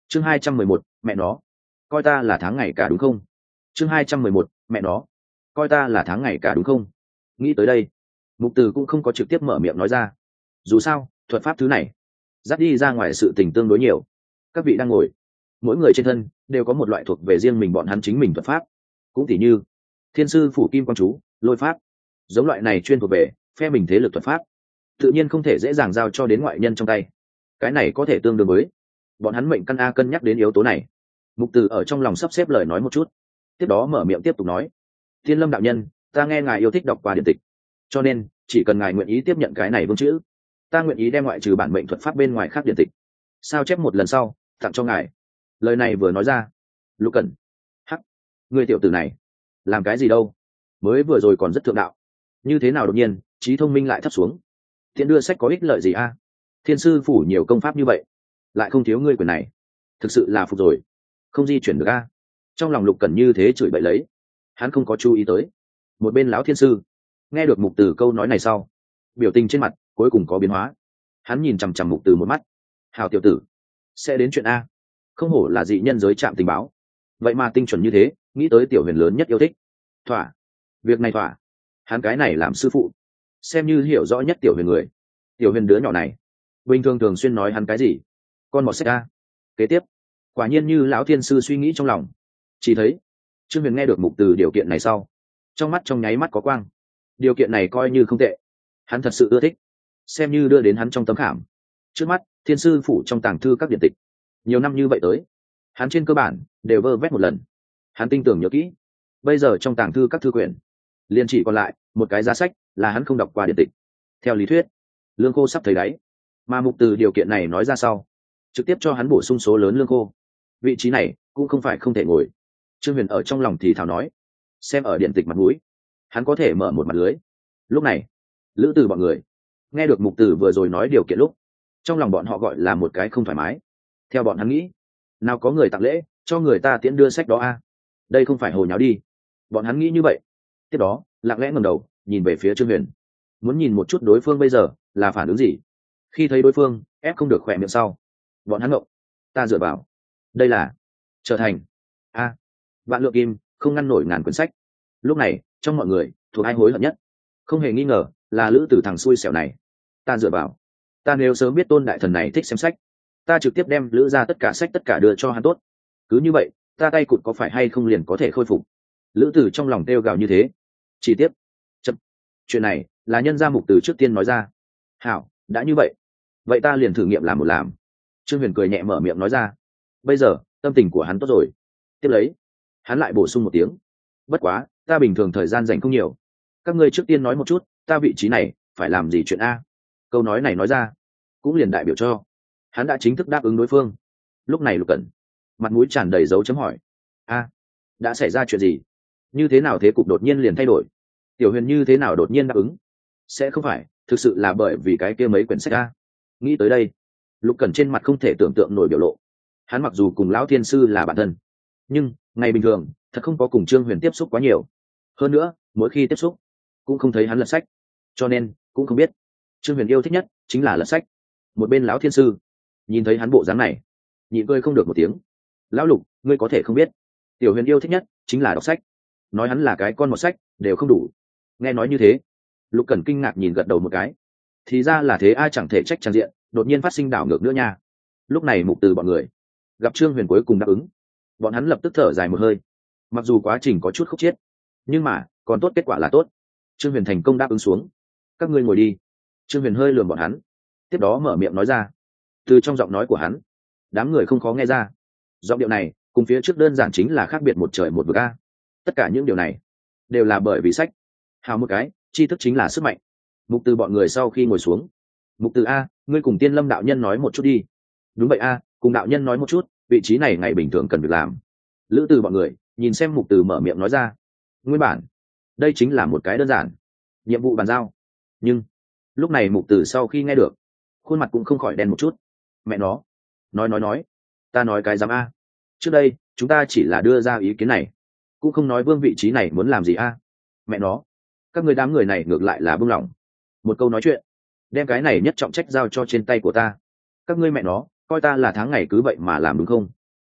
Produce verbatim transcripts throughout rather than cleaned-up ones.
chương hai trăm mười một, mẹ nó coi ta là tháng ngày cả đúng không? chương hai trăm mười một, mẹ nó coi ta là tháng ngày cả đúng không? Nghĩ tới đây, mục từ cũng không có trực tiếp mở miệng nói ra. Dù sao thuật pháp thứ này dắt đi ra ngoài sự tình tương đối nhiều. Các vị đang ngồi, mỗi người trên thân đều có một loại thuộc về riêng mình bọn hắn chính mình thuật pháp. Cũng tỉ như thiên sư phủ kim quang chú, lôi pháp, giống loại này chuyên thuộc về phe mình thế lực thuật pháp, tự nhiên không thể dễ dàng giao cho đến ngoại nhân trong tay. Cái này có thể tương đương với bọn hắn mệnh căn a cân nhắc đến yếu tố này. Mục từ ở trong lòng sắp xếp lời nói một chút, tiếp đó mở miệng tiếp tục nói: Thiên Lâm đạo nhân, ta nghe ngài yêu thích đọc qua điện tịch, cho nên chỉ cần ngài nguyện ý tiếp nhận cái này vương chữ, ta nguyện ý đem ngoại trừ bản mệnh thuật pháp bên ngoài khác điện tịch sao chép một lần sau tặng cho ngài. Lời này vừa nói ra, Lục Cẩn, hắc, người tiểu tử này làm cái gì đâu, mới vừa rồi còn rất thượng đạo, như thế nào đột nhiên trí thông minh lại thấp xuống? Thiện đưa sách có ích lợi gì a? Thiên sư phủ nhiều công pháp như vậy, lại không thiếu ngươi quyền này, thực sự là phục rồi, không di chuyển được a. Trong lòng Lục Cẩn như thế chửi bậy lấy, hắn không có chú ý tới một bên lão thiên sư nghe được Mục Từ câu nói này sau, biểu tình trên mặt cuối cùng có biến hóa. Hắn nhìn chằm chằm Mục Từ một mắt: hào tiểu tử, sẽ đến chuyện a, không hổ là dị nhân giới trạm tình báo, vậy mà tinh chuẩn như thế, nghĩ tới tiểu huyền lớn nhất yêu thích. Thỏa, việc này thỏa, hắn cái này làm sư phụ xem như hiểu rõ nhất tiểu huyền người. Tiểu huyền đứa nhỏ này bình thường thường xuyên nói hắn cái gì con mọt sách a. Kế tiếp quả nhiên như lão thiên sư suy nghĩ trong lòng, chỉ thấy Trương Huyền nghe được Mục Từ điều kiện này sau, trong mắt trong nháy mắt có quang. Điều kiện này coi như không tệ, hắn thật sự ưa thích, xem như đưa đến hắn trong tấm khảm. Trước mắt thiên sư phủ trong tàng thư các điện tịch nhiều năm như vậy tới, hắn trên cơ bản đều vơ vét một lần. Hắn tin tưởng nhớ kỹ, bây giờ trong tàng thư các thư quyển liền chỉ còn lại một cái giá sách là hắn không đọc qua điện tịch. Theo lý thuyết, lương khô sắp thấy đáy, mà Mục Từ điều kiện này nói ra sau, trực tiếp cho hắn bổ sung số lớn lương khô. Vị trí này cũng không phải không thể ngồi. Trương Huyền ở trong lòng thì thào nói, xem ở điện tịch mặt mũi, hắn có thể mở một mặt lưới. Lúc này lữ từ bọn người nghe được Mục Từ vừa rồi nói điều kiện lúc, trong lòng bọn họ gọi là một cái không thoải mái. Theo bọn hắn nghĩ, nào có người tặng lễ cho người ta tiễn đưa sách đó a, đây không phải hồ nháo đi. Bọn hắn nghĩ như vậy, tiếp đó lặng lẽ ngẩng đầu nhìn về phía Trương Huyền, muốn nhìn một chút đối phương bây giờ là phản ứng gì. Khi thấy đối phương ép không được khỏe miệng sau, bọn hắn ngộng. Ta dựa vào, đây là trở thành a vạn lượng kim không ngăn nổi ngàn quyển sách. Lúc này trong mọi người thuộc ai hối hận nhất? Không hề nghi ngờ là lữ tử thằng xui xẻo này. Ta dựa vào, ta nếu sớm biết tôn đại thần này thích xem sách, ta trực tiếp đem lữ ra tất cả sách tất cả đưa cho hắn tốt. Cứ như vậy ta tay cụt có phải hay không liền có thể khôi phục. Lữ tử trong lòng kêu gào như thế. Chỉ tiếp chậm, chuyện này là nhân gia Mục Từ trước tiên nói ra. Hảo, đã như vậy vậy ta liền thử nghiệm làm một làm. Trương Huyền cười nhẹ mở miệng nói ra. Bây giờ tâm tình của hắn tốt rồi. Tiếp lấy hắn lại bổ sung một tiếng, bất quá ta bình thường thời gian dành không nhiều, các ngươi trước tiên nói một chút ta vị trí này phải làm gì chuyện a. Câu nói này nói ra cũng liền đại biểu cho hắn đã chính thức đáp ứng đối phương. Lúc này Lục Cẩn mặt mũi tràn đầy dấu chấm hỏi. A, đã xảy ra chuyện gì? Như thế nào thế cục đột nhiên liền thay đổi? Tiểu Huyền như thế nào đột nhiên đáp ứng? Sẽ không phải thực sự là bởi vì cái kia mấy quyển sách a? Nghĩ tới đây, Lục Cẩn trên mặt không thể tưởng tượng nổi biểu lộ. Hắn mặc dù cùng lão thiên sư là bạn thân, nhưng ngày bình thường thật không có cùng Trương Huyền tiếp xúc quá nhiều. Hơn nữa mỗi khi tiếp xúc cũng không thấy hắn lật sách, cho nên cũng không biết Trương Huyền yêu thích nhất chính là lật sách. Một bên lão thiên sư nhìn thấy hắn bộ dáng này, nhịn cười không được một tiếng. Lão Lục, ngươi có thể không biết, Tiểu Huyền yêu thích nhất chính là đọc sách, nói hắn là cái con một sách đều không đủ. Nghe nói như thế, Lục Cẩn kinh ngạc nhìn gật đầu một cái. Thì ra là thế, ai chẳng thể trách trang diện đột nhiên phát sinh đảo ngược nữa nha. Lúc này Mục Từ bọn người gặp Trương Huyền cuối cùng đáp ứng, bọn hắn lập tức thở dài một hơi. Mặc dù quá trình có chút khúc chiết, nhưng mà còn tốt, kết quả là tốt. Trương Huyền thành công đáp ứng xuống. Các ngươi ngồi đi. Trương Huyền hơi lườm bọn hắn, tiếp đó mở miệng nói ra. Từ trong giọng nói của hắn, đám người không khó nghe ra, giọng điệu này cùng phía trước đơn giản chính là khác biệt một trời một vực a. Tất cả những điều này đều là bởi vì sách. Hào một cái, tri thức chính là sức mạnh. Mục Từ bọn người sau khi ngồi xuống, Mục Từ a, ngươi cùng Tiên Lâm đạo nhân nói một chút đi. Đúng vậy a, cùng đạo nhân nói một chút, vị trí này ngày bình thường cần việc làm. Lữ Từ bọn người nhìn xem Mục Từ mở miệng nói ra. Nguyên bản đây chính là một cái đơn giản nhiệm vụ bàn giao, nhưng lúc này Mục Từ sau khi nghe được, khuôn mặt cũng không khỏi đen một chút. Mẹ nó, nói nói nói ta nói cái dám a. Trước đây chúng ta chỉ là đưa ra ý kiến này, cũng không nói vương vị trí này muốn làm gì a. Mẹ nó, các người đám người này ngược lại là buông lỏng. Một câu nói chuyện đem cái này nhất trọng trách giao cho trên tay của ta. Các ngươi mẹ nó coi ta là tháng ngày cứ vậy mà làm đúng không?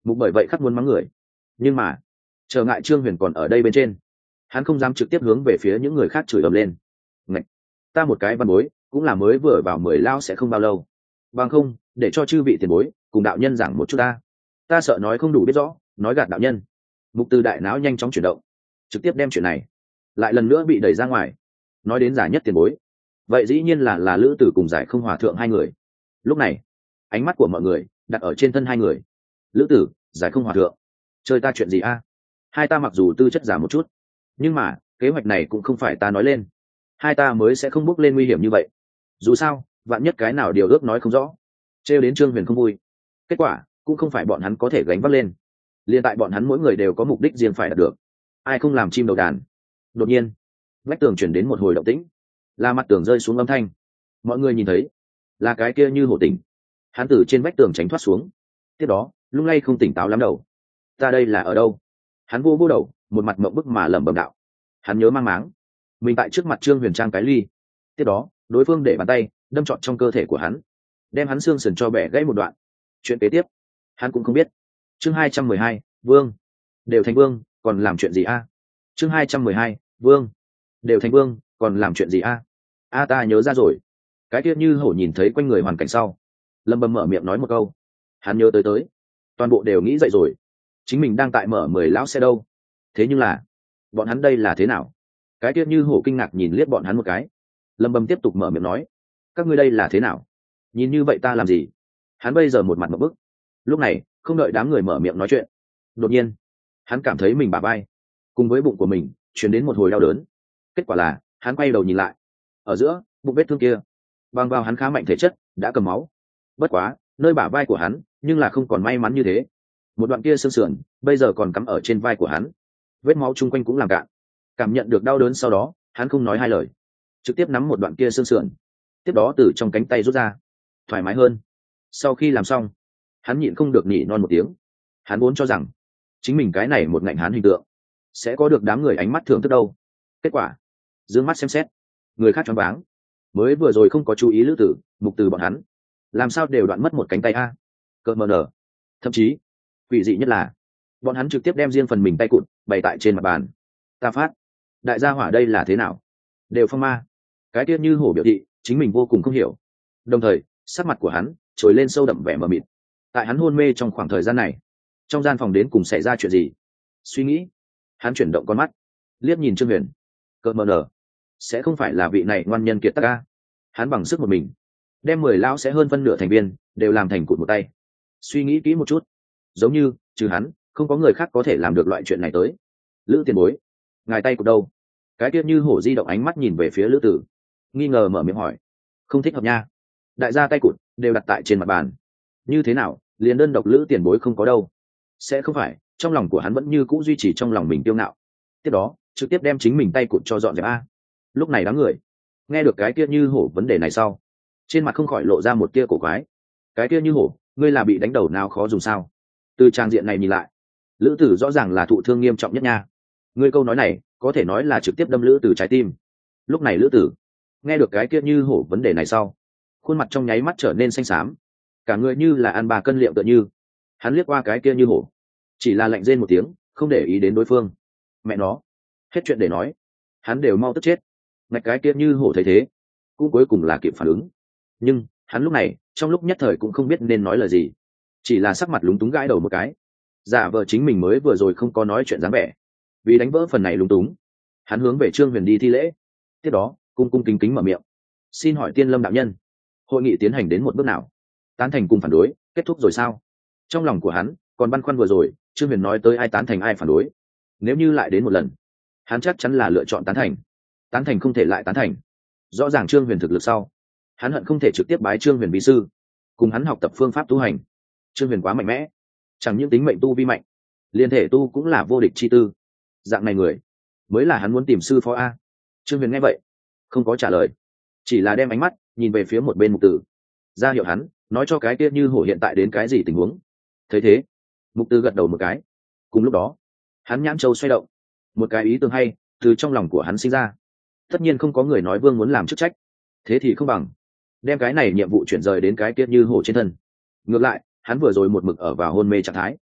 Mục bởi vậy khắc muốn mắng người, nhưng mà trở ngại Trương Huyền còn ở đây bên trên, hắn không dám trực tiếp hướng về phía những người khác chửi ầm lên. Ngạch, ta một cái văn bối cũng là mới vừa vào mười lao sẽ không bao lâu, bằng không để cho chư vị tiền bối cùng đạo nhân giảng một chút ta ta sợ nói không đủ biết rõ, nói gạt đạo nhân. Mục Từ đại não nhanh chóng chuyển động, trực tiếp đem chuyện này lại lần nữa bị đẩy ra ngoài. Nói đến giải nhất tiền bối, vậy dĩ nhiên là là Lữ Tử cùng Giải Không Hòa thượng hai người. Lúc này ánh mắt của mọi người đặt ở trên thân hai người. Lữ Tử, Giải Không Hòa thượng, chơi ta chuyện gì a? Hai ta mặc dù tư chất giả một chút, nhưng mà kế hoạch này cũng không phải ta nói lên, hai ta mới sẽ không bước lên nguy hiểm như vậy. Dù sao vạn nhất cái nào điều ước nói không rõ, trêu đến Trương Huyền không vui, kết quả cũng không phải bọn hắn có thể gánh vác lên. Liên tại bọn hắn mỗi người đều có mục đích riêng phải đạt được, ai không làm chim đầu đàn. Đột nhiên vách tường chuyển đến một hồi động tĩnh, là mặt tường rơi xuống âm thanh. Mọi người nhìn thấy là cái kia Như Hổ tỉnh, hắn từ trên vách tường tránh thoát xuống, tiếp đó lung lay không tỉnh táo lắm đầu. Ta đây là ở đâu? Hắn vô vô đầu, một mặt mộng bức mà lẩm bẩm đạo. Hắn nhớ mang máng mình tại trước mặt Trương Huyền trang cái ly, tiếp đó đối phương để bàn tay đâm trọn trong cơ thể của hắn, đem hắn xương sườn cho bẻ gãy một đoạn. Chuyện kế tiếp hắn cũng không biết. Chương hai trăm mười hai, Vương đều thành vương còn làm chuyện gì a? Chương hai trăm mười hai, Vương đều thành vương còn làm chuyện gì a? A ta nhớ ra rồi. Cái kia Như Hổ nhìn thấy quanh người hoàn cảnh sau, lâm bầm mở miệng nói một câu. Hắn nhớ tới tới toàn bộ đều nghĩ dậy rồi, chính mình đang tại mở mười lão xe đâu. Thế nhưng là bọn hắn đây là thế nào? Cái kia Như Hổ kinh ngạc nhìn liếc bọn hắn một cái, lâm bầm tiếp tục mở miệng nói, các ngươi đây là thế nào? Nhìn như vậy ta làm gì? Hắn bây giờ một mặt một bức. Lúc này không đợi đám người mở miệng nói chuyện, đột nhiên hắn cảm thấy mình bả vai cùng với bụng của mình chuyển đến một hồi đau đớn. Kết quả là hắn quay đầu nhìn lại, ở giữa bụng vết thương kia bằng vào hắn khá mạnh thể chất đã cầm máu. Bất quá nơi bả vai của hắn nhưng là không còn may mắn như thế, một đoạn kia xương sườn bây giờ còn cắm ở trên vai của hắn, vết máu chung quanh cũng làm cạn. Cảm nhận được đau đớn sau đó, hắn không nói hai lời, trực tiếp nắm một đoạn kia xương sườn, tiếp đó từ trong cánh tay rút ra, thoải mái hơn. Sau khi làm xong, hắn nhịn không được nhỉ non một tiếng. Hắn vốn cho rằng chính mình cái này một ngạnh hán hình tượng sẽ có được đám người ánh mắt thưởng thức đâu, kết quả dương mắt xem xét, người khác choáng váng. Mới vừa rồi không có chú ý Lữ Tử, Mục Từ bọn hắn làm sao đều đoạn mất một cánh tay a? Cỡ mờ nở. Thậm chí quỷ dị nhất là bọn hắn trực tiếp đem riêng phần mình tay cụt bày tại trên mặt bàn. Ta phát, đại gia hỏa đây là thế nào? Đều phong ma. Cái tiết Như Hổ biểu thị chính mình vô cùng không hiểu, đồng thời sắc mặt của hắn trồi lên sâu đậm vẻ mờ mịt. Tại hắn hôn mê trong khoảng thời gian này, trong gian phòng đến cùng xảy ra chuyện gì? Suy nghĩ, hắn chuyển động con mắt, liếc nhìn Trương Huyền. Cỡ mờ nở, sẽ không phải là vị này ngoan nhân kiệt tác a? Hắn bằng sức một mình đem mười lão sẽ hơn phân nửa thành viên đều làm thành cụt một tay. Suy nghĩ kỹ một chút, giống như trừ hắn không có người khác có thể làm được loại chuyện này tới. Lữ tiền bối, ngài tay cụt đâu? Cái tiết Như Hổ di động ánh mắt nhìn về phía Lữ Tử, nghi ngờ mở miệng hỏi. Không thích hợp nha, đại gia tay cụt đều đặt tại trên mặt bàn, như thế nào liền đơn độc Lữ tiền bối không có đâu? Sẽ không phải trong lòng của hắn vẫn như cũ duy trì trong lòng mình kiêu ngạo, tiếp đó trực tiếp đem chính mình tay cụt cho dọn dẹp a? Lúc này đám người nghe được cái kia Như Hổ vấn đề này sau, trên mặt không khỏi lộ ra một tia cổ quái. Cái kia Như Hổ, ngươi là bị đánh đầu nào khó dùng sao? Từ trang diện này nhìn lại, Lữ Tử rõ ràng là thụ thương nghiêm trọng nhất nha. Ngươi câu nói này có thể nói là trực tiếp đâm Lữ Tử trái tim. Lúc này Lữ Tử nghe được cái kia Như Hổ vấn đề này sau, khuôn mặt trong nháy mắt trở nên xanh xám, cả người như là ăn ba cân liệu tựa như. Hắn liếc qua cái kia Như Hổ, chỉ là lạnh rên một tiếng, không để ý đến đối phương. Mẹ nó, hết chuyện để nói, hắn đều mau tức chết. Ngạch cái kia Như Hổ thấy thế cũng cuối cùng là kịp phản ứng, nhưng hắn lúc này trong lúc nhất thời cũng không biết nên nói lời gì, chỉ là sắc mặt lúng túng gãi đầu một cái, giả vờ chính mình mới vừa rồi không có nói chuyện dáng vẻ. Vì đánh vỡ phần này lúng túng, hắn hướng về Trương Huyền đi thi lễ, tiếp đó cung cung kính kính mở miệng. Xin hỏi Tiên Lâm đạo nhân, hội nghị tiến hành đến một bước nào? Tán thành cùng phản đối kết thúc rồi sao? Trong lòng của hắn còn băn khoăn vừa rồi Trương Huyền nói tới ai tán thành ai phản đối, nếu như lại đến một lần, hắn chắc chắn là lựa chọn tán thành. Tán thành không thể lại tán thành. Rõ ràng Trương Huyền thực lực sau, hắn hận không thể trực tiếp bái Trương Huyền vi sư, cùng hắn học tập phương pháp tu hành. Trương Huyền quá mạnh mẽ, chẳng những tính mệnh tu vi mạnh, liên thể tu cũng là vô địch chi tư. Dạng này người mới là hắn muốn tìm sư phó a. Trương Huyền nghe vậy không có trả lời, chỉ là đem ánh mắt nhìn về phía một bên Mục Tử, ra hiệu hắn nói cho cái kia Như Hổ hiện tại đến cái gì tình huống. Thấy thế Mục Tử gật đầu một cái. Cùng lúc đó hắn nhãn châu xoay động, một cái ý tưởng hay từ trong lòng của hắn sinh ra. Tất nhiên không có người nói Vương muốn làm chức trách, thế thì không bằng đem cái này nhiệm vụ chuyển rời đến cái kia Như Hổ trên thân. Ngược lại hắn vừa rồi một mực ở vào hôn mê trạng thái,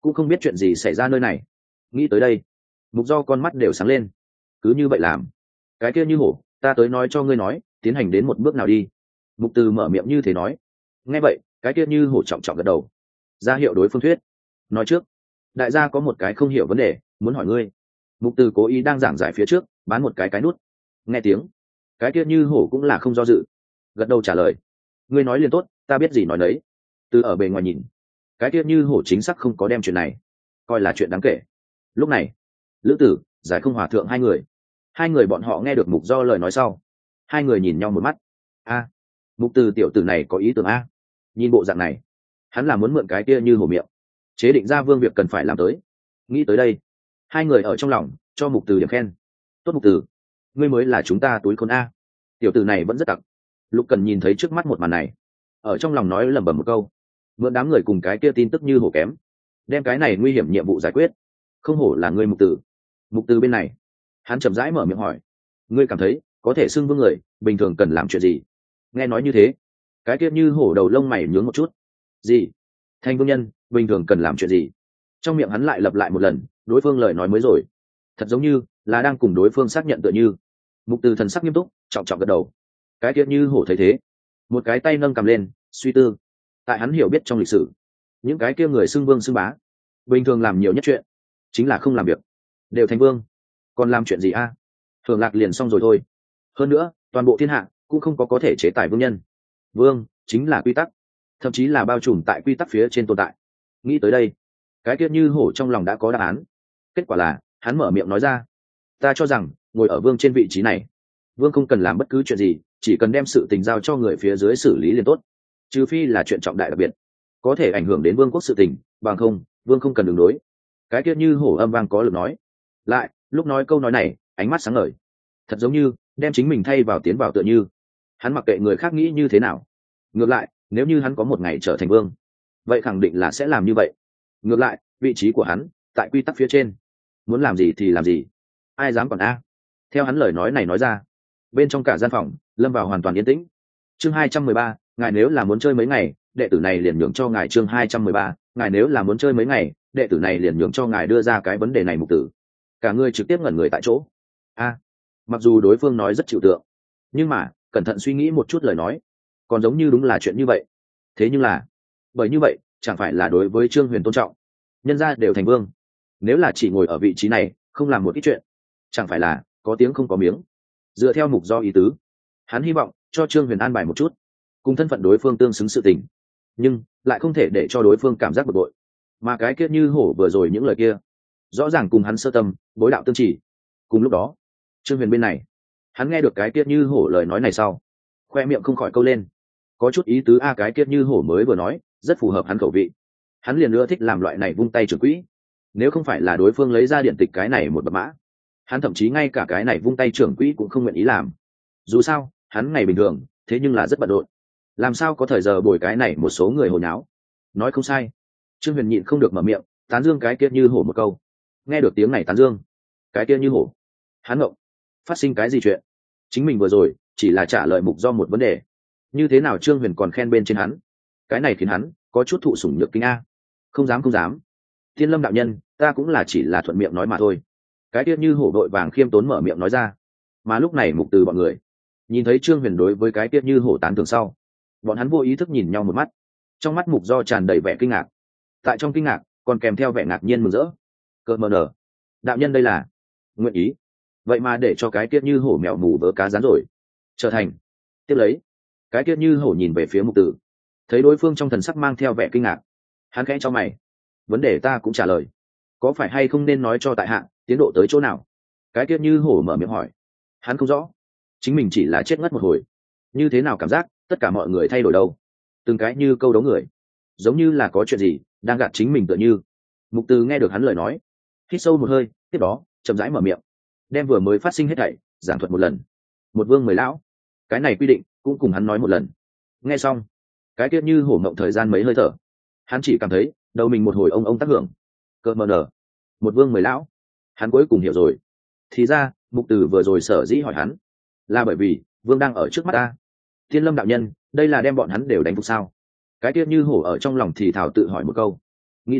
cũng không biết chuyện gì xảy ra nơi này. Nghĩ tới đây, mục do con mắt đều sáng lên. Cứ như vậy làm. Cái kia như hổ, ta tới nói cho ngươi nói, tiến hành đến một bước nào đi. Mục từ mở miệng như thế nói. Nghe vậy, cái kia như hổ trọng trọng gật đầu, ra hiệu đối phương thuyết. Nói trước, đại gia có một cái không hiểu vấn đề, muốn hỏi ngươi. Mục từ cố ý đang giảng giải phía trước, bán một cái cái nút. Nghe tiếng, cái kia như hổ cũng là không do dự, gật đầu trả lời. Ngươi nói liền tốt, ta biết gì nói đấy. Từ ở bề ngoài nhìn, cái kia như hổ chính xác không có đem chuyện này coi là chuyện đáng kể. Lúc này, lữ tử, giải không hòa thượng hai người hai người bọn họ nghe được mục do lời nói sau, hai người nhìn nhau một mắt. A, mục từ tiểu tử này có ý tưởng a. Nhìn bộ dạng này, hắn là muốn mượn cái kia như hổ miệng chế định ra vương việc cần phải làm tới. Nghĩ tới đây, hai người ở trong lòng cho mục từ điểm khen. Tốt mục từ, ngươi mới là chúng ta túi khôn a. Tiểu tử này vẫn rất tặc. Lục Cần nhìn thấy trước mắt một màn này, ở trong lòng nói lẩm bẩm một câu, mượn đám người cùng cái kia tin tức như hổ kém, đem cái này nguy hiểm nhiệm vụ giải quyết. Không hổ là ngươi mục tử. Mục từ bên này, hắn chậm rãi mở miệng hỏi, ngươi cảm thấy có thể xưng vương người bình thường cần làm chuyện gì? Nghe nói như thế, cái kia như hổ đầu lông mày nhướng một chút. Gì? Thành vương nhân bình thường cần làm chuyện gì? Trong miệng hắn lại lặp lại một lần đối phương lời nói mới rồi, thật giống như là đang cùng đối phương xác nhận tựa như. Mục từ thần sắc nghiêm túc, trọng trọng gật đầu. Cái kia như hổ thấy thế, một cái tay nâng cầm lên, suy tư. Tại hắn hiểu biết trong lịch sử, những cái kia người xưng vương xưng bá bình thường làm nhiều nhất chuyện chính là không làm việc, đều thành vương. Còn làm chuyện gì a? Hưởng lạc liền xong rồi thôi. Hơn nữa, toàn bộ thiên hạ cũng không có có thể chế tài vương nhân. Vương chính là quy tắc, thậm chí là bao trùm tại quy tắc phía trên tồn tại. Nghĩ tới đây, cái kia như hổ trong lòng đã có đáp án. Kết quả là hắn mở miệng nói ra, ta cho rằng ngồi ở vương trên vị trí này, vương không cần làm bất cứ chuyện gì, chỉ cần đem sự tình giao cho người phía dưới xử lý liền tốt, trừ phi là chuyện trọng đại đặc biệt có thể ảnh hưởng đến vương quốc sự tình, bằng không vương không cần đường đối. Cái kia như hổ âm vang có lực nói lại, lúc nói câu nói này ánh mắt sáng ngời, thật giống như đem chính mình thay vào tiến vào tựa như. Hắn mặc kệ người khác nghĩ như thế nào, ngược lại nếu như hắn có một ngày trở thành vương, vậy khẳng định là sẽ làm như vậy. Ngược lại vị trí của hắn tại quy tắc phía trên, muốn làm gì thì làm gì, ai dám còn a. Theo hắn lời nói này nói ra, bên trong cả gian phòng lâm vào hoàn toàn yên tĩnh. Chương hai trăm mười ba, ngài nếu là muốn chơi mấy ngày, đệ tử này liền nhường cho ngài. Chương hai trăm mười ba, ngài nếu là muốn chơi mấy ngày, đệ tử này liền nhường cho ngài đưa ra cái vấn đề này. Mục tử cả người trực tiếp ngẩn người tại chỗ. A, mặc dù đối phương nói rất chịu tượng, nhưng mà cẩn thận suy nghĩ một chút lời nói, còn giống như đúng là chuyện như vậy. Thế nhưng là bởi như vậy chẳng phải là đối với Trương Huyền tôn trọng, nhân gia đều thành vương, nếu là chỉ ngồi ở vị trí này không làm một ít chuyện, chẳng phải là có tiếng không có miếng. Dựa theo mục do ý tứ, hắn hy vọng cho Trương Huyền an bài một chút cùng thân phận đối phương tương xứng sự tình, nhưng lại không thể để cho đối phương cảm giác bực bội. Mà cái kia như hổ vừa rồi những lời kia rõ ràng cùng hắn sơ tâm bối đạo tương chỉ. Cùng lúc đó, Trương Huyền bên này, hắn nghe được cái kia như hổ lời nói này sau, khoe miệng không khỏi câu lên, có chút ý tứ a. Cái kia như hổ mới vừa nói rất phù hợp hắn khẩu vị, hắn liền ưa thích làm loại này vung tay trưởng quỹ. Nếu không phải là đối phương lấy ra điện tịch cái này một bậc mã, hắn thậm chí ngay cả cái này vung tay trưởng quỹ cũng không nguyện ý làm. Dù sao hắn ngày bình thường thế nhưng là rất bận rộn, làm sao có thời giờ bồi cái này một số người hồi nháo. Nói không sai, Trương Huyền nhịn không được mở miệng tán dương cái kia như hổ một câu. Nghe được tiếng này tán dương, cái kia như hổ hắn ngộng, phát sinh cái gì chuyện? Chính mình vừa rồi chỉ là trả lời mục do một vấn đề, như thế nào Trương Huyền còn khen bên trên hắn? Cái này khiến hắn có chút thụ sủng nhược kinh a. Không dám không dám, Thiên Lâm đạo nhân, ta cũng là chỉ là thuận miệng nói mà thôi. Cái kia như hổ đội vàng khiêm tốn mở miệng nói ra. Mà lúc này mục từ bọn người nhìn thấy Trương Huyền đối với cái kia như hổ tán thưởng sau, bọn hắn vô ý thức nhìn nhau một mắt, trong mắt mục do tràn đầy vẻ kinh ngạc, tại trong kinh ngạc còn kèm theo vẻ ngạc nhiên mừng rỡ. Cợt mờ nở, đạo nhân đây là nguyện ý vậy mà để cho cái kia như hổ mèo mù vớ cá rán rồi trở thành. Tiếp lấy, cái kia như hổ nhìn về phía mục tử, thấy đối phương trong thần sắc mang theo vẻ kinh ngạc, hắn khẽ cho mày, vấn đề ta cũng trả lời, có phải hay không nên nói cho tại hạ tiến độ tới chỗ nào? Cái kia như hổ mở miệng hỏi. Hắn không rõ, chính mình chỉ là chết ngất một hồi, như thế nào cảm giác tất cả mọi người thay đổi đâu, từng cái như câu đấu người, giống như là có chuyện gì đang gạt chính mình tựa như. Mục từ nghe được hắn lời nói, hít sâu một hơi, tiếp đó chậm rãi mở miệng, đem vừa mới phát sinh hết thảy giảng thuật một lần. Một vương mười lão, cái này quy định cũng cùng hắn nói một lần. Nghe xong, cái kia như hổ ngộng thời gian mấy hơi thở, hắn chỉ cảm thấy đầu mình một hồi ông ông tác hưởng. Cơ mờ nở, một vương mười lão, hắn cuối cùng hiểu rồi. Thì ra mục từ vừa rồi sở dĩ hỏi hắn là bởi vì vương đang ở trước mắt ta. Thiên Lâm đạo nhân, đây là đem bọn hắn đều đánh phục sao? Cái kia như hổ ở trong lòng thì thảo tự hỏi một câu, nghĩ đến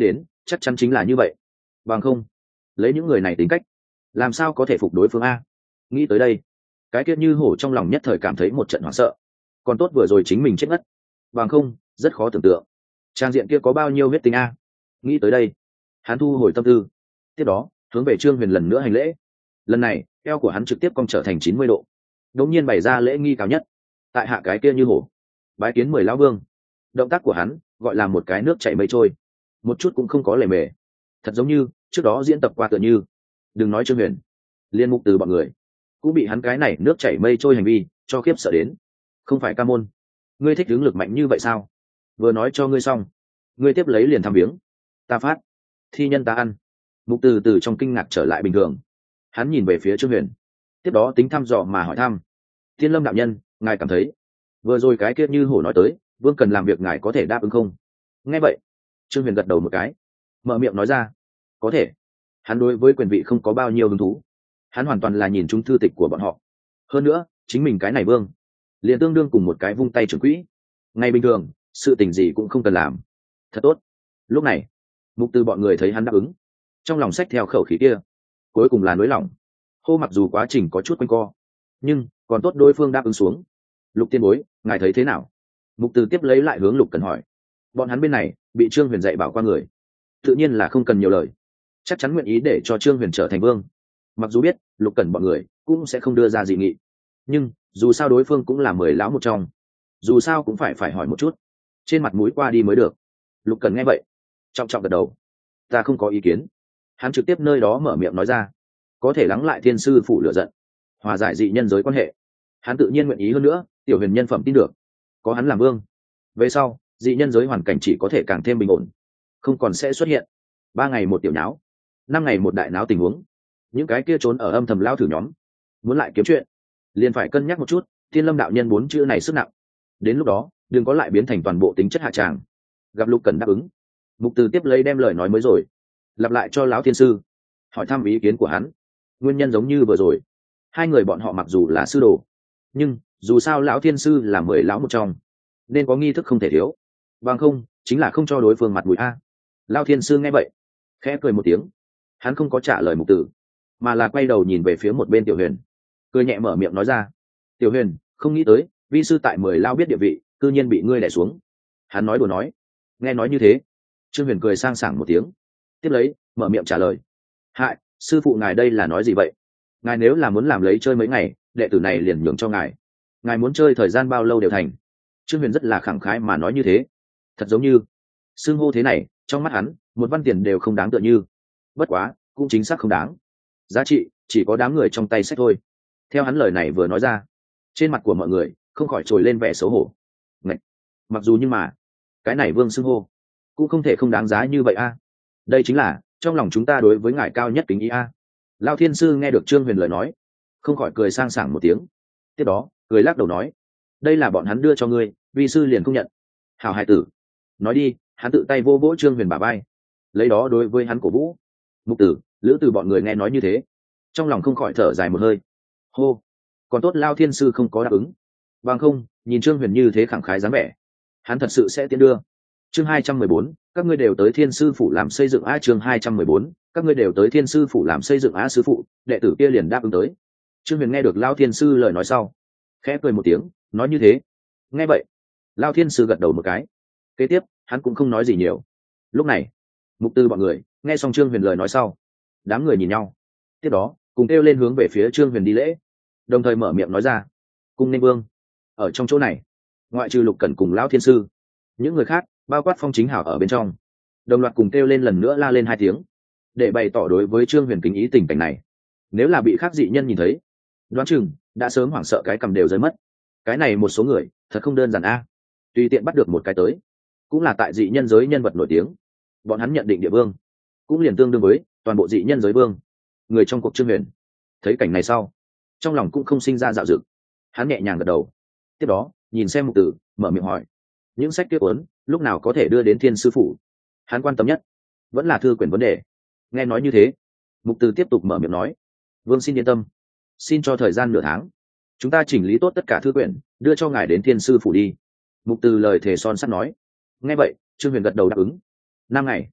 chắc chắn chính là như vậy. Bằng không, lấy những người này tính cách, làm sao có thể phục đối phương a? Nghĩ tới đây, cái kia Như Hổ trong lòng nhất thời cảm thấy một trận hoảng sợ. Còn tốt vừa rồi chính mình chết ngất, bằng không rất khó tưởng tượng trang diện kia có bao nhiêu huyết tính a. Nghĩ tới đây, hắn thu hồi tâm tư, tiếp đó hướng về Trương Huyền lần nữa hành lễ. Lần này eo của hắn trực tiếp cong trở thành chín mươi độ, đống nhiên bày ra lễ nghi cao nhất. Tại hạ cái kia Như Hổ bái kiến mười lão vương. Động tác của hắn gọi là một cái nước chảy mây trôi, một chút cũng không có lề mề, thật giống như trước đó diễn tập qua tựa như. Đừng nói Trương Huyền, liên Mục Từ bọn người cũng bị hắn cái này nước chảy mây trôi hành vi cho khiếp sợ đến. Không phải ca môn, ngươi thích hướng lực mạnh như vậy sao? Vừa nói cho ngươi xong, ngươi tiếp lấy liền thăm viếng. Ta phát, thi nhân ta ăn. Mục Từ từ trong kinh ngạc trở lại bình thường, hắn nhìn về phía Trương Huyền, tiếp đó tính thăm dò mà hỏi thăm: Thiên Lâm đạo nhân, ngài cảm thấy vừa rồi cái kia Như Hổ nói tới vương cần làm việc, ngài có thể đáp ứng không? Nghe vậy, Trương Huyền gật đầu một cái, mở miệng nói ra: có thể. Hắn đối với quyền vị không có bao nhiêu hứng thú, hắn hoàn toàn là nhìn chung thư tịch của bọn họ. Hơn nữa chính mình cái này vương liền tương đương cùng một cái vung tay trưởng quỹ, ngày bình thường sự tình gì cũng không cần làm. Thật tốt. Lúc này Mục Từ bọn người thấy hắn đáp ứng, trong lòng xách theo khẩu khí kia cuối cùng là nới lỏng. Hô, mặc dù quá trình có chút quanh co, nhưng còn tốt đối phương đáp ứng xuống. Lục tiên bối, ngài thấy thế nào? Mục Từ tiếp lấy lại hướng Lục Cần hỏi. Bọn hắn bên này bị Trương Huyền dạy bảo qua người, tự nhiên là không cần nhiều lời, chắc chắn nguyện ý để cho Trương Huyền trở thành vương. Mặc dù biết Lục Cần bọn người cũng sẽ không đưa ra dị nghị, nhưng dù sao đối phương cũng là mười lão một trong, dù sao cũng phải phải hỏi một chút, trên mặt mũi qua đi mới được. Lục Cần nghe vậy trọng trọng gật đầu. Ta không có ý kiến. Hắn trực tiếp nơi đó mở miệng nói ra: có thể lắng lại thiên sư phụ lửa giận, hòa giải dị nhân giới quan hệ, hắn tự nhiên nguyện ý. Hơn nữa Tiểu Huyền nhân phẩm tin được, có hắn làm vương về sau, dị nhân giới hoàn cảnh chỉ có thể càng thêm bình ổn, không còn sẽ xuất hiện ba ngày một tiểu náo, năm ngày một đại náo tình huống. Những cái kia trốn ở âm thầm lao thử nhóm muốn lại kiếm chuyện, liền phải cân nhắc một chút Thiên Lâm đạo nhân bốn chữ này sức nặng. Đến lúc đó đừng có lại biến thành toàn bộ tính chất hạ tràng. Gặp Lục Cần đáp ứng, Mục Từ tiếp lấy đem lời nói mới rồi lặp lại cho lão thiên sư, hỏi thăm ý kiến của hắn. Nguyên nhân giống như vừa rồi, hai người bọn họ mặc dù là sư đồ, nhưng dù sao lão thiên sư là mười lão một trong, nên có nghi thức không thể thiếu, bằng không chính là không cho đối phương mặt mũi a. Lão thiên sư nghe vậy khẽ cười một tiếng, hắn không có trả lời Mục Tử, mà là quay đầu nhìn về phía một bên Tiểu Huyền, cười nhẹ mở miệng nói ra: Tiểu Huyền, không nghĩ tới vi sư tại mười lao biết địa vị cư nhiên bị ngươi đè xuống. Hắn nói đùa nói. Nghe nói như thế, Trương Huyền cười sang sảng một tiếng, tiếp lấy mở miệng trả lời: hại, sư phụ ngài đây là nói gì vậy? Ngài nếu là muốn làm lấy chơi mấy ngày, đệ tử này liền nhường cho ngài, ngài muốn chơi thời gian bao lâu đều thành. Trương Huyền rất là khẳng khái mà nói như thế, thật giống như xưng hô thế này trong mắt hắn một văn tiền đều không đáng tựa như. Bất quá cũng chính xác không đáng, giá trị chỉ có đám người trong tay sách thôi. Theo hắn lời này vừa nói ra, trên mặt của mọi người không khỏi trồi lên vẻ xấu hổ. Ngạch! Mặc dù nhưng mà cái này vương xưng hô cũng không thể không đáng giá như vậy a. Đây chính là trong lòng chúng ta đối với ngài cao nhất kính ý a. Lao thiên sư nghe được Trương Huyền lời nói không khỏi cười sang sảng một tiếng, tiếp đó cười lắc đầu nói: đây là bọn hắn đưa cho ngươi, vi sư liền không nhận. Hảo hài tử, nói đi. Hắn tự tay vô vỗ Trương Huyền bả vai, lấy đó đối với hắn cổ vũ. Mục Tử, Lữ Từ bọn người nghe nói như thế, trong lòng không khỏi thở dài một hơi. Hô, còn tốt Lao thiên sư không có đáp ứng, bằng không nhìn Trương Huyền như thế khẳng khái dáng vẻ, hắn thật sự sẽ tiến đưa. Chương hai trăm mười bốn, các ngươi đều tới Thiên sư phủ làm xây dựng a. Chương hai trăm mười bốn, các ngươi đều tới Thiên sư phủ làm xây dựng a. Sư phụ, đệ tử kia liền đáp ứng tới. Trương Huyền nghe được Lao thiên sư lời nói sau khẽ cười một tiếng, nói như thế. Nghe vậy, Lao thiên sư gật đầu một cái, kế tiếp hắn cũng không nói gì nhiều. Lúc này Mục Tư bọn người nghe xong Trương Huyền lời nói sau, đám người nhìn nhau, tiếp đó cùng kêu lên hướng về phía Trương Huyền đi lễ, đồng thời mở miệng nói ra: cung nên vương. Ở trong chỗ này, ngoại trừ Lục Cẩn cùng Lão thiên sư, những người khác bao quát Phong Chính Hảo ở bên trong, đồng loạt cùng kêu lên lần nữa la lên hai tiếng, để bày tỏ đối với Trương Huyền kính ý. Tình cảnh này nếu là bị khác dị nhân nhìn thấy, đoán chừng đã sớm hoảng sợ cái cầm đều rơi mất. Cái này một số người thật không đơn giản a. Tùy tiện bắt được một cái tới, cũng là tại dị nhân giới nhân vật nổi tiếng. Bọn hắn nhận định địa vương cũng liền tương đương với toàn bộ dị nhân giới vương. Người trong cuộc Trương Huyền thấy cảnh này sau, trong lòng cũng không sinh ra dạo dực, hắn nhẹ nhàng gật đầu, tiếp đó nhìn xem Mục Tử, mở miệng hỏi: những sách tiếp ấn lúc nào có thể đưa đến Thiên sư phủ? Hắn quan tâm nhất vẫn là thư quyển vấn đề. Nghe nói như thế, Mục Tử tiếp tục mở miệng nói: vương xin yên tâm, xin cho thời gian nửa tháng, chúng ta chỉnh lý tốt tất cả thư quyển, đưa cho ngài đến Thiên sư phủ đi. Mục Tử lời thề son sắt nói. Nghe vậy, Trương Huyền gật đầu đáp ứng. Năm ngày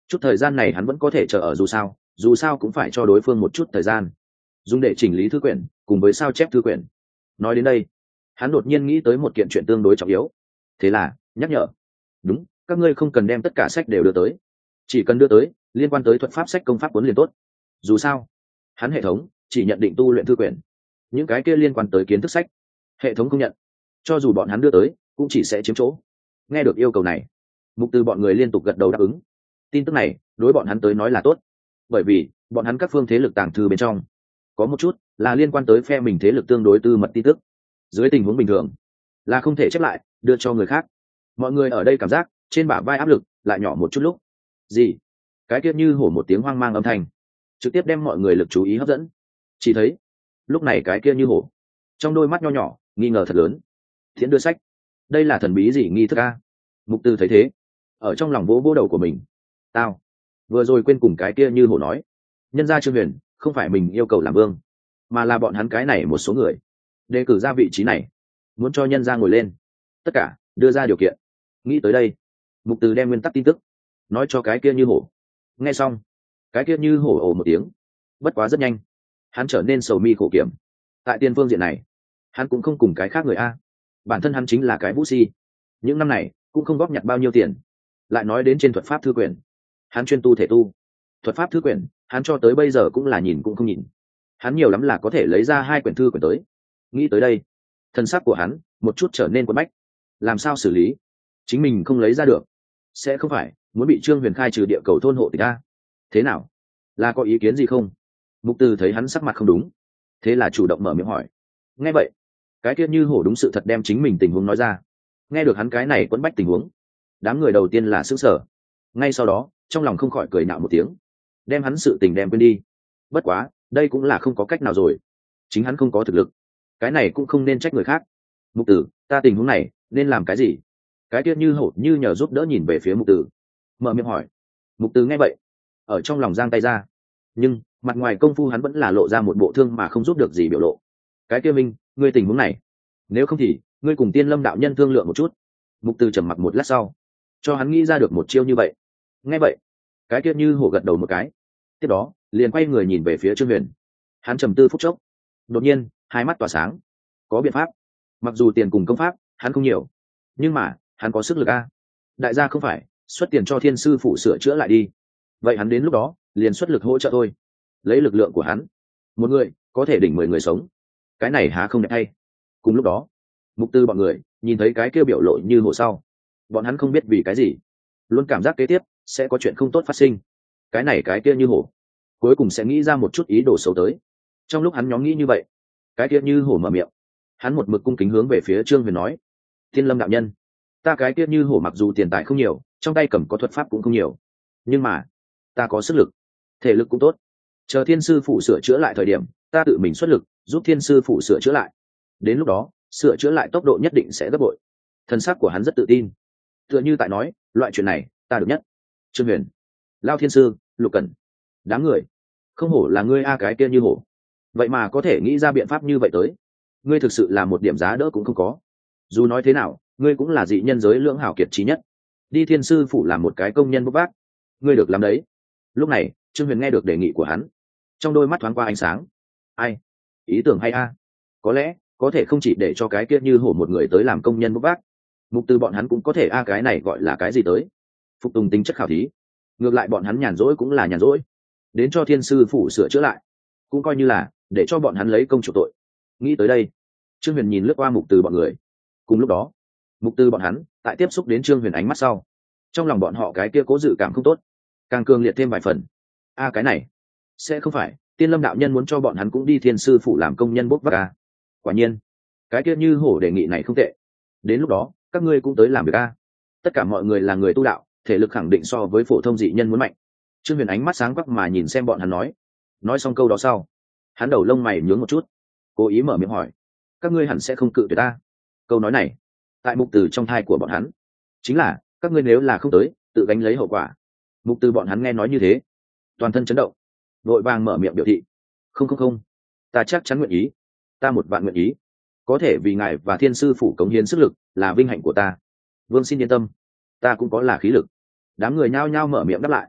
chút thời gian này hắn vẫn có thể chờ ở, dù sao dù sao cũng phải cho đối phương một chút thời gian dùng để chỉnh lý thư quyển cùng với sao chép thư quyển. Nói đến đây hắn đột nhiên nghĩ tới một kiện chuyện tương đối trọng yếu, thế là nhắc nhở: đúng, các ngươi không cần đem tất cả sách đều đưa tới, chỉ cần đưa tới liên quan tới thuật pháp sách công pháp cuốn liền tốt. Dù sao hắn hệ thống chỉ nhận định tu luyện thư quyển, những cái kia liên quan tới kiến thức sách hệ thống không nhận, cho dù bọn hắn đưa tới cũng chỉ sẽ chiếm chỗ. Nghe được yêu cầu này, Mục Từ bọn người liên tục gật đầu đáp ứng. Tin tức này đối bọn hắn tới nói là tốt, bởi vì bọn hắn các phương thế lực tàng thư bên trong có một chút là liên quan tới phe mình thế lực tương đối tư mật tin tức, dưới tình huống bình thường là không thể chép lại đưa cho người khác. Mọi người ở đây cảm giác trên bả vai áp lực lại nhỏ một chút. Lúc gì cái kia như hổ một tiếng hoang mang âm thanh trực tiếp đem mọi người lực chú ý hấp dẫn. Chỉ thấy lúc này cái kia như hổ trong đôi mắt nho nhỏ nghi ngờ thật lớn: thiện đưa sách, đây là thần bí gì nghi thức a? Mục Từ thấy thế ở trong lòng vỗ vỗ đầu của mình: tao vừa rồi quên cùng cái kia như hổ nói, nhân gia Trương Huyền không phải mình yêu cầu làm vương, mà là bọn hắn cái này một số người đề cử ra vị trí này, muốn cho nhân gia ngồi lên, tất cả đưa ra điều kiện. Nghĩ tới đây, Mục Từ đem nguyên tắc tin tức nói cho cái kia như hổ. Nghe xong, cái kia như hổ ồ một tiếng. Bất quá rất nhanh hắn trở nên sầu mi khổ kiểm. Tại tiền phương diện này hắn cũng không cùng cái khác người a, bản thân hắn chính là cái vũ si, những năm này cũng không góp nhặt bao nhiêu tiền. Lại nói đến trên thuật pháp thư quyển, hắn chuyên tu thể tu, thuật pháp thư quyển hắn cho tới bây giờ cũng là nhìn cũng không nhìn, hắn nhiều lắm là có thể lấy ra hai quyển thư quyển tới. Nghĩ tới đây, thân sắc của hắn một chút trở nên quẫn bách. Làm sao xử lý? Chính mình không lấy ra được, sẽ không phải muốn bị Trương Huyền khai trừ địa cầu thôn hộ tịch a? Thế nào, là có ý kiến gì không? Mục Từ thấy hắn sắc mặt không đúng, thế là chủ động mở miệng hỏi. Nghe vậy, cái kia như hổ đúng sự thật đem chính mình tình huống nói ra. Nghe được hắn cái này quẫn bách tình huống, đám người đầu tiên là sững sờ, ngay sau đó trong lòng không khỏi cười nhạo một tiếng, đem hắn sự tình đem quên đi. Bất quá đây cũng là không có cách nào rồi, chính hắn không có thực lực, cái này cũng không nên trách người khác. Mục Tử, ta tình huống này nên làm cái gì? Cái kia như hổ như nhờ giúp đỡ nhìn về phía Mục Tử, mở miệng hỏi. Mục Tử nghe vậy ở trong lòng giang tay ra, nhưng mặt ngoài công phu hắn vẫn là lộ ra một bộ thương mà không giúp được gì biểu lộ. Cái kia Minh, ngươi tình huống này, nếu không thì ngươi cùng Tiên Lâm đạo nhân thương lượng một chút. Mục Tử trầm mặc một lát sau cho hắn nghĩ ra được một chiêu như vậy. Nghe vậy cái kia như hổ gật đầu một cái, tiếp đó liền quay người nhìn về phía Trương Huyền. Hắn trầm tư phút chốc, đột nhiên hai mắt tỏa sáng. Có biện pháp. Mặc dù tiền cùng công pháp hắn không nhiều, nhưng mà hắn có sức lực a. Đại gia không phải xuất tiền cho Thiên sư phụ sửa chữa lại đi, vậy hắn đến lúc đó liền xuất lực hỗ trợ thôi. Lấy lực lượng của hắn, một người có thể đỉnh mười người sống, cái này há không đẹp hay? Cùng lúc đó, Mục Tư bọn người nhìn thấy cái kia biểu lộ như hổ sau, bọn hắn không biết vì cái gì luôn cảm giác kế tiếp sẽ có chuyện không tốt phát sinh. Cái này cái kia như hổ cuối cùng sẽ nghĩ ra một chút ý đồ xấu tới. Trong lúc hắn nhóm nghĩ như vậy, cái kia như hổ mở miệng, hắn một mực cung kính hướng về phía Trương Huyền nói: Thiên Lâm đạo nhân, ta cái kia như hổ mặc dù tiền tài không nhiều, trong tay cầm có thuật pháp cũng không nhiều, nhưng mà ta có sức lực, thể lực cũng tốt. Chờ Thiên sư phụ sửa chữa lại thời điểm, ta tự mình xuất lực giúp Thiên sư phụ sửa chữa lại, đến lúc đó sửa chữa lại tốc độ nhất định sẽ gấp bội. Thân xác của hắn rất tự tin, tựa như tại nói, loại chuyện này ta được nhất. Trương Huyền, Lao Thiên sư, Lục Cẩn, đám người, không hổ là ngươi a, cái kia như hổ, vậy mà có thể nghĩ ra biện pháp như vậy tới. Ngươi thực sự là một điểm giá đỡ cũng không có. Dù nói thế nào, ngươi cũng là dị nhân giới lưỡng hảo kiệt trí nhất, đi Thiên sư phủ làm một cái công nhân bốc vác, ngươi được làm đấy. Lúc này Trương Huyền nghe được đề nghị của hắn, trong đôi mắt thoáng qua ánh sáng. Ai, ý tưởng hay a. Có lẽ có thể không chỉ để cho cái kia như hổ một người tới làm công nhân bốc vác, Mục Từ bọn hắn cũng có thể a. Cái này gọi là cái gì tới? Phục tùng tính chất khảo thí. Ngược lại bọn hắn nhàn rỗi cũng là nhàn rỗi, đến cho Thiên sư phủ sửa chữa lại cũng coi như là để cho bọn hắn lấy công chủ tội. Nghĩ tới đây, Trương Huyền nhìn lướt qua Mục Từ bọn người. Cùng lúc đó, Mục Từ bọn hắn tại tiếp xúc đến Trương Huyền ánh mắt sau, trong lòng bọn họ cái kia cố dự cảm không tốt càng cường liệt thêm vài phần. A, cái này sẽ không phải Tiên Lâm đạo nhân muốn cho bọn hắn cũng đi Thiên sư phủ làm công nhân bốc vác a? Quả nhiên cái kia như hổ đề nghị này không tệ, đến lúc đó các ngươi cũng tới làm việc a. Tất cả mọi người là người tu đạo, thể lực khẳng định so với phổ thông dị nhân muốn mạnh. Trương Huyền ánh mắt sáng quắc mà nhìn xem bọn hắn nói. Nói xong câu đó sau, hắn đầu lông mày nhướng một chút, cố ý mở miệng hỏi: các ngươi hẳn sẽ không cự tuyệt ta? Câu nói này tại Mục Từ trong thai của bọn hắn chính là: các ngươi nếu là không tới, tự gánh lấy hậu quả. Mục Từ bọn hắn nghe nói như thế, toàn thân chấn động, vội vàng mở miệng biểu thị: không không không, ta chắc chắn nguyện ý, ta một vạn nguyện ý, có thể vì ngài và Thiên sư phủ cống hiến sức lực là vinh hạnh của ta. Vương xin yên tâm, ta cũng có là khí lực. Đám người nhao nhao mở miệng đáp lại.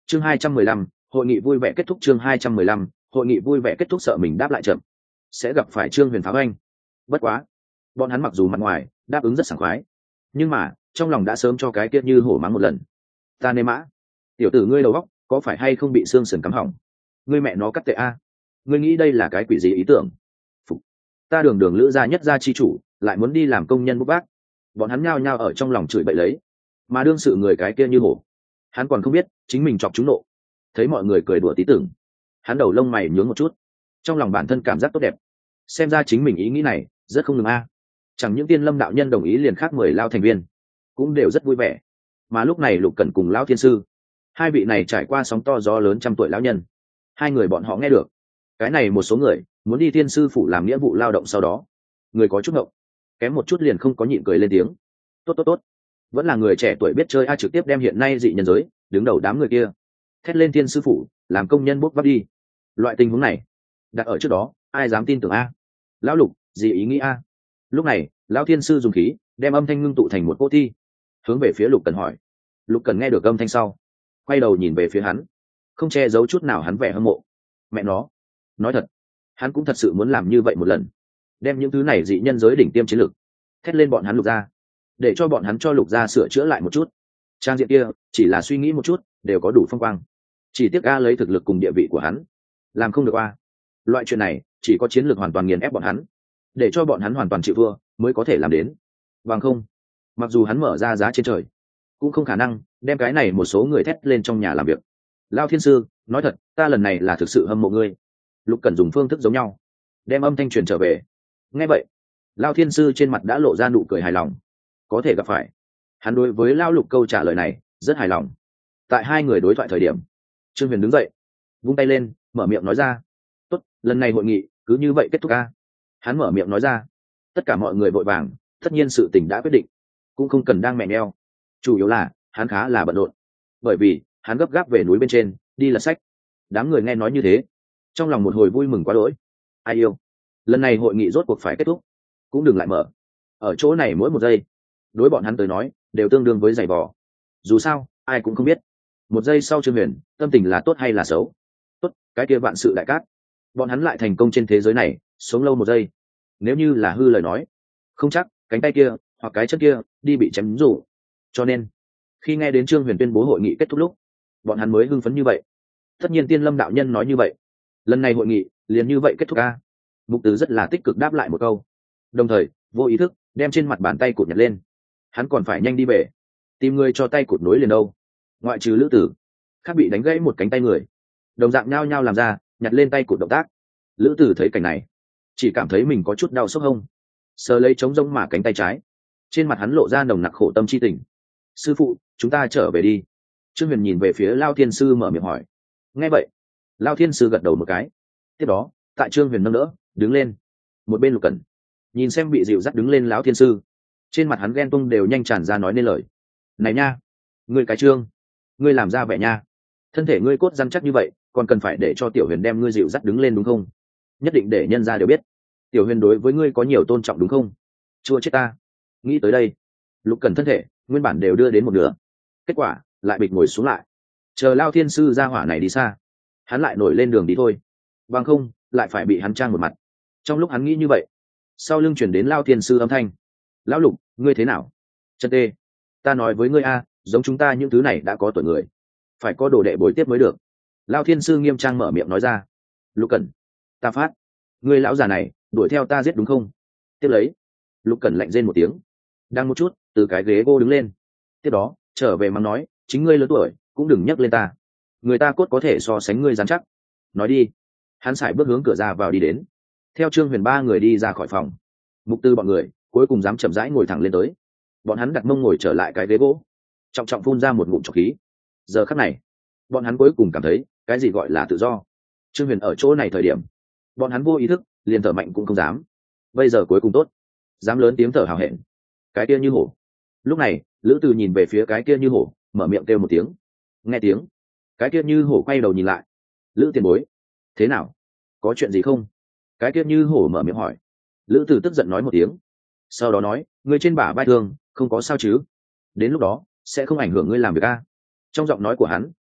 chương hai trăm mười lăm, hội nghị vui vẻ kết thúc. Chương hai trăm mười lăm, hội nghị vui vẻ kết thúc. Sợ mình đáp lại chậm sẽ gặp phải Trương Huyền phá anh. Bất quá bọn hắn mặc dù mặt ngoài đáp ứng rất sảng khoái, nhưng mà trong lòng đã sớm cho cái kia như hổ mắng một lần. Ta nê mã, tiểu tử ngươi đầu óc có phải hay không bị xương sườn cắm hỏng? Ngươi mẹ nó cắt tệ a, ngươi nghĩ đây là cái quỷ gì ý tưởng? Phục. Ta đường đường lữ gia nhất gia chi chủ lại muốn đi làm công nhân bốc vác. Bọn hắn nhao nhao ở trong lòng chửi bậy lấy, mà đương sự người cái kia như hổ, hắn còn không biết chính mình chọc chúng nộ. Thấy mọi người cười đùa tí tưởng, hắn đầu lông mày nhướng một chút, trong lòng bản thân cảm giác tốt đẹp. Xem ra chính mình ý nghĩ này rất không ngừng a. Chẳng những Tiên Lâm đạo nhân đồng ý, liền khác mười lao thành viên cũng đều rất vui vẻ. Mà lúc này Lục Cẩn cùng lão thiên sư, hai vị này trải qua sóng to gió lớn trăm tuổi lão nhân, hai người bọn họ nghe được cái này một số người muốn đi thiên sư phủ làm nghĩa vụ lao động, sau đó người có chút ngộng, kém một chút liền không có nhịn cười lên tiếng. Tốt tốt tốt, vẫn là người trẻ tuổi biết chơi a, trực tiếp đem hiện nay dị nhân giới đứng đầu đám người kia thét lên thiên sư phủ làm công nhân bốc vác đi. Loại tình huống này đặt ở trước đó ai dám tin tưởng a? Lão Lục gì ý nghĩ a? Lúc này lão thiên sư dùng khí đem âm thanh ngưng tụ thành một cỗ thi, hướng về phía Lục Cần hỏi. Lục Cần nghe được âm thanh sau quay đầu nhìn về phía hắn, không che giấu chút nào hắn vẻ hâm mộ. Mẹ nó, nói thật hắn cũng thật sự muốn làm như vậy một lần, đem những thứ này dị nhân giới đỉnh tiêm chiến lược thét lên bọn hắn Lục gia, để cho bọn hắn cho Lục gia sửa chữa lại một chút trang diện kia. Chỉ là suy nghĩ một chút đều có đủ phong quang, chỉ tiếc a lấy thực lực cùng địa vị của hắn làm không được a. Loại chuyện này chỉ có chiến lược hoàn toàn nghiền ép bọn hắn, để cho bọn hắn hoàn toàn chịu thua mới có thể làm đến. Bằng không, mặc dù hắn mở ra giá trên trời cũng không khả năng đem cái này một số người thét lên trong nhà làm việc. Lao thiên sư, nói thật ta lần này là thực sự hâm mộ ngươi. Lục Cần dùng phương thức giống nhau đem âm thanh truyền trở về. Nghe vậy Lao thiên sư trên mặt đã lộ ra nụ cười hài lòng. Có thể gặp phải, hắn đối với Lao Lục câu trả lời này rất hài lòng. Tại hai người đối thoại thời điểm, Trương Huyền đứng dậy vung tay lên mở miệng nói ra. Tốt, lần này hội nghị cứ như vậy kết thúc a. Hắn mở miệng nói ra. Tất cả mọi người vội vàng, tất nhiên sự tình đã quyết định cũng không cần đang mẹ neo. Chủ yếu là hắn khá là bận rộn, bởi vì hắn gấp gáp về núi bên trên đi lật sách. Đám người nghe nói như thế trong lòng một hồi vui mừng quá đỗi. Ai yêu, lần này hội nghị rốt cuộc phải kết thúc, cũng đừng lại mở. Ở chỗ này mỗi một giây đối bọn hắn tới nói đều tương đương với giày vò. Dù sao ai cũng không biết một giây sau Trương Huyền tâm tình là tốt hay là xấu. Tốt, cái kia vạn sự đại cát, bọn hắn lại thành công trên thế giới này sống lâu một giây. Nếu như là hư lời nói, không chắc cánh tay kia hoặc cái chân kia đi bị chém rủ. Cho nên khi nghe đến Trương Huyền tuyên bố hội nghị kết thúc lúc, bọn hắn mới hưng phấn như vậy. Tất nhiên Tiên Lâm đạo nhân nói như vậy, lần này hội nghị liền như vậy kết thúc a. Mục Từ rất là tích cực đáp lại một câu, đồng thời vô ý thức đem trên mặt bàn tay cụt nhặt lên. Hắn còn phải nhanh đi về tìm người cho tay cụt nối liền đâu. Ngoại trừ Lữ Tử, khác bị đánh gãy một cánh tay người đồng dạng nhao nhao làm ra nhặt lên tay cụt động tác. Lữ Tử thấy cảnh này chỉ cảm thấy mình có chút đau sốc hông, sờ lấy trống rỗng mà cánh tay trái, trên mặt hắn lộ ra nồng nặc khổ tâm chi tình. Sư phụ, chúng ta trở về đi. Trương Huyền nhìn về phía Lao thiên sư mở miệng hỏi. Nghe vậy Lao thiên sư gật đầu một cái. Tiếp đó tại Trương Huyền nâng đỡ đứng lên, một bên Lục Cẩn nhìn xem bị dịu dắt đứng lên lão thiên sư, trên mặt hắn ghen tung đều nhanh tràn ra nói nên lời. Này nha, ngươi cái Trương, ngươi làm ra vẻ nha, thân thể ngươi cốt rắn chắc như vậy còn cần phải để cho Tiểu Huyền đem ngươi dịu dắt đứng lên đúng không? Nhất định để nhân gia đều biết Tiểu Huyền đối với ngươi có nhiều tôn trọng đúng không? Chua chết ta. Nghĩ tới đây, Lục Cẩn thân thể nguyên bản đều đưa đến một nửa, kết quả lại bịch ngồi xuống lại, chờ Lao thiên sư ra hỏa này đi xa, hắn lại nổi lên đường đi thôi, bằng không lại phải bị hắn trang một mặt. Trong lúc hắn nghĩ như vậy, sau lưng chuyển đến Lao thiên sư âm thanh. Lão Lục, ngươi thế nào? Chân tê, ta nói với ngươi a, giống chúng ta những thứ này đã có tuổi người, phải có đồ đệ bồi tiếp mới được. Lao thiên sư nghiêm trang mở miệng nói ra. Lục Cẩn, ta phát, ngươi lão già này đuổi theo ta giết đúng không? Tiếp lấy Lục Cẩn lạnh rên một tiếng, đang một chút từ cái ghế gỗ đứng lên. Tiếp đó trở về mắng nói, chính ngươi lớn tuổi cũng đừng nhắc lên ta, người ta cốt có thể so sánh ngươi dám chắc. Nói đi, hắn sải bước hướng cửa ra vào đi đến, theo Trương Huyền ba người đi ra khỏi phòng. Mục Tư bọn người cuối cùng dám chậm rãi ngồi thẳng lên tới, bọn hắn đặt mông ngồi trở lại cái ghế gỗ, trọng trọng phun ra một ngụm trọc khí. Giờ khắc này bọn hắn cuối cùng cảm thấy cái gì gọi là tự do. Trương Huyền ở chỗ này thời điểm bọn hắn vô ý thức liền thở mạnh cũng không dám, bây giờ cuối cùng tốt, dám lớn tiếng thở hào hẹn. Cái kia như hổ. Lúc này Lữ Từ nhìn về phía cái kia như hổ, mở miệng kêu một tiếng. Nghe tiếng, cái kia như hổ quay đầu nhìn lại. Lữ tiền bối, thế nào, có chuyện gì không? Cái kia như hổ mở miệng hỏi. Lữ Từ tức giận nói một tiếng, sau đó nói, ngươi trên bả vai thương không có sao chứ? Đến lúc đó sẽ không ảnh hưởng ngươi làm việc a. Trong giọng nói của hắn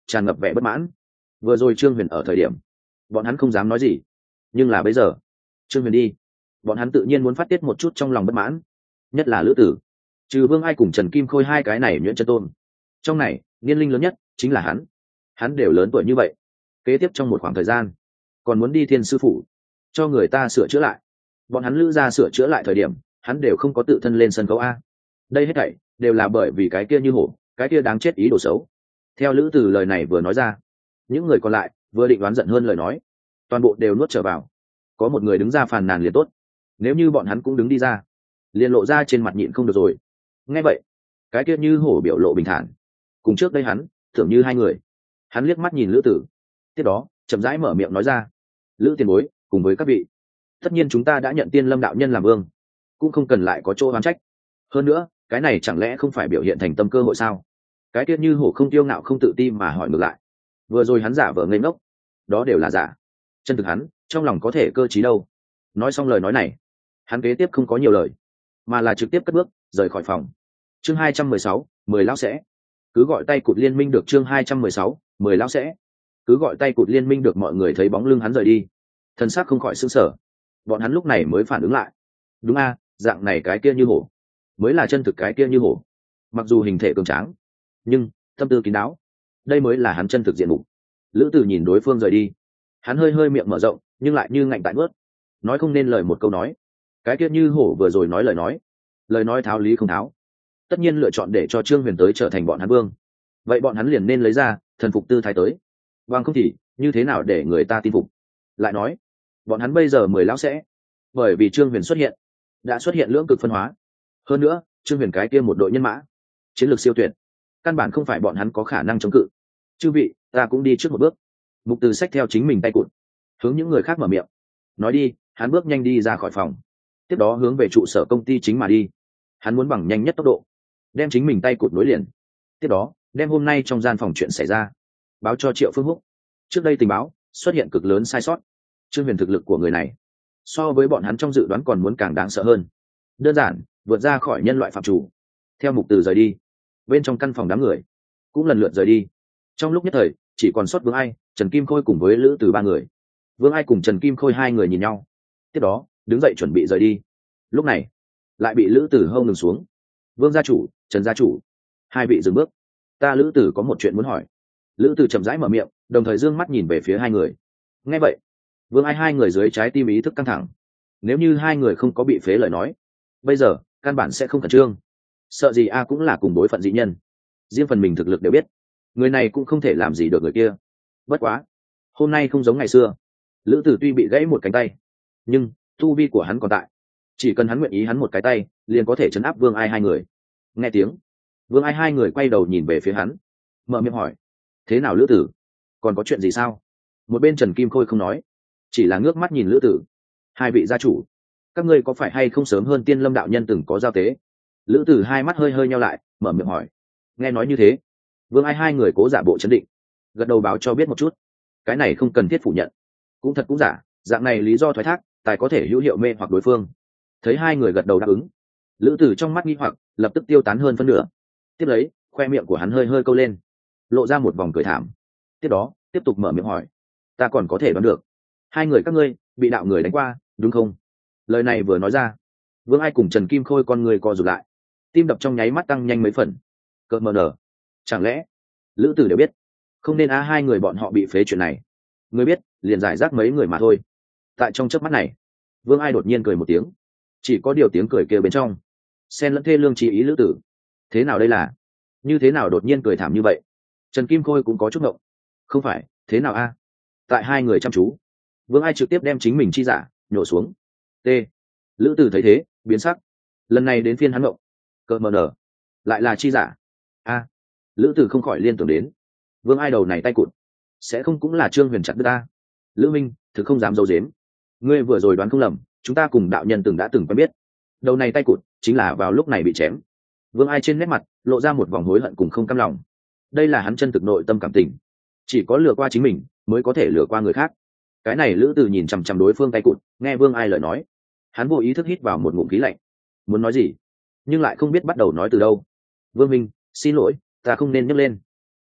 tràn ngập vẻ bất mãn. Vừa rồi Trương Huyền ở thời điểm bọn hắn không dám nói gì, nhưng là bây giờ Trương Huyền đi, bọn hắn tự nhiên muốn phát tiết một chút trong lòng bất mãn, nhất là Lữ Tử. Trừ Vương Ai cùng Trần Kim Khôi hai cái này nhuyễn chân tôn, trong này niên linh lớn nhất chính là hắn. Hắn đều lớn tuổi như vậy, kế tiếp trong một khoảng thời gian còn muốn đi Thiên Sư Phủ cho người ta sửa chữa lại. Bọn hắn Lữ ra sửa chữa lại thời điểm hắn đều không có tự thân lên sân khấu a. Đây hết thảy đều là bởi vì cái kia như hổ, cái kia đáng chết ý đồ xấu. Theo Lữ Từ lời này vừa nói ra, những người còn lại vừa định đoán giận hơn lời nói, toàn bộ đều nuốt trở vào. Có một người đứng ra phàn nàn liền tốt, nếu như bọn hắn cũng đứng đi ra, liền lộ ra trên mặt nhịn không được rồi. Nghe vậy, cái kia như hổ biểu lộ bình thản, cùng trước đây hắn tưởng như hai người. Hắn liếc mắt nhìn Lữ Tử, tiếp đó chậm rãi mở miệng nói ra: Lữ tiền bối cùng với các vị, tất nhiên chúng ta đã nhận Tiên Lâm đạo nhân làm vương, cũng không cần lại có chỗ oán trách. Hơn nữa cái này chẳng lẽ không phải biểu hiện thành tâm cơ hội sao? Cái kia như hổ không tiêu ngạo không tự ti mà hỏi ngược lại. Vừa rồi hắn giả vờ ngây ngốc, đó đều là giả, chân thực hắn trong lòng có thể cơ trí đâu. Nói xong lời nói này, hắn kế tiếp không có nhiều lời, mà là trực tiếp cất bước rời khỏi phòng. Chương hai trăm mười sáu, mười lão sẽ cứ gọi tay cụt liên minh được. Chương hai trăm mười sáu, mười lão sẽ cứ gọi tay cụt liên minh được. Mọi người thấy bóng lưng hắn rời đi, thân xác không khỏi sững sờ. Bọn hắn lúc này mới phản ứng lại, đúng a, dạng này cái kia như hổ mới là chân thực cái kia như hổ. Mặc dù hình thể cường tráng, nhưng tâm tư kín đáo, đây mới là hắn chân thực diện mục. Lữ Tử nhìn đối phương rời đi, hắn hơi hơi miệng mở rộng nhưng lại như ngạnh tại nuốt, nói không nên lời một câu nói. Cái kia như hổ vừa rồi nói lời nói, lời nói tháo lý không tháo, tất nhiên lựa chọn để cho Trương Huyền tới trở thành bọn hắn vương, vậy bọn hắn liền nên lấy ra thần phục tư thái tới, bằng không thì như thế nào để người ta tin phục. Lại nói bọn hắn bây giờ mười lão sẽ, bởi vì Trương Huyền xuất hiện đã xuất hiện lưỡng cực phân hóa. Hơn nữa Trương Huyền cái kia một đội nhân mã chiến lược siêu tuyệt, căn bản không phải bọn hắn có khả năng chống cự. Chư vị, ta cũng đi trước một bước. Mục Từ xách theo chính mình tay cụt, hướng những người khác mở miệng nói đi. Hắn bước nhanh đi ra khỏi phòng, tiếp đó hướng về trụ sở công ty chính mà đi. Hắn muốn bằng nhanh nhất tốc độ đem chính mình tay cụt nối liền, tiếp đó đem hôm nay trong gian phòng chuyện xảy ra báo cho Triệu Phương Húc. Trước đây tình báo xuất hiện cực lớn sai sót, Trương Huyền thực lực của người này so với bọn hắn trong dự đoán còn muốn càng đáng sợ hơn, đơn giản vượt ra khỏi nhân loại phạm chủ. Theo Mục Từ rời đi, bên trong căn phòng đám người cũng lần lượt rời đi. Trong lúc nhất thời chỉ còn sót Vương Ai, Trần Kim Khôi cùng với Lữ Từ ba người. Vương Ai cùng Trần Kim Khôi hai người nhìn nhau, tiếp đó đứng dậy chuẩn bị rời đi. Lúc này lại bị Lữ Tử hông ngừng xuống. Vương gia chủ, Trần gia chủ, hai vị dừng bước, ta Lữ Tử có một chuyện muốn hỏi. Lữ Tử chậm rãi mở miệng, đồng thời dương mắt nhìn về phía hai người. Nghe vậy, Vương Ai hai người dưới trái tim ý thức căng thẳng. Nếu như hai người không có bị phế lời nói, bây giờ căn bản sẽ không khẩn trương. Sợ gì a, cũng là cùng đối phận dị nhân, riêng phần mình thực lực đều biết, người này cũng không thể làm gì được người kia. Bất quá hôm nay không giống ngày xưa. Lữ Tử tuy bị gãy một cánh tay, nhưng tu vi của hắn còn tại, chỉ cần hắn nguyện ý, hắn một cái tay liền có thể chấn áp Vương Ai hai người. Nghe tiếng, Vương Ai hai người quay đầu nhìn về phía hắn, mở miệng hỏi: thế nào Lữ Tử, còn có chuyện gì sao? Một bên Trần Kim Khôi không nói, chỉ là ngước mắt nhìn Lữ Tử. Hai vị gia chủ, các ngươi có phải hay không sớm hơn Tiên Lâm đạo nhân từng có giao tế? Lữ Tử hai mắt hơi hơi nhau lại, mở miệng hỏi. Nghe nói như thế, Vương Ai hai người cố giả bộ chấn định, gật đầu báo cho biết một chút. Cái này không cần thiết phủ nhận, cũng thật cũng giả, dạng này lý do thoái thác tài có thể hữu hiệu mê hoặc đối phương. Thấy hai người gật đầu đáp ứng, Lữ Tử trong mắt nghi hoặc lập tức tiêu tán hơn phân nửa. Tiếp lấy khoe miệng của hắn hơi hơi câu lên, lộ ra một vòng cười thảm. Tiếp đó tiếp tục mở miệng hỏi: ta còn có thể đoán được hai người các ngươi bị đạo người đánh qua đúng không? Lời này vừa nói ra, Vương Ai cùng Trần Kim Khôi con người co rụt lại, tim đập trong nháy mắt tăng nhanh mấy phần. Cợt mờ nở, chẳng lẽ Lữ Tử đều biết? Không nên á, hai người bọn họ bị phế chuyện này, người biết liền giải rác mấy người mà thôi. Tại trong chớp mắt này, Vương Ai đột nhiên cười một tiếng, chỉ có điều tiếng cười kia bên trong xen lẫn thê lương chí ý. Lữ Tử, thế nào đây là như thế nào đột nhiên cười thảm như vậy? Trần Kim Khôi cũng có chút ngộng. Không phải thế nào a? Tại hai người chăm chú, Vương Ai trực tiếp đem chính mình chi giả nhổ xuống. T. Lữ Tử thấy thế biến sắc, lần này đến phiên hắn ngộng. Cợt mờ nở, lại là chi giả a? Lữ Tử không khỏi liên tưởng đến Vương Ai đầu này tay cụt, sẽ không cũng là Trương Huyền chặt đứt ta? Lữ minh thực không dám giấu giếm, ngươi vừa rồi đoán không lầm, chúng ta cùng đạo nhân từng đã từng quen biết. Đầu này tay cụt chính là vào lúc này bị chém. Vương Ai trên nét mặt lộ ra một vòng hối hận cùng không cam lòng. Đây là hắn chân thực nội tâm cảm tình, chỉ có lừa qua chính mình mới có thể lừa qua người khác. Cái này Lữ Tử nhìn chằm chằm đối phương tay cụt, nghe Vương Ai lời nói, hắn vô ý thức hít vào một ngụm khí lạnh, muốn nói gì nhưng lại không biết bắt đầu nói từ đâu. Vương minh, xin lỗi, ta không nên nhấc lên.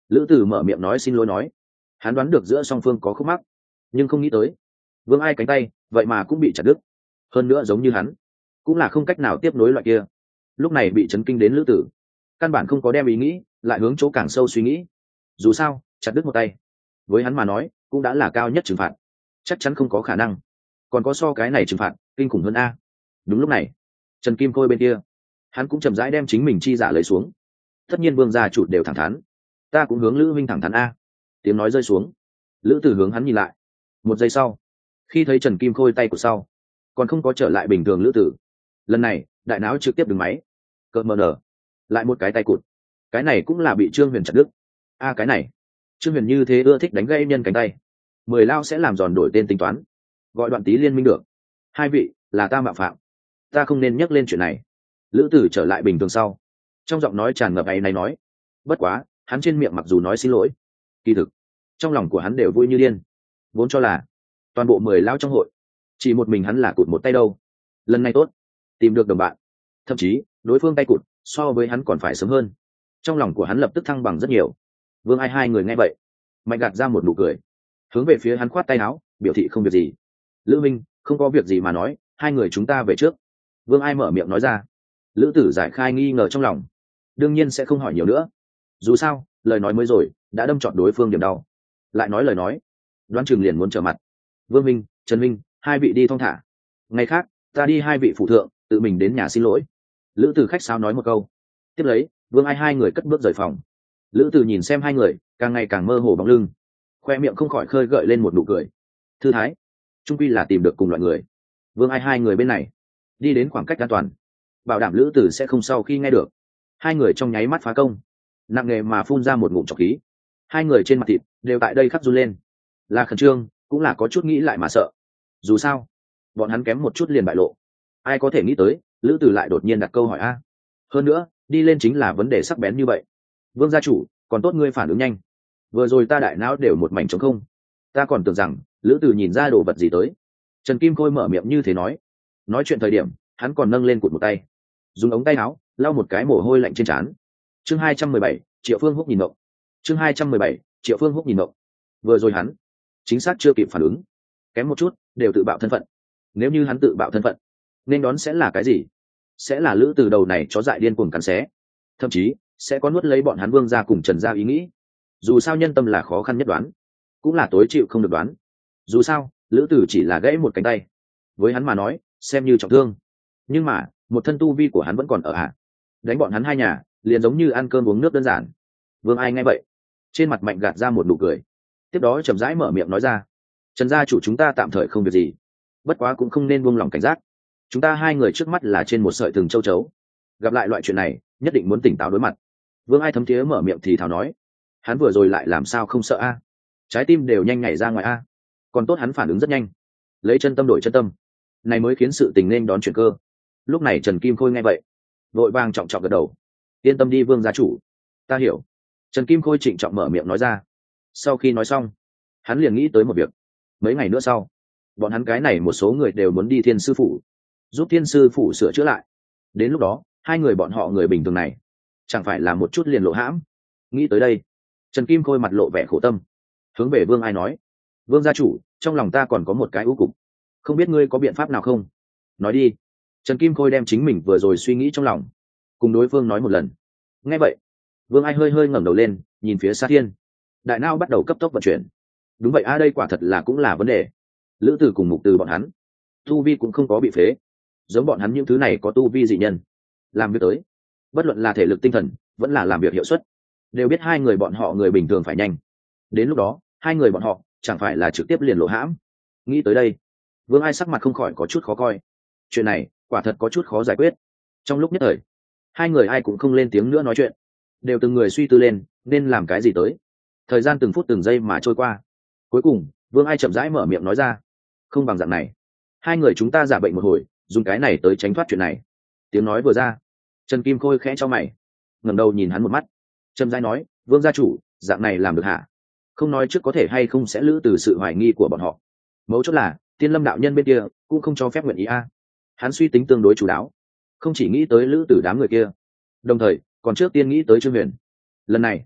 lữ tử mở miệng nói xin lỗi nói. Hắn đoán được giữa song phương có khúc mắc, nhưng không nghĩ tới vương ai cánh tay vậy mà cũng bị chặt đứt, hơn nữa giống như hắn cũng là không cách nào tiếp nối loại kia. Lúc này bị chấn kinh đến lữ tử căn bản không có đem ý nghĩ lại hướng chỗ càng sâu suy nghĩ. Dù sao chặt đứt một tay với hắn mà nói cũng đã là cao nhất trừng phạt, chắc chắn không có khả năng còn có so cái này trừng phạt kinh khủng hơn a. Đúng lúc này Trần Kim Khôi bên kia hắn cũng chậm rãi đem chính mình chi giả lấy xuống. Tất nhiên vương gia chủ đều thẳng thắn, ta cũng hướng lữ minh thẳng thắn a. Tiếng nói rơi xuống, lữ tử hướng hắn nhìn lại. Một giây sau, khi thấy Trần Kim Khôi tay của sau còn không có trở lại bình thường lữ tử, lần này đại não trực tiếp đứng máy. Cợt mờ nở, lại một cái tay cụt, cái này cũng là bị Trương Huyền chặt đứt. A cái này Trương Huyền như thế ưa thích đánh gãy nhân cánh tay, mười lao sẽ làm giòn đổi tên tính toán, gọi Đoạn Tý liên minh được. Hai vị là ta mạo phạm, ta không nên nhắc lên chuyện này. Lữ tử trở lại bình thường sau, trong giọng nói tràn ngập áy náy nói. Bất quá hắn trên miệng mặc dù nói xin lỗi, kỳ thực trong lòng của hắn đều vui như điên. Vốn cho là toàn bộ mười lao trong hội chỉ một mình hắn là cụt một tay đâu, lần này tốt, tìm được đồng bạn, thậm chí đối phương tay cụt so với hắn còn phải sớm hơn. Trong lòng của hắn lập tức thăng bằng rất nhiều. Vương ai hai người nghe vậy mạnh gạt ra một nụ cười, hướng về phía hắn khoát tay áo biểu thị không việc gì. Lữ minh không có việc gì mà nói, hai người chúng ta về trước. Vương ai mở miệng nói ra. Lữ tử giải khai nghi ngờ trong lòng, đương nhiên sẽ không hỏi nhiều nữa. Dù sao lời nói mới rồi đã đâm trọn đối phương điểm đau, lại nói lời nói đoán chừng liền muốn trở mặt. Vương minh, Trần minh, hai vị đi thong thả, ngày khác ta đi hai vị phụ thượng tự mình đến nhà xin lỗi. Lữ tử khách sáo nói một câu, tiếp lấy Vương ai hai người cất bước rời phòng. Lữ tử nhìn xem hai người càng ngày càng mơ hồ bóng lưng, khoe miệng không khỏi khơi gợi lên một nụ cười thư thái. Trung quy là tìm được cùng loại người. Vương ai hai người bên này đi đến khoảng cách an toàn, bảo đảm Lữ tử sẽ không sau khi nghe được. Hai người trong nháy mắt phá công, nặng nề mà phun ra một ngụm trọc khí. Hai người trên mặt thịt đều tại đây khắc run lên, là khẩn trương cũng là có chút nghĩ lại mà sợ. Dù sao bọn hắn kém một chút liền bại lộ, ai có thể nghĩ tới Lữ tử lại đột nhiên đặt câu hỏi a. Hơn nữa đi lên chính là vấn đề sắc bén như vậy. Vương gia chủ, còn tốt ngươi phản ứng nhanh, vừa rồi ta đại não đều một mảnh trống không, ta còn tưởng rằng Lữ tử nhìn ra đồ vật gì tới. Trần Kim Khôi mở miệng như thế nói. Nói chuyện thời điểm hắn còn nâng lên cụt một tay, dùng ống tay áo lau một cái mồ hôi lạnh trên trán. Chương hai trăm mười bảy, Triệu Phương Húc nhìn mộng. Chương hai trăm mười bảy, Triệu Phương Húc nhìn mộng. Vừa rồi hắn chính xác chưa kịp phản ứng, kém một chút đều tự bạo thân phận. Nếu như hắn tự bạo thân phận, nên đón sẽ là cái gì? Sẽ là Lữ từ đầu này chó dại điên cuồng cắn xé, thậm chí sẽ có nuốt lấy bọn hắn Vương gia cùng Trần gia ý nghĩ. Dù sao nhân tâm là khó khăn nhất đoán, cũng là tối chịu không được đoán. Dù sao Lữ tử chỉ là gãy một cánh tay, với hắn mà nói xem như trọng thương, nhưng mà một thân tu vi của hắn vẫn còn ở hạ, đánh bọn hắn hai nhà liền giống như ăn cơm uống nước đơn giản. Vương ai nghe vậy trên mặt mạnh gạt ra một nụ cười, tiếp đó chậm rãi mở miệng nói ra. Trần gia chủ chúng ta tạm thời không việc gì, bất quá cũng không nên buông lỏng cảnh giác. Chúng ta hai người trước mắt là trên một sợi thừng châu chấu, gặp lại loại chuyện này nhất định muốn tỉnh táo đối mặt. Vương ai thấm thía mở miệng thì thào nói. Hắn vừa rồi lại làm sao không sợ a? Trái tim đều nhanh nhảy ra ngoài a. Còn tốt hắn phản ứng rất nhanh, lấy chân tâm đổi chân tâm, này mới khiến sự tình nên đón chuyển cơ. Lúc này Trần Kim Khôi nghe vậy vội vàng trọng trọng gật đầu. Yên tâm đi Vương gia chủ, ta hiểu. Trần Kim Khôi trịnh trọng mở miệng nói ra. Sau khi nói xong hắn liền nghĩ tới một việc. Mấy ngày nữa sau bọn hắn cái này một số người đều muốn đi Thiên sư phủ, giúp Thiên sư phủ sửa chữa lại. Đến lúc đó hai người bọn họ người bình thường này chẳng phải là một chút liền lộ hãm. Nghĩ tới đây Trần Kim Khôi mặt lộ vẻ khổ tâm, hướng về Vương ai nói. Vương gia chủ, trong lòng ta còn có một cái ưu cục, không biết ngươi có biện pháp nào không? Nói đi. Trần Kim Khôi đem chính mình vừa rồi suy nghĩ trong lòng cùng đối phương nói một lần. Nghe vậy Vương ai hơi hơi ngẩng đầu lên nhìn phía xa thiên, đại não bắt đầu cấp tốc vận chuyển. Đúng vậy a, đây quả thật là cũng là vấn đề. Lữ tử cùng Mục Từ bọn hắn tu vi cũng không có bị phế, giống bọn hắn những thứ này có tu vi dị nhân làm việc tới, bất luận là thể lực tinh thần vẫn là làm việc hiệu suất, đều biết hai người bọn họ người bình thường phải nhanh. Đến lúc đó hai người bọn họ chẳng phải là trực tiếp liền lộ hãm. Nghĩ tới đây Vương ai sắc mặt không khỏi có chút khó coi. Chuyện này quả thật có chút khó giải quyết. Trong lúc nhất thời hai người ai cũng không lên tiếng nữa nói chuyện, đều từng người suy tư lên nên làm cái gì tới. Thời gian từng phút từng giây mà trôi qua, cuối cùng Vương ai chậm rãi mở miệng nói ra. Không bằng dạng này, hai người chúng ta giả bệnh một hồi, dùng cái này tới tránh thoát chuyện này. Tiếng nói vừa ra Trần Kim Khôi khẽ cho mày, ngẩng đầu nhìn hắn một mắt, chậm rãi nói. Vương gia chủ, dạng này làm được hả? Không nói trước có thể hay không sẽ lữ từ sự hoài nghi của bọn họ, mấu chốt là Tiên Lâm đạo nhân bên kia cũng không cho phép nguyện ý a. Hắn suy tính tương đối chủ đáo, không chỉ nghĩ tới lữ tử đám người kia, đồng thời còn trước tiên nghĩ tới Trương Huyền. Lần này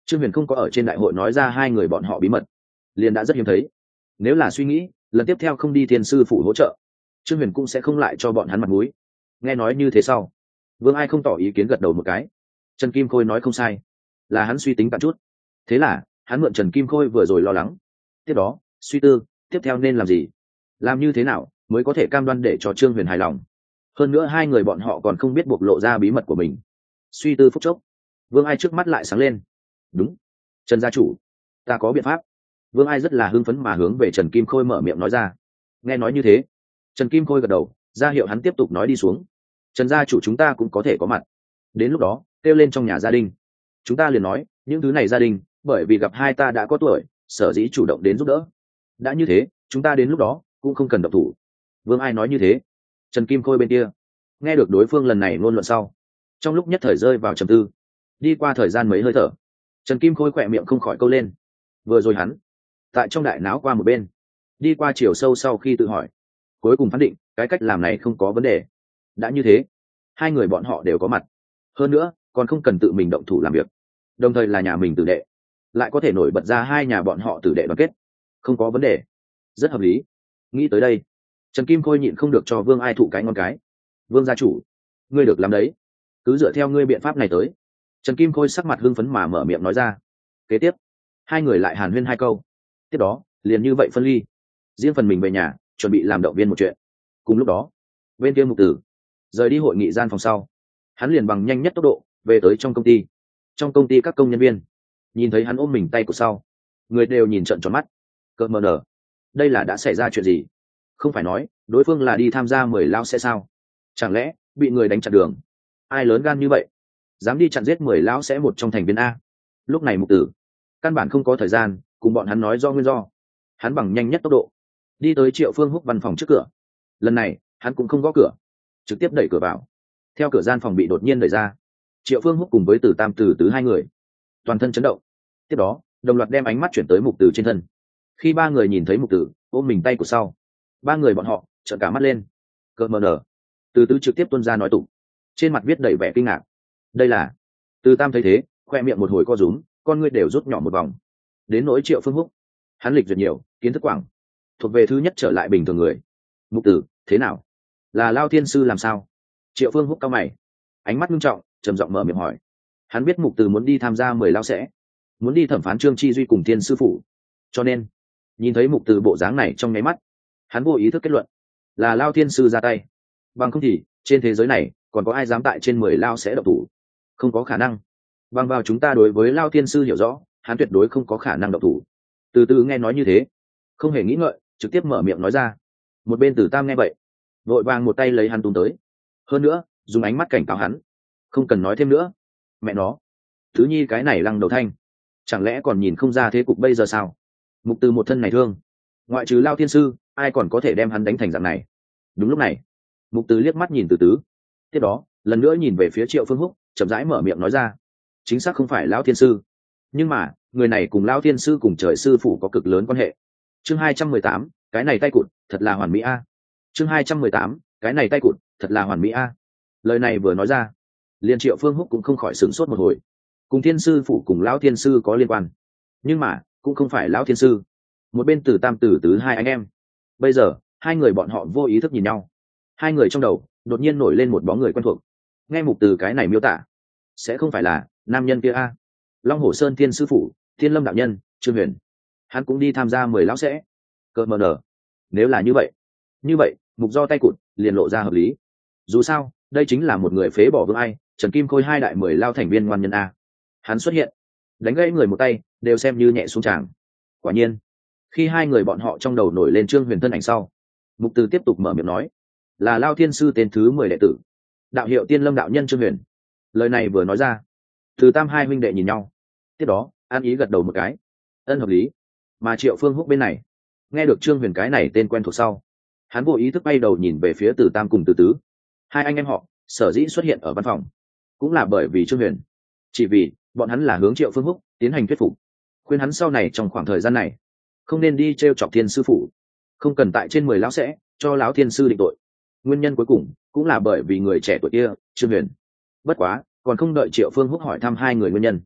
Trương Huyền không có ở trên đại hội nói ra hai người bọn họ bí mật, liền đã rất hiếm thấy. Nếu là suy nghĩ lần tiếp theo không đi thiên sư phụ hỗ trợ, Trương Huyền cũng sẽ không lại cho bọn hắn mặt mũi. Nghe nói như thế sau, Vương Ai không tỏ ý kiến gật đầu một cái. Trần Kim Khôi nói không sai, là hắn suy tính cạn chút. Thế là hắn mượn Trần Kim Khôi vừa rồi lo lắng, tiếp đó suy tư tiếp theo nên làm gì, làm như thế nào mới có thể cam đoan để cho Trương Huyền hài lòng. Hơn nữa hai người bọn họ còn không biết bộc lộ ra bí mật của mình. Suy tư phút chốc, Vương Ai trước mắt lại sáng lên. Đúng, Trần gia chủ, ta có biện pháp. Vương Ai rất là hưng phấn mà hướng về Trần Kim Khôi mở miệng nói ra. Nghe nói như thế, Trần Kim Khôi gật đầu ra hiệu hắn tiếp tục nói đi xuống. Trần gia chủ chúng ta cũng có thể có mặt, đến lúc đó kêu lên trong nhà gia đình, chúng ta liền nói những thứ này gia đình bởi vì gặp hai ta đã có tuổi, sở dĩ chủ động đến giúp đỡ. Đã như thế chúng ta đến lúc đó cũng không cần động thủ. Vương Ai nói như thế, Trần Kim Khôi bên kia nghe được đối phương lần này ngôn luận sau, trong lúc nhất thời rơi vào trầm tư. Đi qua thời gian mấy hơi thở, Trần Kim Khôi khỏe miệng không khỏi câu lên. Vừa rồi hắn tại trong đại não qua một bên, đi qua chiều sâu sau khi tự hỏi, cuối cùng phán định cái cách làm này không có vấn đề. Đã như thế hai người bọn họ đều có mặt, hơn nữa còn không cần tự mình động thủ làm việc, đồng thời là nhà mình tử đệ, lại có thể nổi bật ra hai nhà bọn họ tử đệ đoàn kết, không có vấn đề, rất hợp lý. Nghĩ tới đây, Trần Kim Khôi nhịn không được cho Vương Ai thụ cái ngon cái. Vương gia chủ, ngươi được làm đấy, cứ dựa theo ngươi biện pháp này tới. Trần Kim Khôi sắc mặt hưng phấn mà mở miệng nói ra. Kế tiếp hai người lại hàn huyên hai câu, tiếp đó liền như vậy phân ly, riêng phần mình về nhà chuẩn bị làm động viên một chuyện. Cùng lúc đó bên kia Mục Tử rời đi hội nghị gian phòng sau, hắn liền bằng nhanh nhất tốc độ về tới trong công ty. Trong công ty các công nhân viên nhìn thấy hắn ôm mình tay của sau, người đều nhìn trợn tròn mắt. Cợt mờ nở, đây là đã xảy ra chuyện gì? Không phải nói đối phương là đi tham gia mười lao sẽ sao? Chẳng lẽ bị người đánh chặn đường? Ai lớn gan như vậy dám đi chặn giết mười lão sẽ một trong thành viên a? Lúc này Mục Tử căn bản không có thời gian cùng bọn hắn nói do nguyên do, hắn bằng nhanh nhất tốc độ đi tới Triệu Phương Húc văn phòng trước cửa. Lần này hắn cũng không gõ cửa, trực tiếp đẩy cửa vào. Theo cửa gian phòng bị đột nhiên đẩy ra, Triệu Phương Húc cùng với Từ Tam Từ Tứ hai người toàn thân chấn động, tiếp đó đồng loạt đem ánh mắt chuyển tới Mục Tử trên thân. Khi ba người nhìn thấy Mục Tử ôm mình tay của sau, ba người bọn họ trợn cả mắt lên. Cợt mờ nở, Từ Tứ trực tiếp tuôn ra nói tụng, trên mặt viết đầy vẻ kinh ngạc. Đây là... Từ Tam thấy thế khoe miệng một hồi co rúm, con ngươi đều rút nhỏ một vòng. Đến nỗi Triệu Phương Húc, hắn lịch duyệt nhiều, kiến thức quảng, thuộc về thứ nhất trở lại bình thường người. Mục Tử thế nào, là Lao Thiên sư làm sao? Triệu Phương Húc cau mày, ánh mắt nghiêm trọng trầm giọng mở miệng hỏi. Hắn biết Mục Tử muốn đi tham gia mười lao sẽ, muốn đi thẩm phán Trương Chi Duy cùng Thiên sư phụ, cho nên nhìn thấy Mục Tử bộ dáng này trong nháy mắt, hắn vô ý thức kết luận là Lao Thiên sư ra tay. Bằng không thì trên thế giới này còn có ai dám tại trên mười lao sẽ động thủ? Không có khả năng. Bằng vào chúng ta đối với Lao Thiên sư hiểu rõ, hắn tuyệt đối không có khả năng động thủ. Từ Từ nghe nói như thế, không hề nghĩ ngợi trực tiếp mở miệng nói ra. Một bên Từ Tam nghe vậy vội vàng một tay lấy hắn túm tới, hơn nữa dùng ánh mắt cảnh cáo hắn không cần nói thêm nữa. Mẹ nó, thứ nhi cái này lăng đầu thanh, chẳng lẽ còn nhìn không ra thế cục bây giờ sao? Mục Từ một thân này thương, ngoại trừ Lao Thiên sư ai còn có thể đem hắn đánh thành dạng này? Đúng lúc này Mục Từ liếc mắt nhìn Từ Tứ, tiếp đó lần nữa nhìn về phía Triệu Phương Húc, chậm rãi mở miệng nói ra. Chính xác không phải Lão Thiên sư, nhưng mà người này cùng Lão Thiên sư cùng trời sư phụ có cực lớn quan hệ. Chương hai trăm mười tám, cái này tay cụt thật là hoàn mỹ a. Chương hai trăm mười tám, cái này tay cụt thật là hoàn mỹ a. Lời này vừa nói ra, liền Triệu Phương Húc cũng không khỏi sửng sốt một hồi. Cùng Thiên sư phụ cùng Lão Thiên sư có liên quan, nhưng mà cũng không phải Lão Thiên sư. Một bên Từ Tam Từ Tứ hai anh em, bây giờ hai người bọn họ vô ý thức nhìn nhau. Hai người trong đầu đột nhiên nổi lên một bóng người quen thuộc. Nghe Mục Từ cái này miêu tả, sẽ không phải là nam nhân kia a? Long Hổ Sơn Thiên sư phụ, Thiên Lâm đạo nhân Trương Huyền, hắn cũng đi tham gia mười lão sẽ. Cợt mờ nở, nếu là như vậy như vậy Mục do tay cụt liền lộ ra hợp lý. Dù sao đây chính là một người phế bỏ Vương Ai, Trần Kim Khôi hai đại mười lao thành viên ngoan nhân a. Hắn xuất hiện đánh gãy người một tay đều xem như nhẹ xuống tràng. Quả nhiên khi hai người bọn họ trong đầu nổi lên Trương Huyền thân ảnh sau, Mục Từ tiếp tục mở miệng nói, là Lao Thiên sư tên thứ mười đệ tử, đạo hiệu Tiên Lâm đạo nhân Trương Huyền. Lời này vừa nói ra, Từ Tam hai huynh đệ nhìn nhau, tiếp đó an ý gật đầu một cái, ân hợp lý. Mà Triệu Phương Húc bên này nghe được Trương Huyền cái này tên quen thuộc sau, hắn vô ý thức bay đầu nhìn về phía Từ Tam cùng Từ Tứ. Hai anh em họ sở dĩ xuất hiện ở văn phòng cũng là bởi vì Trương Huyền, chỉ vì bọn hắn là hướng Triệu Phương Húc tiến hành thuyết phục, khuyên hắn sau này trong khoảng thời gian này không nên đi t r e o chọc Thiên sư phụ, không cần tại trên mười lão sẽ cho lão Thiên sư định tội. Nguyên nhân cuối cùng cũng là bởi vì người trẻ tuổi kia Trương Huyền. Bất quá còn không đợi Triệu Phương Húc hỏi thăm hai người nguyên nhân,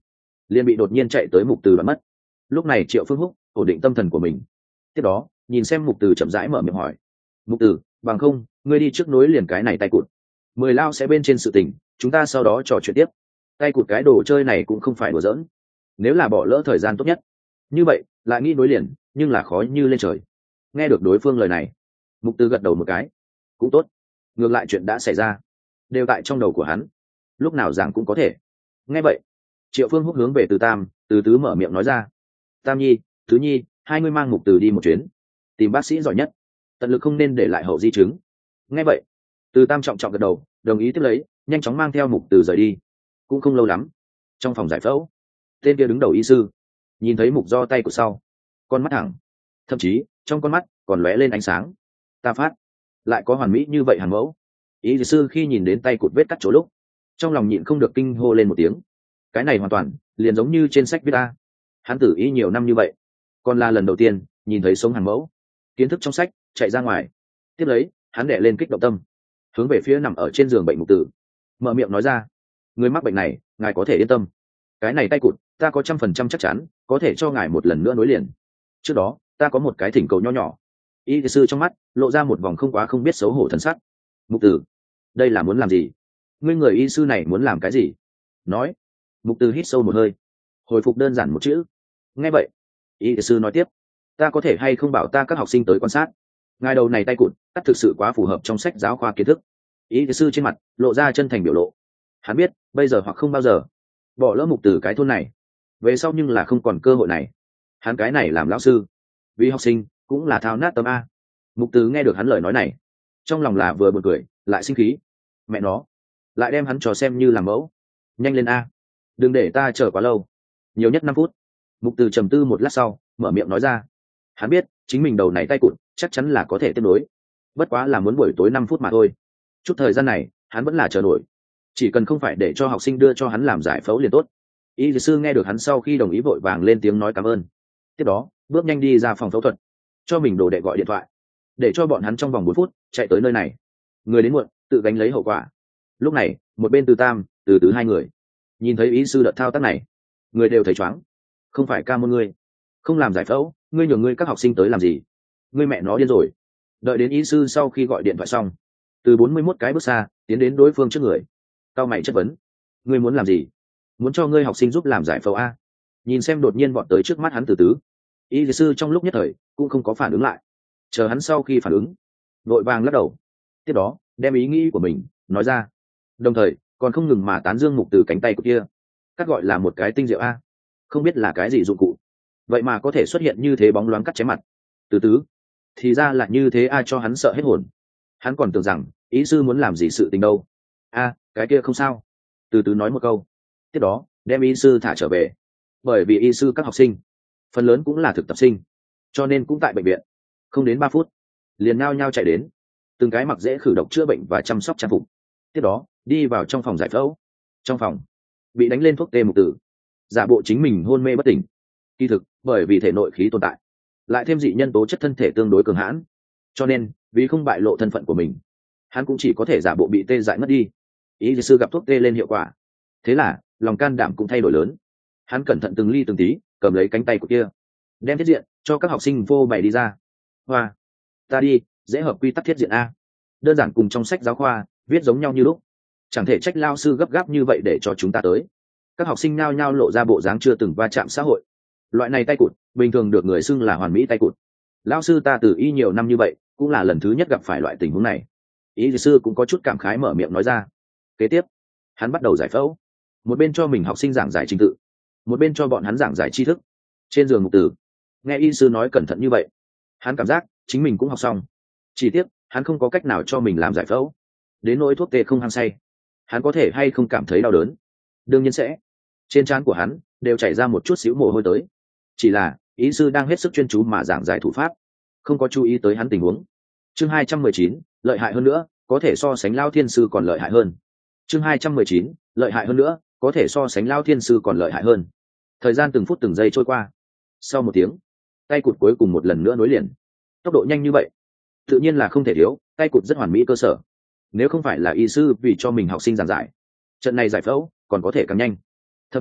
liền bị đột nhiên chạy tới Mục Từ đoạt mất. Lúc này Triệu Phương Húc ổn định tâm thần của mình, tiếp đó nhìn xem Mục Từ chậm rãi mở miệng hỏi: Mục Từ, bằng không ngươi đi trước nối liền cái này tay cụt, mười lao sẽ bên trên sự tình, chúng ta sau đó trò chuyện tiếp. Tay cụt cái đồ chơi này cũng không phải đùa giỡn, nếu là bỏ lỡ thời gian tốt nhất như vậy lại nghĩ nối liền nhưng là khó như lên trời. Nghe được đối phương lời này, Mục Từ gật đầu một cái, cũng tốt, ngược lại chuyện đã xảy ra đều tại trong đầu của hắn, lúc nào giảng cũng có thể. Nghe vậy Triệu Phương Húc hướng về Từ Tam, Từ Tứ mở miệng nói ra: Tam Nhi, Tứ Nhi, hai ngươi mang Mục Từ đi một chuyến, tìm bác sĩ giỏi nhất, tận lực không nên để lại hậu di chứng. Nghe vậy Từ Tam trọng trọng gật đầu, đồng ý tiếp lấy, nhanh chóng mang theo Mục Từ rời đi. Cũng không lâu lắm, trong phòng giải phẫu, tên kia đứng đầu y sư nhìn thấy Mục Do tay của sau, con mắt thẳng, thậm chí trong con mắt còn lóe lên ánh sáng. Ta phát, lại có hoàn mỹ như vậy hàn mẫu. Y sư khi nhìn đến tay cụt vết cắt chỗ lúc, trong lòng nhịn không được kinh hô lên một tiếng. Cái này hoàn toàn liền giống như trên sách viết ta. Hắn tử y nhiều năm như vậy, còn là lần đầu tiên nhìn thấy sống hàn mẫu. Kiến thức trong sách chạy ra ngoài, tiếp lấy hắn đẻ lên kích động tâm, hướng về phía nằm ở trên giường bệnh Mục Tử, mở miệng nói ra: người mắc bệnh này ngài có thể yên tâm, cái này tay cụt ta có trăm phần trăm chắc chắn có thể cho ngài một lần nữa nối liền. Trước đó ta có một cái thỉnh cầu nho nhỏ. Y sư trong mắt lộ ra một vòng không quá không biết xấu hổ thần sắc. Mục Tử, đây là muốn làm gì? Ngươi người y sư này muốn làm cái gì? Nói. Mục Tử hít sâu một hơi, hồi phục đơn giản một chữ. Nghe vậy Y sư nói tiếp: ta có thể hay không bảo ta các học sinh tới quan sát? Ngài đầu này tay cụt cắt thực sự quá phù hợp trong sách giáo khoa kiến thức. Y sư trên mặt lộ ra chân thành biểu lộ. Hắn biết bây giờ hoặc không bao giờ bỏ lỡ Mục Tử cái thôn này, về sau nhưng là không còn cơ hội này. Hắn cái này làm lão sư vì học sinh cũng là thao nát tâm a. Mục Tử nghe được hắn lời nói này, trong lòng là vừa buồn cười lại sinh khí. Mẹ nó, lại đem hắn trò xem như làm mẫu. Nhanh lên a, đừng để ta chờ quá lâu, nhiều nhất năm phút. Mục Tử trầm tư một lát sau mở miệng nói ra. Hắn biết chính mình đầu này tay cụt chắc chắn là có thể tiếp nối, bất quá là muốn buổi tối năm phút mà thôi. Chút thời gian này hắn vẫn là chờ nổi, chỉ cần không phải để cho học sinh đưa cho hắn làm giải phẫu liền tốt. Y sư nghe được hắn sau khi đồng ý vội vàng lên tiếng nói cảm ơn, tiếp đó bước nhanh đi ra phòng phẫu thuật, cho mình đồ đệ gọi điện thoại để cho bọn hắn trong vòng bốn phút chạy tới nơi này. Người đến muộn tự gánh lấy hậu quả. Lúc này một bên Từ Tam, Từ Tứ hai người nhìn thấy y sư đợt thao tác này, người đều thấy choáng. Không phải ca môn ngươi không làm giải phẫu, ngươi nhường ngươi các học sinh tới làm gì? Ngươi mẹ nó điên rồi. Đợi đến y sư sau khi gọi điện thoại xong, từ bốn mươi mốt cái bước xa tiến đến đối phương trước người, cao mày chất vấn: ngươi muốn làm gì? Muốn cho ngươi học sinh giúp làm giải phẫu a? Nhìn xem đột nhiên bọn tới trước mắt hắn Từ Tứ, y sư trong lúc nhất thời cũng không có phản ứng lại. Chờ hắn sau khi phản ứng, vội vàng lắc đầu, tiếp đó đem ý nghĩ của mình nói ra, đồng thời còn không ngừng mà tán dương Mục Từ cánh tay của kia. Cắt gọi là một cái tinh diệu a, không biết là cái gì dụng cụ, vậy mà có thể xuất hiện như thế bóng loáng cắt chém mặt. Từ Tứ thì ra là như thế a, cho hắn sợ hết hồn. Hắn còn tưởng rằng ý sư muốn làm gì sự tình đâu. A, cái kia không sao. Từ Tứ nói một câu, tiếp đó đem y sư thả trở về. Bởi vì y sư các học sinh phần lớn cũng là thực tập sinh, cho nên cũng tại bệnh viện. Không đến ba phút liền nhao nhao chạy đến, từng cái mặc dễ khử độc chữa bệnh và chăm sóc trang phục, tiếp đó đi vào trong phòng giải phẫu. Trong phòng bị đánh lên thuốc tê Mục Tử giả bộ chính mình hôn mê bất tỉnh. Kỳ thực bởi vì thể nội khí tồn tại, lại thêm dị nhân tố chất thân thể tương đối cường hãn, cho nên vì không bại lộ thân phận của mình, hắn cũng chỉ có thể giả bộ bị tê dại mất đi. Y sư gặp thuốc tê lên hiệu quả, thế là lòng can đảm cũng thay đổi lớn. Hắn cẩn thận từng ly từng tí cầm lấy cánh tay của kia, đem thiết diện cho các học sinh vô bày đi ra. Hoa, ta đi, dễ hợp quy tắc thiết diện a, đơn giản cùng trong sách giáo khoa viết giống nhau như lúc, chẳng thể trách lao sư gấp gáp như vậy để cho chúng ta tới. Các học sinh nao nhao lộ ra bộ dáng chưa từng va chạm xã hội. Loại này tay cụt bình thường được người xưng là hoàn mỹ tay cụt. Lao sư ta từ y nhiều năm như vậy cũng là lần thứ nhất gặp phải loại tình huống này. Y sư cũng có chút cảm khái mở miệng nói ra. Kế tiếp hắn bắt đầu giải phẫu, một bên cho mình học sinh giảng giải trình tự, một bên cho bọn hắn giảng giải tri thức. Trên giường Mục Tử nghe y sư nói cẩn thận như vậy, hắn cảm giác chính mình cũng học xong, chỉ tiếc hắn không có cách nào cho mình làm giải phẫu. Đến nỗi thuốc tê không hăng say, hắn có thể hay không cảm thấy đau đớn? Đương nhiên sẽ. Trên trán của hắn đều chảy ra một chút xíu mồ hôi tới. Chỉ là ý sư đang hết sức chuyên chú mà giảng giải thủ pháp, không có chú ý tới hắn tình huống. Chương hai trăm mười chín, lợi hại hơn nữa, có thể so sánh Lao Thiên sư còn lợi hại hơn. Chương hai trăm mười chín, lợi hại hơn nữa, có thể so sánh Lao Thiên sư còn lợi hại hơn. Thời gian từng phút từng giây trôi qua. Sau một tiếng, tay cụt cuối cùng một lần nữa nối liền. Tốc độ nhanh như vậy, tự nhiên là không thể thiếu, tay cụt rất hoàn mỹ cơ sở. Nếu không phải là y sư vì cho mình học sinh giảng giải, trận này giải phẫu còn có thể càng nhanh, thậm chí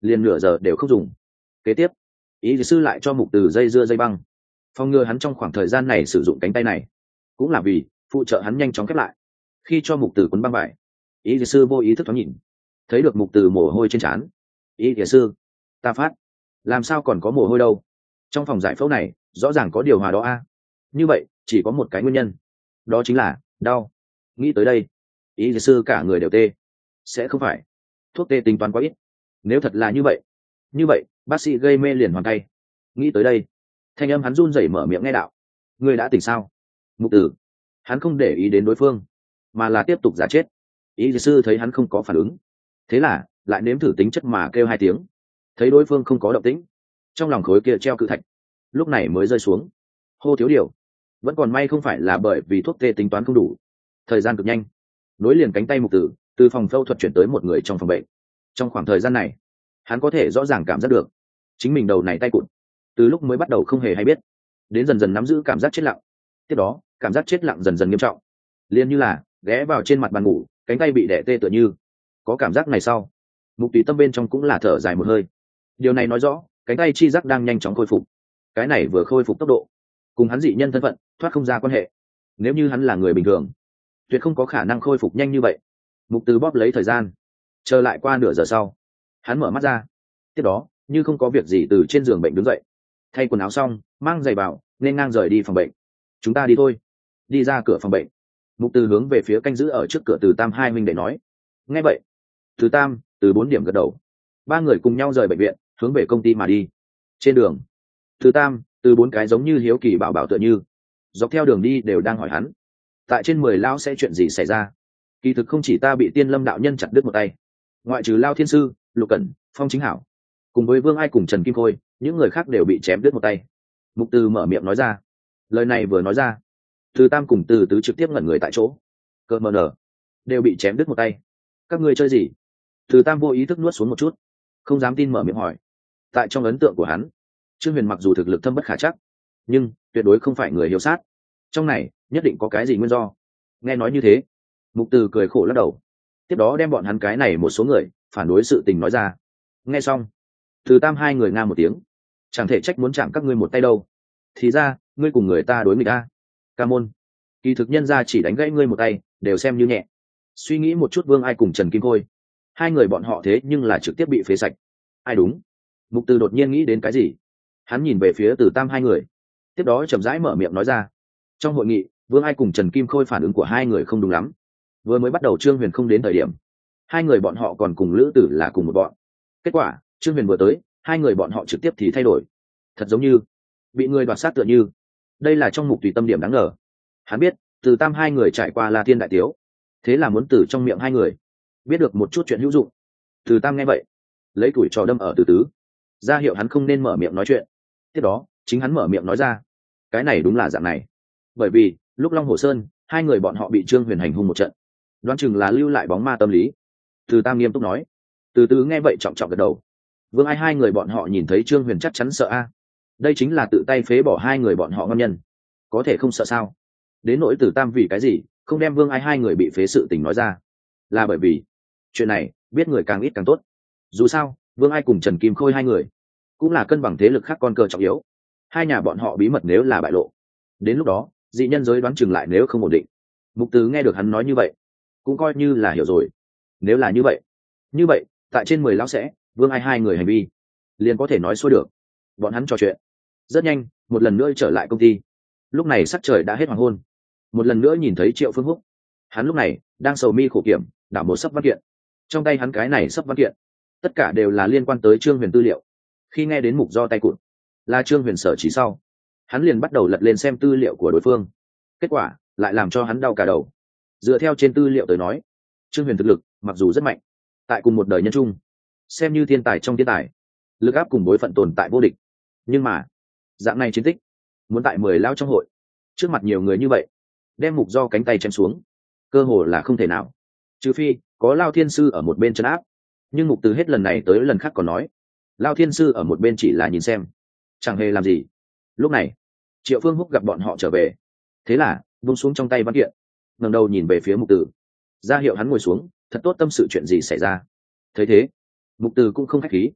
liền nửa giờ đều không dùng. Kế tiếp ý sư lại cho mục từ dây dưa dây băng, phòng ngừa hắn trong khoảng thời gian này sử dụng cánh tay này, cũng là vì phụ trợ hắn nhanh chóng khép lại. Khi cho mục từ quấn băng vải, ý sư vô ý thức thoáng nhìn, thấy được mục từ mồ hôi trên trán. Ý sư, ta phát, làm sao còn có mồ hôi đâu? Trong phòng giải phẫu này rõ ràng có điều hòa đó a. Như vậy chỉ có một cái nguyên nhân, đó chính là đau. Nghĩ tới đây ý sư cả người đều tê. Sẽ không phải thuốc tê tính toán quá ít? Nếu thật là như vậy, như vậy bác sĩ gây mê liền hoàn tay. Nghĩ tới đây thanh âm hắn run rẩy mở miệng nghe đạo: ngươi đã tỉnh sao? Mục tử hắn không để ý đến đối phương, mà là tiếp tục giả chết. Ý sư thấy hắn không có phản ứng, thế là lại nếm thử tính chất mà kêu hai tiếng. Thấy đối phương không có động tĩnh, trong lòng khối kia treo cự thạch lúc này mới rơi xuống. Hô thiếu điều, vẫn còn may không phải là bởi vì thuốc tê tính toán không đủ. Thời gian cực nhanh, nối liền cánh tay mục tử từ phòng phẫu thuật chuyển tới một người trong phòng bệnh. Trong khoảng thời gian này hắn có thể rõ ràng cảm giác được chính mình đầu này tay cụt, từ lúc mới bắt đầu không hề hay biết, đến dần dần nắm giữ cảm giác chết lặng. Tiếp đó cảm giác chết lặng dần dần nghiêm trọng, liền như là ghé vào trên mặt bàn ngủ, cánh tay bị đẻ tê tựa như. Có cảm giác này sau, mục tùy tâm bên trong cũng là thở dài một hơi. Điều này nói rõ cánh tay chi giác đang nhanh chóng khôi phục. Cái này vừa khôi phục tốc độ cùng hắn dị nhân thân phận thoát không ra quan hệ. Nếu như hắn là người bình thường, tuyệt không có khả năng khôi phục nhanh như vậy. Mục từ bóp lấy thời gian, chờ lại qua nửa giờ sau, hắn mở mắt ra. Tiếp đó như không có việc gì từ trên giường bệnh đứng dậy, thay quần áo xong mang giày vào, nên ngang rời đi phòng bệnh. Chúng ta đi thôi. Đi ra cửa phòng bệnh, mục từ hướng về phía canh giữ ở trước cửa Từ Tam hai huynh đệ nói. Nghe vậy Từ Tam, Từ bốn điểm gật đầu. Ba người cùng nhau rời bệnh viện hướng về công ty mà đi. Trên đường Từ Tam, Từ bốn cái giống như hiếu kỳ bảo bảo tựa như dọc theo đường đi đều đang hỏi hắn, tại trên mười lão sẽ chuyện gì xảy ra. Kỳ thực không chỉ ta bị Tiên Lâm đạo nhân chặt đứt một tay, ngoại trừ Lao Thiên Sư, Lục Cẩn, Phong Chính Hảo cùng với Vương Ai cùng Trần Kim Khôi, những người khác đều bị chém đứt một tay. Mục Từ mở miệng nói ra. Lời này vừa nói ra, Từ Tam cùng Từ Tứ trực tiếp ngẩn người tại chỗ. Cỡ mờ nở, đều bị chém đứt một tay. Các ngươi chơi gì? Từ Tam vô ý thức nuốt xuống một chút, không dám tin mở miệng hỏi. Tại trong ấn tượng của hắn, Trương Huyền mặc dù thực lực thâm bất khả chắc, nhưng tuyệt đối không phải người hiếu sát. Trong này nhất định có cái gì nguyên do. Nghe nói như thế, Mục Từ cười khổ lắc đầu. Tiếp đó đem bọn hắn cái này một số người phản đối sự tình nói ra. Nghe xong, Từ Tam hai người nga một tiếng. Chẳng thể trách muốn chạm các ngươi một tay đâu. Thì ra ngươi cùng người ta đối nghịch a. Ca môn, kỳ thực nhân ra chỉ đánh gãy ngươi một tay đều xem như nhẹ. Suy nghĩ một chút, Vương Ai cùng Trần Kim Khôi, hai người bọn họ thế nhưng là trực tiếp bị phế sạch. Ai đúng? Mục Từ đột nhiên nghĩ đến cái gì, hắn nhìn về phía Từ Tam hai người, tiếp đó chậm rãi mở miệng nói ra. Trong hội nghị, Vương Ai cùng Trần Kim Khôi phản ứng của hai người không đúng lắm. Vừa mới bắt đầu Trương Huyền không đến thời điểm, hai người bọn họ còn cùng Lữ Tử là cùng một bọn. Kết quả Trương Huyền vừa tới, hai người bọn họ trực tiếp thì thay đổi, thật giống như bị người đoạt sát tựa như. Đây là trong Mục Tùy tâm điểm đáng ngờ. Hắn biết Từ Tam hai người trải qua là thiên đại tiếu, thế là muốn từ trong miệng hai người biết được một chút chuyện hữu dụng. Từ Tam nghe vậy, lấy tuổi trò đâm ở Từ Tứ, ra hiệu hắn không nên mở miệng nói chuyện. Tiếp đó chính hắn mở miệng nói ra. Cái này đúng là dạng này, bởi vì lúc Long Hồ Sơn hai người bọn họ bị Trương Huyền hành hung một trận, đoán chừng là lưu lại bóng ma tâm lý. Từ Tam nghiêm túc nói. Từ Tứ nghe vậy trọng trọng gật đầu. Vương Ai hai người bọn họ nhìn thấy Trương Huyền chắc chắn sợ a. Đây chính là tự tay phế bỏ hai người bọn họ ngon nhân, có thể không sợ sao? Đến nỗi Từ Tam vì cái gì không đem Vương Ai hai người bị phế sự tình nói ra, là bởi vì chuyện này biết người càng ít càng tốt. Dù sao Vương Ai cùng Trần Kim Khôi hai người cũng là cân bằng thế lực khác con cờ trọng yếu. Hai nhà bọn họ bí mật nếu là bại lộ, đến lúc đó dị nhân giới đoán chừng lại nếu không ổn định. Mục Từ nghe được hắn nói như vậy, cũng coi như là hiểu rồi. Nếu là như vậy, như vậy tại trên mười lão sẽ, Vương Ai hai người hành vi liền có thể nói xuôi được. Bọn hắn trò chuyện rất nhanh, một lần nữa trở lại công ty. Lúc này sắc trời đã hết hoàng hôn. Một lần nữa nhìn thấy Triệu Phương Húc, hắn lúc này đang sầu mi khổ kiểm đảo một sấp văn kiện. Trong tay hắn cái này sấp văn kiện tất cả đều là liên quan tới Trương Huyền tư liệu. Khi nghe đến mục do tay cụt là Trương Huyền sở chỉ sau, hắn liền bắt đầu lật lên xem tư liệu của đối phương. Kết quả lại làm cho hắn đau cả đầu. Dựa theo trên tư liệu tới nói, Trương Huyền thực lực mặc dù rất mạnh, tại cùng một đời nhân trung xem như thiên tài trong thiên tài, lực áp cùng bối phận tồn tại vô địch, nhưng mà dạng này chiến tích muốn tại mười lao trong hội trước mặt nhiều người như vậy đem mục do cánh tay chém xuống, cơ hồ là không thể nào. Trừ phi có Lao Thiên Sư ở một bên trấn áp. Nhưng Mục Từ hết lần này tới lần khác còn nói Lao Thiên Sư ở một bên chỉ là nhìn xem, chẳng hề làm gì. Lúc này Triệu Phương Húc gặp bọn họ trở về, thế là buông xuống trong tay văn kiện, ngẩng đầu nhìn về phía Mục Từ, ra hiệu hắn ngồi xuống, thật tốt tâm sự chuyện gì xảy ra. Thấy thế Mục Từ cũng không khách khí,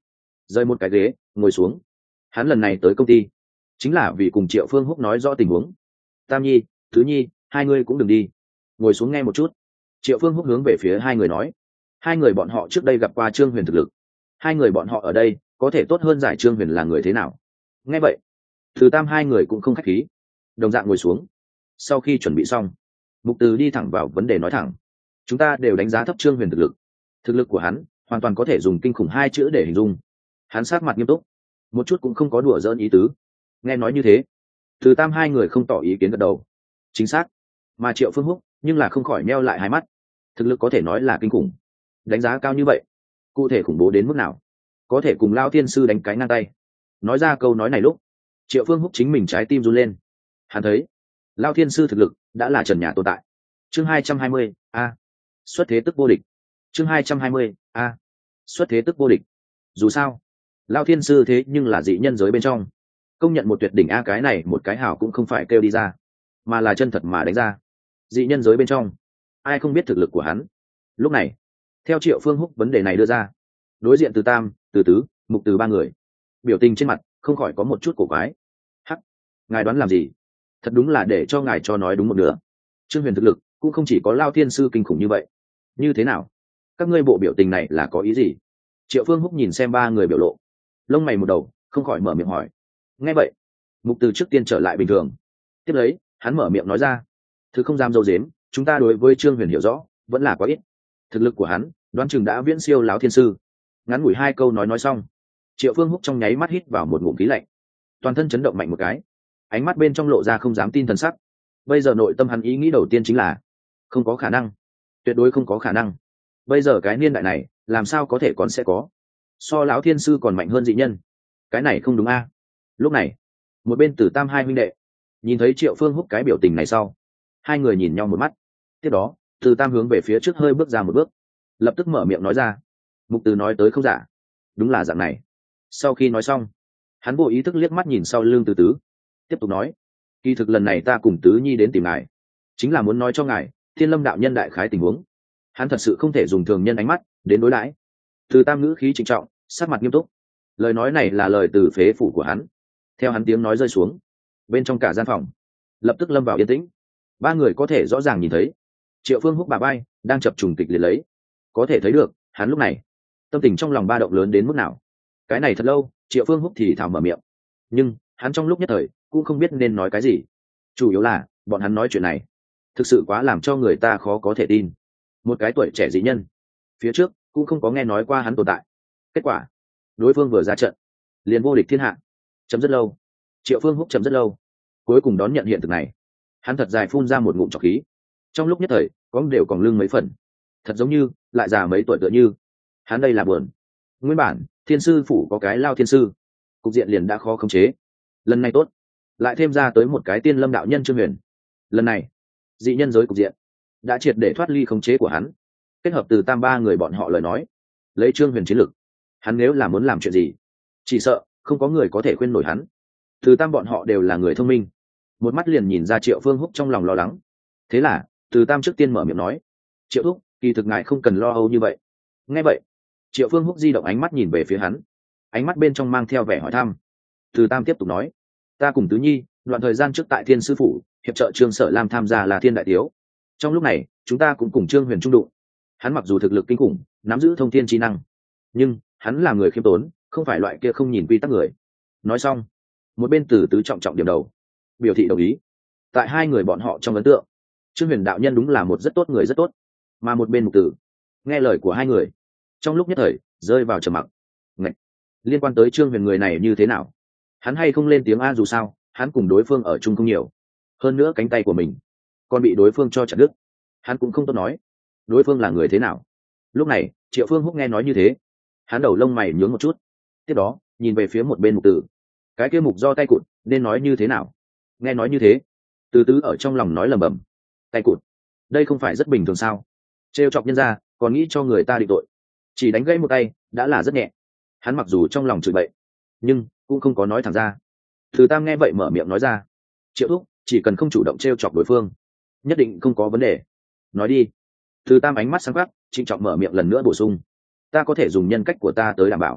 rơi một cái ghế ngồi xuống. Hắn lần này tới công ty chính là vì cùng Triệu Phương Húc nói rõ tình huống. Tam Nhi, Thứ Nhi, hai người cũng đừng đi, ngồi xuống nghe một chút. Triệu Phương Húc hướng về phía hai người nói, hai người bọn họ trước đây gặp qua Trương Huyền thực lực, hai người bọn họ ở đây có thể tốt hơn giải Trương Huyền là người thế nào. Nghe vậy, Từ Tam hai người cũng không khách khí, đồng dạng ngồi xuống. Sau khi chuẩn bị xong, Mục Từ đi thẳng vào vấn đề nói thẳng, chúng ta đều đánh giá thấp Trương Huyền thực lực. Thực lực của hắn hoàn toàn có thể dùng kinh khủng hai chữ để hình dung. Hắn sát mặt nghiêm túc, một chút cũng không có đùa giỡn ý tứ. Nghe nói như thế, Từ Tam hai người không tỏ ý kiến gật đầu. Chính xác. Mà Triệu Phương Húc nhưng là không khỏi meo lại hai mắt. Thực lực có thể nói là kinh khủng, đánh giá cao như vậy, cụ thể khủng bố đến mức nào, có thể cùng Lão Thiên sư đánh cái ngang tay. Nói ra câu nói này lúc, Triệu Phương Húc chính mình trái tim run lên. Hắn thấy Lão Thiên sư thực lực đã là trần nhà tồn tại. Chương hai trăm hai mươi a xuất thế tức vô địch. Chương hai trăm hai mươi a xuất thế tức vô địch. Dù sao, Lão Thiên sư thế nhưng là dị nhân giới bên trong công nhận một tuyệt đỉnh a, cái này một cái hảo cũng không phải kêu đi ra, mà là chân thật mà đánh ra. Dị nhân giới bên trong ai không biết thực lực của hắn. Lúc này, theo Triệu Phương Húc vấn đề này đưa ra, đối diện Từ Tam, Từ Tứ, Mục Từ ba người biểu tình trên mặt không khỏi có một chút cổ quái. Hắc, ngài đoán làm gì? Thật đúng là để cho ngài cho nói đúng một nửa. Trương Huyền thực lực cũng không chỉ có Lão Thiên sư kinh khủng như vậy. Như thế nào? Các ngươi bộ biểu tình này là có ý gì? Triệu Phương Húc nhìn xem ba người biểu lộ, lông mày một đầu, không khỏi mở miệng hỏi. Nghe vậy, Mục Từ trước tiên trở lại bình thường. Tiếp lấy, hắn mở miệng nói ra, thứ không dám dâu dếm, chúng ta đối với Trương Huyền hiểu rõ vẫn là quá ít. Thực lực của hắn đoán chừng đã viễn siêu Lão Thiên sư. Ngắn ngủi hai câu nói nói xong, Triệu Phương Húc trong nháy mắt hít vào một ngụm khí lạnh, toàn thân chấn động mạnh một cái, ánh mắt bên trong lộ ra không dám tin thần sắc. Bây giờ nội tâm hắn ý nghĩ đầu tiên chính là không có khả năng, tuyệt đối không có khả năng. Bây giờ cái niên đại này làm sao có thể còn sẽ có so Lão Thiên sư còn mạnh hơn dị nhân? Cái này không đúng a. Lúc này, một bên Từ Tam hai huynh đệ nhìn thấy Triệu Phương Húc cái biểu tình này sau, hai người nhìn nhau một mắt. Tiếp đó, Từ Tam hướng về phía trước hơi bước ra một bước, lập tức mở miệng nói ra, Mục Từ nói tới không giả, đúng là dạng này. Sau khi nói xong, hắn vô ý thức liếc mắt nhìn sau lưng Từ Tứ, tiếp tục nói, kỳ thực lần này ta cùng Tứ Nhi đến tìm ngài, chính là muốn nói cho ngài Thiên Lâm đạo nhân đại khái tình huống. Hắn thật sự không thể dùng thường nhân ánh mắt đến đối đãi. Từ Tam ngữ khí trịnh trọng, sắc mặt nghiêm túc. Lời nói này là lời từ phế phủ của hắn. Theo hắn tiếng nói rơi xuống, bên trong cả gian phòng lập tức lâm vào yên tĩnh. Ba người có thể rõ ràng nhìn thấy Triệu Phương Húc bà bay đang chập trùng kịch liệt lấy, có thể thấy được hắn lúc này tâm tình trong lòng ba động lớn đến mức nào. Cái này thật lâu, Triệu Phương Húc thì thào mở miệng, nhưng hắn trong lúc nhất thời cũng không biết nên nói cái gì. Chủ yếu là bọn hắn nói chuyện này thực sự quá làm cho người ta khó có thể tin. Một cái tuổi trẻ dị nhân, phía trước cũng không có nghe nói qua hắn tồn tại. Kết quả, đối phương vừa ra trận liền vô địch thiên hạ. Chấm rất lâu, Triệu Phương Húc chấm rất lâu, cuối cùng đón nhận hiện thực này. Hắn thật dài phun ra một ngụm trọc khí, trong lúc nhất thời có đều còn lưng mấy phần, thật giống như lại già mấy tuổi tựa như. Hắn đây là buồn. Nguyên bản thiên sư phủ có cái Lao Thiên sư, cục diện liền đã khó khống chế. Lần này tốt, lại thêm ra tới một cái Tiên Lâm đạo nhân Trương Huyền. Lần này dị nhân giới cục diện đã triệt để thoát ly khống chế của hắn. Kết hợp Từ Tam ba người bọn họ lời nói, lấy Trương Huyền chiến lực, hắn nếu là muốn làm chuyện gì, chỉ sợ không có người có thể khuyên nổi hắn. Từ Tam bọn họ đều là người thông minh, một mắt liền nhìn ra Triệu Phương Húc trong lòng lo lắng. Thế là Từ Tam trước tiên mở miệng nói, Triệu thúc, kỳ thực ngài không cần lo âu như vậy. Nghe vậy, Triệu Phương Húc di động ánh mắt nhìn về phía hắn, ánh mắt bên trong mang theo vẻ hỏi thăm. Từ Tam tiếp tục nói, ta cùng Tứ Nhi đoạn thời gian trước tại Thiên sư phủ hiệp trợ Trương Sở Lam tham gia là Thiên đại tiếu. Trong lúc này chúng ta cũng cùng Trương Huyền trung đụng. Hắn mặc dù thực lực kinh khủng, nắm giữ thông thiên trí năng, nhưng hắn là người khiêm tốn, không phải loại kia không nhìn quy tắc người. Nói xong, một bên Từ Tứ trọng trọng điểm đầu, biểu thị đồng ý. Tại hai người bọn họ trong ấn tượng, Trương Huyền đạo nhân đúng là một rất tốt người rất tốt. Mà một bên Mục Tử nghe lời của hai người, trong lúc nhất thời rơi vào trầm mặc. Ngạch! Liên quan tới Trương Huyền người này như thế nào, hắn hay không lên tiếng a, dù sao hắn cùng đối phương ở chung không nhiều, hơn nữa cánh tay của mình còn bị đối phương cho chặt đứt, hắn cũng không tốt nói đối phương là người thế nào. Lúc này Triệu Phương Húc nghe nói như thế, hắn đầu lông mày nhướng một chút, tiếp đó nhìn về phía một bên Mục Tử, cái kia mục do tay cụt nên nói như thế nào. Nghe nói như thế, Từ Tứ ở trong lòng nói lầm bầm, tay cụt, đây không phải rất bình thường sao? Trêu chọc nhân ra còn nghĩ cho người ta định tội, chỉ đánh gãy một tay đã là rất nhẹ. Hắn mặc dù trong lòng chửi bậy, nhưng cũng không có nói thẳng ra. Từ Tam nghe vậy mở miệng nói ra, Triệu thúc, chỉ cần không chủ động trêu chọc đối phương, nhất định không có vấn đề. Nói đi. Từ Tam ánh mắt sáng quắc, trịnh trọng mở miệng lần nữa bổ sung, ta có thể dùng nhân cách của ta tới đảm bảo.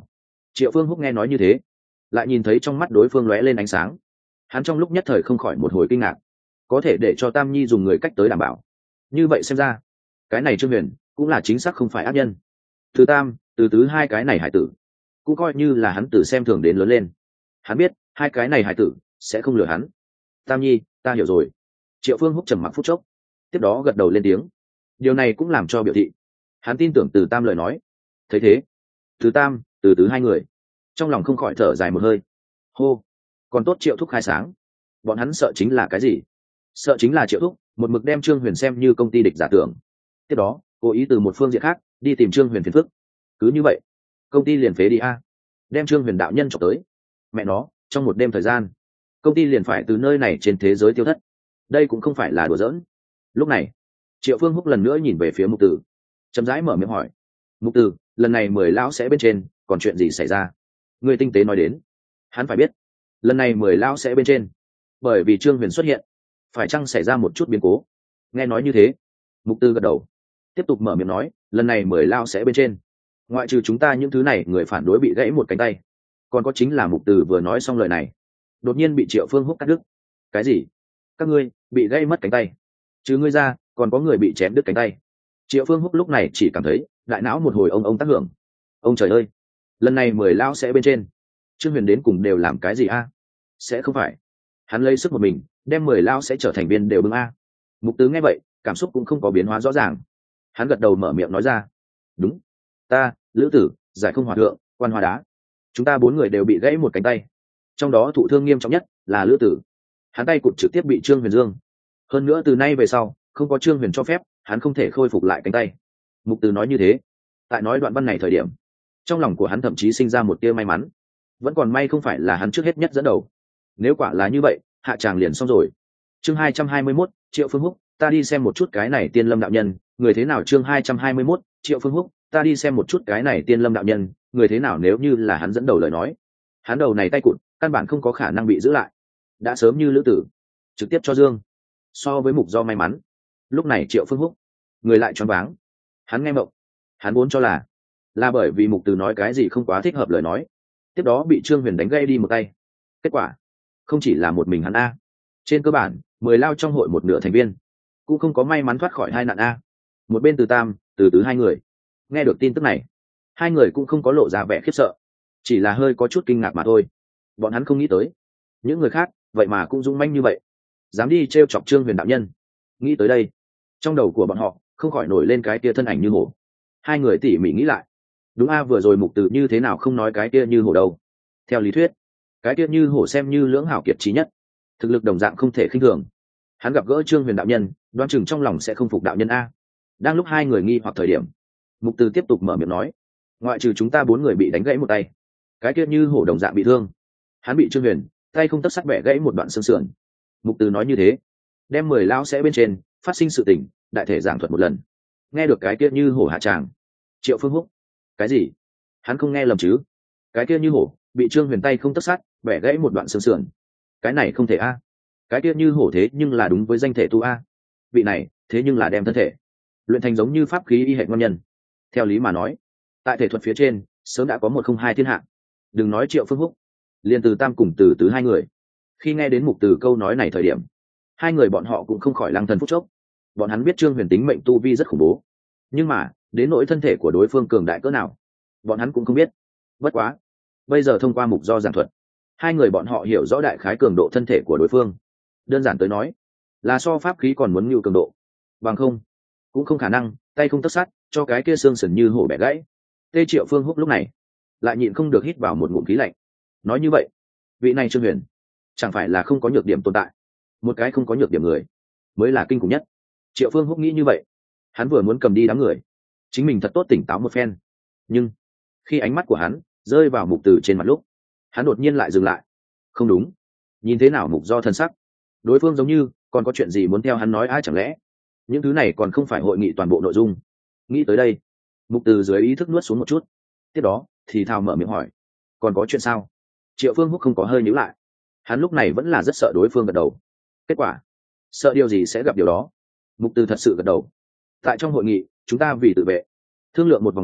Triệu Phương Húc nghe nói như thế, lại nhìn thấy trong mắt đối phương lóe lên ánh sáng, hắn trong lúc nhất thời không khỏi một hồi kinh ngạc, có thể để cho Tam Nhi dùng người cách tới đảm bảo, như vậy xem ra cái này Trương Huyền cũng là chính xác không phải ác nhân. Từ Tam, từ Tứ hai cái này hải tử cũng coi như là hắn từ xem thường đến lớn lên, hắn biết hai cái này hải tử sẽ không lừa hắn. Tam Nhi, ta hiểu rồi. Triệu Phương Húc trầm mặc phút chốc, tiếp đó gật đầu lên tiếng, điều này cũng làm cho biểu thị hắn tin tưởng Từ Tam lời nói. Thấy thế, Từ Tam, Từ Tứ hai người trong lòng không khỏi thở dài một hơi. Hô, còn tốt Triệu Thúc khai sáng, bọn hắn sợ chính là cái gì? Sợ chính là Triệu Thúc một mực đem Trương Huyền xem như công ty địch giả tưởng, tiếp đó cố ý từ một phương diện khác đi tìm Trương Huyền phiền phức. Cứ như vậy công ty liền phế đi a, đem Trương Huyền đạo nhân chọc tới, mẹ nó, trong một đêm thời gian công ty liền phải từ nơi này trên thế giới tiêu thất, đây cũng không phải là đùa giỡn. Lúc này Triệu Phương Húc lần nữa nhìn về phía Mục Tử, chậm rãi mở miệng hỏi: Mục Tử, lần này mười lão sẽ bên trên còn chuyện gì xảy ra? Người tinh tế nói đến. Hắn phải biết lần này mười lão sẽ bên trên bởi vì Trương Huyền xuất hiện, phải chăng xảy ra một chút biến cố? Nghe nói như thế, Mục Tử gật đầu, tiếp tục mở miệng nói: lần này mười lão sẽ bên trên, ngoại trừ chúng ta những thứ này người phản đối bị gãy một cánh tay, còn có chính là Mục Tử vừa nói xong lời này, đột nhiên bị Triệu Phương Húc cắt đứt. Cái gì? Các ngươi bị gãy mất cánh tay? Chứ ngươi ra còn có người bị chém đứt cánh tay? Triệu Phương Húc lúc này chỉ cảm thấy đại não một hồi ông ông tác hưởng. Ông trời ơi, lần này mười lão sẽ bên trên Trương Huyền đến cùng đều làm cái gì a? Sẽ không phải hắn lấy sức một mình đem mười lão sẽ trở thành viên đều bưng a? Mục Tứ nghe vậy cảm xúc cũng không có biến hóa rõ ràng, hắn gật đầu mở miệng nói ra: đúng, ta, Lữ Tử, Giải Không Hòa Thượng, Quan Hoa Đá, chúng ta bốn người đều bị gãy một cánh tay, trong đó thụ thương nghiêm trọng nhất là Lữ Tử, hắn tay cụt trực tiếp bị Trương Huyền dương, hơn nữa từ nay về sau không có Trương Huyền cho phép hắn không thể khôi phục lại cánh tay. Mục Từ nói như thế, tại nói đoạn văn này thời điểm, trong lòng của hắn thậm chí sinh ra một tia may mắn, vẫn còn may không phải là hắn trước hết nhất dẫn đầu, nếu quả là như vậy hạ tràng liền xong rồi. Chương hai trăm hai mươi mốt, Triệu Phương Húc, ta đi xem một chút cái này Tiên Lâm đạo nhân người thế nào. Chương hai trăm hai mươi mốt, Triệu Phương Húc, ta đi xem một chút cái này Tiên Lâm đạo nhân người thế nào. Nếu như là hắn dẫn đầu lời nói, hắn đầu này tay cụt căn bản không có khả năng bị giữ lại, đã sớm như Lữ Tử trực tiếp cho dương. So với Mục Do may mắn, lúc này Triệu Phương Húc người lại choáng váng, hắn nghe mộng, hắn vốn cho là là bởi vì Mục Từ nói cái gì không quá thích hợp lời nói, tiếp đó bị Trương Huyền đánh gãy đi một tay. Kết quả không chỉ là một mình hắn a, trên cơ bản mười lao trong hội một nửa thành viên cũng không có may mắn thoát khỏi hai nạn a. Một bên Từ Tam, Từ Tứ hai người nghe được tin tức này, hai người cũng không có lộ ra vẻ khiếp sợ, chỉ là hơi có chút kinh ngạc mà thôi. Bọn hắn không nghĩ tới những người khác vậy mà cũng dũng manh như vậy, dám đi t r e o chọc Trương Huyền đạo nhân. Nghĩ tới đây, trong đầu của bọn họ không khỏi nổi lên cái tia thân ảnh như hổ. Hai người tỉ mỉ nghĩ lại, đúng a, vừa rồi Mục Từ như thế nào không nói cái tia như hổ đâu? Theo lý thuyết, cái tia như hổ xem như lưỡng hảo kiệt trí nhất, thực lực đồng dạng không thể khinh thường. Hắn gặp gỡ Trương Huyền đạo nhân, đoan chừng trong lòng sẽ không phục đạo nhân a. Đang lúc hai người nghi hoặc thời điểm, Mục Từ tiếp tục mở miệng nói: ngoại trừ chúng ta bốn người bị đánh gãy một tay, cái kia như hổ đồng dạng bị thương, hắn bị Trương Huyền tay không tấc sắt bẻ gãy một đoạn xương sườn. Mục Từ nói như thế, đem mười lão sẽ bên trên phát sinh sự tình đại thể giảng thuật một lần. Nghe được cái kia như hổ hạ tràng, Triệu Phương Húc, cái gì? Hắn không nghe lầm chứ? Cái kia như hổ bị Trương Huyền tay không tấc sắt bẻ gãy một đoạn xương sườn, cái này không thể a. Cái kia như hổ thế nhưng là đúng với danh thể tu a, vị này thế nhưng là đem thân thể luyện thành giống như pháp khí y hệ ngon nhân. Theo lý mà nói, tại thể thuật phía trên sớm đã có một không hai thiên hạ. Đừng nói Triệu Phương Húc, liền Từ Tam cùng Từ Tứ hai người khi nghe đến Mục Từ câu nói này thời điểm, hai người bọn họ cũng không khỏi lăng thần phút chốc. Bọn hắn biết Trương Huyền tính mệnh tu vi rất khủng bố, nhưng mà đến nỗi thân thể của đối phương cường đại cỡ nào, bọn hắn cũng không biết. Bất quá bây giờ thông qua Mục Do giảng thuật, hai người bọn họ hiểu rõ đại khái cường độ thân thể của đối phương. Đơn giản tới nói, là so pháp khí còn muốn nhiều cường độ, bằng không cũng không khả năng tay không tấc sắt cho cái kia xương sườn như hổ bẻ gãy. Tê Triệu Phương Húc lúc này lại nhịn không được hít vào một ngụm khí lạnh. Nói như vậy, vị này Trương Huyền chẳng phải là không có nhược điểm tồn tại, một cái không có nhược điểm người mới là kinh khủng nhất. Triệu Phương Húc nghĩ như vậy, hắn vừa muốn cầm đi đám người, chính mình thật tốt tỉnh táo một phen, nhưng khi ánh mắt của hắn rơi vào Mục Từ trên mặt lúc, hắn đột nhiên lại dừng lại. Không đúng, nhìn thế nào Mục Do thân sắc, đối phương giống như còn có chuyện gì muốn theo hắn nói. Ai chẳng lẽ những thứ này còn không phải hội nghị toàn bộ nội dung? Nghĩ tới đây, Mục Từ dưới ý thức nuốt xuống một chút, tiếp đó thì thào mở miệng hỏi: còn có chuyện sao? Triệu Phương Húc không có hơi nhíu lại, hắn lúc này vẫn là rất sợ đối phương gật đầu. Kết quả sợ điều gì sẽ gặp điều đó. Mục Từ thật sự gật đầu. Tại trong hội nghị chúng ta vì tự vệ thương lượng một vòng sau,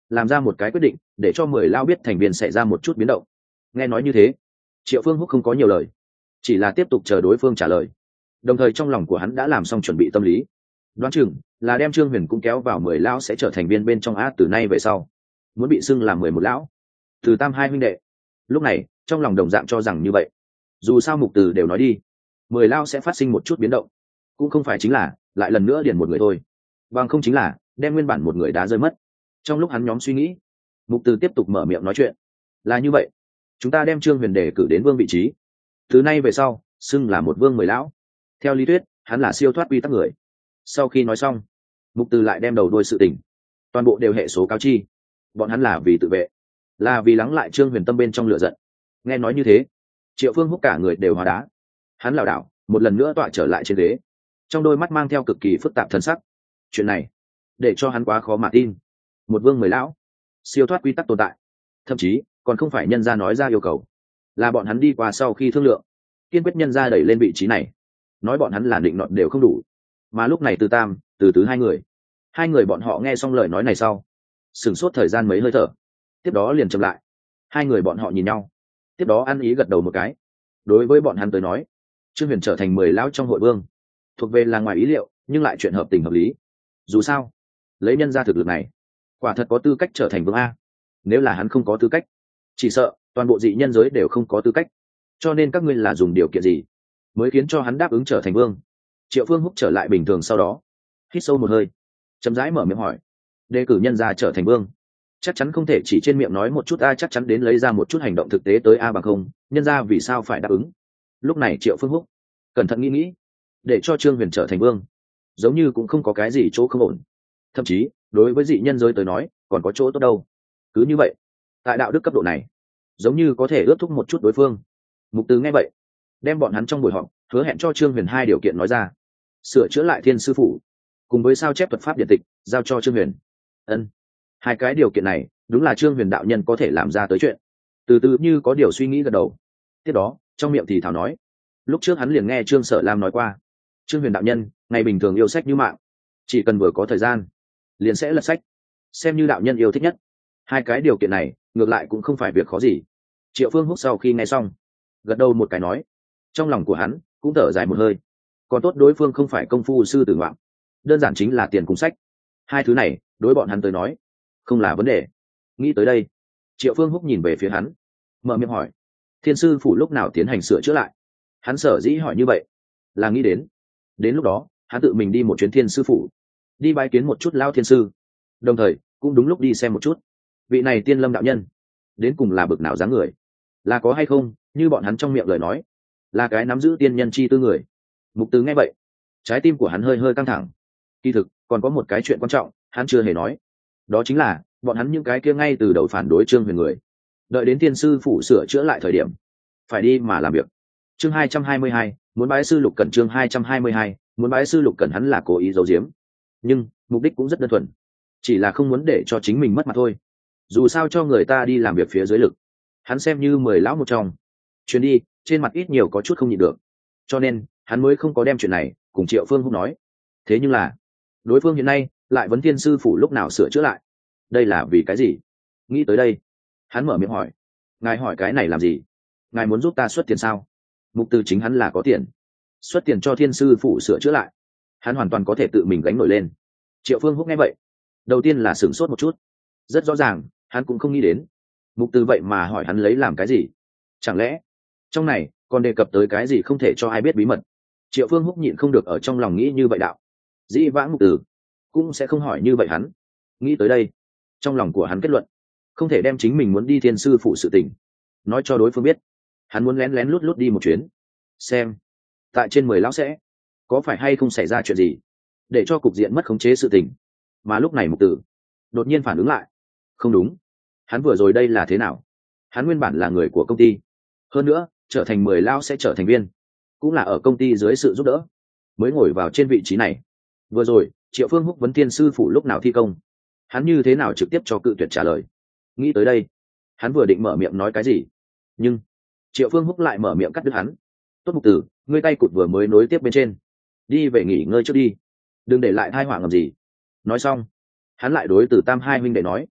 làm ra một cái quyết định để cho mười lao biết thành viên xảy ra một chút biến động. Nghe nói như thế, Triệu Phương Húc không có nhiều lời, chỉ là tiếp tục chờ đối phương trả lời, đồng thời trong lòng của hắn đã làm xong chuẩn bị tâm lý, đoán chừng là đem Trương Huyền cũng kéo vào mười lão sẽ trở thành viên bên trong á, từ nay về sau muốn bị xưng là mười một lão, từ tam hai huynh đệ. Lúc này trong lòng đồng dạng cho rằng như vậy, dù sao mục từ đều nói đi, mười lão sẽ phát sinh một chút biến động, cũng không phải chính là lại lần nữa điền một người thôi, bằng không chính là đem nguyên bản một người đá rơi mất. Trong lúc hắn nhóm suy nghĩ, mục từ tiếp tục mở miệng nói chuyện, là như vậy, chúng ta đem Trương Huyền đề cử đến vương vị trí, từ nay về sau xưng là một vương mười lão. Theo lý thuyết hắn là siêu thoát quy tắc người. Sau khi nói xong, mục từ lại đem đầu đuôi sự tình toàn bộ đều hệ số cáo chi, bọn hắn là vì tự vệ, là vì lắng lại Trương Huyền tâm bên trong lửa giận. Nghe nói như thế, Triệu Phương Húc cả người đều hóa đá, hắn lảo đảo một lần nữa tọa trở lại trên ghế, trong đôi mắt mang theo cực kỳ phức tạp thân sắc. Chuyện này để cho hắn quá khó mà tin, một vương mười lão siêu thoát quy tắc tồn tại, thậm chí còn không phải nhân gia nói ra yêu cầu, là bọn hắn đi qua sau khi thương lượng kiên quyết nhân gia đẩy lên vị trí này. Nói bọn hắn là định nọt đều không đủ, mà lúc này từ tam từ tứ hai người hai người bọn họ nghe xong lời nói này sau sửng sốt thời gian mấy hơi thở, tiếp đó liền chậm lại. Hai người bọn họ nhìn nhau, tiếp đó ăn ý gật đầu một cái. Đối với bọn hắn tới nói, Trương Huyền trở thành mười lão trong hội vương thuộc về là ngoài ý liệu, nhưng lại chuyện hợp tình hợp lý. Dù sao lấy nhân gia thực lực này, quả thật có tư cách trở thành vương a. Nếu là hắn không có tư cách, chỉ sợ toàn bộ dị nhân giới đều không có tư cách. Cho nên các ngươi là dùng điều kiện gì mới khiến cho hắn đáp ứng trở thành vương? Triệu Phương Húc trở lại bình thường sau đó hít sâu một hơi, chậm rãi mở miệng hỏi. Đề cử nhân gia trở thành vương, chắc chắn không thể chỉ trên miệng nói một chút a, chắc chắn đến lấy ra một chút hành động thực tế tới a, bằng không nhân gia vì sao phải đáp ứng? Lúc này Triệu Phương Húc cẩn thận nghĩ nghĩ, để cho Trương Huyền trở thành vương giống như cũng không có cái gì chỗ không ổn, thậm chí đối với dị nhân giới tới nói còn có chỗ tốt đâu. Cứ như vậy, tại đạo đức cấp độ này giống như có thể ước thúc một chút đối phương. Mục Từ nghe vậy đem bọn hắn trong buổi họp hứa hẹn cho Trương Huyền hai điều kiện nói ra: sửa chữa lại thiên sư phủ cùng với sao chép thuật pháp điện tịch giao cho Trương Huyền. Ân, hai cái điều kiện này đúng là Trương Huyền đạo nhân có thể làm ra tới chuyện. Từ từ như có điều suy nghĩ gật đầu, tiếp đó trong miệng thì thảo nói: lúc trước hắn liền nghe Trương Sở Lam nói qua, Trương Huyền đạo nhân ngày bình thường yêu sách như mạng, chỉ cần vừa có thời gian liền sẽ lật sách, xem như đạo nhân yêu thích nhất. Hai cái điều kiện này ngược lại cũng không phải việc khó gì. Triệu Phương Húc sau khi nghe xong gật đầu một cái nói, trong lòng của hắn cũng thở dài một hơi. Còn tốt đối phương không phải công phu sư tử ngoạm, đơn giản chính là tiền cùng sách, hai thứ này đối bọn hắn tới nói không là vấn đề. Nghĩ tới đây, Triệu Phương Húc nhìn về phía hắn, mở miệng hỏi: thiên sư phủ lúc nào tiến hành sửa chữa lại? Hắn sở dĩ hỏi như vậy là nghĩ đến đến lúc đó hắn tự mình đi một chuyến thiên sư phủ, đi bái kiến một chút lao thiên sư, đồng thời cũng đúng lúc đi xem một chút vị này tiên lâm đạo nhân đến cùng là bực nào dáng người, là có hay không như bọn hắn trong miệng lời nói là cái nắm giữ tiên nhân chi tư người. Mục Từ nghe vậy, trái tim của hắn hơi hơi căng thẳng. Kỳ thực còn có một cái chuyện quan trọng hắn chưa hề nói, đó chính là bọn hắn những cái kia ngay từ đầu phản đối Trương Huyền người, đợi đến tiên sư phủ sửa chữa lại thời điểm phải đi mà làm việc. Chương hai trăm hai mươi hai, muốn bái sư Lục Cẩn. Chương hai trăm hai mươi hai, muốn bái sư Lục Cẩn. Hắn là cố ý giấu giếm, nhưng mục đích cũng rất đơn thuần, chỉ là không muốn để cho chính mình mất mặt thôi. Dù sao cho người ta đi làm việc phía dưới lực, hắn xem như mười lão một trong, chuyến đi trên mặt ít nhiều có chút không nhịn được, cho nên hắn mới không có đem chuyện này cùng Triệu Phương Húc nói. Thế nhưng là đối phương hiện nay lại vấn thiên sư phủ lúc nào sửa chữa lại, đây là vì cái gì? Nghĩ tới đây, hắn mở miệng hỏi: ngài hỏi cái này làm gì? Ngài muốn giúp ta xuất tiền sao? Mục Từ chính hắn là có tiền, xuất tiền cho thiên sư phủ sửa chữa lại, hắn hoàn toàn có thể tự mình gánh nổi lên. Triệu Phương Húc nghe vậy, đầu tiên là sửng sốt một chút. Rất rõ ràng hắn cũng không nghĩ đến Mục Từ vậy mà hỏi hắn lấy làm cái gì. Chẳng lẽ trong này còn đề cập tới cái gì không thể cho ai biết bí mật? Triệu Phương Húc nhịn không được ở trong lòng nghĩ như vậy đạo. Dĩ vãng Mục Từ cũng sẽ không hỏi như vậy hắn. Nghĩ tới đây, trong lòng của hắn kết luận không thể đem chính mình muốn đi thiên sư phụ sự tình nói cho đối phương biết. Hắn muốn lén lén lút lút đi một chuyến, xem tại trên mười lão sẽ có phải hay không xảy ra chuyện gì, để cho cục diện mất khống chế sự tình. Mà lúc này Mục Từ đột nhiên phản ứng lại, không đúng, hắn vừa rồi đây là thế nào? Hắn nguyên bản là người của công ty, hơn nữa trở thành mười lão sẽ trở thành viên cũng là ở công ty dưới sự giúp đỡ mới ngồi vào trên vị trí này. Vừa rồi Triệu Phương Húc vấn thiên sư phủ lúc nào thi công, hắn như thế nào trực tiếp cho cự tuyệt trả lời? Nghĩ tới đây, hắn vừa định mở miệng nói cái gì, nhưng Triệu Phương Húc lại mở miệng cắt đứt hắn. Tốt Mục Từ, ngươi tay cụt vừa mới nối tiếp bên trên, đi về nghỉ ngơi trước đi, đừng để lại thai họa ngầm gì. Nói xong hắn lại đối từ tam hai huynh đệ nói: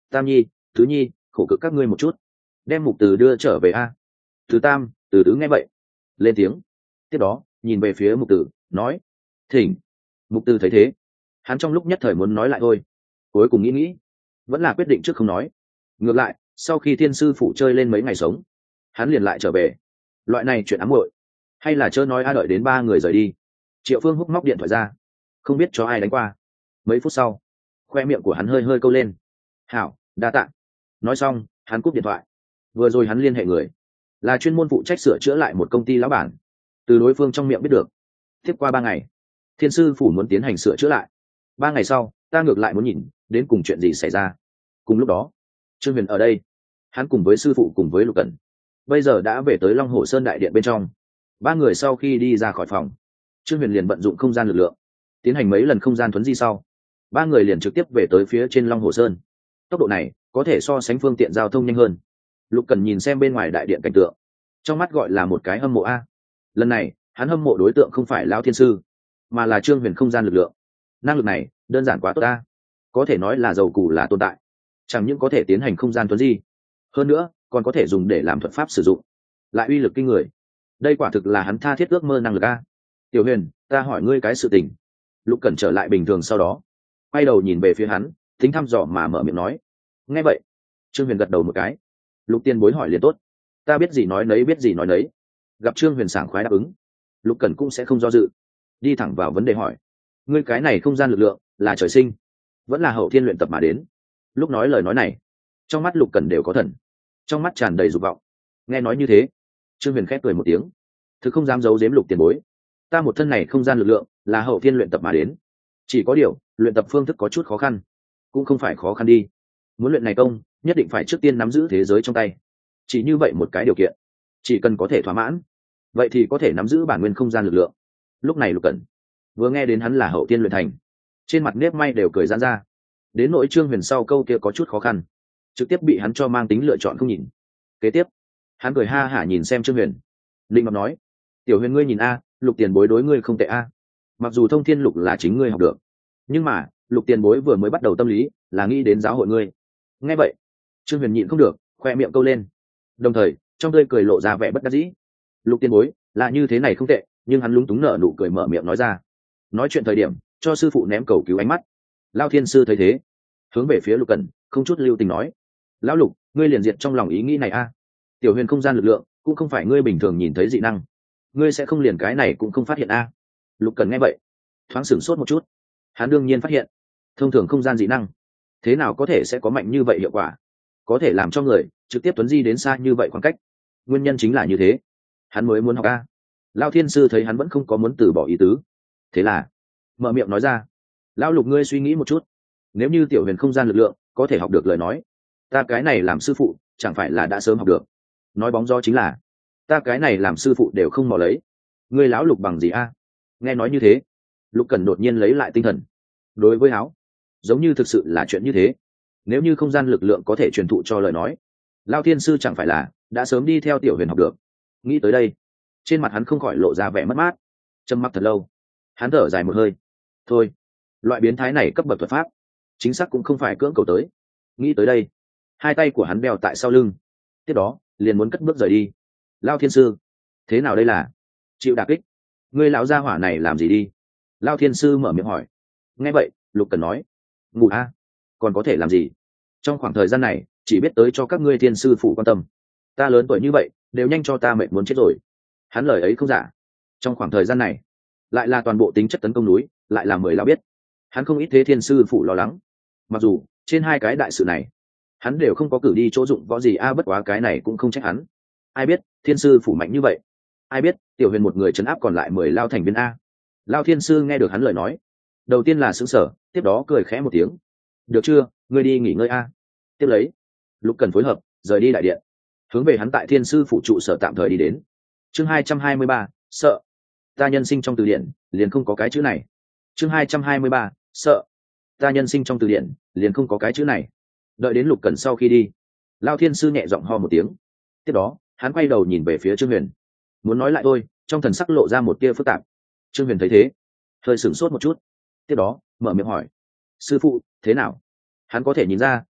Tam nhi, tứ nhi, khổ cực các ngươi một chút, đem mục từ đưa trở về a. Thứ tam, từ tứ nghe vậy lên tiếng. Tiếp đó nhìn về phía mục tử nói, thỉnh. Mục từ thấy thế, hắn trong lúc nhất thời muốn nói lại thôi, cuối cùng nghĩ nghĩ vẫn là quyết định trước không nói. Ngược lại sau khi thiên sư phụ chơi lên mấy ngày sống, hắn liền lại trở về. Loại này chuyện ám muội hay là chớ nói a. Đợi đến ba người rời đi, Triệu Phương húc móc điện thoại ra, không biết cho ai đánh qua. Mấy phút sau khoe miệng của hắn hơi hơi câu lên. Hảo, đa tạ. Nói xong hắn cúp điện thoại. Vừa rồi hắn liên hệ người là chuyên môn phụ trách sửa chữa lại một công ty lão bản. Từ đối phương trong miệng biết được, tiếp qua ba ngày thiên sư phủ muốn tiến hành sửa chữa lại. Ba ngày sau ta ngược lại muốn nhìn đến cùng chuyện gì xảy ra. Cùng lúc đó Trương Huyền ở đây, hắn cùng với sư phụ cùng với Lục Cẩn bây giờ đã về tới Long Hồ Sơn đại điện bên trong. Ba người sau khi đi ra khỏi phòng, Trương Huyền liền vận dụng không gian lực lượng tiến hành mấy lần không gian thuấn di sau, ba người liền trực tiếp về tới phía trên Long Hồ Sơn. Tốc độ này có thể so sánh phương tiện giao thông nhanh hơn. Lục Cẩn nhìn xem bên ngoài đại điện cảnh tượng, trong mắt gọi là một cái hâm mộ a. Lần này hắn hâm mộ đối tượng không phải Lão Thiên Sư, mà là Trương Huyền không gian lực lượng. Năng lực này đơn giản quá tốt a, có thể nói là giàu cù là tồn tại. Chẳng những có thể tiến hành không gian thuấn di, hơn nữa còn có thể dùng để làm thuật pháp sử dụng, lại uy lực kinh người. Đây quả thực là hắn tha thiết ước mơ năng lực a. Tiểu Huyền, ta hỏi ngươi cái sự tình. Lục Cẩn trở lại bình thường sau đó quay đầu nhìn về phía hắn, tính thăm dò mà mở miệng nói. Nghe vậy Trương Huyền gật đầu một cái. Lục Tiên Bối hỏi liền tốt, ta biết gì nói nấy, biết gì nói nấy. Gặp Trương Huyền sảng khoái đáp ứng, Lục Cẩn cũng sẽ không do dự, đi thẳng vào vấn đề hỏi. Ngươi cái này không gian lực lượng là trời sinh vẫn là hậu thiên luyện tập mà đến? Lúc nói lời nói này, trong mắt Lục Cẩn đều có thần, trong mắt tràn đầy dục vọng. Nghe nói như thế, Trương Huyền khép cười một tiếng. Thực không dám giấu giếm Lục Tiền Bối, ta một thân này không gian lực lượng là hậu thiên luyện tập mà đến. Chỉ có điều luyện tập phương thức có chút khó khăn. Cũng không phải khó khăn đi, muốn luyện này công nhất định phải trước tiên nắm giữ thế giới trong tay. Chỉ như vậy một cái điều kiện, chỉ cần có thể thỏa mãn, vậy thì có thể nắm giữ bản nguyên không gian lực lượng. Lúc này Lục Cẩn vừa nghe đến hắn là hậu thiên luyện thành, trên mặt nếp may đều cười giãn ra. Đến nỗi Trương Huyền sau câu kia có chút khó khăn, trực tiếp bị hắn cho mang tính lựa chọn không nhìn. Kế tiếp hắn cười ha hả nhìn xem Trương Huyền, định ngọc nói, Tiểu Huyền ngươi nhìn a, Lục Tiền Bối đối ngươi không tệ a. Mặc dù thông thiên lục là chính ngươi học được, nhưng mà Lục Tiền Bối vừa mới bắt đầu tâm lý là nghĩ đến giáo hội ngươi. Nghe vậy Trương Huyền nhịn không được khoe miệng câu lên, đồng thời trong tươi cười lộ ra vẻ bất đắc dĩ. Lục Tiền Bối là như thế này không tệ, nhưng hắn lúng túng nở nụ cười mở miệng nói ra. Nói chuyện thời điểm cho sư phụ ném cầu cứu ánh mắt. Lao Thiên Sư thấy thế, hướng về phía Lục Cẩn không chút lưu tình nói, lão Lục, ngươi liền diệt trong lòng ý nghĩ này a. Tiểu Huyền không gian lực lượng cũng không phải ngươi bình thường nhìn thấy dị năng, ngươi sẽ không liền cái này cũng không phát hiện a. Lục Cẩn nghe vậy thoáng sửng sốt một chút. Hắn đương nhiên phát hiện, thông thường không gian dị năng thế nào có thể sẽ có mạnh như vậy hiệu quả, có thể làm cho người trực tiếp tuấn di đến xa như vậy khoảng cách. Nguyên nhân chính là như thế, hắn mới muốn học a. Lao Thiên Sư thấy hắn vẫn không có muốn từ bỏ ý tứ, thế là mở miệng nói ra, lão Lục ngươi suy nghĩ một chút, nếu như Tiểu Huyền không gian lực lượng có thể học được lời nói, ta cái này làm sư phụ chẳng phải là đã sớm học được. Nói bóng gió chính là ta cái này làm sư phụ đều không mò lấy, ngươi lão Lục bằng gì a? Nghe nói như thế, Lục Cẩn đột nhiên lấy lại tinh thần. Đối với áo, giống như thực sự là chuyện như thế. Nếu như không gian lực lượng có thể truyền thụ cho lời nói, Lao Thiên Sư chẳng phải là đã sớm đi theo Tiểu Huyền học được. Nghĩ tới đây, trên mặt hắn không khỏi lộ ra vẻ mất mát. Trầm mặc thật lâu, hắn thở dài một hơi. Thôi, loại biến thái này cấp bậc thuật pháp chính xác cũng không phải cưỡng cầu tới. Nghĩ tới đây, hai tay của hắn đeo tại sau lưng, tiếp đó liền muốn cất bước rời đi. Lao Thiên Sư, thế nào đây là chịu đả kích? Ngươi lão gia hỏa này làm gì đi? Lao Thiên Sư mở miệng hỏi. Nghe vậy Lục Cẩn nói, ngủ a, còn có thể làm gì? Trong khoảng thời gian này chỉ biết tới cho các ngươi thiên sư phụ quan tâm. Ta lớn tuổi như vậy đều nhanh cho ta mệt muốn chết rồi. Hắn lời ấy không giả, trong khoảng thời gian này lại là toàn bộ tính chất tấn công núi, lại là mười lao biết. Hắn không ít thế thiên sư phụ lo lắng, mặc dù trên hai cái đại sự này hắn đều không có cử đi chỗ dụng võ gì a, bất quá cái này cũng không trách hắn. Ai biết thiên sư phủ mạnh như vậy, ai biết Tiểu Huyền một người trấn áp còn lại mười lao thành viên a. Lao Thiên Sư nghe được hắn lời nói, đầu tiên là sững sờ, tiếp đó cười khẽ một tiếng. Được chưa, ngươi đi nghỉ ngơi a. Tiếp lấy Lục Cẩn phối hợp rời đi đại điện, hướng về hắn tại thiên sư phụ trụ sở tạm thời đi đến. Chương hai trăm hai mươi ba, sợ. Ta nhân sinh trong từ điển liền không có cái chữ này. Chương hai trăm hai mươi ba, sợ. Ta nhân sinh trong từ điển liền không có cái chữ này. Đợi đến Lục Cẩn sau khi đi, Lao Thiên Sư nhẹ giọng ho một tiếng. Tiếp đó hắn quay đầu nhìn về phía Trương Huyền, muốn nói lại thôi, trong thần sắc lộ ra một tia phức tạp. Trương Huyền thấy thế, hơi sửng sốt một chút, tiếp đó mở miệng hỏi, sư phụ thế nào? Hắn có thể nhìn ra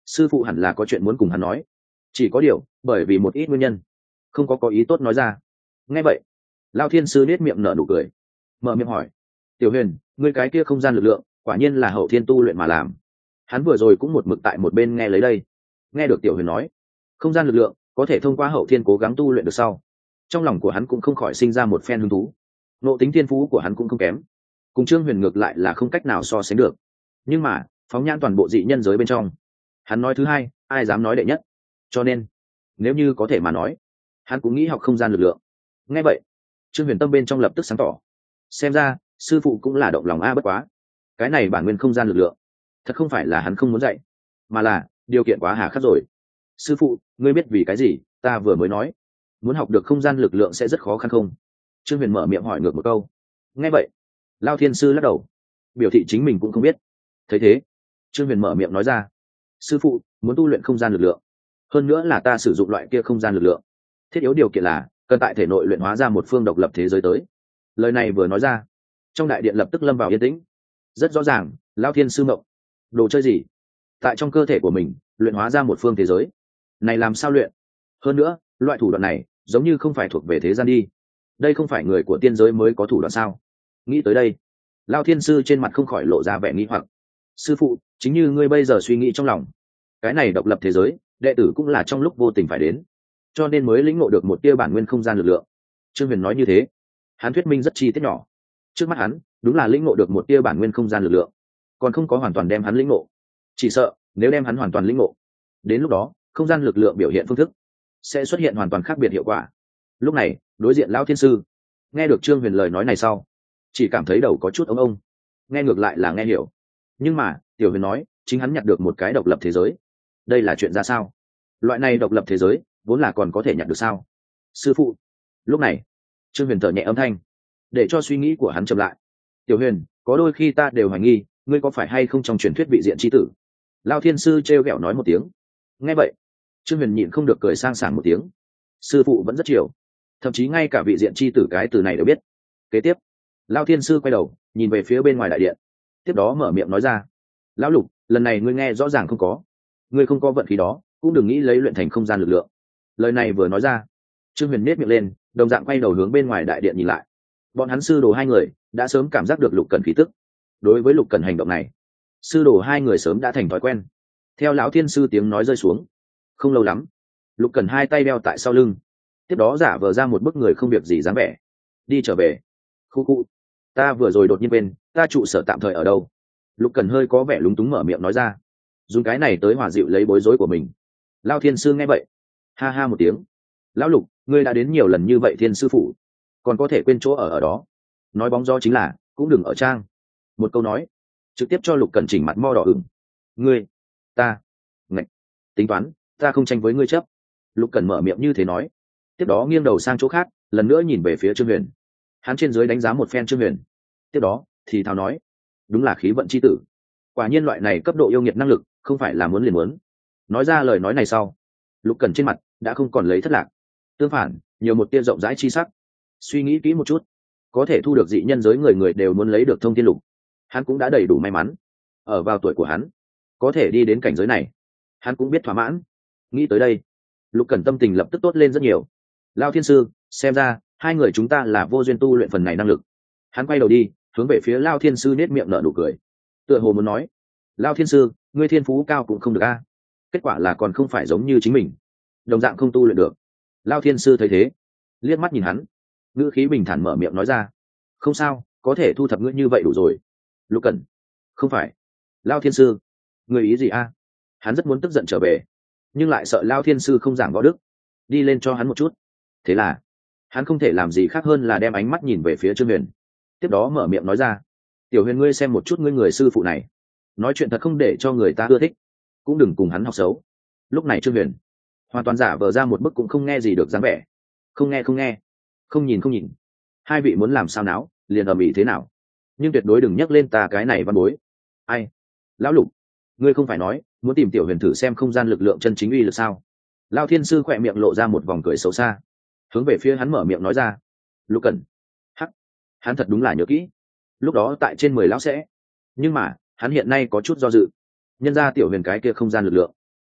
sư phụ hẳn là có chuyện muốn cùng hắn nói, chỉ có điều bởi vì một ít nguyên nhân không có có ý tốt nói ra. Nghe vậy, Lao Thiên Sư nết miệng nở nụ cười, mở miệng hỏi: Tiểu Huyền, ngươi cái kia không gian lực lượng quả nhiên là hậu thiên tu luyện mà làm. Hắn vừa rồi cũng một mực tại một bên nghe lấy đây. Nghe được Tiểu Huyền nói không gian lực lượng có thể thông qua hậu thiên cố gắng tu luyện được sau, trong lòng của hắn cũng không khỏi sinh ra một phen hứng thú. Nộ tính thiên phú của hắn cũng không kém, cùng Trương Huyền ngược lại là không cách nào so sánh được. Nhưng mà phóng nhãn toàn bộ dị nhân giới bên trong, hắn nói thứ hai, ai dám nói đệ nhất. Cho nên nếu như có thể mà nói, hắn cũng nghĩ học không gian lực lượng. Nghe vậy, Trương Huyền tâm bên trong lập tức sáng tỏ, xem ra sư phụ cũng là động lòng a. Bất quá cái này bản nguyên không gian lực lượng thật không phải là hắn không muốn dạy, mà là điều kiện quá hà khắc rồi. Sư phụ, ngươi biết vì cái gì ta vừa mới nói muốn học được không gian lực lượng sẽ rất khó khăn không? Trương Huyền mở miệng hỏi ngược một câu. Nghe vậy, Lao Thiên Sư lắc đầu, biểu thị chính mình cũng không biết. Thấy thế, Trương Huyền mở miệng nói ra: sư phụ muốn tu luyện không gian lực lượng, hơn nữa là ta sử dụng loại kia không gian lực lượng, thiết yếu điều kiện là cần tại thể nội luyện hóa ra một phương độc lập thế giới tới. Lời này vừa nói ra, trong đại điện lập tức lâm vào yên tĩnh. Rất rõ ràng, Lao Thiên Sư mộng. Đồ chơi gì? Tại trong cơ thể của mình luyện hóa ra một phương thế giới, này làm sao luyện? Hơn nữa loại thủ đoạn này giống như không phải thuộc về thế gian đi. Đây không phải người của tiên giới mới có thủ đoạn sao? Nghĩ tới đây, Lao Thiên Sư trên mặt không khỏi lộ ra vẻ nghi hoặc. Sư phụ, chính như ngươi bây giờ suy nghĩ trong lòng, cái này độc lập thế giới đệ tử cũng là trong lúc vô tình phải đến, cho nên mới lĩnh ngộ được một tia bản nguyên không gian lực lượng. Trương Huyền nói như thế, hắn thuyết minh rất chi tiết nhỏ. Trước mắt hắn đúng là lĩnh ngộ được một tia bản nguyên không gian lực lượng, còn không có hoàn toàn đem hắn lĩnh ngộ. Chỉ sợ nếu đem hắn hoàn toàn lĩnh ngộ, đến lúc đó không gian lực lượng biểu hiện phương thức sẽ xuất hiện hoàn toàn khác biệt hiệu quả. Lúc này đối diện Lão Thiên Sư nghe được Trương Huyền lời nói này sau, chỉ cảm thấy đầu có chút ống ông. Nghe ngược lại là nghe hiểu, nhưng mà Tiểu Huyền nói chính hắn nhặt được một cái độc lập thế giới, đây là chuyện ra sao? Loại này độc lập thế giới vốn là còn có thể nhặt được sao? Sư phụ. Lúc này Trương Huyền thở nhẹ âm thanh, để cho suy nghĩ của hắn chậm lại. Tiểu Huyền, có đôi khi ta đều hoài nghi ngươi có phải hay không trong truyền thuyết vị diện chi tử. Lao Thiên Sư trêu ghẹo nói một tiếng. Nghe vậy, Trương Huyền nhịn không được cười sang sảng một tiếng. Sư phụ vẫn rất chiều, thậm chí ngay cả vị diện chi tử cái từ này đều biết. Kế tiếp, Lao Thiên Sư quay đầu nhìn về phía bên ngoài đại điện, tiếp đó mở miệng nói ra: Lão Lục, lần này ngươi nghe rõ ràng không có, ngươi không có vận khí đó cũng đừng nghĩ lấy luyện thành không gian lực lượng. Lời này vừa nói ra, Trương Huyền nết miệng lên, đồng dạng quay đầu hướng bên ngoài đại điện nhìn lại. Bọn hắn sư đồ hai người đã sớm cảm giác được Lục Cẩn khí tức. Đối với Lục Cẩn hành động này, sư đồ hai người sớm đã thành thói quen. Theo Lão Thiên Sư tiếng nói rơi xuống, không lâu lắm, Lục Cẩn hai tay đeo tại sau lưng, tiếp đó giả vờ ra một bức người không việc gì dáng vẻ đi trở về. Khu khu, ta vừa rồi đột nhiên quên ta trụ sở tạm thời ở đâu. Lục Cẩn hơi có vẻ lúng túng mở miệng nói ra, dùng cái này tới hòa dịu lấy bối rối của mình. Lao Thiên Sư nghe vậy ha ha một tiếng: Lão Lục, ngươi đã đến nhiều lần như vậy Thiên Sư phủ, còn có thể quên chỗ ở ở đó? Nói bóng gió chính là cũng đừng ở trang. Một câu nói trực tiếp cho Lục Cẩn chỉnh mặt mo đỏ ửng. Ngươi, ta, ngạch, tính toán, ta không tranh với ngươi chấp. Lục Cẩn mở miệng như thế nói, tiếp đó nghiêng đầu sang chỗ khác, lần nữa nhìn về phía Trương Huyền. Hắn trên dưới đánh giá một phen Trương Huyền, tiếp đó thì thào nói: đúng là khí vận chi tử, quả nhiên loại này cấp độ yêu nghiệt năng lực không phải là muốn liền muốn. Nói ra lời nói này sau, Lục Cẩn trên mặt đã không còn lấy thất lạc, tương phản nhiều một tia rộng rãi chi sắc. Suy nghĩ kỹ một chút, có thể thu được dị nhân giới người người đều muốn lấy được thông thiên lục, hắn cũng đã đầy đủ may mắn. Ở vào tuổi của hắn có thể đi đến cảnh giới này, hắn cũng biết thỏa mãn. Nghĩ tới đây, Lục Cẩn tâm tình lập tức tốt lên rất nhiều. Lao Thiên Sư, xem ra hai người chúng ta là vô duyên tu luyện phần này năng lực. Hắn quay đầu đi hướng về phía Lao Thiên Sư nết miệng nở nụ cười, tựa hồ muốn nói: Lao Thiên Sư, ngươi thiên phú cao cũng không được a. Kết quả là còn không phải giống như chính mình, đồng dạng không tu luyện được. Lao Thiên Sư thấy thế, liếc mắt nhìn hắn, ngữ khí bình thản mở miệng nói ra: không sao, có thể thu thập ngươi như vậy đủ rồi. Lục Cẩn, không phải. Lao Thiên Sư, người ý gì a? Hắn rất muốn tức giận trở về, nhưng lại sợ Lao Thiên Sư không giảng võ đức, đi lên cho hắn một chút. Thế là hắn không thể làm gì khác hơn là đem ánh mắt nhìn về phía Trương Huyền, tiếp đó mở miệng nói ra: Tiểu Huyền, ngươi xem một chút ngươi người sư phụ này, nói chuyện thật không để cho người ta ưa thích, cũng đừng cùng hắn học xấu. Lúc này Trương Huyền hoàn toàn giả vờ ra một bức cũng không nghe gì được dáng vẻ, không nghe không nghe, không nhìn không nhìn. Hai vị muốn làm sao náo liền ầm ĩ thế nào, nhưng tuyệt đối đừng nhắc lên ta cái này văn bối. Ai? Lão Lục, ngươi không phải nói muốn tìm Tiểu Huyền thử xem không gian lực lượng chân chính uy lực sao? Lao Thiên Sư khỏe miệng lộ ra một vòng cười xấu xa, hướng về phía hắn mở miệng nói ra: Lục Cẩn, hắc, hắn thật đúng là nhớ kỹ lúc đó tại trên mười lão sẽ, nhưng mà hắn hiện nay có chút do dự. Nhân ra Tiểu Huyền cái kia không gian lực lượng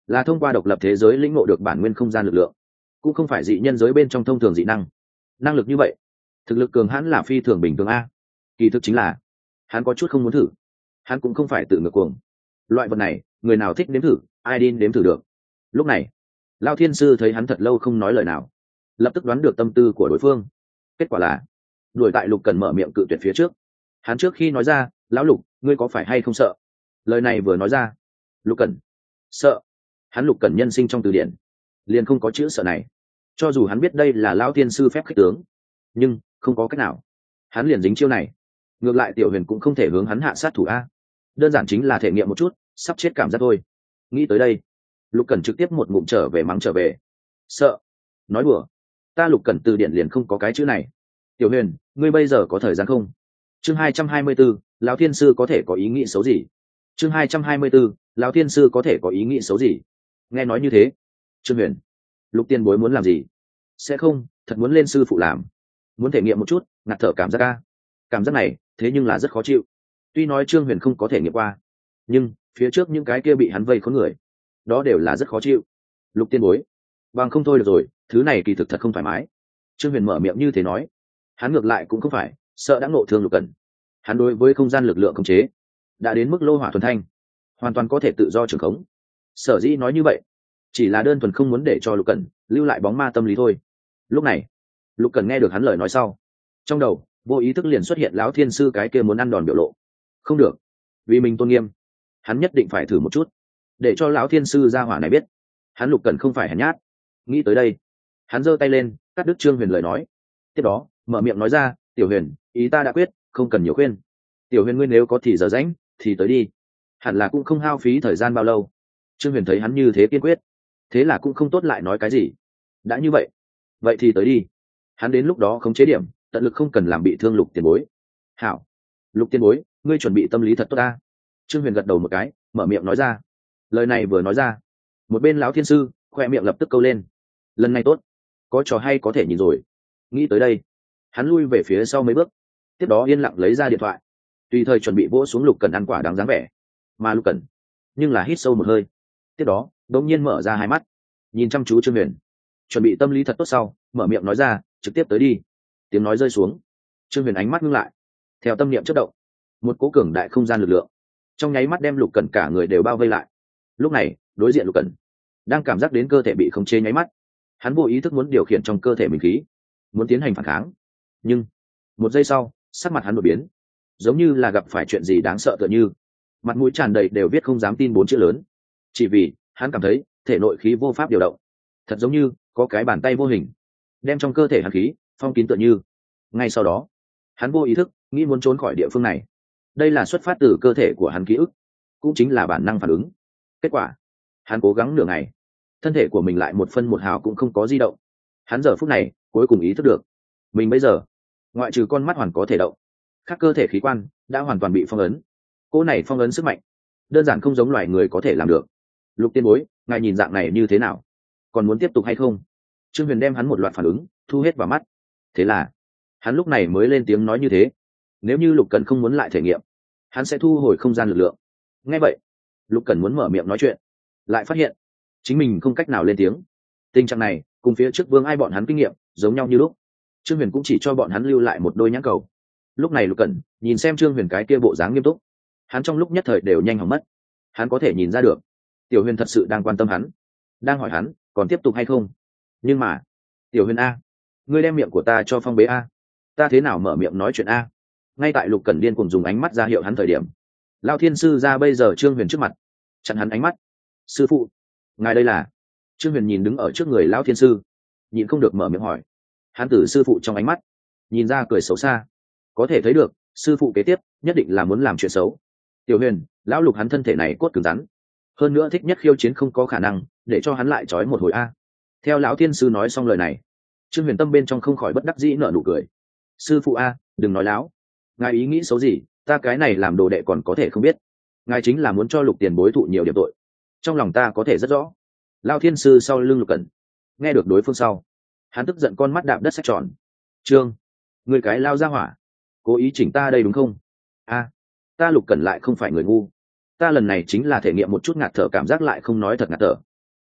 là thông qua độc lập thế giới lĩnh ngộ được bản nguyên không gian lực lượng, cũng không phải dị nhân giới bên trong thông thường dị năng. Năng lực như vậy, thực lực cường hãn là phi thường bình thường a. Kỳ thực chính là hắn có chút không muốn thử. Hắn cũng không phải tự ngược cuồng. Loại vật này, người nào thích nếm thử, ai đi nếm thử được. Lúc này, Lão Thiên sư thấy hắn thật lâu không nói lời nào, lập tức đoán được tâm tư của đối phương. Kết quả là, đuổi tại Lục Cẩn mở miệng cự tuyệt phía trước. Hắn trước khi nói ra, "Lão Lục, ngươi có phải hay không sợ?" Lời này vừa nói ra, Lục Cẩn sợ. Hắn Lục Cẩn nhân sinh trong từ điển liền không có chữ sợ này. Cho dù hắn biết đây là Lão Thiên sư phép khích tướng, nhưng không có cách nào, hắn liền dính chiêu này. Ngược lại Tiểu Huyền cũng không thể hướng hắn hạ sát thủ a, đơn giản chính là thể nghiệm một chút sắp chết cảm giác thôi. Nghĩ tới đây, Lục Cẩn trực tiếp một ngụm trở về mắng trở về. Sợ? Nói đùa, ta Lục Cẩn từ điển liền không có cái chữ này. Tiểu Huyền, ngươi bây giờ có thời gian không? Chương hai trăm hai mươi 224, lão thiên sư có thể có ý nghĩ xấu gì? Chương hai trăm hai mươi 224, lão thiên sư có thể có ý nghĩ xấu gì? Nghe nói như thế, Trương Huyền, Lục Tiên Bối muốn làm gì? Sẽ không, thật muốn lên sư phụ làm. Muốn thể nghiệm một chút, ngạt thở cảm giác a. Cảm giác này, thế nhưng là rất khó chịu. Tuy nói Trương Huyền không có thể nghiệm qua, nhưng phía trước những cái kia bị hắn vây khốn người, đó đều là rất khó chịu. Lục Tiên Bối, bằng không thôi được rồi, thứ này kỳ thực thật không thoải mái. Trương Huyền mở miệng như thế nói. Hắn ngược lại cũng không phải sợ đã ngộ thương Lục Cẩn. Hắn đối với không gian lực lượng khống chế đã đến mức lô hỏa thuần thanh, hoàn toàn có thể tự do trường khống. Sở dĩ nói như vậy, chỉ là đơn thuần không muốn để cho Lục Cẩn lưu lại bóng ma tâm lý thôi. Lúc này, Lục Cẩn nghe được hắn lời nói sau, trong đầu vô ý thức liền xuất hiện lão thiên sư cái kia muốn ăn đòn biểu lộ. Không được, vì mình tôn nghiêm, hắn nhất định phải thử một chút, để cho lão thiên sư gia hỏa này biết hắn Lục Cẩn không phải hèn nhát. Nghĩ tới đây, hắn giơ tay lên cắt đứt Trương Huyền lời nói. Tiếp đó mở miệng nói ra, Tiểu Huyền, ý ta đã quyết, không cần nhiều khuyên. Tiểu Huyền, ngươi nếu có thì giờ rãnh thì tới đi, hẳn là cũng không hao phí thời gian bao lâu. Trương Huyền thấy hắn như thế kiên quyết, thế là cũng không tốt lại nói cái gì. Đã như vậy, vậy thì tới đi. Hắn đến lúc đó khống chế điểm, tận lực không cần làm bị thương Lục Tiền Bối. Hảo, Lục Tiền Bối, ngươi chuẩn bị tâm lý thật tốt ta. Trương Huyền gật đầu một cái, mở miệng nói ra. Lời này vừa nói ra, một bên lão thiên sư khoe miệng lập tức câu lên. Lần này tốt, có trò hay có thể nhìn rồi. Nghĩ tới đây, hắn lui về phía sau mấy bước, tiếp đó yên lặng lấy ra điện thoại, tùy thời chuẩn bị vỗ xuống Lục Cẩn ăn quả đáng dáng vẻ. Mà Lục Cẩn nhưng là hít sâu một hơi, tiếp đó đột nhiên mở ra hai mắt, nhìn chăm chú Trương Huyền, chuẩn bị tâm lý thật tốt sau mở miệng nói ra, trực tiếp tới đi. Tiếng nói rơi xuống, Trương Huyền ánh mắt ngưng lại, theo tâm niệm chớp động, một cố cường đại không gian lực lượng trong nháy mắt đem Lục Cẩn cả người đều bao vây lại. Lúc này đối diện Lục Cẩn đang cảm giác đến cơ thể bị khống chế nháy mắt, hắn vô ý thức muốn điều khiển trong cơ thể mình khí, muốn tiến hành phản kháng. Nhưng một giây sau, sắc mặt hắn đột biến, giống như là gặp phải chuyện gì đáng sợ tựa như, mặt mũi tràn đầy đều viết không dám tin bốn chữ lớn. Chỉ vì hắn cảm thấy thể nội khí vô pháp điều động, thật giống như có cái bàn tay vô hình đem trong cơ thể hắn khí phong kín tựa như. Ngay sau đó, hắn vô ý thức nghĩ muốn trốn khỏi địa phương này. Đây là xuất phát từ cơ thể của hắn ký ức, cũng chính là bản năng phản ứng. Kết quả, hắn cố gắng nửa ngày, thân thể của mình lại một phân một hào cũng không có di động. Hắn giờ phút này cuối cùng ý thức được, mình bây giờ ngoại trừ con mắt hoàn có thể động, các cơ thể khí quan đã hoàn toàn bị phong ấn. Cỗ này phong ấn sức mạnh đơn giản không giống loài người có thể làm được. Lục Tiên Bối, ngài nhìn dạng này như thế nào, còn muốn tiếp tục hay không? Trương Huyền đem hắn một loạt phản ứng thu hết vào mắt, thế là hắn lúc này mới lên tiếng nói như thế. Nếu như Lục Cẩn không muốn lại thể nghiệm, hắn sẽ thu hồi không gian lực lượng. Nghe vậy, Lục Cẩn muốn mở miệng nói chuyện, lại phát hiện chính mình không cách nào lên tiếng. Tình trạng này cùng phía trước Vương Ai bọn hắn kinh nghiệm giống nhau như lúc. Trương Huyền cũng chỉ cho bọn hắn lưu lại một đôi nhãn cầu. Lúc này Lục Cẩn nhìn xem Trương Huyền cái kia bộ dáng nghiêm túc, hắn trong lúc nhất thời đều nhanh hỏng mất. Hắn có thể nhìn ra được Tiểu Huyền thật sự đang quan tâm hắn, đang hỏi hắn còn tiếp tục hay không. Nhưng mà Tiểu Huyền a, ngươi đem miệng của ta cho phong bế a, ta thế nào mở miệng nói chuyện a? Ngay tại Lục Cẩn điên cuồng dùng ánh mắt ra hiệu hắn thời điểm, Lão Thiên sư ra bây giờ Trương Huyền trước mặt, chặn hắn ánh mắt. Sư phụ, ngài đây là? Trương Huyền nhìn đứng ở trước người Lão Thiên sư, nhịn không được mở miệng hỏi. Hắn từ sư phụ trong ánh mắt nhìn ra cười xấu xa, có thể thấy được sư phụ kế tiếp nhất định là muốn làm chuyện xấu. Tiểu Huyền, lão Lục hắn thân thể này cốt cứng rắn, hơn nữa thích nhất khiêu chiến, không có khả năng để cho hắn lại trói một hồi a. Theo lão thiên sư nói xong lời này, Trương Huyền tâm bên trong không khỏi bất đắc dĩ nở nụ cười. Sư phụ a, đừng nói láo, ngài ý nghĩ xấu gì, ta cái này làm đồ đệ còn có thể không biết. Ngài chính là muốn cho Lục tiền bối thụ nhiều điểm tội, trong lòng ta có thể rất rõ. Lão thiên sư sau lưng Lục Cẩn nghe được đối phương sau, hắn tức giận con mắt đạp đất sách tròn. Trương, người cái lao ra hỏa, cố ý chỉnh ta đây đúng không? A, ta Lục Cẩn lại không phải người ngu, ta lần này chính là thể nghiệm một chút ngạt thở cảm giác, lại không nói thật ngạt thở,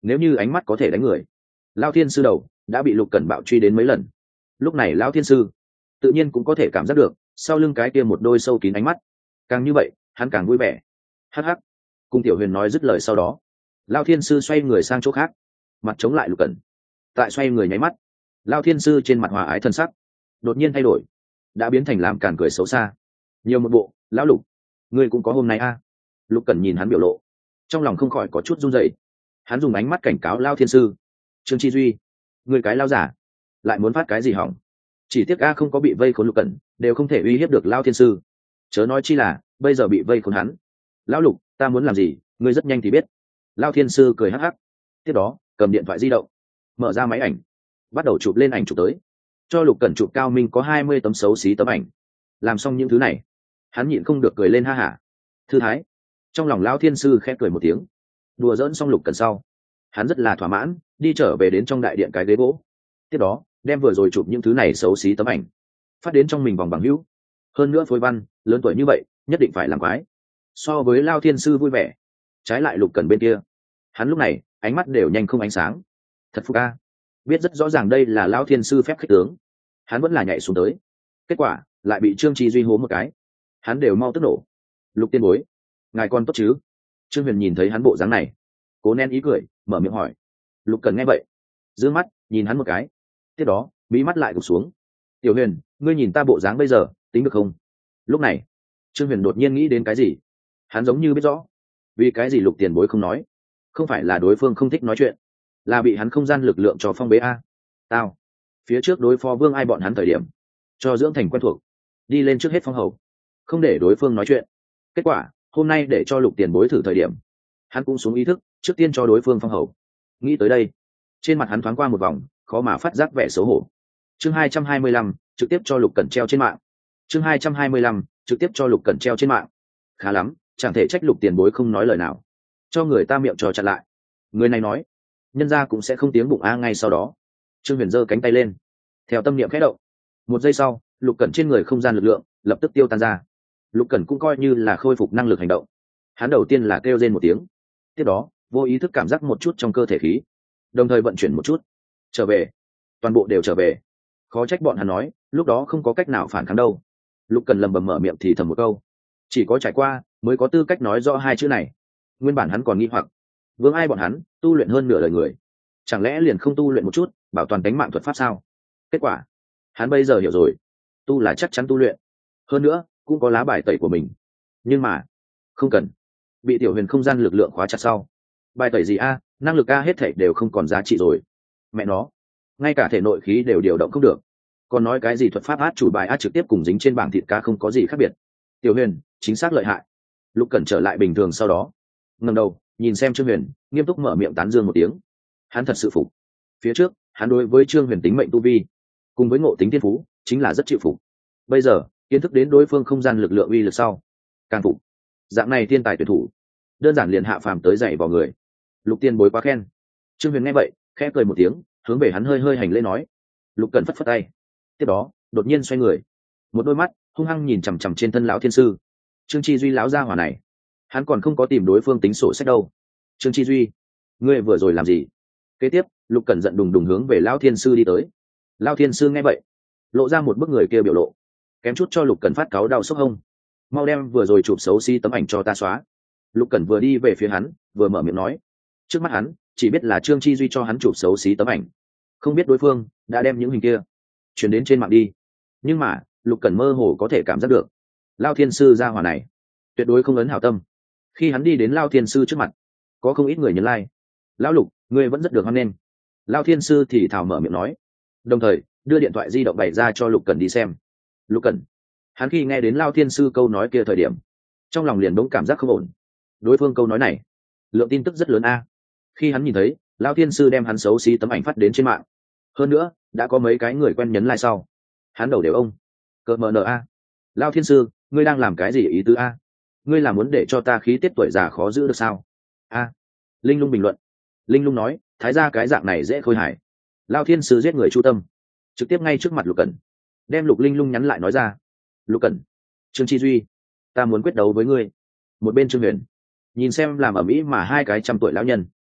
nếu như ánh mắt có thể đánh người. Lao thiên sư đầu đã bị Lục Cẩn bạo truy đến mấy lần, lúc này Lao thiên sư tự nhiên cũng có thể cảm giác được sau lưng cái kia một đôi sâu kín ánh mắt, càng như vậy hắn càng vui vẻ. Hắc hắc. Cùng Tiểu Huyền nói dứt lời sau đó, Lao thiên sư xoay người sang chỗ khác, mặt chống lại Lục Cẩn. Tại xoay người nháy mắt, Lao thiên sư trên mặt hòa ái thân sắc đột nhiên thay đổi, đã biến thành làm càn cười xấu xa. Nhiều một bộ, lão Lục, ngươi cũng có hôm nay a à? Lục Cẩn nhìn hắn biểu lộ, trong lòng không khỏi có chút run rẩy. Hắn dùng ánh mắt cảnh cáo Lao thiên sư: Trương Chi Duy, ngươi cái lao giả, lại muốn phát cái gì hỏng? Chỉ tiếc a không có bị vây khốn Lục Cẩn, đều không thể uy hiếp được Lao thiên sư, chớ nói chi là bây giờ bị vây khốn hắn. Lão Lục, ta muốn làm gì ngươi rất nhanh thì biết. Lao thiên sư cười hắc hắc, tiếp đó cầm điện thoại di động, mở ra máy ảnh, bắt đầu chụp lên ảnh chụp tới, cho Lục Cẩn chụp cao minh có hai mươi tấm xấu xí tấm ảnh. Làm xong những thứ này, hắn nhịn không được cười lên ha hả thư thái. Trong lòng Lão thiên sư khẽ cười một tiếng. Đùa dỡn xong Lục Cẩn sau, hắn rất là thỏa mãn, đi trở về đến trong đại điện cái ghế gỗ, tiếp đó đem vừa rồi chụp những thứ này xấu xí tấm ảnh phát đến trong mình vòng bằng hữu. Hơn nữa phối văn, lớn tuổi như vậy nhất định phải làm quái. So với Lao thiên sư vui vẻ, trái lại Lục Cẩn bên kia, hắn lúc này ánh mắt đều nhanh không ánh sáng. Thật phục a, biết rất rõ ràng đây là Lao thiên sư phép khích tướng, hắn vẫn là nhảy xuống tới, kết quả lại bị Trương Chi Duy hố một cái, hắn đều mau tức nổ. Lục tiên bối, ngài con tốt chứ? Trương Huyền nhìn thấy hắn bộ dáng này, cố nén ý cười, mở miệng hỏi. Lục Cẩn nghe vậy, giơ mắt nhìn hắn một cái, tiếp đó mí mắt lại gục xuống. Tiểu Huyền, ngươi nhìn ta bộ dáng bây giờ tính được không? Lúc này Trương Huyền đột nhiên nghĩ đến cái gì, hắn giống như biết rõ vì cái gì Lục tiền bối không nói. Không phải là đối phương không thích nói chuyện, là bị hắn không gian lực lượng cho phong bế a. Tao phía trước đối phó Vương Ai bọn hắn thời điểm, cho dưỡng thành quen thuộc, đi lên trước hết phong hầu, không để đối phương nói chuyện. Kết quả hôm nay để cho Lục tiền bối thử thời điểm, hắn cũng xuống ý thức, trước tiên cho đối phương phong hầu. Nghĩ tới đây, trên mặt hắn thoáng qua một vòng khó mà phát giác vẻ xấu hổ. Chương hai trăm hai mươi lăm, trực tiếp cho Lục Cẩn treo trên mạng. Chương hai trăm hai mươi lăm, trực tiếp cho Lục Cẩn treo trên mạng. Khá lắm, chẳng thể trách Lục tiền bối không nói lời nào, cho người ta miệng trò chặn lại. Người này nói, nhân gia cũng sẽ không tiếng bụng a. Ngay sau đó, Trương Huyền giơ cánh tay lên, theo tâm niệm khẽ động, một giây sau, Lục Cẩn trên người không gian lực lượng lập tức tiêu tan ra. Lục Cẩn cũng coi như là khôi phục năng lực hành động. Hắn đầu tiên là kêu rên một tiếng, tiếp đó vô ý thức cảm giác một chút trong cơ thể khí, đồng thời vận chuyển một chút, trở về, toàn bộ đều trở về. Khó trách bọn hắn nói lúc đó không có cách nào phản kháng đâu. Lục Cẩn lầm bầm mở miệng thì thầm một câu, chỉ có trải qua mới có tư cách nói rõ hai chữ này. Nguyên bản hắn còn nghi hoặc, Vương Ai bọn hắn tu luyện hơn nửa đời người, chẳng lẽ liền không tu luyện một chút bảo toàn tính mạng thuật pháp sao? Kết quả hắn bây giờ hiểu rồi, tu là chắc chắn tu luyện, hơn nữa cũng có lá bài tẩy của mình. Nhưng mà không cần, bị Tiểu Huyền không gian lực lượng khóa chặt sau, bài tẩy gì a, năng lực a hết thảy đều không còn giá trị rồi. Mẹ nó, ngay cả thể nội khí đều điều động không được, còn nói cái gì thuật pháp át chủ bài át trực tiếp cùng dính trên bảng thịt cá không có gì khác biệt. Tiểu Huyền chính xác lợi hại. Lục Cẩn trở lại bình thường sau đó, ngẩng đầu nhìn xem Trương Huyền, nghiêm túc mở miệng tán dương một tiếng. Hắn thật sự phục. Phía trước hắn đối với Trương Huyền tính mệnh tu vi cùng với ngộ tính thiên phú chính là rất chịu phục, bây giờ kiến thức đến đối phương không gian lực lượng uy lực sau, càng phục. Dạng này thiên tài tuyệt thủ, đơn giản liền hạ phàm tới dạy vào người. Lục tiên bối quá khen. Trương Huyền nghe vậy khẽ cười một tiếng, hướng về hắn hơi hơi hành lễ nói. Lục Cẩn phất phất tay, tiếp đó đột nhiên xoay người, một đôi mắt hung hăng nhìn chằm chằm trên thân lão thiên sư. Trương Chi Duy lão gia hỏa này, hắn còn không có tìm đối phương tính sổ sách đâu. Trương Chi Duy, ngươi vừa rồi làm gì? Kế tiếp Lục Cẩn giận đùng đùng hướng về lão thiên sư đi tới. Lão thiên sư nghe vậy lộ ra một bức người kia biểu lộ, kém chút cho Lục Cẩn phát cáu đau sốc hông. Mau đem vừa rồi chụp xấu xí tấm ảnh cho ta xóa. Lục Cẩn vừa đi về phía hắn, vừa mở miệng nói. Trước mắt hắn chỉ biết là Trương Chi Duy cho hắn chụp xấu xí tấm ảnh, không biết đối phương đã đem những hình kia chuyển đến trên mạng đi. Nhưng mà Lục Cẩn mơ hồ có thể cảm giác được, Lao thiên sư gia hỏa này tuyệt đối không ấn hảo tâm. Khi hắn đi đến Lao thiên sư trước mặt, có không ít người nhấn like. Lão Lục, ngươi vẫn rất được hoan nghênh. Lao thiên sư thì thào mở miệng nói, đồng thời đưa điện thoại di động bày ra cho Lục Cẩn đi xem. Lục Cẩn, hắn khi nghe đến Lao thiên sư câu nói kia thời điểm, trong lòng liền bỗng cảm giác không ổn. Đối phương câu nói này lượng tin tức rất lớn a. Khi hắn nhìn thấy Lao thiên sư đem hắn xấu xí tấm ảnh phát đến trên mạng, hơn nữa đã có mấy cái người quen nhấn like sau, hắn đầu đều ông cờ mờ nờ a. Lao thiên sư, ngươi đang làm cái gì ý tứ a? Ngươi là muốn để cho ta khí tiết tuổi già khó giữ được sao? A. Linh Lung bình luận. Linh Lung nói, thái ra cái dạng này dễ khôi hài. Lao thiên sư giết người chu tâm, trực tiếp ngay trước mặt Lục Cẩn đem Lục Linh Lung nhắn lại nói ra. Lục Cẩn, Trương Chi Duy, ta muốn quyết đấu với ngươi. Một bên Trương Huyền nhìn xem làm ở mỹ mà hai cái trăm tuổi lão nhân,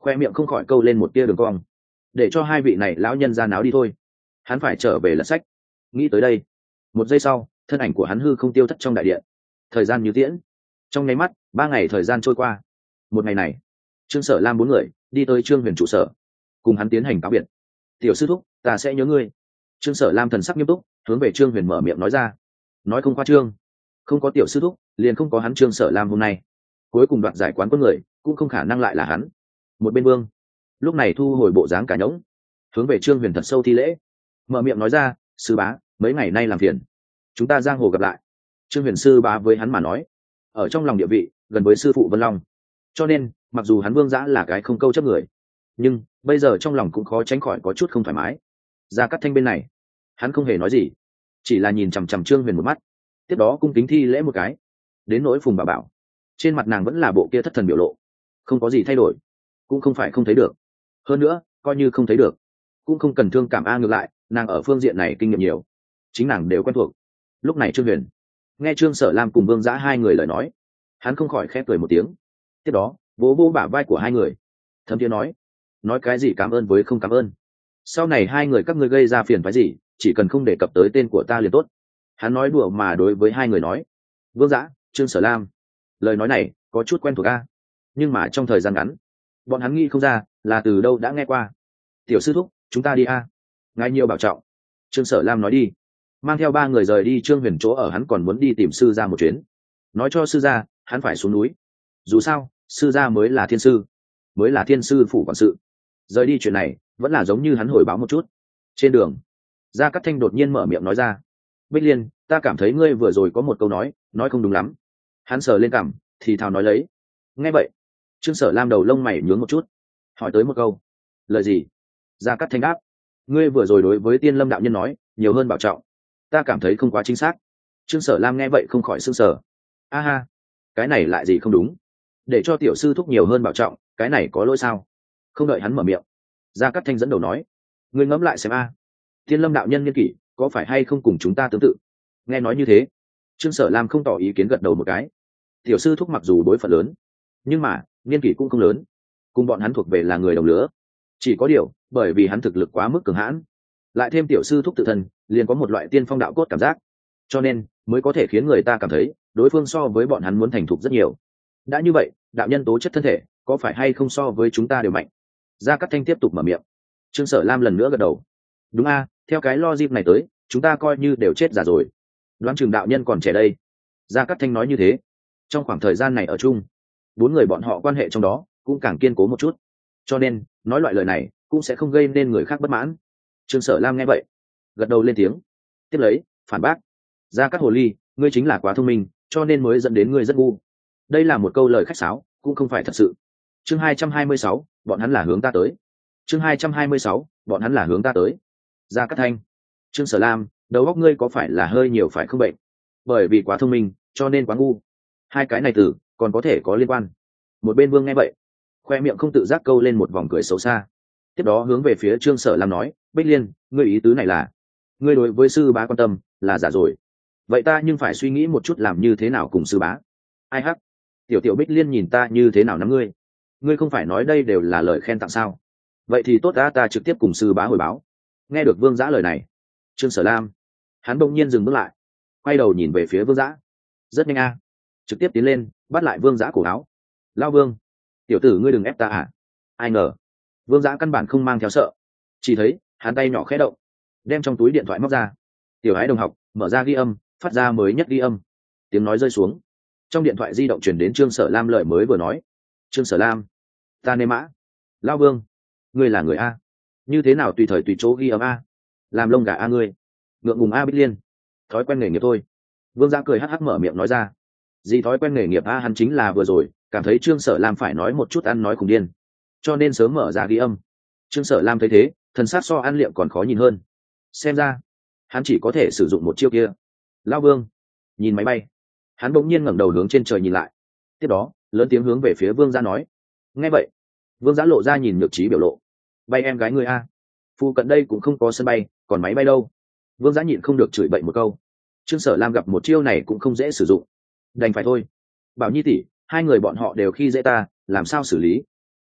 khoe miệng không khỏi câu lên một tia đường cong. Để cho hai vị này lão nhân ra náo đi thôi, hắn phải trở về lật sách. Nghĩ tới đây, một giây sau thân ảnh của hắn hư không tiêu thất trong đại điện. Thời gian như tiễn, trong nháy mắt ba ngày thời gian trôi qua. Một ngày này, Trương Sở Lam bốn người đi tới Trương Huyền trụ sở, cùng hắn tiến hành cáo biệt. Tiểu sư thúc, ta sẽ nhớ ngươi. Trương Sở Lam thần sắc nghiêm túc hướng về Trương Huyền mở miệng nói ra. Nói không khoa trương, không có tiểu sư thúc liền không có hắn Trương Sở Lam hôm nay. Cuối cùng đoạt giải quán quân người cũng không khả năng lại là hắn. Một bên Vương lúc này thu hồi bộ dáng cả nhõng, hướng về Trương Huyền thật sâu thi lễ, mở miệng nói ra, sư bá, mấy ngày nay làm phiền, chúng ta giang hồ gặp lại. Trương Huyền sư bá với hắn mà nói, ở trong lòng địa vị gần với sư phụ Vân Long, cho nên mặc dù hắn Vương Giã là cái không câu chấp người, nhưng bây giờ trong lòng cũng khó tránh khỏi có chút không thoải mái. Gia Cát Thanh bên này, hắn không hề nói gì, chỉ là nhìn chằm chằm Trương Huyền một mắt, tiếp đó cung kính thi lễ một cái. Đến nỗi Phùng Bảo Bảo, trên mặt nàng vẫn là bộ kia thất thần biểu lộ, không có gì thay đổi, cũng không phải không thấy được, hơn nữa coi như không thấy được cũng không cần thương cảm. A ngược lại nàng ở phương diện này kinh nghiệm nhiều, chính nàng đều quen thuộc. Lúc này Trương Huyền nghe Trương Sở Lam cùng Vương Giã hai người lời nói, hắn không khỏi khép cười một tiếng, tiếp đó vỗ vỗ bả vai của hai người, thấm thiế nói, nói cái gì cảm ơn với không cảm ơn, sau này hai người các ngươi gây ra phiền phái gì chỉ cần không đề cập tới tên của ta liền tốt. Hắn nói đùa mà đối với hai người nói. Vương Giã, Trương Sở Lam, lời nói này có chút quen thuộc a, nhưng mà trong thời gian ngắn bọn hắn nghĩ không ra là từ đâu đã nghe qua. Tiểu sư thúc, chúng ta đi a. Ngài nhiều bảo trọng. Trương Sở Lam nói đi, mang theo ba người rời đi Trương Huyền chỗ ở. Hắn còn muốn đi tìm sư gia một chuyến, nói cho sư gia hắn phải xuống núi, dù sao sư gia mới là thiên sư, mới là thiên sư phủ quản sự. Rời đi chuyện này vẫn là giống như hắn hồi báo một chút. Trên đường, Gia Cát Thanh đột nhiên mở miệng nói ra, Bích Liên, ta cảm thấy ngươi vừa rồi có một câu nói nói không đúng lắm. Hắn sờ lên cằm thì thào nói lấy. Nghe vậy Trương Sở Lam đầu lông mày nhướng một chút, hỏi tới một câu, lời gì? Gia Cát Thanh đáp, ngươi vừa rồi đối với Tiên Lâm đạo nhân nói nhiều hơn bảo trọng, ta cảm thấy không quá chính xác. Trương Sở Lam nghe vậy không khỏi sững sờ. A ha, cái này lại gì không đúng? Để cho tiểu sư thúc nhiều hơn bảo trọng, cái này có lỗi sao? Không đợi hắn mở miệng, Gia Cát Thanh dẫn đầu nói, ngươi ngẫm lại xem a, Tiên Lâm đạo nhân niên kỷ có phải hay không cùng chúng ta tương tự? Nghe nói như thế, Trương Sở Lam không tỏ ý kiến gật đầu một cái. Tiểu sư thúc mặc dù đối phận lớn, nhưng mà niên kỷ cũng không lớn, cùng bọn hắn thuộc về là người đồng lứa. Chỉ có điều bởi vì hắn thực lực quá mức cường hãn, lại thêm tiểu sư thúc tự thân liền có một loại tiên phong đạo cốt cảm giác, cho nên mới có thể khiến người ta cảm thấy đối phương so với bọn hắn muốn thành thục rất nhiều. Đã như vậy, đạo nhân tố chất thân thể có phải hay không so với chúng ta đều mạnh? Gia Cát Thanh tiếp tục mở miệng. Trương Sở Lam lần nữa gật đầu. Đúng a, theo cái logic này tới, chúng ta coi như đều chết già rồi. Đoán chừng đạo nhân còn trẻ đây. Gia Cát Thanh nói như thế. Trong khoảng thời gian này ở chung, bốn người bọn họ quan hệ trong đó cũng càng kiên cố một chút, cho nên nói loại lời này cũng sẽ không gây nên người khác bất mãn. Trương Sở Lam nghe vậy gật đầu lên tiếng, tiếp lấy phản bác, Gia Cát hồ ly, ngươi chính là quá thông minh cho nên mới dẫn đến ngươi rất ngu. Đây là một câu lời khách sáo, cũng không phải thật sự. Chương hai trăm hai mươi sáu, bọn hắn là hướng ta tới. Chương hai trăm hai mươi sáu, bọn hắn là hướng ta tới. Gia Cát Thanh, Trương Sở Lam, đầu óc ngươi có phải là hơi nhiều phải không bệnh? Bởi vì quá thông minh cho nên quá ngu, hai cái này từ còn có thể có liên quan. Một bên Vương nghe vậy khoe miệng không tự giác câu lên một vòng cười xấu xa, tiếp đó hướng về phía Trương Sở Lam nói, Bích Liên, ngươi ý tứ này là ngươi đối với sư bá quan tâm là giả rồi, vậy ta nhưng phải suy nghĩ một chút làm như thế nào cùng sư bá. Ai hắc, tiểu tiểu Bích Liên nhìn ta như thế nào nắm ngươi, ngươi không phải nói đây đều là lời khen tặng sao? Vậy thì tốt, đã ta trực tiếp cùng sư bá hồi báo. Nghe được Vương Giã lời này, Trương Sở Lam hắn bỗng nhiên dừng bước lại, quay đầu nhìn về phía Vương Giã, rất nhanh a, trực tiếp tiến lên bắt lại Vương Giã cổ áo. Lao Vương, tiểu tử ngươi đừng ép ta à? Ai ngờ Vương Giã căn bản không mang theo sợ, chỉ thấy hắn tay nhỏ khẽ động, đem trong túi điện thoại móc ra. Tiểu Ái đồng học mở ra ghi âm, phát ra mới nhất ghi âm. Tiếng nói rơi xuống, trong điện thoại di động truyền đến Trương Sở Lam lời mới vừa nói. Trương Sở Lam, ta nê mã. Lao Vương, ngươi là người a, như thế nào tùy thời tùy chỗ ghi âm a? Làm lông gà a ngươi, ngượng ngùng a Bích Liên, thói quen nghề nghiệp thôi. Vương Giã cười hắc hắc mở miệng nói ra. Gì thói quen nghề nghiệp a? Hắn chính là vừa rồi cảm thấy Trương Sở Lam phải nói một chút ăn nói khủng điên, cho nên sớm mở ra ghi âm. Trương Sở Lam thấy thế, thần sát so ăn liệm còn khó nhìn hơn, xem ra hắn chỉ có thể sử dụng một chiêu kia. Lao Vương nhìn máy bay, hắn bỗng nhiên ngẩng đầu hướng trên trời nhìn lại, tiếp đó lớn tiếng hướng về phía Vương Giã nói. Nghe vậy Vương Giã lộ ra nhìn nhược trí biểu lộ. Bay em gái người a, phụ cận đây cũng không có sân bay, còn máy bay đâu? Vương Giã nhịn không được chửi bậy một câu. Trương Sở Lam gặp một chiêu này cũng không dễ sử dụng, đành phải thôi. Bảo Nhi tỷ, hai người bọn họ đều khi dễ ta, làm sao xử lý?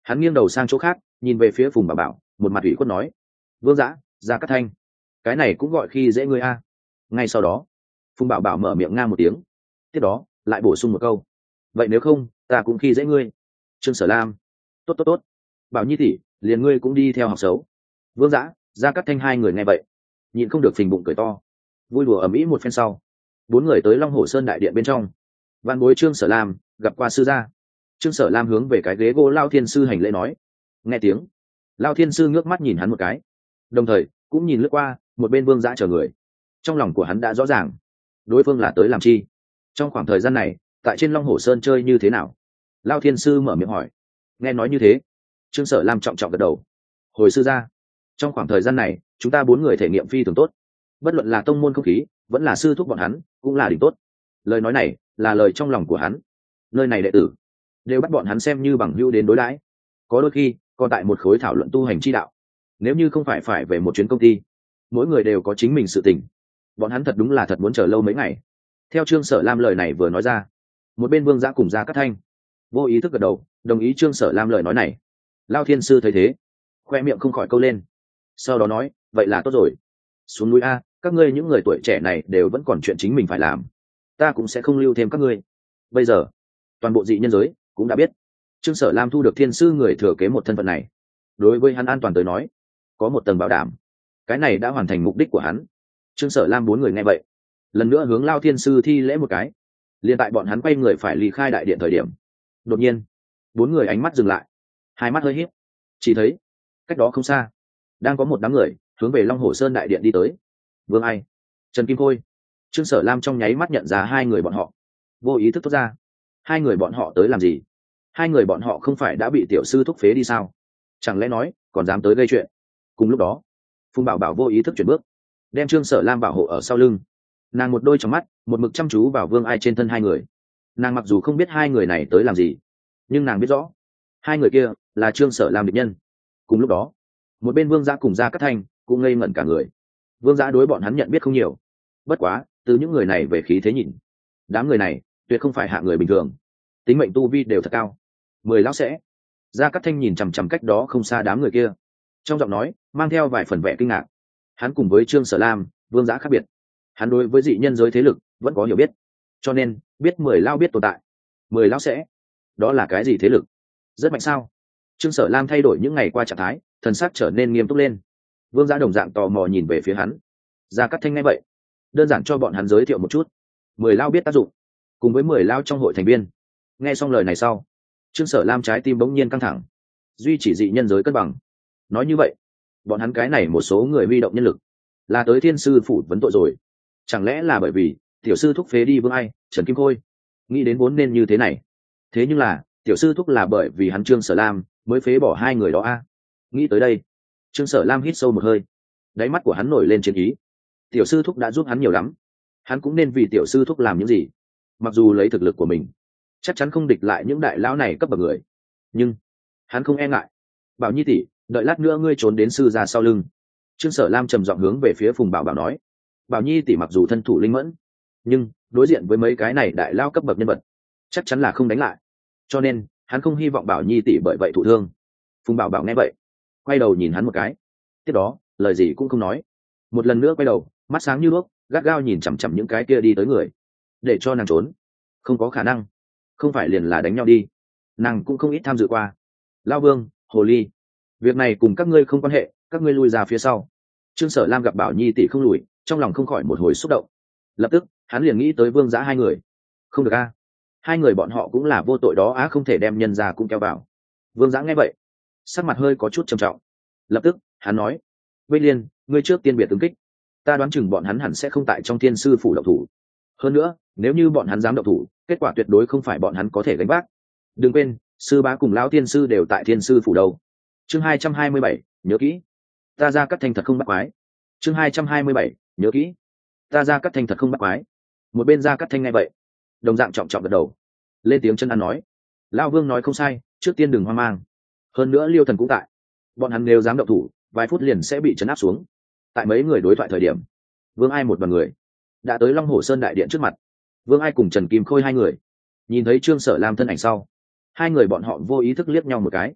Hắn nghiêng đầu sang chỗ khác, nhìn về phía Phùng Bảo Bảo, một mặt ủy khuất nói: Vương Dã, Gia Cát Thanh, cái này cũng gọi khi dễ ngươi a. Ngay sau đó, Phùng Bảo Bảo mở miệng nga một tiếng, tiếp đó lại bổ sung một câu: vậy nếu không, ta cũng khi dễ ngươi. Trương Sở Lam: tốt tốt tốt, Bảo Nhi tỷ, liền ngươi cũng đi theo học xấu. Vương Dã, Gia Cát Thanh hai người nghe vậy, nhịn không được phình bụng cười to. Vui đùa ầm ĩ một phen sau, bốn người tới Long Hồ Sơn đại điện bên trong. Vạn bối Trương Sở Lam gặp qua sư gia. Trương Sở Lam hướng về cái ghế gỗ Lao Thiên sư hành lễ nói. Nghe tiếng, Lao Thiên sư ngước mắt nhìn hắn một cái, đồng thời cũng nhìn lướt qua một bên Vương Dã chờ người. Trong lòng của hắn đã rõ ràng, đối phương là tới làm chi. Trong khoảng thời gian này, tại trên Long Hồ Sơn chơi như thế nào? Lao Thiên sư mở miệng hỏi. Nghe nói như thế, Trương Sở Lam trọng trọng gật đầu. Hồi sư gia, trong khoảng thời gian này, chúng ta bốn người thể nghiệm phi thường tốt. Bất luận là tông môn không khí, vẫn là sư thúc bọn hắn, cũng là đỉnh tốt. Lời nói này là lời trong lòng của hắn. Nơi này đệ tử đều bắt bọn hắn xem như bằng hữu đến đối đãi, có đôi khi còn tại một khối thảo luận tu hành chi đạo. Nếu như không phải phải về một chuyến công ty, mỗi người đều có chính mình sự tình, bọn hắn thật đúng là thật muốn chờ lâu mấy ngày. Theo Trương Sở Lam lời này vừa nói ra, một bên Vương Dã cùng Gia Cát Thanh vô ý thức gật đầu, đồng ý Trương Sở Lam lời nói này. Lao Thiên sư thấy thế, khoe miệng không khỏi câu lên, sau đó nói: vậy là tốt rồi, xuống núi a, các ngươi những người tuổi trẻ này đều vẫn còn chuyện chính mình phải làm, ta cũng sẽ không lưu thêm các ngươi. Bây giờ toàn bộ dị nhân giới cũng đã biết Trương Sở Lam thu được thiên sư người thừa kế một thân phận này, đối với hắn an toàn tới nói có một tầng bảo đảm, cái này đã hoàn thành mục đích của hắn. Trương Sở Lam bốn người nghe vậy, lần nữa hướng Lao Thiên sư thi lễ một cái. Liên tại bọn hắn quay người phải ly khai đại điện thời điểm, đột nhiên bốn người ánh mắt dừng lại, hai mắt hơi híp, chỉ thấy cách đó không xa đang có một đám người hướng về Long Hồ Sơn đại điện đi tới. Vương Ai, Trần Kim Khôi. Trương Sở Lam trong nháy mắt nhận ra hai người bọn họ, vô ý thức thốt ra: hai người bọn họ tới làm gì? Hai người bọn họ không phải đã bị tiểu sư thúc phế đi sao? Chẳng lẽ nói còn dám tới gây chuyện? Cùng lúc đó, Phùng Bảo Bảo vô ý thức chuyển bước, đem Trương Sở Lam bảo hộ ở sau lưng. Nàng một đôi trong mắt một mực chăm chú vào Vương Ai trên thân hai người. Nàng mặc dù không biết hai người này tới làm gì, nhưng nàng biết rõ hai người kia là Trương Sở Lam địch nhân. Cùng lúc đó, một bên Vương Dã cùng Gia Cát Thanh cũng ngây ngẩn cả người. Vương Dã đối bọn hắn nhận biết không nhiều, bất quá từ những người này về khí thế nhìn, đám người này tuyệt không phải hạ người bình thường, tính mệnh tu vi đều thật cao. Mười lão sẽ. Gia Cát Thanh nhìn chằm chằm cách đó không xa đám người kia, trong giọng nói mang theo vài phần vẻ kinh ngạc. Hắn cùng với Trương Sở Lam, Vương Dã khác biệt, hắn đối với dị nhân giới thế lực vẫn có hiểu biết, cho nên biết mười lão biết tồn tại. Mười lão sẽ, đó là cái gì thế lực? Rất mạnh sao? Trương Sở Lam thay đổi những ngày qua trạng thái, thần sắc trở nên nghiêm túc lên. Vương Dã đồng dạng tò mò nhìn về phía hắn. Gia Cát Thanh nghe vậy, đơn giản cho bọn hắn giới thiệu một chút. Mười lão biết tác dụng, cùng với mười lão trong hội thành viên. Nghe xong lời này sau, Trương Sở Lam trái tim bỗng nhiên căng thẳng, duy chỉ dị nhân giới cân bằng. Nói như vậy, bọn hắn cái này một số người huy động nhân lực là tới thiên sư phủ vấn tội rồi. Chẳng lẽ là bởi vì tiểu sư thúc phế đi Vương Ai, Trần Kim Khôi? Nghĩ đến vốn nên như thế này, thế nhưng là tiểu sư thúc là bởi vì hắn Trương Sở Lam mới phế bỏ hai người đó a. Nghĩ tới đây, Trương Sở Lam hít sâu một hơi, đáy mắt của hắn nổi lên chiến ý. Tiểu sư thúc đã giúp hắn nhiều lắm, hắn cũng nên vì tiểu sư thúc làm những gì. Mặc dù lấy thực lực của mình chắc chắn không địch lại những đại lão này cấp bậc người, nhưng hắn không e ngại. Bảo Nhi tỷ, đợi lát nữa ngươi trốn đến sư gia sau lưng. Trương Sở Lam trầm giọng hướng về phía Phùng Bảo Bảo nói. Bảo Nhi tỷ mặc dù thân thủ linh mẫn, nhưng đối diện với mấy cái này đại lao cấp bậc nhân vật chắc chắn là không đánh lại, cho nên hắn không hy vọng Bảo Nhi tỷ bởi vậy thụ thương. Phùng Bảo Bảo nghe vậy, quay đầu nhìn hắn một cái, tiếp đó lời gì cũng không nói, một lần nữa quay đầu, mắt sáng như đuốc, gắt gao nhìn chằm chằm những cái kia đi tới người. Để cho nàng trốn, không có khả năng, không phải liền là đánh nhau đi, nàng cũng không ít tham dự qua. Lao Vương, Hồ Ly, việc này cùng các ngươi không quan hệ, các ngươi lui ra phía sau. Trương Sở Lam gặp Bảo Nhi tỷ không lùi, trong lòng không khỏi một hồi xúc động. Lập tức hắn liền nghĩ tới Vương Dã hai người. Không được a, hai người bọn họ cũng là vô tội đó á, không thể đem nhân ra cũng kéo vào. Vương Dã nghe vậy, sắc mặt hơi có chút trầm trọng. Lập tức hắn nói: Vây Liên, ngươi trước tiên biệt ứng kích, ta đoán chừng bọn hắn hẳn sẽ không tại trong thiên sư phủ động thủ. Hơn nữa, nếu như bọn hắn dám động thủ, kết quả tuyệt đối không phải bọn hắn có thể gánh vác. Đừng quên, sư bá cùng lão thiên sư đều tại thiên sư phủ đâu. Chương hai trăm hai mươi bảy, nhớ kỹ, ta Gia Cát Thanh thật không bắt quái. Chương hai trăm hai mươi bảy, nhớ kỹ, ta Gia Cát Thanh thật không bắt quái. Một bên Gia Cát Thanh nghe vậy, đồng dạng trọng trọng gật đầu, lên tiếng chân ăn nói: Lão Vương nói không sai, trước tiên đừng hoang mang. Hơn nữa Liêu Thần cũng tại, bọn hắn nếu dám động thủ, vài phút liền sẽ bị trấn áp xuống. Tại mấy người đối thoại thời điểm, Vương Ai một đoàn người đã tới Long Hồ Sơn đại điện trước mặt. Vương Ai cùng Trần Kim Khôi hai người nhìn thấy Trương Sở Lam thân ảnh sau, hai người bọn họ vô ý thức liếc nhau một cái.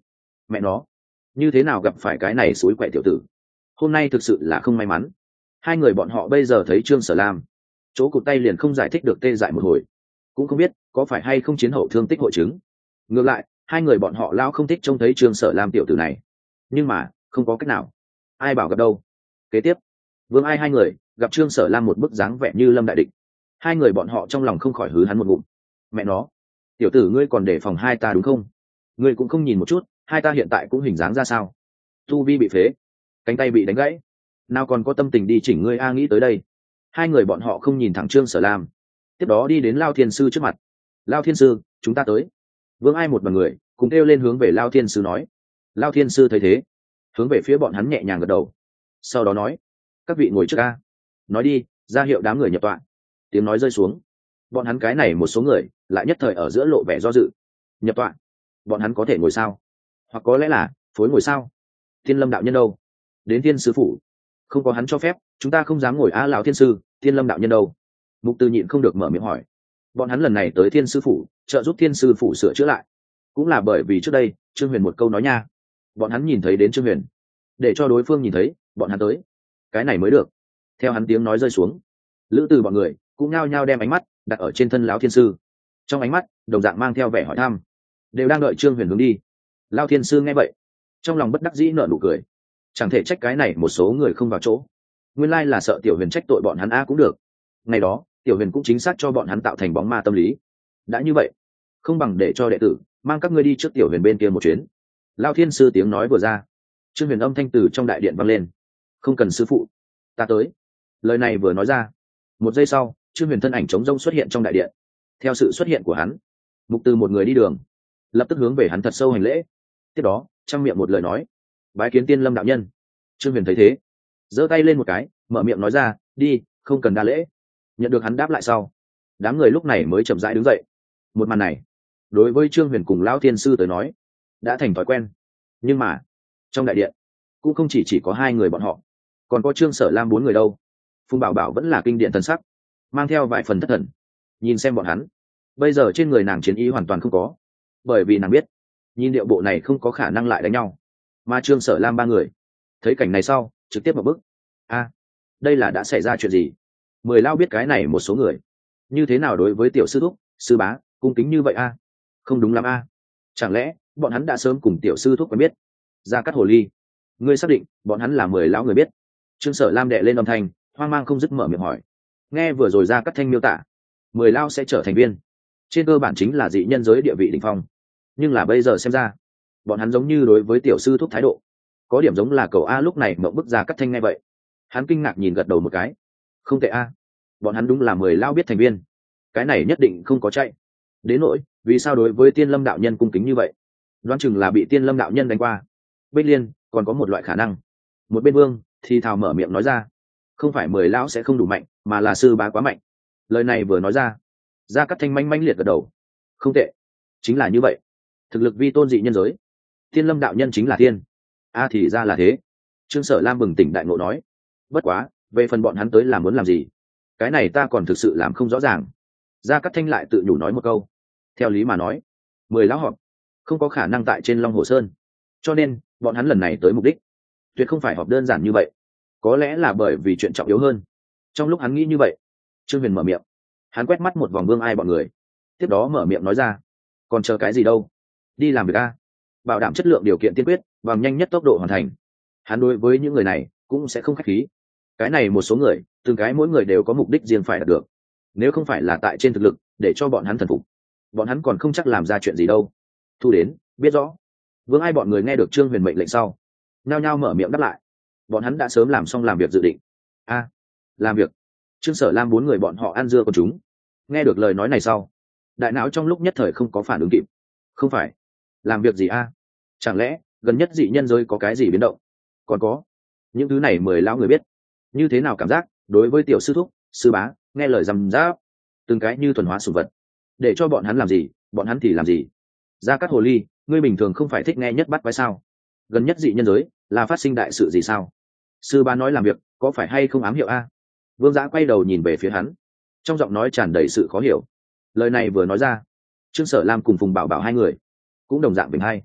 mẹ nó, như thế nào gặp phải cái này suối quậy tiểu tử, hôm nay thực sự là không may mắn. Hai người bọn họ bây giờ thấy Trương Sở Lam chỗ cụt tay liền không giải thích được tê dại một hồi, cũng không biết có phải hay không chiến hậu thương tích hội chứng. Ngược lại hai người bọn họ lao không thích trông thấy Trương Sở Lam tiểu tử này, nhưng mà không có cách nào, ai bảo gặp đâu. Kế tiếp Vương Ai hai người gặp Trương Sở Lam một bức dáng vẻ như lâm đại địch, hai người bọn họ trong lòng không khỏi hứ hắn một ngụm. Mẹ nó, tiểu tử ngươi còn để phòng hai ta đúng không? Ngươi cũng không nhìn một chút hai ta hiện tại cũng hình dáng ra sao, tu vi bị phế, cánh tay bị đánh gãy, nào còn có tâm tình đi chỉnh ngươi a. Nghĩ tới đây hai người bọn họ không nhìn thẳng Trương Sở Lam, tiếp đó đi đến Lao Thiên Sư trước mặt. Lao Thiên Sư, chúng ta tới. Vương Ai một bằng người cùng kêu lên hướng về Lao Thiên Sư nói. Lao Thiên Sư thấy thế hướng về phía bọn hắn nhẹ nhàng gật đầu, sau đó nói: các vị ngồi trước a. Nói đi, ra hiệu đám người nhập tọa. Tiếng nói rơi xuống, bọn hắn cái này một số người lại nhất thời ở giữa lộ vẻ do dự. Nhập tọa? Bọn hắn có thể ngồi sao? Hoặc có lẽ là phối ngồi sao? Thiên Lâm đạo nhân đâu? Đến Thiên Sư phủ không có hắn cho phép chúng ta không dám ngồi a. Lão Thiên Sư, Thiên Lâm đạo nhân đâu? Mục Từ nhịn không được mở miệng hỏi. Bọn hắn lần này tới Thiên Sư phủ trợ giúp Thiên Sư phủ sửa chữa lại, cũng là bởi vì trước đây Trương Huyền một câu nói nha, bọn hắn nhìn thấy đến Trương Huyền, để cho đối phương nhìn thấy bọn hắn tới, cái này mới được. Theo hắn tiếng nói rơi xuống, lữ từ bọn người cũng nhao nhao đem ánh mắt đặt ở trên thân Lão Thiên Sư, trong ánh mắt đồng dạng mang theo vẻ hỏi thăm, đều đang đợi Trương Huyền hướng đi. Lão Thiên Sư nghe vậy trong lòng bất đắc dĩ nở nụ cười, chẳng thể trách cái này một số người không vào chỗ, nguyên lai là sợ Tiểu Huyền trách tội bọn hắn a. Cũng được, ngày đó Tiểu Huyền cũng chính xác cho bọn hắn tạo thành bóng ma tâm lý, đã như vậy không bằng để cho đệ tử mang các ngươi đi trước Tiểu Huyền bên kia một chuyến. Lão Thiên Sư tiếng nói vừa ra, Trương Huyền âm thanh từ trong đại điện vang lên: không cần sư phụ, ta tới. Lời này vừa nói ra, một giây sau Trương Huyền thân ảnh trống rông xuất hiện trong đại điện. Theo sự xuất hiện của hắn, Mục Từ một người đi đường lập tức hướng về hắn thật sâu hành lễ, tiếp đó trong miệng một lời nói: bái kiến Tiên Lâm đạo nhân. Trương Huyền thấy thế giơ tay lên một cái, mở miệng nói ra: đi, không cần đa lễ. Nhận được hắn đáp lại sau, đám người lúc này mới chậm rãi đứng dậy. Một màn này đối với Trương Huyền cùng Lão Thiên Sư tới nói đã thành thói quen, nhưng mà trong đại điện cũng không chỉ chỉ có hai người bọn họ, còn có Trương Sở Lam bốn người đâu. Phùng Bảo Bảo vẫn là kinh điện thần sắc, mang theo vài phần thất thần nhìn xem bọn hắn. Bây giờ trên người nàng chiến ý hoàn toàn không có, bởi vì nàng biết nhìn điệu bộ này không có khả năng lại đánh nhau. Mà Trương Sở Lam ba người thấy cảnh này sau trực tiếp một bức: a, đây là đã xảy ra chuyện gì? Mười Lao biết cái này một số người như thế nào đối với tiểu sư thúc sư bá cung kính như vậy a? Không đúng lắm a, chẳng lẽ bọn hắn đã sớm cùng tiểu sư thúc quen biết? Gia Cát Hồ Ly, ngươi xác định bọn hắn là Mười Lão người biết? Trương Sở Lam đệ lên âm thanh hoang mang không dứt mở miệng hỏi. Nghe vừa rồi Gia Cát Thanh miêu tả, Mười Lao sẽ trở thành viên, trên cơ bản chính là dị nhân giới địa vị đỉnh phong, nhưng là bây giờ xem ra bọn hắn giống như đối với tiểu sư thúc thái độ có điểm giống là cầu a. Lúc này mộng bức Gia Cát Thanh nghe vậy, hắn kinh ngạc nhìn gật đầu một cái: không tệ a, bọn hắn đúng là Mười Lao biết thành viên, cái này nhất định không có chạy. Đến nỗi vì sao đối với Tiên Lâm đạo nhân cung kính như vậy, đoán chừng là bị Tiên Lâm đạo nhân đánh qua. Bích Liên còn có một loại khả năng. Một bên Vương thì thào mở miệng nói ra: không phải Mười Lão sẽ không đủ mạnh, mà là sư bá quá mạnh. Lời này vừa nói ra, Gia Cát Thanh manh manh liệt gật đầu: không tệ, chính là như vậy, thực lực vi tôn dị nhân giới, Tiên Lâm đạo nhân chính là tiên. A, thì ra là thế. Trương Sở Lam bừng tỉnh đại ngộ nói: bất quá về phần bọn hắn tới là muốn làm gì, cái này ta còn thực sự làm không rõ ràng. Gia Cát Thanh lại tự nhủ nói một câu: theo lý mà nói, Mười Lão họp không có khả năng tại trên Long Hồ Sơn, cho nên bọn hắn lần này tới mục đích tuyệt không phải họp đơn giản như vậy, có lẽ là bởi vì chuyện trọng yếu hơn. Trong lúc hắn nghĩ như vậy, Trương Huyền mở miệng, hắn quét mắt một vòng Vương Ai bọn người, tiếp đó mở miệng nói ra: còn chờ cái gì đâu, đi làm việc a, bảo đảm chất lượng điều kiện tiên quyết bằng nhanh nhất tốc độ hoàn thành. Hắn đối với những người này cũng sẽ không khách khí, cái này một số người từng cái mỗi người đều có mục đích riêng phải đạt được, nếu không phải là tại trên thực lực để cho bọn hắn thần phục, bọn hắn còn không chắc làm ra chuyện gì đâu. Thu đến, biết rõ. Vương Ai bọn người nghe được Trương Huyền mệnh lệnh sau nhao nhao mở miệng đáp lại, bọn hắn đã sớm làm xong làm việc dự định. A, làm việc? Trương Sở Lam bốn người bọn họ ăn dưa con chúng nghe được lời nói này sau, đại não trong lúc nhất thời không có phản ứng kịp. Không phải làm việc gì a? Chẳng lẽ gần nhất dị nhân giới có cái gì biến động? Còn có những thứ này Mười Lão người biết, như thế nào cảm giác đối với tiểu sư thúc sư bá nghe lời răm ráp, từng cái như thuần hóa sủng vật, để cho bọn hắn làm gì bọn hắn thì làm gì. Gia Cát Hồ Ly, ngươi bình thường không phải thích nghe nhất bắt quái sao? Gần nhất dị nhân giới là phát sinh đại sự gì sao? Sư bá nói làm việc có phải hay không ám hiệu a? Vương Giã quay đầu nhìn về phía hắn, trong giọng nói tràn đầy sự khó hiểu. Lời này vừa nói ra, Trương Sở Lam cùng Phùng Bảo Bảo hai người cũng đồng dạng bình hay.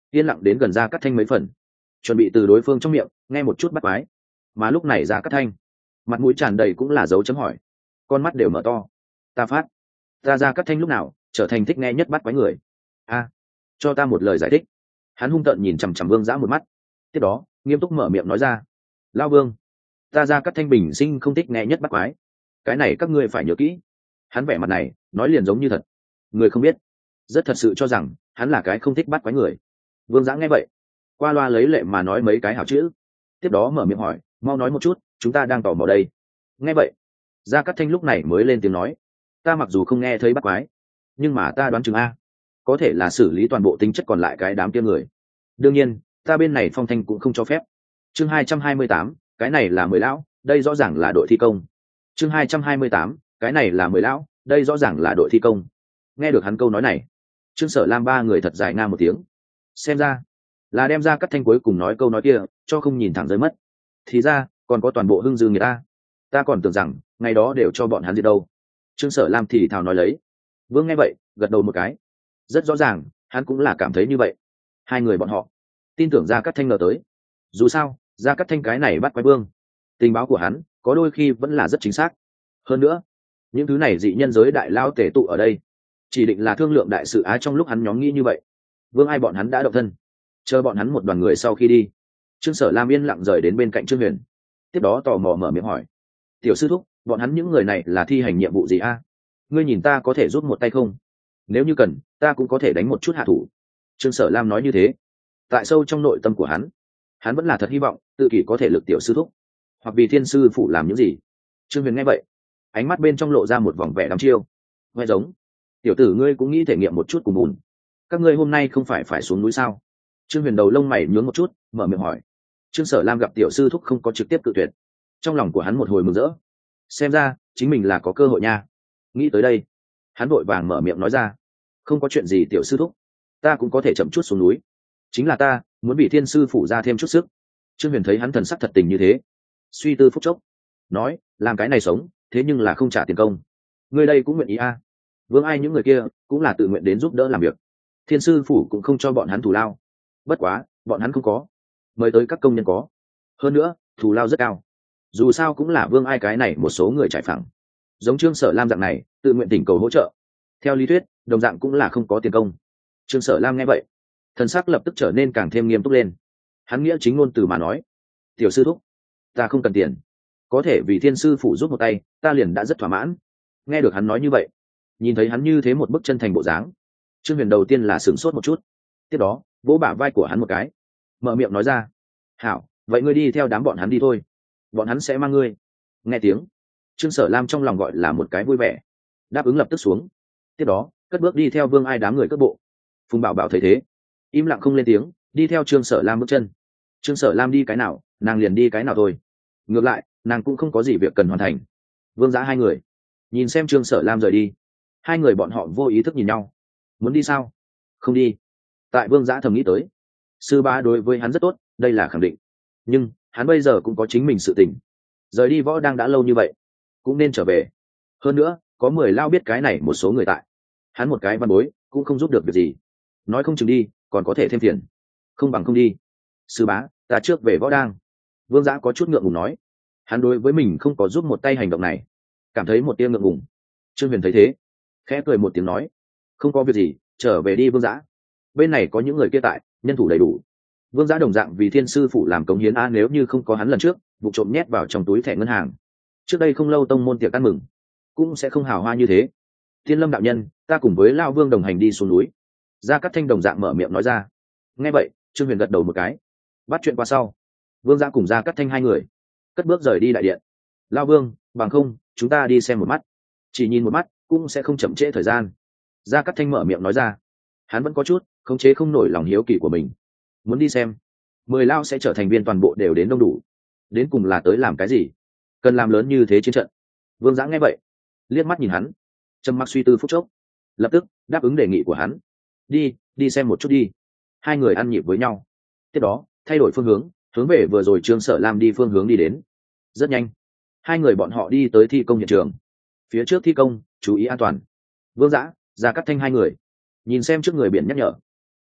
yên lặng đến gần Gia Cát Thanh mấy phần, chuẩn bị từ đối phương trong miệng nghe một chút bắt quái. Mà lúc này Gia Cát Thanh mặt mũi tràn đầy cũng là dấu chấm hỏi, con mắt đều mở to. Ta phát, ta Gia Cát Thanh lúc nào trở thành thích nghe nhất bắt quái người? A, cho ta một lời giải thích. Hắn hung tợn nhìn chằm chằm Vương Giã một mắt, tiếp đó nghiêm túc mở miệng nói ra, Lao Vương, ta Gia Cát Thanh bình sinh không thích nghe nhất bắt quái, cái này các ngươi phải nhớ kỹ. Hắn vẻ mặt này nói liền giống như thật, người không biết rất thật sự cho rằng hắn là cái không thích bắt quái người. Vương Giã nghe vậy qua loa lấy lệ mà nói mấy cái hảo chữ, tiếp đó mở miệng hỏi, mau nói một chút, chúng ta đang tò mò đây. Nghe vậy Gia Cát Thanh lúc này mới lên tiếng nói, ta mặc dù không nghe thấy bắt quái, nhưng mà ta đoán chừng a có thể là xử lý toàn bộ tính chất còn lại cái đám kia người. Đương nhiên ta bên này phong thanh cũng không cho phép. Chương hai trăm hai mươi tám, cái này là mười lão, đây rõ ràng là đội thi công. Chương hai trăm hai mươi tám, cái này là mười lão, đây rõ ràng là đội thi công. Nghe được hắn câu nói này, Trương Sở Lam ba người thật dài nga một tiếng, xem ra là đem Ra Cát Thanh cuối cùng nói câu nói kia cho không nhìn thẳng rơi mất. Thì ra còn có toàn bộ Hưng Dư người ta, ta còn tưởng rằng ngày đó đều cho bọn hắn gì đâu. Trương Sở Lam thì thào nói lấy. Vương nghe vậy gật đầu một cái, rất rõ ràng hắn cũng là cảm thấy như vậy. Hai người bọn họ tin tưởng Ra Cát Thanh ngờ tới, dù sao Ra Cát Thanh cái này bắt quái vương, tình báo của hắn có đôi khi vẫn là rất chính xác. Hơn nữa những thứ này dị nhân giới đại lao tề tụ ở đây, chỉ định là thương lượng đại sự á. Trong lúc hắn nhóm nghĩ như vậy, Vương ai bọn hắn đã động thân, chờ bọn hắn một đoàn người sau khi đi, Trương Sở Lam yên lặng rời đến bên cạnh Trương Huyền, tiếp đó tò mò mở miệng hỏi, tiểu sư thúc, bọn hắn những người này là thi hành nhiệm vụ gì a? Ngươi nhìn ta có thể rút một tay không? Nếu như cần, ta cũng có thể đánh một chút hạ thủ. Trương Sở Lam nói như thế, tại sâu trong nội tâm của hắn, hắn vẫn là thật hy vọng tự kỷ có thể lực tiểu sư thúc, hoặc vì thiên sư phụ làm những gì. Trương Huyền nghe vậy, ánh mắt bên trong lộ ra một vòng vẻ đăm chiêu. Nghe giống, tiểu tử ngươi cũng nghĩ thể nghiệm một chút cùng bùn. Các ngươi hôm nay không phải phải xuống núi sao? Trương Huyền đầu lông mày nhướng một chút, mở miệng hỏi. Trương Sở Lam gặp tiểu sư thúc không có trực tiếp cự tuyệt, trong lòng của hắn một hồi mừng rỡ, xem ra chính mình là có cơ hội nha. Nghĩ tới đây, hắn vội vàng mở miệng nói ra, không có chuyện gì tiểu sư thúc, ta cũng có thể chậm chút xuống núi, chính là ta muốn bị thiên sư phủ ra thêm chút sức. Trương Huyền thấy hắn thần sắc thật tình như thế, suy tư phút chốc nói, làm cái này sống thế nhưng là không trả tiền công, người đây cũng nguyện ý a? À? Vương ai những người kia cũng là tự nguyện đến giúp đỡ làm việc, thiên sư phủ cũng không cho bọn hắn thù lao, bất quá bọn hắn không có mời tới các công nhân có, hơn nữa thù lao rất cao, dù sao cũng là Vương ai cái này một số người trải phẳng, giống Trương Sở Lam dạng này tự nguyện tỉnh cầu hỗ trợ, theo lý thuyết đồng dạng cũng là không có tiền công. Trương Sở Lam nghe vậy thần sắc lập tức trở nên càng thêm nghiêm túc lên, hắn nghĩa chính ngôn từ mà nói, tiểu sư thúc, ta không cần tiền, có thể vì thiên sư phụ giúp một tay ta liền đã rất thỏa mãn. Nghe được hắn nói như vậy, nhìn thấy hắn như thế một bức chân thành bộ dáng, Trương Huyền đầu tiên là sửng sốt một chút, tiếp đó vỗ bả vai của hắn một cái, mở miệng nói ra, hảo, vậy ngươi đi theo đám bọn hắn đi thôi, bọn hắn sẽ mang ngươi. Nghe tiếng, Trương Sở Lam trong lòng gọi là một cái vui vẻ, đáp ứng lập tức xuống, tiếp đó cất bước đi theo Vương ai đám người cất bộ. Phùng Bảo Bảo thấy thế im lặng không lên tiếng, đi theo Trương Sở Lam bước chân. Trương Sở Lam đi cái nào nàng liền đi cái nào thôi, ngược lại nàng cũng không có gì việc cần hoàn thành. Vương Giã hai người nhìn xem Trương Sở Lam rời đi, hai người bọn họ vô ý thức nhìn nhau, muốn đi sao? Không đi. Tại Vương Giã thầm nghĩ tới, sư bá đối với hắn rất tốt, đây là khẳng định, nhưng hắn bây giờ cũng có chính mình sự tình, rời đi võ đang đã lâu như vậy cũng nên trở về. Hơn nữa có mười lao biết cái này một số người tại, hắn một cái văn bối cũng không giúp được việc gì, nói không chừng đi còn có thể thêm phiền, không bằng không đi. Sư bá, ta trước về võ đang. Vương Giã có chút ngượng ngùng nói, hắn đối với mình không có giúp một tay hành động này cảm thấy một tia ngượng ngùng. Trương Huyền thấy thế khẽ cười một tiếng nói, không có việc gì, trở về đi Vương Giã, bên này có những người kia tại, nhân thủ đầy đủ. Vương Giã đồng dạng vì thiên sư phụ làm cống hiến a, nếu như không có hắn lần trước vụ trộm nhét vào trong túi thẻ ngân hàng, trước đây không lâu tông môn tiệc ăn mừng cũng sẽ không hào hoa như thế. Thiên Lâm đạo nhân, ta cùng với Lao Vương đồng hành đi xuống núi. Gia Cát Thanh đồng dạng mở miệng nói ra. Nghe vậy Trương Huyền gật đầu một cái, bắt chuyện qua sau, Vương Giã cùng Gia Cát Thanh hai người cất bước rời đi đại điện. Lao Vương, bằng không chúng ta đi xem một mắt, chỉ nhìn một mắt cũng sẽ không chậm trễ thời gian. Gia Cát Thanh mở miệng nói ra, hắn vẫn có chút khống chế không nổi lòng hiếu kỳ của mình, muốn đi xem mười lao sẽ trở thành viên toàn bộ đều đến đông đủ, đến cùng là tới làm cái gì, cần làm lớn như thế chiến trận. Vương Giã nghe vậy liếc mắt nhìn hắn, trầm mặc suy tư phút chốc, lập tức đáp ứng đề nghị của hắn, đi đi xem một chút đi. Hai người ăn nhịp với nhau, tiếp đó thay đổi phương hướng, hướng về vừa rồi Trương Sở Lam đi phương hướng đi đến. Rất nhanh hai người bọn họ đi tới thi công hiện trường. Phía trước thi công chú ý an toàn. Vương Giã, Gia Cát Thanh hai người nhìn xem trước người biển nhắc nhở,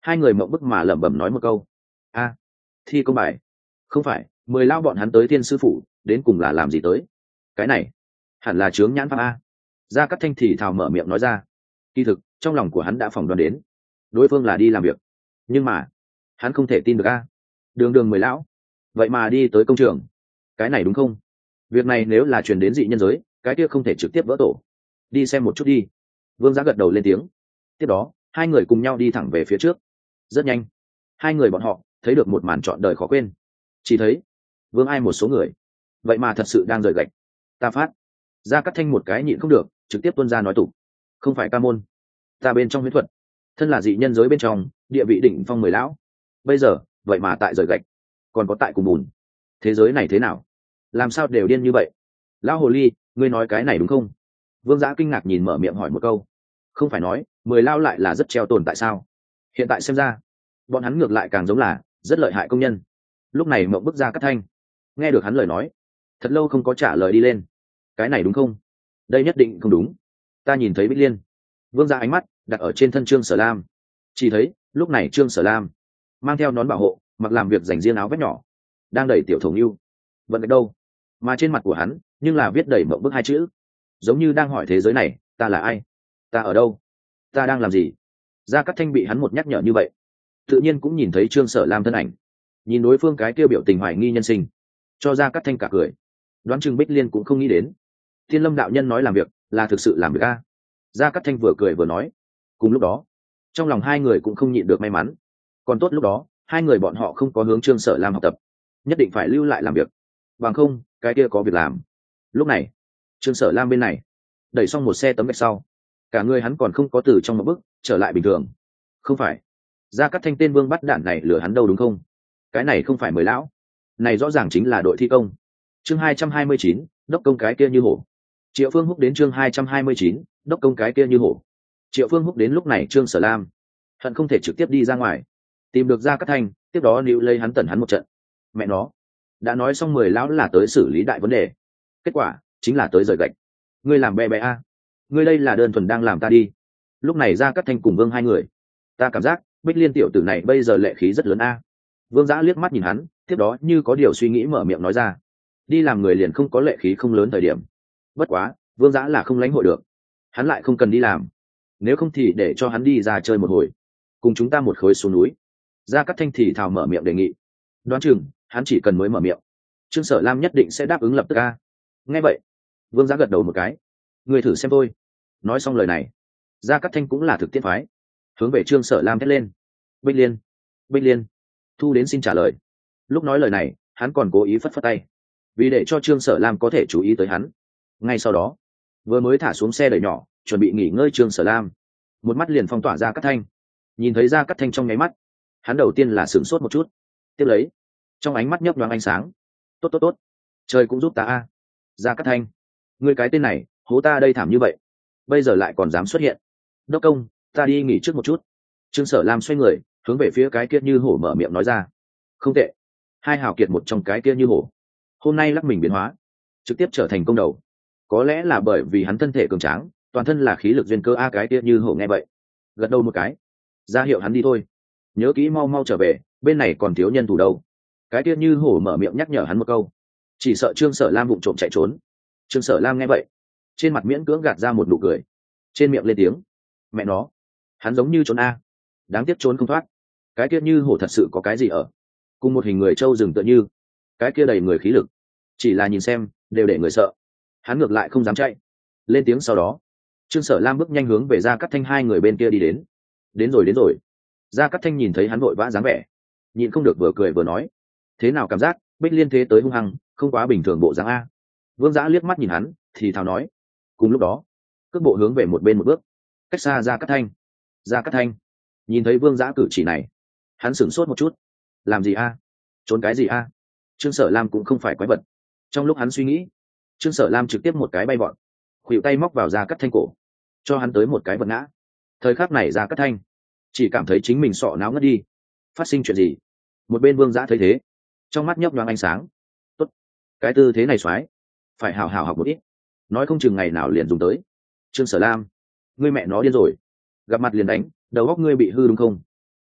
Hai người mộng bức mà lẩm bẩm nói một câu. A, thi công bài. Không phải, mười lao bọn hắn tới thiên sư phụ đến cùng là làm gì tới? Cái này hẳn là chướng nhãn pháp a. Gia Cát Thanh thì thào mở miệng nói ra. Kỳ thực trong lòng của hắn đã phỏng đoán đến đối phương là đi làm việc, nhưng mà hắn không thể tin được a. Đường đường mười lão vậy mà đi tới công trường, cái này đúng không? Việc này nếu là truyền đến dị nhân giới, cái kia không thể trực tiếp vỡ tổ. Đi xem một chút đi. Vương Giá gật đầu lên tiếng. Tiếp đó hai người cùng nhau đi thẳng về phía trước. Rất nhanh hai người bọn họ thấy được một màn trọn đời khó quên. Chỉ thấy Vương Ai một số người vậy mà thật sự đang rời gạch. Ta phát Gia Cát Thanh một cái nhịn không được, trực tiếp tuôn ra nói tục. Không phải ca môn, ta bên trong huyễn thuật, thân là dị nhân giới bên trong địa vị đỉnh phong mười lão, bây giờ vậy mà tại rời gạch, còn có tại cùng bùn. Thế giới này thế nào, làm sao đều điên như vậy? Lão hồ ly, ngươi nói cái này đúng không? Vương Giã kinh ngạc nhìn mở miệng hỏi một câu. Không phải nói mười lao lại là rất treo tồn tại sao? Hiện tại xem ra bọn hắn ngược lại càng giống là rất lợi hại công nhân. Lúc này mộng bức Gia Cát Thanh nghe được hắn lời nói, thật lâu không có trả lời đi lên. Cái này đúng không? Đây nhất định không đúng. Ta nhìn thấy Bích Liên. Vương Giã ánh mắt đặt ở trên thân Trương Sở Lam. Chỉ thấy lúc này Trương Sở Lam mang theo nón bảo hộ, mặc làm việc dành riêng áo vest nhỏ, đang đẩy tiểu thổ ngưu vận gạch đâu, mà trên mặt của hắn nhưng là viết đầy mộng bức hai chữ, giống như đang hỏi thế giới này ta là ai, ta ở đâu, ta đang làm gì. Gia Cát Thanh bị hắn một nhắc nhở như vậy, tự nhiên cũng nhìn thấy Trương Sở Lam thân ảnh, nhìn đối phương cái tiêu biểu tình hoài nghi nhân sinh, cho Gia Cát Thanh cả cười. Đoán chừng Bích Liên cũng không nghĩ đến Thiên Lâm đạo nhân nói làm việc là thực sự làm việc a. Gia Cát Thanh vừa cười vừa nói. Cùng lúc đó trong lòng hai người cũng không nhịn được may mắn, còn tốt lúc đó hai người bọn họ không có hướng Trương Sở Lam học tập, nhất định phải lưu lại làm việc, bằng không cái kia có việc làm. Lúc này Trương Sở Lam bên này đẩy xong một xe tấm gạch sau, cả người hắn còn không có từ trong một bước trở lại bình thường. Không phải Gia Cát Thanh tên vương bắt đạn này lừa hắn đâu đúng không? Cái này không phải mười lão, này rõ ràng chính là đội thi công. Chương hai trăm hai mươi chín, đốc công cái kia như hổ. Triệu Phương Húc đến chương hai trăm hai mươi chín, đốc công cái kia như hổ. Triệu Phương Húc đến lúc này Trương Sở Lam hận không thể trực tiếp đi ra ngoài tìm được Gia Cát Thanh, tiếp đó níu lấy hắn tẩn hắn một trận. Mẹ nó, đã nói xong mười lão là tới xử lý đại vấn đề, kết quả chính là tới rời gạch. Ngươi làm bé bé a, ngươi đây là đơn thuần đang làm ta đi. Lúc này Gia Cát Thanh cùng Vương hai người, ta cảm giác Bích Liên tiểu tử này bây giờ lệ khí rất lớn a. Vương Giã liếc mắt nhìn hắn, tiếp đó như có điều suy nghĩ mở miệng nói ra. Đi làm người liền không có lệ khí không lớn thời điểm. Bất quá Vương Giã là không lãnh hội được, hắn lại không cần đi làm, nếu không thì để cho hắn đi ra chơi một hồi, cùng chúng ta một khối xuống núi. Gia Cát Thanh thì thào mở miệng đề nghị. Đoán chừng hắn chỉ cần mới mở miệng, Trương Sở Lam nhất định sẽ đáp ứng lập tức a. Nghe vậy Vương Giã gật đầu một cái. Người thử xem thôi. Nói xong lời này, Gia Cát Thanh cũng là thực tiễn phái, hướng về Trương Sở Lam thét lên. Bích Liên, Bích Liên, thu đến xin trả lời. Lúc nói lời này hắn còn cố ý phất phất tay, vì để cho Trương Sở Lam có thể chú ý tới hắn. Ngay sau đó vừa mới thả xuống xe đẩy nhỏ chuẩn bị nghỉ ngơi Trương Sở Lam một mắt liền phong tỏa Gia Cát Thanh. Nhìn thấy Gia Cát Thanh trong nháy mắt, hắn đầu tiên là sửng sốt một chút, tiếp lấy trong ánh mắt nhấp nhoáng ánh sáng. Tốt tốt tốt, trời cũng giúp ta a. Gia Cát Thanh, ngươi cái tên này hố ta đây thảm như vậy, bây giờ lại còn dám xuất hiện. Đốc công, ta đi nghỉ trước một chút. Trương Sở Lam xoay người hướng về phía cái kia như hổ mở miệng nói ra. Không tệ, hai hào kiệt một trong cái kia như hổ hôm nay lắc mình biến hóa, trực tiếp trở thành công đầu. Có lẽ là bởi vì hắn thân thể cường tráng, toàn thân là khí lực duyên cơ a. Cái kia như hổ nghe vậy gật đầu một cái, ra hiệu hắn đi thôi, nhớ kỹ mau mau trở về, bên này còn thiếu nhân thủ đâu. Cái kia như hổ mở miệng nhắc nhở hắn một câu, chỉ sợ Trương Sở Lam vụng trộm chạy trốn. Trương Sở Lam nghe vậy trên mặt miễn cưỡng gạt ra một nụ cười, trên miệng lên tiếng. Mẹ nó, hắn giống như trốn a, đáng tiếc trốn không thoát. Cái kia như hổ thật sự có cái gì ở, cùng một hình người trâu rừng tựa như, cái kia đầy người khí lực, chỉ là nhìn xem đều để người sợ. Hắn ngược lại không dám chạy. Lên tiếng sau đó Trương Sở Lam bước nhanh hướng về Gia Cát Thanh hai người bên kia đi đến. Đến rồi đến rồi. Gia Cát Thanh nhìn thấy hắn vội vã dáng vẻ, nhịn không được vừa cười vừa nói. Thế nào cảm giác Bích Liên thế tới hung hăng, không quá bình thường bộ dáng a. Vương Giã liếc mắt nhìn hắn thì thào nói. Cùng lúc đó cước bộ hướng về một bên một bước, cách xa Gia Cát Thanh. Gia Cát Thanh nhìn thấy Vương Giã cử chỉ này, hắn sửng sốt một chút. Làm gì a? Trốn cái gì a? Trương Sở Lam cũng không phải quái vật. Trong lúc hắn suy nghĩ, Trương Sở Lam trực tiếp một cái bay bọn, khuỵu tay móc vào Gia Cát Thanh cổ, cho hắn tới một cái vật ngã. Thời khắc này Gia Cát Thanh chỉ cảm thấy chính mình sọ não ngất đi. Phát sinh chuyện gì? Một bên Vương Giã thấy thế, trong mắt nhấp nhoáng ánh sáng. Tốt, cái tư thế này xoái, phải hào hào học một ít, nói không chừng ngày nào liền dùng tới. Trương Sở Lam, ngươi mẹ nó điên rồi, gặp mặt liền đánh, đầu óc ngươi bị hư đúng không?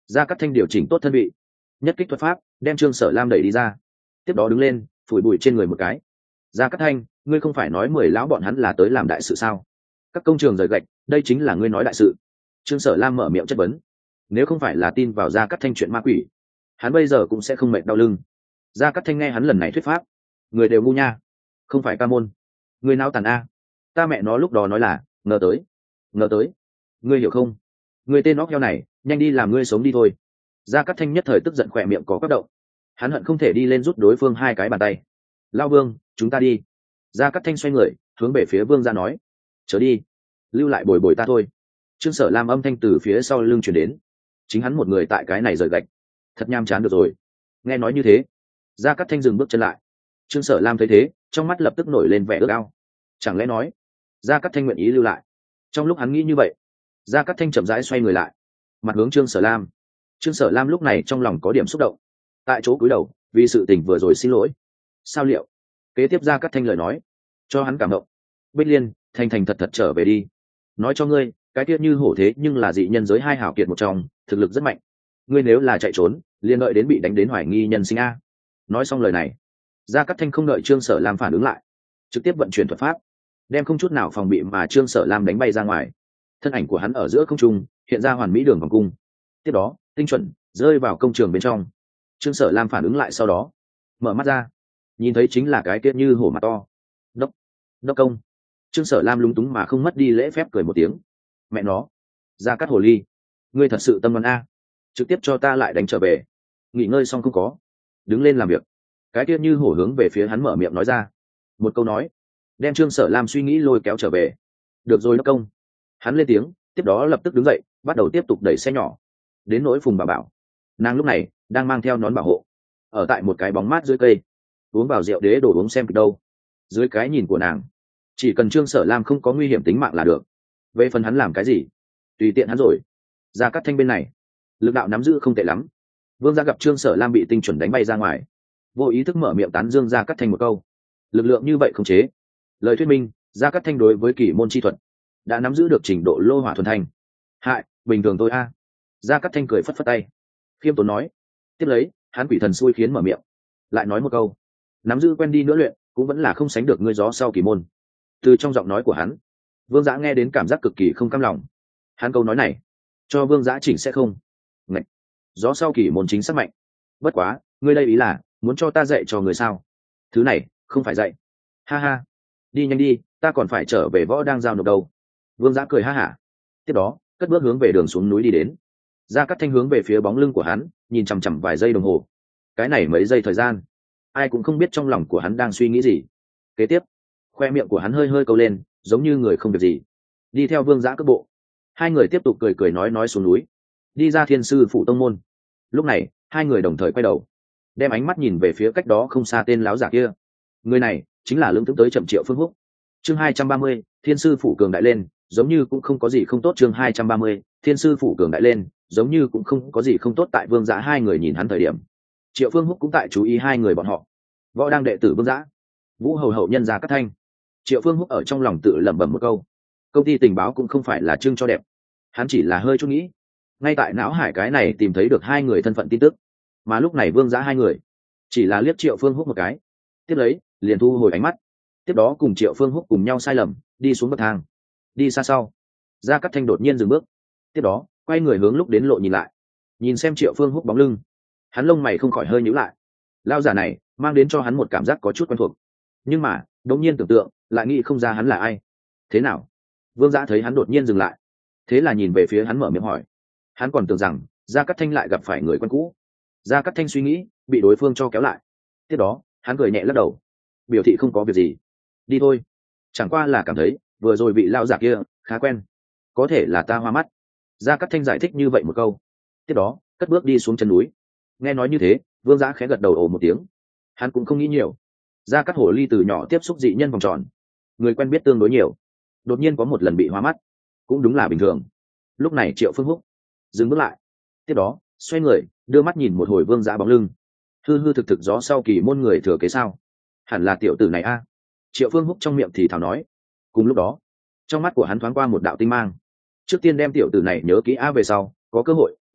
Gia Cát Thanh điều chỉnh tốt thân vị, nhất kích thuật pháp đem Trương Sở Lam đẩy đi ra, tiếp đó đứng lên phủi bụi trên người một cái. Gia Cát Thanh, ngươi không phải nói mười lão bọn hắn là tới làm đại sự sao? Các công trường rời gạch, đây chính là ngươi nói đại sự. Trương Sở Lam mở miệng chất vấn. Nếu không phải là tin vào Gia Cát Thanh chuyện ma quỷ, hắn bây giờ cũng sẽ không mệt đau lưng. Gia Cát Thanh nghe hắn lần này thuyết pháp, người đều ngu nha. Không phải ca môn, người nào tàn a? Ta mẹ nó lúc đó nói là ngờ tới, ngờ tới. Ngươi hiểu không? Ngươi tên óc heo này, nhanh đi làm ngươi sống đi thôi. Gia Cát Thanh nhất thời tức giận khỏe miệng có quắc động, hắn hận không thể đi lên rút đối phương hai cái bàn tay. Lao Vương, chúng ta đi. Gia Cát Thanh xoay người hướng về phía Vương gia nói, chớ đi, lưu lại bồi bồi ta thôi. Trương Sở Lam âm thanh từ phía sau lưng truyền đến, chính hắn một người tại cái này rời gạch, thật nham chán được rồi. Nghe nói như thế, Gia Cát Thanh dừng bước chân lại. Trương Sở Lam thấy thế, trong mắt lập tức nổi lên vẻ ước ao. Chẳng lẽ nói Gia Cát Thanh nguyện ý lưu lại? Trong lúc hắn nghĩ như vậy, Gia Cát Thanh chậm rãi xoay người lại, mặt hướng Trương Sở Lam. Trương Sở Lam lúc này trong lòng có điểm xúc động, tại chỗ cúi đầu vì sự tình vừa rồi xin lỗi. Sao liệu kế tiếp Gia Cát Thanh lời nói cho hắn cảm động. Bích Liên, thành thành thật thật trở về đi. Nói cho ngươi, cái tiết như hổ thế nhưng là dị nhân giới hai hảo kiệt một trong, thực lực rất mạnh. Ngươi nếu là chạy trốn, liền đợi đến bị đánh đến hoài nghi nhân sinh a. Nói xong lời này, Gia Cát Thanh không đợi Trương Sở Lam phản ứng lại, trực tiếp vận chuyển thuật pháp, đem không chút nào phòng bị mà Trương Sở Lam đánh bay ra ngoài. Thân ảnh của hắn ở giữa không trung hiện ra hoàn mỹ đường vòng cung, tiếp đó tinh chuẩn rơi vào công trường bên trong. Trương Sở Lam phản ứng lại sau đó mở mắt ra, nhìn thấy chính là cái tiết như hổ mặt to. Đốc, đốc công. Trương Sở Lam lúng túng mà không mất đi lễ phép cười một tiếng. Mẹ nó, Gia Cát hồ ly, ngươi thật sự tâm đoán a, trực tiếp cho ta lại đánh trở về. Nghỉ ngơi xong không có, đứng lên làm việc. Cái tiết như hổ hướng về phía hắn mở miệng nói ra một câu nói, đem Trương Sở Lam suy nghĩ lôi kéo trở về. Được rồi đốc công. Hắn lên tiếng, tiếp đó lập tức đứng dậy bắt đầu tiếp tục đẩy xe nhỏ. Đến nỗi Phùng bà bảo, nàng lúc này đang mang theo nón bảo hộ, ở tại một cái bóng mát dưới cây, uống vào rượu đế đổ uống xem kịch đâu. Dưới cái nhìn của nàng, chỉ cần Trương Sở Lam không có nguy hiểm tính mạng là được. Về phần hắn làm cái gì, tùy tiện hắn rồi. Gia Cát Thanh bên này lực đạo nắm giữ không tệ lắm. Vương gia gặp Trương Sở Lam bị tinh chuẩn đánh bay ra ngoài, vô ý thức mở miệng tán dương Gia Cát Thanh một câu. Lực lượng như vậy không chế, lời thuyết minh Gia Cát Thanh đối với kỷ môn chi thuật đã nắm giữ được trình độ lô hỏa thuần thanh. Hại, bình thường thôi a. Gia Cát Thanh cười phất phất tay, khiêm tốn nói. Tiếp lấy hắn quỷ thần xui khiến mở miệng lại nói một câu, nắm giữ quen đi nữa luyện cũng vẫn là không sánh được ngươi gió sau kỳ môn. Từ trong giọng nói của hắn, Vương Dã nghe đến cảm giác cực kỳ không cam lòng. Hắn câu nói này cho Vương Dã chỉnh sẽ không. Ngạch, gió sau kỳ môn chính xác mạnh, bất quá ngươi đây ý là muốn cho ta dạy cho người sao? Thứ này không phải dạy. Ha ha, đi nhanh đi, ta còn phải trở về võ đang giao nộp đâu. Vương Dã cười ha hả, tiếp đó cất bước hướng về đường xuống núi đi đến. Gia Cát Thanh hướng về phía bóng lưng của hắn nhìn chằm chằm vài giây đồng hồ. Cái này mấy giây thời gian, ai cũng không biết trong lòng của hắn đang suy nghĩ gì. Kế tiếp, khoe miệng của hắn hơi hơi câu lên, giống như người không việc gì. Đi theo Vương Dã cước bộ, hai người tiếp tục cười cười nói nói xuống núi, đi ra Thiên Sư phủ tông môn. Lúc này hai người đồng thời quay đầu, đem ánh mắt nhìn về phía cách đó không xa tên láo giả kia. Người này chính là lưỡng tướng tới Chậm Triệu Phương Húc. Chương hai trăm ba mươi, Thiên Sư phủ cường đại lên, giống như cũng không có gì không tốt. Chương hai trăm ba mươi, Thiên Sư phủ cường đại lên, giống như cũng không có gì không tốt. Tại Vương Dã hai người nhìn hắn thời điểm, Triệu Phương Húc cũng tại chú ý hai người bọn họ. Võ đang đệ tử Vương Dã, Vũ hầu hậu nhân Gia Cát Thanh. Triệu Phương Húc ở trong lòng tự lẩm bẩm một câu, công ty tình báo cũng không phải là trưng cho đẹp. Hắn chỉ là hơi chút nghĩ, ngay tại não hải cái này tìm thấy được hai người thân phận tin tức. Mà lúc này Vương Dã hai người chỉ là liếc Triệu Phương Húc một cái, tiếp lấy liền thu hồi ánh mắt, tiếp đó cùng Triệu Phương Húc cùng nhau sai lầm đi xuống bậc thang. Đi xa sau, Gia Cát Thanh đột nhiên dừng bước, tiếp đó quay người hướng lúc đến lộ nhìn lại, nhìn xem Triệu Phương Húc bóng lưng, hắn lông mày không khỏi hơi nhíu lại. Lao giả này mang đến cho hắn một cảm giác có chút quen thuộc, nhưng mà đột nhiên tưởng tượng lại nghĩ không ra hắn là ai. Thế nào? Vương Dã thấy hắn đột nhiên dừng lại, thế là nhìn về phía hắn mở miệng hỏi. Hắn còn tưởng rằng Gia Cát Thanh lại gặp phải người quen cũ. Gia Cát Thanh suy nghĩ bị đối phương cho kéo lại, tiếp đó hắn cười nhẹ lắc đầu, biểu thị không có việc gì, đi thôi. Chẳng qua là cảm thấy vừa rồi vị lao giả kia khá quen, có thể là ta hoa mắt. Gia Cát Thanh giải thích như vậy một câu, tiếp đó cất bước đi xuống chân núi. Nghe nói như thế, Vương Dã khẽ gật đầu ồ một tiếng. Hắn cũng không nghĩ nhiều. Gia Cát hồ ly từ nhỏ tiếp xúc dị nhân vòng tròn, người quen biết tương đối nhiều, đột nhiên có một lần bị hoa mắt cũng đúng là bình thường. Lúc này Triệu Phương Húc dừng bước lại, tiếp đó xoay người đưa mắt nhìn một hồi Vương Dã bóng lưng. Hư hư thực thực gió sau kỳ môn người thừa kế sao? Hẳn là tiểu tử này a. Triệu Phương Húc trong miệng thì thào nói. Cùng lúc đó, trong mắt của hắn thoáng qua một đạo tinh mang. Trước tiên đem tiểu tử này nhớ kỹ a, về sau có cơ hội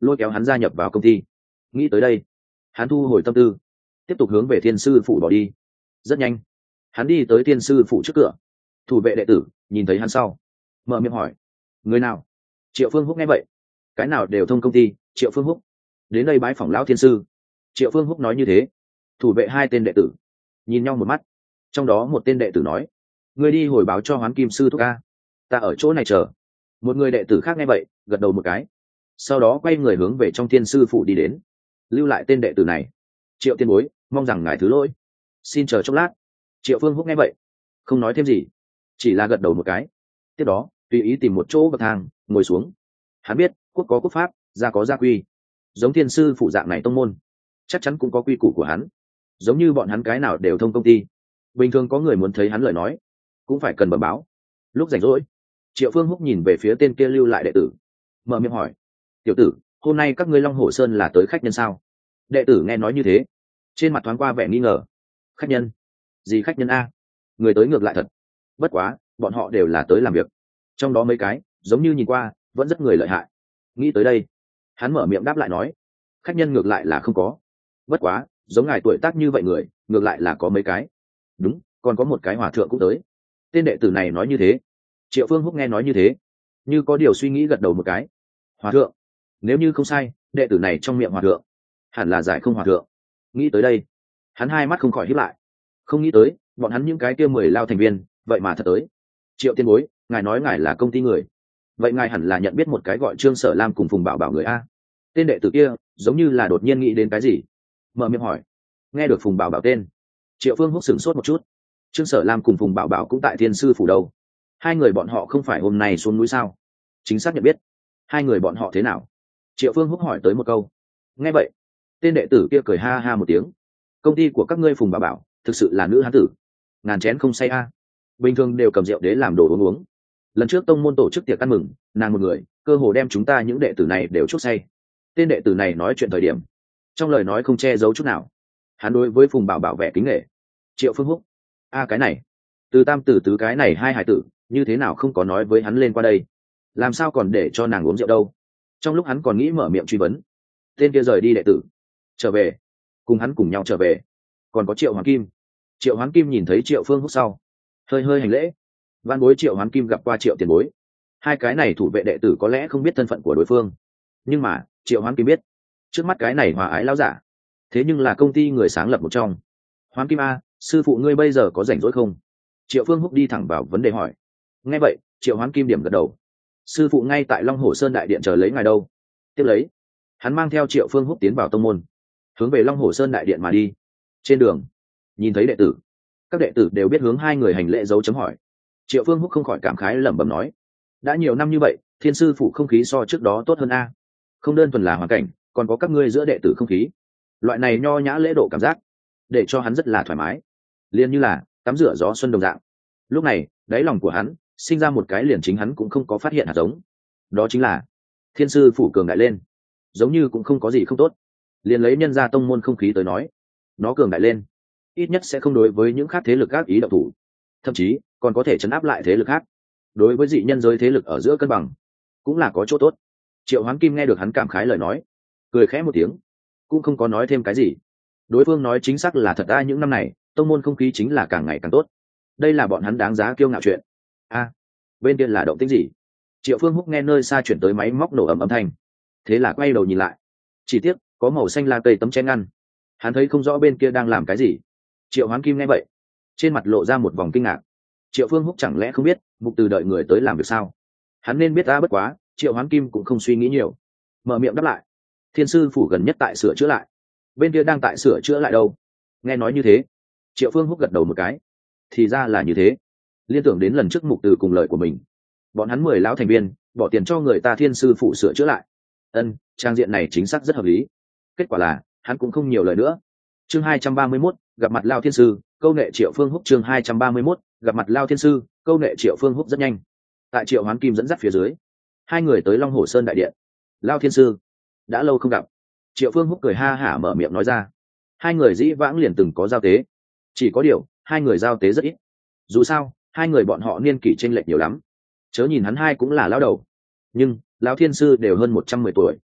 lôi kéo hắn gia nhập vào công ty. Nghĩ tới đây, hắn thu hồi tâm tư, tiếp tục hướng về thiên sư phủ bỏ đi. Rất nhanh, hắn đi tới thiên sư phủ trước cửa. Thủ vệ đệ tử nhìn thấy hắn sau, mở miệng hỏi: người nào? Triệu Phương Húc nghe vậy: cái nào đều thông công ty, Triệu Phương Húc đến đây bái phỏng lão thiên sư. Triệu Phương Húc nói như thế. Thủ vệ hai tên đệ tử nhìn nhau một mắt, trong đó một tên đệ tử nói: người đi hồi báo cho Hoán Kim sư thúc ca, ta ở chỗ này chờ. Một người đệ tử khác nghe vậy gật đầu một cái, sau đó quay người hướng về trong thiên sư phủ đi đến. Lưu lại tên đệ tử này: Triệu tiên bối, mong rằng ngài thứ lỗi, xin chờ chốc lát. Triệu Phương Húc nghe vậy không nói thêm gì, chỉ là gật đầu một cái. Tiếp đó tùy ý tìm một chỗ bậc thang ngồi xuống. Hắn biết quốc có quốc pháp, gia có gia quy, giống thiên sư phụ dạng này tông môn chắc chắn cũng có quy củ của hắn. Giống như bọn hắn cái nào đều thông công ty, bình thường có người muốn thấy hắn lời nói cũng phải cần bẩm báo. Lúc rảnh rỗi, Triệu Phương Húc nhìn về phía tên kia lưu lại đệ tử, mở miệng hỏi: tiểu tử, hôm nay các ngươi Long Hổ Sơn là tới khách nhân sao? Đệ tử nghe nói như thế, trên mặt thoáng qua vẻ nghi ngờ. Khách nhân? Gì khách nhân a? Người tới ngược lại thật. Bất quá bọn họ đều là tới làm việc, trong đó mấy cái giống như nhìn qua vẫn rất người lợi hại. Nghĩ tới đây, hắn mở miệng đáp lại nói: khách nhân ngược lại là không có, bất quá giống ngài tuổi tác như vậy người ngược lại là có mấy cái. Đúng, còn có một cái hòa thượng cũng tới. Tên đệ tử này nói như thế. Triệu Phương Húc nghe nói như thế, như có điều suy nghĩ gật đầu một cái. Hòa thượng? Nếu như không sai, đệ tử này trong miệng hòa thượng hẳn là giải không hòa thượng. Nghĩ tới đây, hắn hai mắt không khỏi híp lại. Không nghĩ tới bọn hắn những cái kia mười lao thành viên vậy mà thật tới. Triệu tiên bối, ngài nói ngài là công ty người, vậy ngài hẳn là nhận biết một cái gọi Trương Sở Lam cùng Phùng Bảo Bảo người a. Tên đệ tử kia giống như là đột nhiên nghĩ đến cái gì, mở miệng hỏi. Nghe được Phùng Bảo Bảo tên, Triệu Phương Húc sửng sốt một chút. Trương Sở Lam cùng Phùng Bảo Bảo cũng tại thiên sư phủ đâu? Hai người bọn họ không phải hôm nay xuống núi sao? Chính xác nhận biết. Hai người bọn họ thế nào? Triệu Phương Húc hỏi tới một câu. Nghe vậy, tên đệ tử kia cười ha ha một tiếng. Công ty của các ngươi Phùng Bảo Bảo thực sự là nữ hán tử, ngàn chén không say a. Bình thường đều cầm rượu đế làm đồ uống uống. Lần trước tông môn tổ chức tiệc ăn mừng, nàng một người cơ hồ đem chúng ta những đệ tử này đều chốt say. Tên đệ tử này nói chuyện thời điểm, trong lời nói không che giấu chút nào. Hắn đối với Phùng Bảo Bảo vẻ kính nghệ. Triệu Phương Húc, a cái này, từ tam tử tứ cái này hai hải tử như thế nào không có nói với hắn lên qua đây, làm sao còn để cho nàng uống rượu đâu? Trong lúc hắn còn nghĩ mở miệng truy vấn, tên kia rời đi đệ tử trở về, cùng hắn cùng nhau trở về còn có Triệu Hoán Kim. Triệu Hoán Kim nhìn thấy Triệu Phương Húc sau, hơi hơi hành lễ. Văn bối Triệu Hoán Kim gặp qua Triệu tiền bối. Hai cái này thủ vệ đệ tử có lẽ không biết thân phận của đối phương, nhưng mà Triệu Hoán Kim biết, trước mắt cái này hòa ái lão giả thế nhưng là công ty người sáng lập một trong. Hoán Kim a, sư phụ ngươi bây giờ có rảnh rỗi không? Triệu Phương Húc đi thẳng vào vấn đề hỏi. Nghe vậy, Triệu Hoán Kim điểm gật đầu. Sư phụ ngay tại Long Hổ Sơn đại điện chờ lấy ngài đâu. Tiếp lấy, hắn mang theo Triệu Phương Húc tiến vào tông môn, hướng về Long Hổ Sơn đại điện mà đi. Trên đường, nhìn thấy đệ tử, các đệ tử đều biết hướng hai người hành lễ dấu chấm hỏi. Triệu Phương Húc không khỏi cảm khái lẩm bẩm nói: đã nhiều năm như vậy, thiên sư phụ không khí so trước đó tốt hơn a. Không đơn thuần là hoàn cảnh, còn có các ngươi giữa đệ tử không khí, loại này nho nhã lễ độ cảm giác để cho hắn rất là thoải mái, liền như là tắm rửa gió xuân đồng dạng. Lúc này đáy lòng của hắn sinh ra một cái liền chính hắn cũng không có phát hiện hạt giống, đó chính là thiên sư phủ cường đại lên, giống như cũng không có gì không tốt. Liền lấy nhân gia tông môn không khí tới nói, nó cường đại lên ít nhất sẽ không đối với những khác thế lực ác ý động thủ, thậm chí còn có thể chấn áp lại thế lực khác. Đối với dị nhân giới thế lực ở giữa cân bằng cũng là có chỗ tốt. Triệu Hoán Kim nghe được hắn cảm khái lời nói, cười khẽ một tiếng, cũng không có nói thêm cái gì. Đối phương nói chính xác là thật ra, những năm này tông môn không khí chính là càng ngày càng tốt. Đây là bọn hắn đáng giá kiêu ngạo chuyện. A, bên kia là động tĩnh gì? Triệu Phương Húc nghe nơi xa chuyển tới máy móc nổ ầm âm thanh, thế là quay đầu nhìn lại. Chỉ tiếc có màu xanh la cây tấm che ngăn, hắn thấy không rõ bên kia đang làm cái gì. Triệu Hoán Kim nghe vậy, trên mặt lộ ra một vòng kinh ngạc. Triệu Phương Húc chẳng lẽ không biết Mục Từ đợi người tới làm việc sao? Hắn nên biết ta, bất quá Triệu Hoán Kim cũng không suy nghĩ nhiều, mở miệng đáp lại. Thiên sư phủ gần nhất tại sửa chữa lại. Bên kia đang tại sửa chữa lại đâu? Nghe nói như thế, Triệu Phương Húc gật đầu một cái. Thì ra là như thế. Liên tưởng đến lần trước Mục Từ cùng lời của mình, bọn hắn mười lão thành viên bỏ tiền cho người ta thiên sư phủ sửa chữa lại. Ân, trang diện này chính xác rất hợp lý. Kết quả là hắn cũng không nhiều lời nữa. Chương hai trăm ba mươi mốt, gặp mặt Lao Thiên sư, câu nệ Triệu Phương Húc. Chương hai trăm ba mươi mốt, gặp mặt Lao Thiên sư, câu nệ Triệu Phương Húc. Rất nhanh, tại Triệu Hoán Kim dẫn dắt phía dưới, hai người tới Long Hổ Sơn đại điện. Lao Thiên sư, đã lâu không gặp. Triệu Phương Húc cười ha hả mở miệng nói ra. Hai người dĩ vãng liền từng có giao tế, chỉ có điều hai người giao tế rất ít. Dù sao hai người bọn họ niên kỷ chênh lệch nhiều lắm, chớ nhìn hắn hai cũng là lão đầu, nhưng Lão Thiên sư đều hơn một trăm mười tuổi,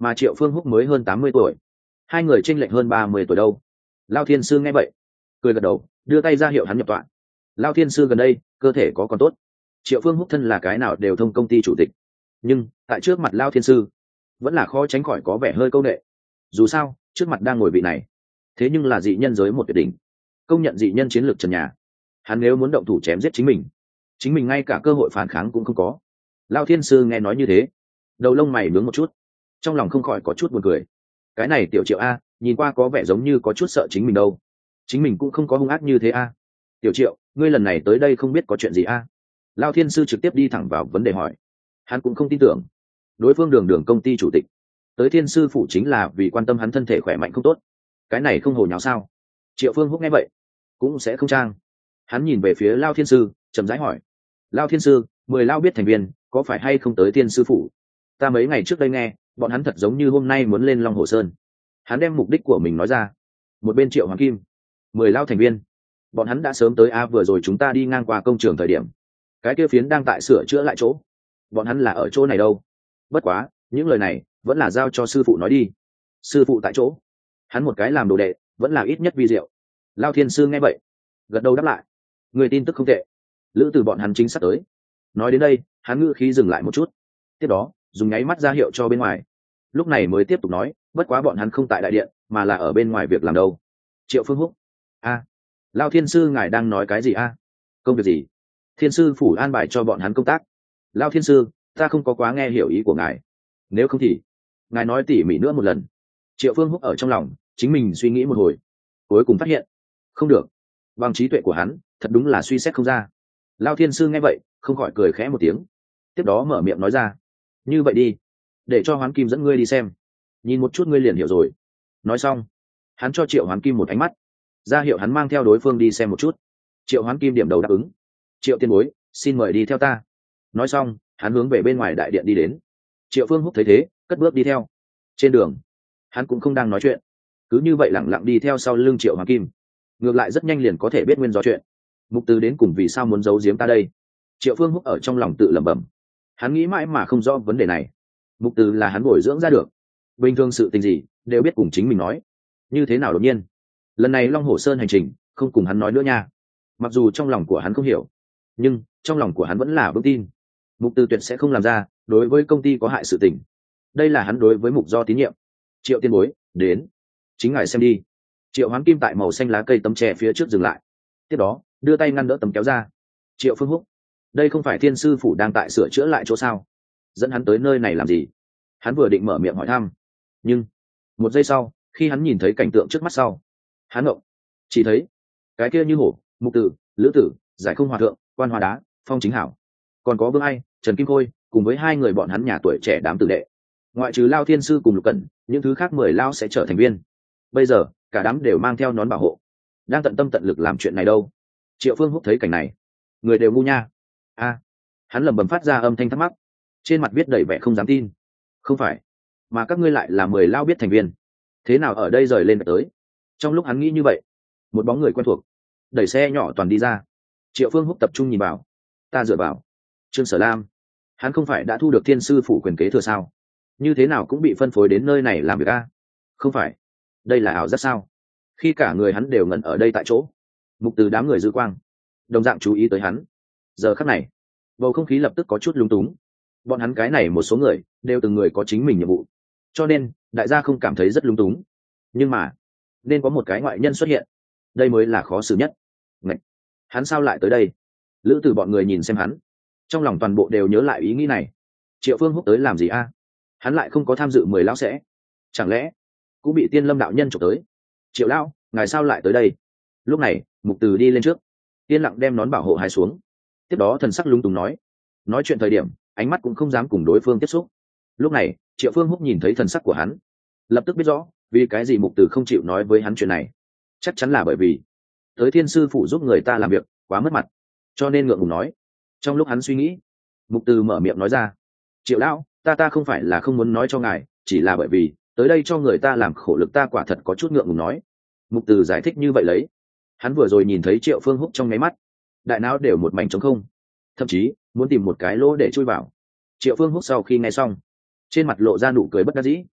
mà Triệu Phương Húc mới hơn tám mươi tuổi, hai người chênh lệch hơn ba mươi tuổi đâu. Lao Thiên Sư nghe vậy cười gật đầu, đưa tay ra hiệu hắn nhập tọa. Lao Thiên Sư gần đây cơ thể có còn tốt. Triệu Phương Húc thân là cái nào đều thông công ty chủ tịch, nhưng tại trước mặt Lao Thiên Sư vẫn là khó tránh khỏi có vẻ hơi câu nệ. Dù sao trước mặt đang ngồi vị này thế nhưng là dị nhân giới một tuyệt đỉnh, công nhận dị nhân chiến lược trần nhà. Hắn nếu muốn động thủ chém giết chính mình, chính mình ngay cả cơ hội phản kháng cũng không có. Lao Thiên Sư nghe nói như thế, đầu lông mày nướng một chút, trong lòng không khỏi có chút buồn cười. Cái này tiểu Triệu a, nhìn qua có vẻ giống như có chút sợ chính mình đâu, chính mình cũng không có hung ác như thế a. Tiểu Triệu, ngươi lần này tới đây không biết có chuyện gì a? Lao Thiên Sư trực tiếp đi thẳng vào vấn đề hỏi. Hắn cũng không tin tưởng đối phương đường đường công ty chủ tịch tới Thiên Sư phủ chính là vì quan tâm hắn thân thể khỏe mạnh không tốt, cái này không hồ nháo sao? Triệu Phương Húc nghe vậy cũng sẽ không trang, hắn nhìn về phía Lao Thiên Sư chậm rãi hỏi. Lao Thiên Sư, mười Lao biết thành viên có phải hay không tới Thiên Sư phủ? Ta mấy ngày trước đây nghe bọn hắn thật giống như hôm nay muốn lên Long Hồ Sơn. Hắn đem mục đích của mình nói ra. Một bên Triệu Hoàng Kim, mười Lao thành viên bọn hắn đã sớm tới a, vừa rồi chúng ta đi ngang qua công trường thời điểm cái kia phiến đang tại sửa chữa lại chỗ, bọn hắn là ở chỗ này đâu. Bất quá những lời này vẫn là giao cho sư phụ nói đi. Sư phụ tại chỗ, hắn một cái làm đồ đệ vẫn là ít nhất vi diệu. Lao Thiên Sư nghe vậy gật đầu đáp lại. Người tin tức không tệ, lữ từ bọn hắn chính sắp tới. Nói đến đây hắn ngữ khí dừng lại một chút, tiếp đó dùng nháy mắt ra hiệu cho bên ngoài, lúc này mới tiếp tục nói. Bất quá bọn hắn không tại đại điện mà là ở bên ngoài việc làm đâu. Triệu Phương Húc, a, Lao Thiên Sư ngài đang nói cái gì a? Công việc gì? Thiên Sư phủ an bài cho bọn hắn công tác. Lao Thiên Sư, ta không có quá nghe hiểu ý của ngài, nếu không thì ngài nói tỉ mỉ nữa một lần. Triệu Phương Húc ở trong lòng chính mình suy nghĩ một hồi, cuối cùng phát hiện không được, bằng trí tuệ của hắn thật đúng là suy xét không ra. Lao Thiên Sư nghe vậy không khỏi cười khẽ một tiếng, tiếp đó mở miệng nói ra. Như vậy đi, để cho Hoán Kim dẫn ngươi đi xem, nhìn một chút ngươi liền hiểu rồi. Nói xong hắn cho Triệu Hoán Kim một ánh mắt, ra hiệu hắn mang theo đối phương đi xem một chút. Triệu Hoán Kim điểm đầu đáp ứng. Triệu tiên bối, xin mời đi theo ta. Nói xong hắn hướng về bên ngoài đại điện đi đến. Triệu Phương Húc thấy thế cất bước đi theo. Trên đường hắn cũng không đang nói chuyện, cứ như vậy lẳng lặng đi theo sau lưng Triệu Hoán Kim. Ngược lại rất nhanh liền có thể biết nguyên do chuyện. Mục Từ đến cùng vì sao muốn giấu giếm ta đây? Triệu Phương Húc ở trong lòng tự lẩm bẩm. Hắn nghĩ mãi mà không rõ vấn đề này. Mục Từ là hắn bồi dưỡng ra được, bình thường sự tình gì đều biết cùng chính mình nói, như thế nào đột nhiên lần này Long Hồ Sơn hành trình không cùng hắn nói nữa nha. Mặc dù trong lòng của hắn không hiểu, nhưng trong lòng của hắn vẫn là vững tin Mục Từ tuyệt sẽ không làm ra đối với công ty có hại sự tình. Đây là hắn đối với Mục Do tín nhiệm. Triệu tiên bối, đến, chính ngài xem đi. Triệu Hoán Kim tại màu xanh lá cây tấm tre phía trước dừng lại, tiếp đó đưa tay ngăn đỡ tấm kéo ra. Triệu Phương Húc, đây không phải Thiên Sư phủ đang tại sửa chữa lại chỗ sao? Dẫn hắn tới nơi này làm gì? Hắn vừa định mở miệng hỏi thăm, nhưng một giây sau khi hắn nhìn thấy cảnh tượng trước mắt sau, hắn ngộng. Chỉ thấy cái kia như hổ, Mục Tử, Lữ Tử, Giải Không Hòa Thượng, Quan Hòa Đá, Phong Chính Hảo, còn có Vương Ai, Trần Kim Khôi cùng với hai người bọn hắn nhà tuổi trẻ đám tử đệ, ngoại trừ Lao Thiên Sư cùng Lục Cẩn, những thứ khác mười Lao sẽ trở thành viên. Bây giờ cả đám đều mang theo nón bảo hộ, đang tận tâm tận lực làm chuyện này đâu. Triệu Phương Húc thấy cảnh này, người đều ngu nha. A, hắn lẩm bẩm phát ra âm thanh thắc mắc, trên mặt viết đầy vẻ không dám tin. Không phải, mà các ngươi lại là mười Lao biết thành viên, thế nào ở đây rời lên tới? Trong lúc hắn nghĩ như vậy, một bóng người quen thuộc đẩy xe nhỏ toàn đi ra. Triệu Phương Húc tập trung nhìn vào. Ta dựa vào Trương Sở Lam, hắn không phải đã thu được Thiên Sư phủ quyền kế thừa sao? Như thế nào cũng bị phân phối đến nơi này làm việc a? Không phải, đây là ảo giác sao? Khi cả người hắn đều ngẩn ở đây tại chỗ, Mục Từ đám người dư quang đồng dạng chú ý tới hắn. Giờ khắc này bầu không khí lập tức có chút lung túng. Bọn hắn cái này một số người đều từng người có chính mình nhiệm vụ, cho nên đại gia không cảm thấy rất lung túng. Nhưng mà nên có một cái ngoại nhân xuất hiện, đây mới là khó xử nhất. Ngậy! Hắn sao lại tới đây? Lữ Từ bọn người nhìn xem hắn, trong lòng toàn bộ đều nhớ lại ý nghĩ này. Triệu Phương Húc tới làm gì a? Hắn lại không có tham dự mười Lão sẽ, chẳng lẽ cũng bị Tiên Lâm đạo nhân trộm tới? Triệu Lão, ngài sao lại tới đây? Lúc này Mục Từ đi lên trước, yên lặng đem nón bảo hộ hai xuống, tiếp đó thần sắc lung túng nói. Nói chuyện thời điểm ánh mắt cũng không dám cùng đối phương tiếp xúc. Lúc này Triệu Phương Húc nhìn thấy thần sắc của hắn, lập tức biết rõ vì cái gì Mục Từ không chịu nói với hắn chuyện này. Chắc chắn là bởi vì tới Thiên Sư phủ giúp người ta làm việc quá mất mặt, cho nên ngượng ngùng nói. Trong lúc hắn suy nghĩ, Mục Từ mở miệng nói ra. Triệu Lão, ta ta không phải là không muốn nói cho ngài, chỉ là bởi vì tới đây cho người ta làm khổ lực ta quả thật có chút ngượng ngùng nói. Mục Từ giải thích như vậy lấy. Hắn vừa rồi nhìn thấy Triệu Phương Húc trong nháy mắt, đại não đều một mảnh trống không, thậm chí muốn tìm một cái lỗ để chui vào. Triệu Phương Húc sau khi nghe xong, trên mặt lộ ra nụ cười bất đắc dĩ.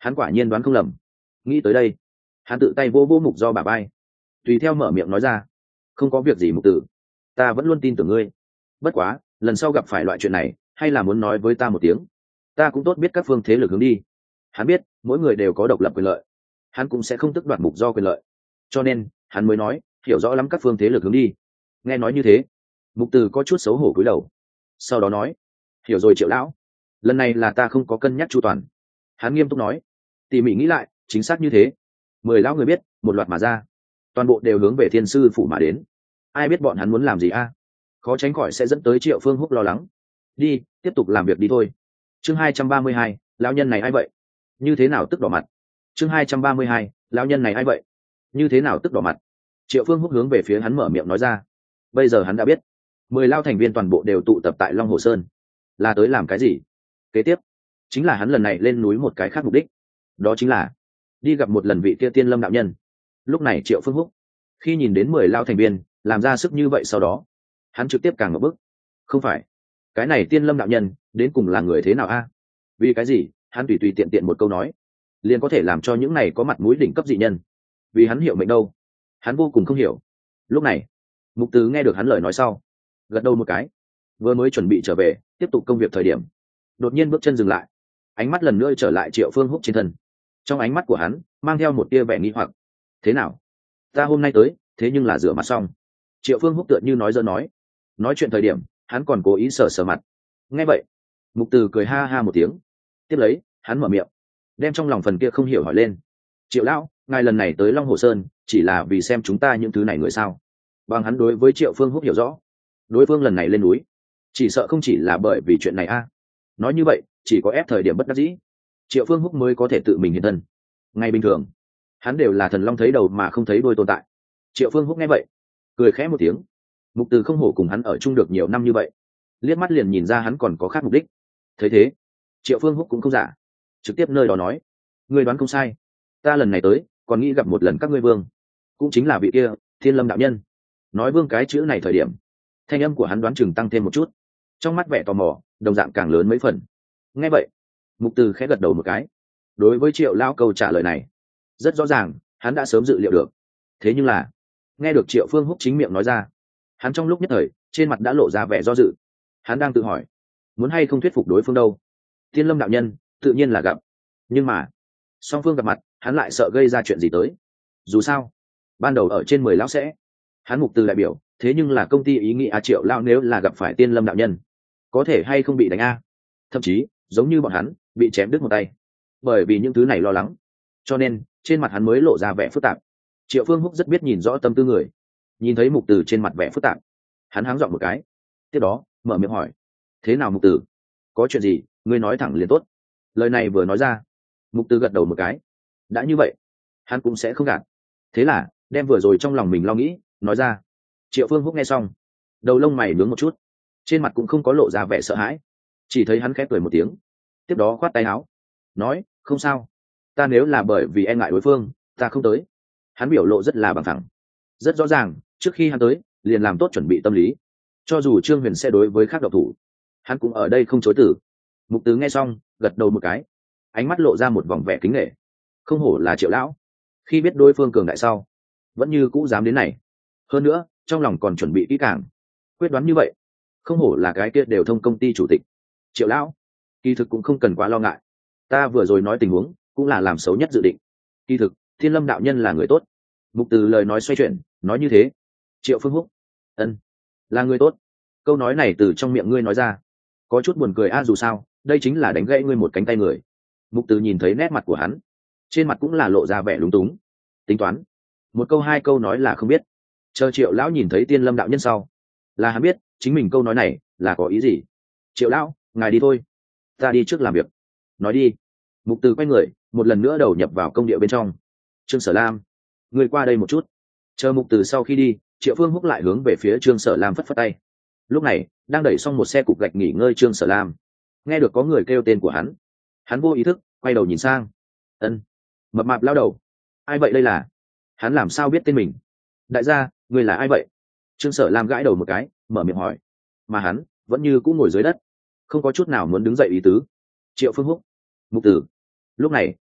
hắn quả nhiên đoán không lầm. Nghĩ tới đây, hắn tự tay vô vô mục do bà bay, tùy theo mở miệng nói ra: không có việc gì mục tử, ta vẫn luôn tin tưởng ngươi. Bất quá lần sau gặp phải loại chuyện này hay là muốn nói với ta một tiếng, ta cũng tốt biết các phương thế lực hướng đi. Hắn biết mỗi người đều có độc lập quyền lợi, hắn cũng sẽ không tức đoạt mục do quyền lợi, cho nên hắn mới nói hiểu rõ lắm các phương thế lực hướng đi. Nghe nói như thế, mục từ có chút xấu hổ cúi đầu, sau đó nói: hiểu rồi Triệu lão, lần này là ta không có cân nhắc chu toàn. Hắn nghiêm túc nói: tỉ mỉ nghĩ lại, chính xác như thế. Mười lão người biết một loạt mà ra, toàn bộ đều hướng về thiên sư phủ mà đến. Ai biết bọn hắn muốn làm gì a? Khó tránh khỏi sẽ dẫn tới Triệu Phương Húc lo lắng. Đi, tiếp tục làm việc đi thôi. Chương hai trăm ba mươi hai, lão nhân này ai vậy? Như thế nào tức đỏ mặt? Chương hai trăm ba mươi hai, lão nhân này ai vậy? Như thế nào tức đỏ mặt? Triệu Phương Húc hướng về phía hắn mở miệng nói ra. Bây giờ hắn đã biết, mười lao thành viên toàn bộ đều tụ tập tại Long Hồ Sơn, là tới làm cái gì? Kế tiếp chính là hắn lần này lên núi một cái khác mục đích, đó chính là đi gặp một lần vị kia Tiên Lâm đạo nhân. Lúc này Triệu Phương Húc khi nhìn đến mười lao thành viên làm ra sức như vậy, sau đó hắn trực tiếp càng ngập bức. Không phải, cái này Tiên Lâm đạo nhân đến cùng là người thế nào a? Vì cái gì hắn tùy tùy tiện tiện một câu nói liền có thể làm cho những này có mặt mũi đỉnh cấp dị nhân vì hắn hiệu mệnh đâu? Hắn vô cùng không hiểu. Lúc này mục tứ nghe được hắn lời nói sau, gật đầu một cái, vừa mới chuẩn bị trở về tiếp tục công việc thời điểm, đột nhiên bước chân dừng lại, ánh mắt lần nữa trở lại Triệu Phương Húc trên thân. Trong ánh mắt của hắn mang theo một tia vẻ nghi hoặc. Thế nào, ta hôm nay tới thế nhưng là rửa mặt xong? Triệu Phương Húc tựa như nói dơ nói nói chuyện thời điểm hắn còn cố ý sờ sờ mặt. Nghe vậy mục từ cười ha ha một tiếng, tiếp lấy hắn mở miệng đem trong lòng phần kia không hiểu hỏi lên: Triệu lão, ngài lần này tới Long Hồ Sơn chỉ là vì xem chúng ta những thứ này người sao? Bằng hắn đối với Triệu Phương Húc hiểu rõ, đối phương lần này lên núi chỉ sợ không chỉ là bởi vì chuyện này a. Nói như vậy chỉ có ép thời điểm bất đắc dĩ, Triệu Phương Húc mới có thể tự mình hiện thân. Ngày bình thường hắn đều là thần long thấy đầu mà không thấy đuôi tồn tại. Triệu Phương Húc nghe vậy cười khẽ một tiếng. Mục từ không hổ cùng hắn ở chung được nhiều năm như vậy, liếc mắt liền nhìn ra hắn còn có khác mục đích. Thấy thế Triệu Phương Húc cũng không giả, trực tiếp nơi đó nói: ngươi đoán không sai, ta lần này tới còn nghĩ gặp một lần các ngươi vương, cũng chính là vị kia Thiên Lâm đạo nhân. Nói vương cái chữ này thời điểm, thanh âm của hắn đoán chừng tăng thêm một chút, trong mắt vẻ tò mò đồng dạng càng lớn mấy phần. Nghe vậy mục từ khẽ gật đầu một cái. Đối với Triệu lao câu trả lời này rất rõ ràng hắn đã sớm dự liệu được. Thế nhưng là nghe được Triệu Phương Húc chính miệng nói ra, hắn trong lúc nhất thời trên mặt đã lộ ra vẻ do dự. Hắn đang tự hỏi muốn hay không thuyết phục đối phương đâu. Thiên Lâm đạo nhân tự nhiên là gặp, nhưng mà song phương gặp mặt hắn lại sợ gây ra chuyện gì tới. Dù sao ban đầu ở trên mười lão sẽ, hắn mục từ đại biểu thế nhưng là công ty ý nghĩ a. Triệu lão nếu là gặp phải Tiên Lâm đạo nhân có thể hay không bị đánh a, thậm chí giống như bọn hắn bị chém đứt một tay. Bởi vì những thứ này lo lắng, cho nên trên mặt hắn mới lộ ra vẻ phức tạp. Triệu Phương Húc rất biết nhìn rõ tâm tư người, nhìn thấy mục từ trên mặt vẻ phức tạp, hắn háng giọng một cái, tiếp đó mở miệng hỏi: thế nào mục từ, có chuyện gì ngươi nói thẳng liền tốt. Lời này vừa nói ra, mục từ gật đầu một cái. Đã như vậy hắn cũng sẽ không gạt, thế là đem vừa rồi trong lòng mình lo nghĩ nói ra. Triệu Phương Húc nghe xong, đầu lông mày nướng một chút, trên mặt cũng không có lộ ra vẻ sợ hãi, chỉ thấy hắn khẽ cười một tiếng, tiếp đó khoát tay áo nói: không sao, ta nếu là bởi vì e ngại đối phương ta không tới. Hắn biểu lộ rất là bằng thẳng, rất rõ ràng trước khi hắn tới liền làm tốt chuẩn bị tâm lý, cho dù Trương Huyền sẽ đối với khác độc thủ hắn cũng ở đây không chối từ. Mục tứ nghe xong gật đầu một cái, ánh mắt lộ ra một vòng vẻ kính nể. Không hổ là Triệu lão, khi biết đối phương cường đại sau vẫn như cũ dám đến này, hơn nữa trong lòng còn chuẩn bị kỹ càng, quyết đoán như vậy. Không hổ là cái kia đều thông công ty chủ tịch. Triệu lão, kỳ thực cũng không cần quá lo ngại, ta vừa rồi nói tình huống cũng là làm xấu nhất dự định. Kỳ thực Thiên Lâm đạo nhân là người tốt. Mục từ lời nói xoay chuyển nói như thế. Triệu Phương Húc: ân, là người tốt. Câu nói này từ trong miệng ngươi nói ra có chút buồn cười a, dù sao đây chính là đánh gãy ngươi một cánh tay người. Mục từ nhìn thấy nét mặt của hắn, trên mặt cũng là lộ ra vẻ lúng túng. Tính toán một câu hai câu nói là không biết, chờ Triệu lão nhìn thấy Tiên Lâm đạo nhân sau là hắn biết chính mình câu nói này là có ý gì. Triệu lão, ngài đi thôi, ta đi trước làm việc. Nói đi, mục từ quay người một lần nữa đầu nhập vào công địa bên trong. Trương Sở Lam, người qua đây một chút. Chờ mục từ sau khi đi, Triệu Phương Húc lại hướng về phía Trương Sở Lam phất phất tay. Lúc này đang đẩy xong một xe cục gạch nghỉ ngơi Trương Sở Lam nghe được có người kêu tên của hắn, hắn vô ý thức quay đầu nhìn sang. Ân, mập mạp lao đầu, ai vậy đây là? Hắn làm sao biết tên mình? Đại gia, người là ai vậy? Trương Sở Lam gãi đầu một cái mở miệng hỏi, mà hắn vẫn như cũng ngồi dưới đất, không có chút nào muốn đứng dậy ý tứ. Triệu Phương Húc, mục tử. Lúc này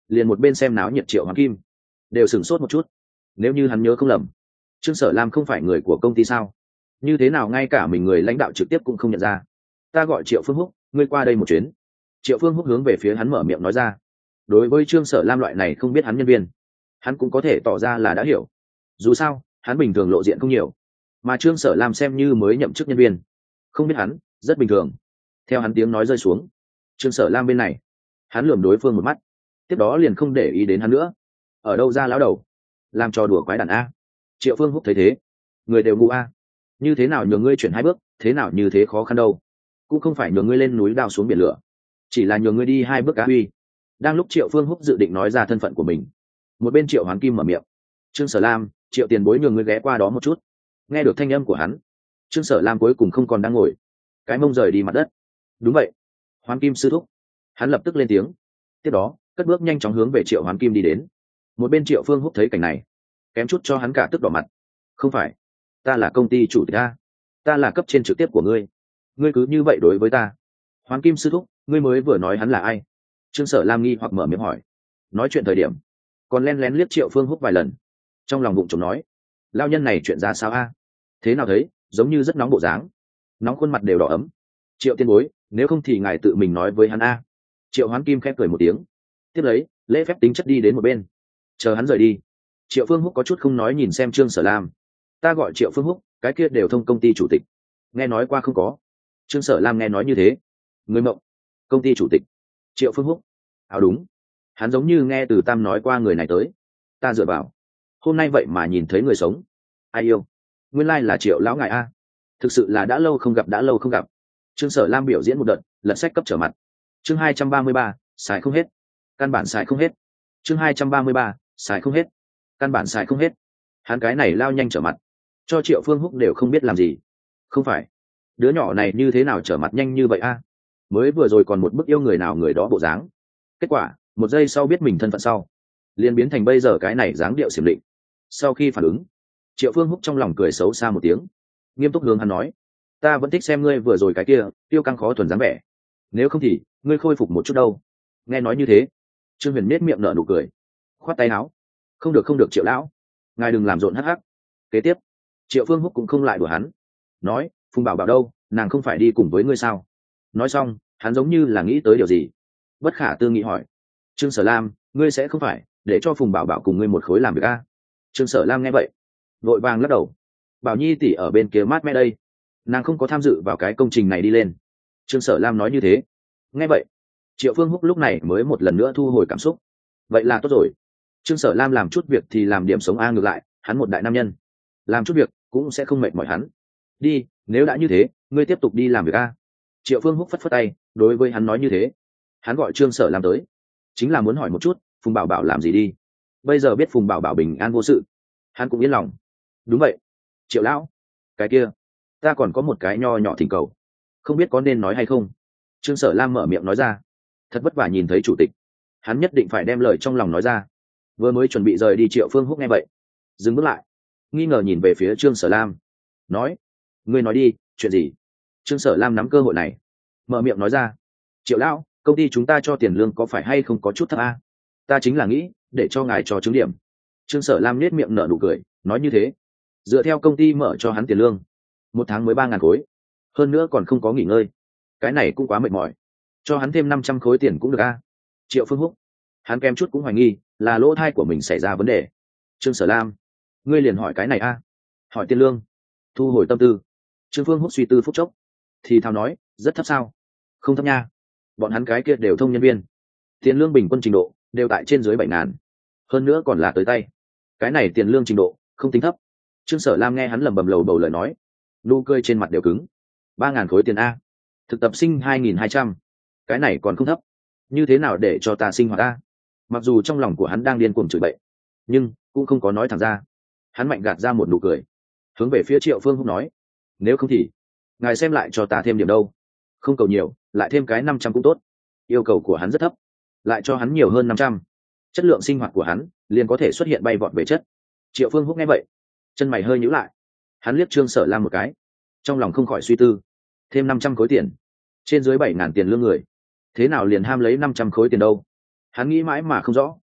liền một bên xem náo nhiệt Triệu Hoàng Kim đều sửng sốt một chút. Nếu như hắn nhớ không lầm, Trương Sở Lam không phải người của công ty sao? Như thế nào ngay cả mình người lãnh đạo trực tiếp cũng không nhận ra? Ta gọi Triệu Phương Húc, ngươi qua đây một chuyến. Triệu Phương Húc hướng về phía hắn mở miệng nói ra. Đối với Trương Sở Lam loại này không biết hắn nhân viên, hắn cũng có thể tỏ ra là đã hiểu. Dù sao hắn bình thường lộ diện không nhiều, mà Trương Sở Lam xem như mới nhậm chức nhân viên, không biết hắn rất bình thường. Theo hắn tiếng nói rơi xuống, Trương Sở Lam bên này, hắn lườm đối phương một mắt, tiếp đó liền không để ý đến hắn nữa. Ở đâu ra lão đầu, làm trò đùa quái đàn a? Triệu Phương Húc thấy thế, người đều ngu a. Như thế nào nhường ngươi chuyển hai bước, thế nào như thế khó khăn đâu? Cũng không phải nhường ngươi lên núi đao xuống biển lửa, chỉ là nhường ngươi đi hai bước cá huy. Đang lúc Triệu Phương Húc dự định nói ra thân phận của mình, một bên Triệu Hoán Kim mở miệng. Trương Sở Lam, Triệu tiền bối nhường ngươi ghé qua đó một chút. Nghe được thanh âm của hắn, Trương Sở Lam cuối cùng không còn đang ngồi, cái mông rời đi mặt đất. Đúng vậy, Hoán Kim sư thúc. Hắn lập tức lên tiếng, tiếp đó cất bước nhanh chóng hướng về Triệu Hoán Kim đi đến. Một bên Triệu Phương Húc thấy cảnh này, kém chút cho hắn cả tức đỏ mặt. Không phải, ta là công ty chủ tịch a, ta là cấp trên trực tiếp của ngươi, ngươi cứ như vậy đối với ta? Hoán Kim sư thúc, ngươi mới vừa nói hắn là ai? Trương Sở Lam nghi hoặc mở miệng hỏi. Nói chuyện thời điểm còn len lén liếc Triệu Phương Húc vài lần, trong lòng bụng chồng nói, lao nhân này chuyện ra sao a? Thế nào thấy giống như rất nóng bộ dáng, nóng khuôn mặt đều đỏ ấm. Triệu tiên bối, nếu không thì ngài tự mình nói với hắn a. Triệu Hoán Kim khép cười một tiếng, tiếp lấy lễ phép tính chất đi đến một bên, chờ hắn rời đi. Triệu Phương Húc có chút không nói nhìn xem Trương Sở Lam. Ta gọi Triệu Phương Húc, cái kia đều thông công ty chủ tịch, nghe nói qua không có? Trương Sở Lam nghe nói như thế, người mộng, công ty chủ tịch Triệu Phương Húc. À đúng, hắn giống như nghe từ Tam nói qua người này tới. Ta dựa vào, hôm nay vậy mà nhìn thấy người sống. Ai yêu, nguyên lai là Triệu lão ngài a. Thực sự là đã lâu không gặp, đã lâu không gặp. Trương Sở Lam biểu diễn một đợt, lật sách cấp trở mặt. Chương hai trăm ba mươi ba, xài không hết, căn bản xài không hết. Chương hai trăm ba mươi ba, xài không hết, căn bản xài không hết. Hắn cái này lao nhanh trở mặt, cho Triệu Phương Húc đều không biết làm gì. Không phải, đứa nhỏ này như thế nào trở mặt nhanh như vậy a? Mới vừa rồi còn một bức yêu người nào người đó bộ dáng, kết quả một giây sau biết mình thân phận sau, liền biến thành bây giờ cái này dáng điệu xiểm định. Sau khi phản ứng, Triệu Phương Húc trong lòng cười xấu xa một tiếng, nghiêm túc hướng hắn nói, ta vẫn thích xem ngươi vừa rồi cái kia tiêu căng khó thuần dáng vẻ, nếu không thì ngươi khôi phục một chút đâu. Nghe nói như thế, Trương Huyền nết miệng nở nụ cười, khoát tay áo, không được không được Triệu lão, ngài đừng làm rộn hắc hắc. Kế tiếp Triệu Phương Húc cũng không lại đùa hắn, nói, Phùng Bảo Bảo đâu, nàng không phải đi cùng với ngươi sao? Nói xong hắn giống như là nghĩ tới điều gì, bất khả tư nghị hỏi, Trương Sở Lam, ngươi sẽ không phải để cho Phùng Bảo Bảo cùng ngươi một khối làm việc a? Trương Sở Lam nghe vậy vội vàng lắc đầu, Bảo Nhi tỷ ở bên kia mát mẹ đây, nàng không có tham dự vào cái công trình này đi lên. Trương Sở Lam nói như thế. Nghe vậy Triệu Phương Húc lúc này mới một lần nữa thu hồi cảm xúc. Vậy là tốt rồi, Trương Sở Lam làm chút việc thì làm điểm sống a, ngược lại hắn một đại nam nhân, làm chút việc cũng sẽ không mệt mỏi hắn. Đi, nếu đã như thế ngươi tiếp tục đi làm việc a. Triệu Phương Húc phất phất tay, đối với hắn nói như thế. Hắn gọi Trương Sở Lam tới, chính là muốn hỏi một chút Phùng Bảo Bảo làm gì đi. Bây giờ biết Phùng Bảo Bảo bình an vô sự, hắn cũng yên lòng. Đúng vậy, Triệu lão, cái kia ta còn có một cái nho nhỏ thỉnh cầu, không biết có nên nói hay không? Trương Sở Lam mở miệng nói ra. Thật vất vả nhìn thấy chủ tịch, hắn nhất định phải đem lời trong lòng nói ra. Vừa mới chuẩn bị rời đi Triệu Phương Húc nghe vậy dừng bước lại, nghi ngờ nhìn về phía Trương Sở Lam, nói, ngươi nói đi, chuyện gì? Trương Sở Lam nắm cơ hội này mở miệng nói ra, Triệu lão, công ty chúng ta cho tiền lương có phải hay không có chút thấp a? Ta chính là nghĩ để cho ngài cho chứng điểm. Trương Sở Lam nết miệng nở nụ cười, nói như thế. Dựa theo công ty mở cho hắn tiền lương, một tháng mới ba ngàn khối, hơn nữa còn không có nghỉ ngơi, cái này cũng quá mệt mỏi. Cho hắn thêm năm trăm khối tiền cũng được a. Triệu Phương Húc hắn kém chút cũng hoài nghi là lỗ thai của mình xảy ra vấn đề. Trương Sở Lam, ngươi liền hỏi cái này a? Hỏi tiền lương? Thu hồi tâm tư, Trương Phương Húc suy tư phút chốc thì thào nói, rất thấp sao? Không thấp nha, bọn hắn cái kia đều thông nhân viên, tiền lương bình quân trình độ đều tại trên dưới bảy ngàn, hơn nữa còn là tới tay, cái này tiền lương trình độ không tính thấp. Trương Sở Lam nghe hắn lẩm bẩm lầu bầu lời nói, nụ cười trên mặt đều cứng. Ba ngàn khối tiền a, thực tập sinh hai nghìn hai trăm, cái này còn không thấp, như thế nào để cho ta sinh hoạt ta? Mặc dù trong lòng của hắn đang điên cuồng chửi bậy, nhưng cũng không có nói thẳng ra. Hắn mạnh gạt ra một nụ cười, hướng về phía Triệu Phương Húc nói, nếu không thì ngài xem lại cho ta thêm điểm đâu, không cầu nhiều, lại thêm cái năm trăm cũng tốt. Yêu cầu của hắn rất thấp, lại cho hắn nhiều hơn năm trăm, chất lượng sinh hoạt của hắn liền có thể xuất hiện bay vọt về chất. Triệu Phương Húc nghe vậy chân mày hơi nhíu lại, hắn liếc Trương Sở Lam một cái, trong lòng không khỏi suy tư, thêm năm trăm khối tiền, trên dưới bảy ngàn tiền lương người, thế nào liền ham lấy năm trăm khối tiền đâu? Hắn nghĩ mãi mà không rõ,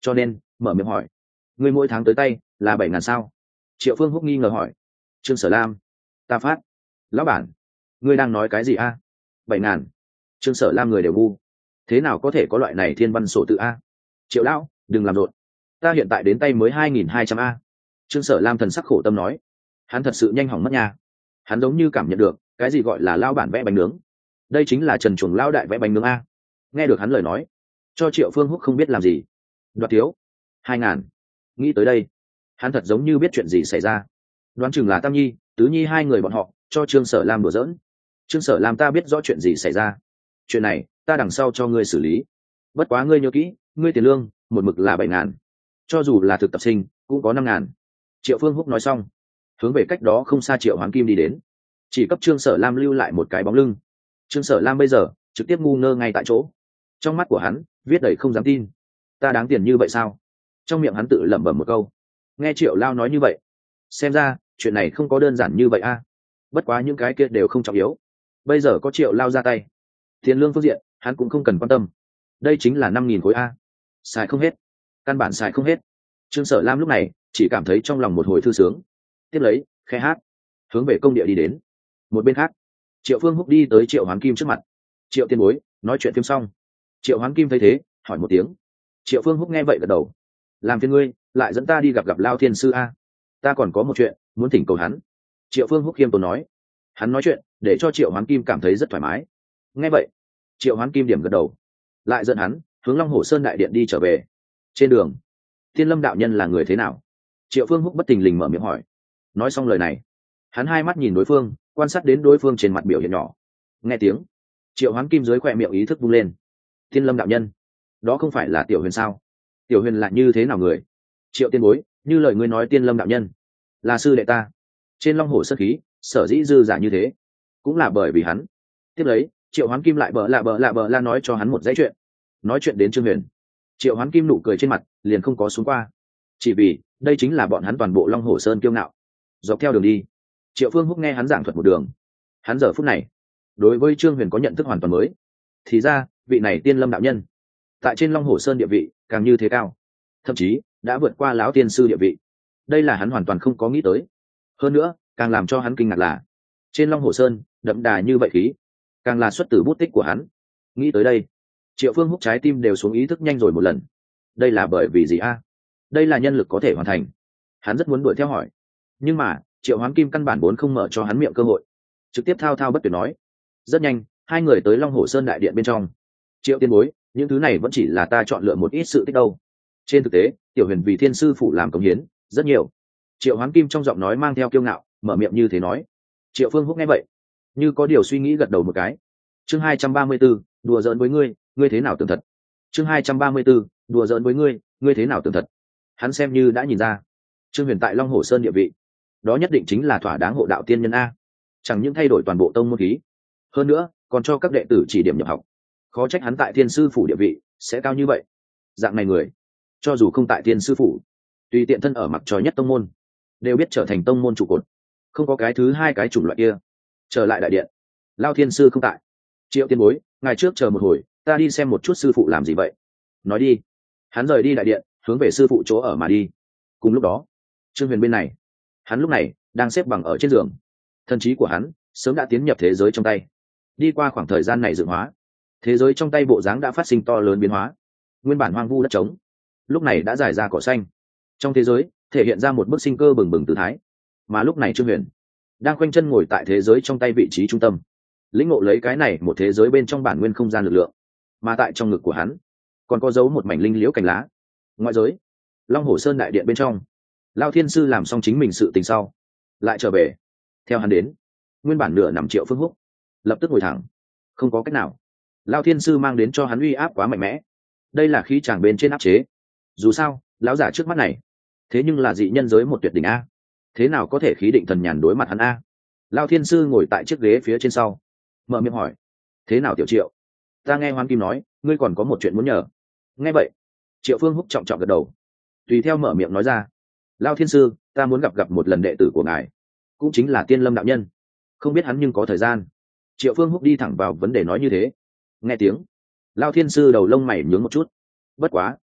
cho nên mở miệng hỏi, ngươi mỗi tháng tới tay là bảy ngàn sao? Triệu Phương Húc nghi ngờ hỏi. Trương Sở Lam, ta phát. Lão bản, ngươi đang nói cái gì a? Bảy ngàn? Trương Sở Lam người đều ngu, thế nào có thể có loại này thiên văn sổ tự a? Triệu lão, đừng làm rộn, ta hiện tại đến tay mới hai nghìn hai trăm a. Trương Sở Lam thần sắc khổ tâm nói. Hắn thật sự nhanh hỏng mất nha. Hắn giống như cảm nhận được cái gì gọi là lao bản vẽ bánh nướng. Đây chính là Trần Chuồng lao đại vẽ bánh nướng a. Nghe được hắn lời nói, cho Triệu Phương Húc không biết làm gì. Đoạt thiếu hai ngàn. Nghĩ tới đây, hắn thật giống như biết chuyện gì xảy ra. Đoán chừng là Tam Nhi, Tứ Nhi hai người bọn họ cho Trương Sở Lam đùa giỡn. Trương Sở Lam, ta biết rõ chuyện gì xảy ra, chuyện này ta đằng sau cho ngươi xử lý. Bất quá ngươi nhớ kỹ, ngươi tiền lương một mực là bảy ngàn, cho dù là thực tập sinh cũng có năm ngàn. Triệu Phương Húc nói xong, hướng về cách đó không xa Triệu Hoán Kim đi đến, chỉ cấp Trương Sở Lam lưu lại một cái bóng lưng. Trương Sở Lam bây giờ trực tiếp ngu ngơ ngay tại chỗ, trong mắt của hắn viết đầy không dám tin. Ta đáng tiền như vậy sao? Trong miệng hắn tự lẩm bẩm một câu. Nghe Triệu Lao nói như vậy, xem ra chuyện này không có đơn giản như vậy a. Bất quá những cái kia đều không trọng yếu, bây giờ có Triệu Lao ra tay, tiền lương phương diện hắn cũng không cần quan tâm. Đây chính là năm nghìn khối a, xài không hết, căn bản xài không hết. Trương Sở Lam lúc này chỉ cảm thấy trong lòng một hồi thư sướng, tiếp lấy khẽ hát, hướng về công địa đi đến. Một bên khác, Triệu Phương Húc đi tới Triệu Hoán Kim trước mặt. Triệu tiền bối, nói chuyện phim xong. Triệu Hoán Kim thấy thế hỏi một tiếng. Triệu Phương Húc nghe vậy gật đầu. Làm phiền ngươi lại dẫn ta đi gặp gặp Lao Thiên Sư a, ta còn có một chuyện muốn thỉnh cầu hắn. Triệu Phương Húc khiêm tốn nói. Hắn nói chuyện để cho Triệu Hoán Kim cảm thấy rất thoải mái. Nghe vậy, Triệu Hoán Kim điểm gật đầu, lại dẫn hắn hướng Long Hồ Sơn đại điện đi trở về. Trên đường, Thiên Lâm đạo nhân là người thế nào? Triệu Phương Húc bất thình lình mở miệng hỏi. Nói xong lời này, hắn hai mắt nhìn đối phương, quan sát đến đối phương trên mặt biểu hiện nhỏ. Nghe tiếng, Triệu Hoán Kim dưới khỏe miệng ý thức vung lên. Thiên Lâm đạo nhân, đó không phải là Tiểu Huyền sao? Tiểu Huyền là như thế nào người? Triệu tiên bối, như lời ngươi nói, Tiên Lâm đạo nhân là sư đệ ta. Trên Long Hồ Sơn khí sở dĩ dư giả như thế, cũng là bởi vì hắn. Tiếp lấy, Triệu Hoán Kim lại bờ lạ bờ lạ bờ la nói cho hắn một dãy chuyện. Nói chuyện đến Trương Huyền, Triệu Hoán Kim nụ cười trên mặt liền không có xuống qua, chỉ vì đây chính là bọn hắn toàn bộ Long Hồ Sơn kiêu ngạo. Dọc theo đường đi, Triệu Phương Húc nghe hắn giảng thuật một đường. Hắn giờ phút này đối với Trương Huyền có nhận thức hoàn toàn mới. Thì ra vị này Tiên Lâm đạo nhân tại trên Long Hồ Sơn địa vị càng như thế cao, thậm chí đã vượt qua lão tiên sư địa vị. Đây là hắn hoàn toàn không có nghĩ tới. Hơn nữa, càng làm cho hắn kinh ngạc là trên Long Hồ Sơn đậm đà như vậy khí, càng là xuất từ bút tích của hắn. Nghĩ tới đây, Triệu Phương Húc trái tim đều xuống ý thức nhanh rồi một lần. Đây là bởi vì gì a? Đây là nhân lực có thể hoàn thành. Hắn rất muốn đuổi theo hỏi, nhưng mà Triệu Hoán Kim căn bản vốn không mở cho hắn miệng cơ hội, trực tiếp thao thao bất tuyệt nói. Rất nhanh, hai người tới Long Hồ Sơn đại điện bên trong. Triệu tiên bối, những thứ này vẫn chỉ là ta chọn lựa một ít sự tích đâu. Trên thực tế, Tiểu Huyền vì Thiên Sư phụ làm công hiến rất nhiều. Triệu Hoán Kim trong giọng nói mang theo kiêu ngạo, mở miệng như thế nói. Triệu Phương Húc nghe vậy, như có điều suy nghĩ gật đầu một cái. Chương hai trăm ba mươi 234, đùa giỡn với ngươi, ngươi thế nào tưởng thật? Chương hai trăm ba mươi 234, đùa giỡn với ngươi, ngươi thế nào tưởng thật? Hắn xem như đã nhìn ra, Trương Huyền tại Long Hồ Sơn địa vị, đó nhất định chính là thỏa đáng hộ đạo tiên nhân a. Chẳng những thay đổi toàn bộ tông môn khí, hơn nữa còn cho các đệ tử chỉ điểm nhập học. Khó trách hắn tại Thiên Sư phủ địa vị sẽ cao như vậy. Dạng này người, cho dù không tại Thiên Sư phủ, tùy tiện thân ở mặc trò nhất tông môn, đều biết trở thành tông môn trụ cột. Không có cái thứ hai cái chủng loại kia. Trở lại đại điện, Lao Thiên Sư không tại. Triệu tiên bối, ngày trước chờ một hồi, ta đi xem một chút sư phụ làm gì vậy. Nói đi. Hắn rời đi đại điện, hướng về sư phụ chỗ ở mà đi. Cùng lúc đó, Trương Huyền bên này, hắn lúc này đang xếp bằng ở trên giường. Thần trí của hắn sớm đã tiến nhập thế giới trong tay. Đi qua khoảng thời gian này dựng hóa, thế giới trong tay bộ dáng đã phát sinh to lớn biến hóa. Nguyên bản hoang vu đất trống, lúc này đã dài ra cỏ xanh. Trong thế giới thể hiện ra một bức sinh cơ bừng bừng tự thái. Mà lúc này Trương Huyền đang khoanh chân ngồi tại thế giới trong tay vị trí trung tâm, lĩnh ngộ lấy cái này một thế giới bên trong bản nguyên không gian lực lượng. Mà tại trong ngực của hắn còn có dấu một mảnh linh liễu cành lá. Ngoại giới, Long Hồ Sơn đại điện bên trong, Lao Thiên Sư làm xong chính mình sự tình sau, lại trở về. Theo hắn đến, nguyên bản nửa nằm Triệu Phương Húc lập tức ngồi thẳng. Không có cách nào, Lao Thiên Sư mang đến cho hắn uy áp quá mạnh mẽ. Đây là khí chàng bên trên áp chế. Dù sao, lão giả trước mắt này thế nhưng là dị nhân giới một tuyệt đỉnh a, thế nào có thể khí định thần nhàn đối mặt hắn a? Lao Thiên Sư ngồi tại chiếc ghế phía trên sau, mở miệng hỏi. Thế nào Tiểu Triệu, ta nghe Hoán Kim nói ngươi còn có một chuyện muốn nhờ. Nghe vậy, Triệu Phương Húc trọng trọng gật đầu, tùy theo mở miệng nói ra. Lao Thiên Sư, ta muốn gặp gặp một lần đệ tử của ngài, cũng chính là Tiên Lâm đạo nhân. Không biết hắn nhưng có thời gian. Triệu Phương Húc đi thẳng vào vấn đề nói như thế. Nghe tiếng, Lao Thiên Sư đầu lông mày nhướng một chút. Bất quá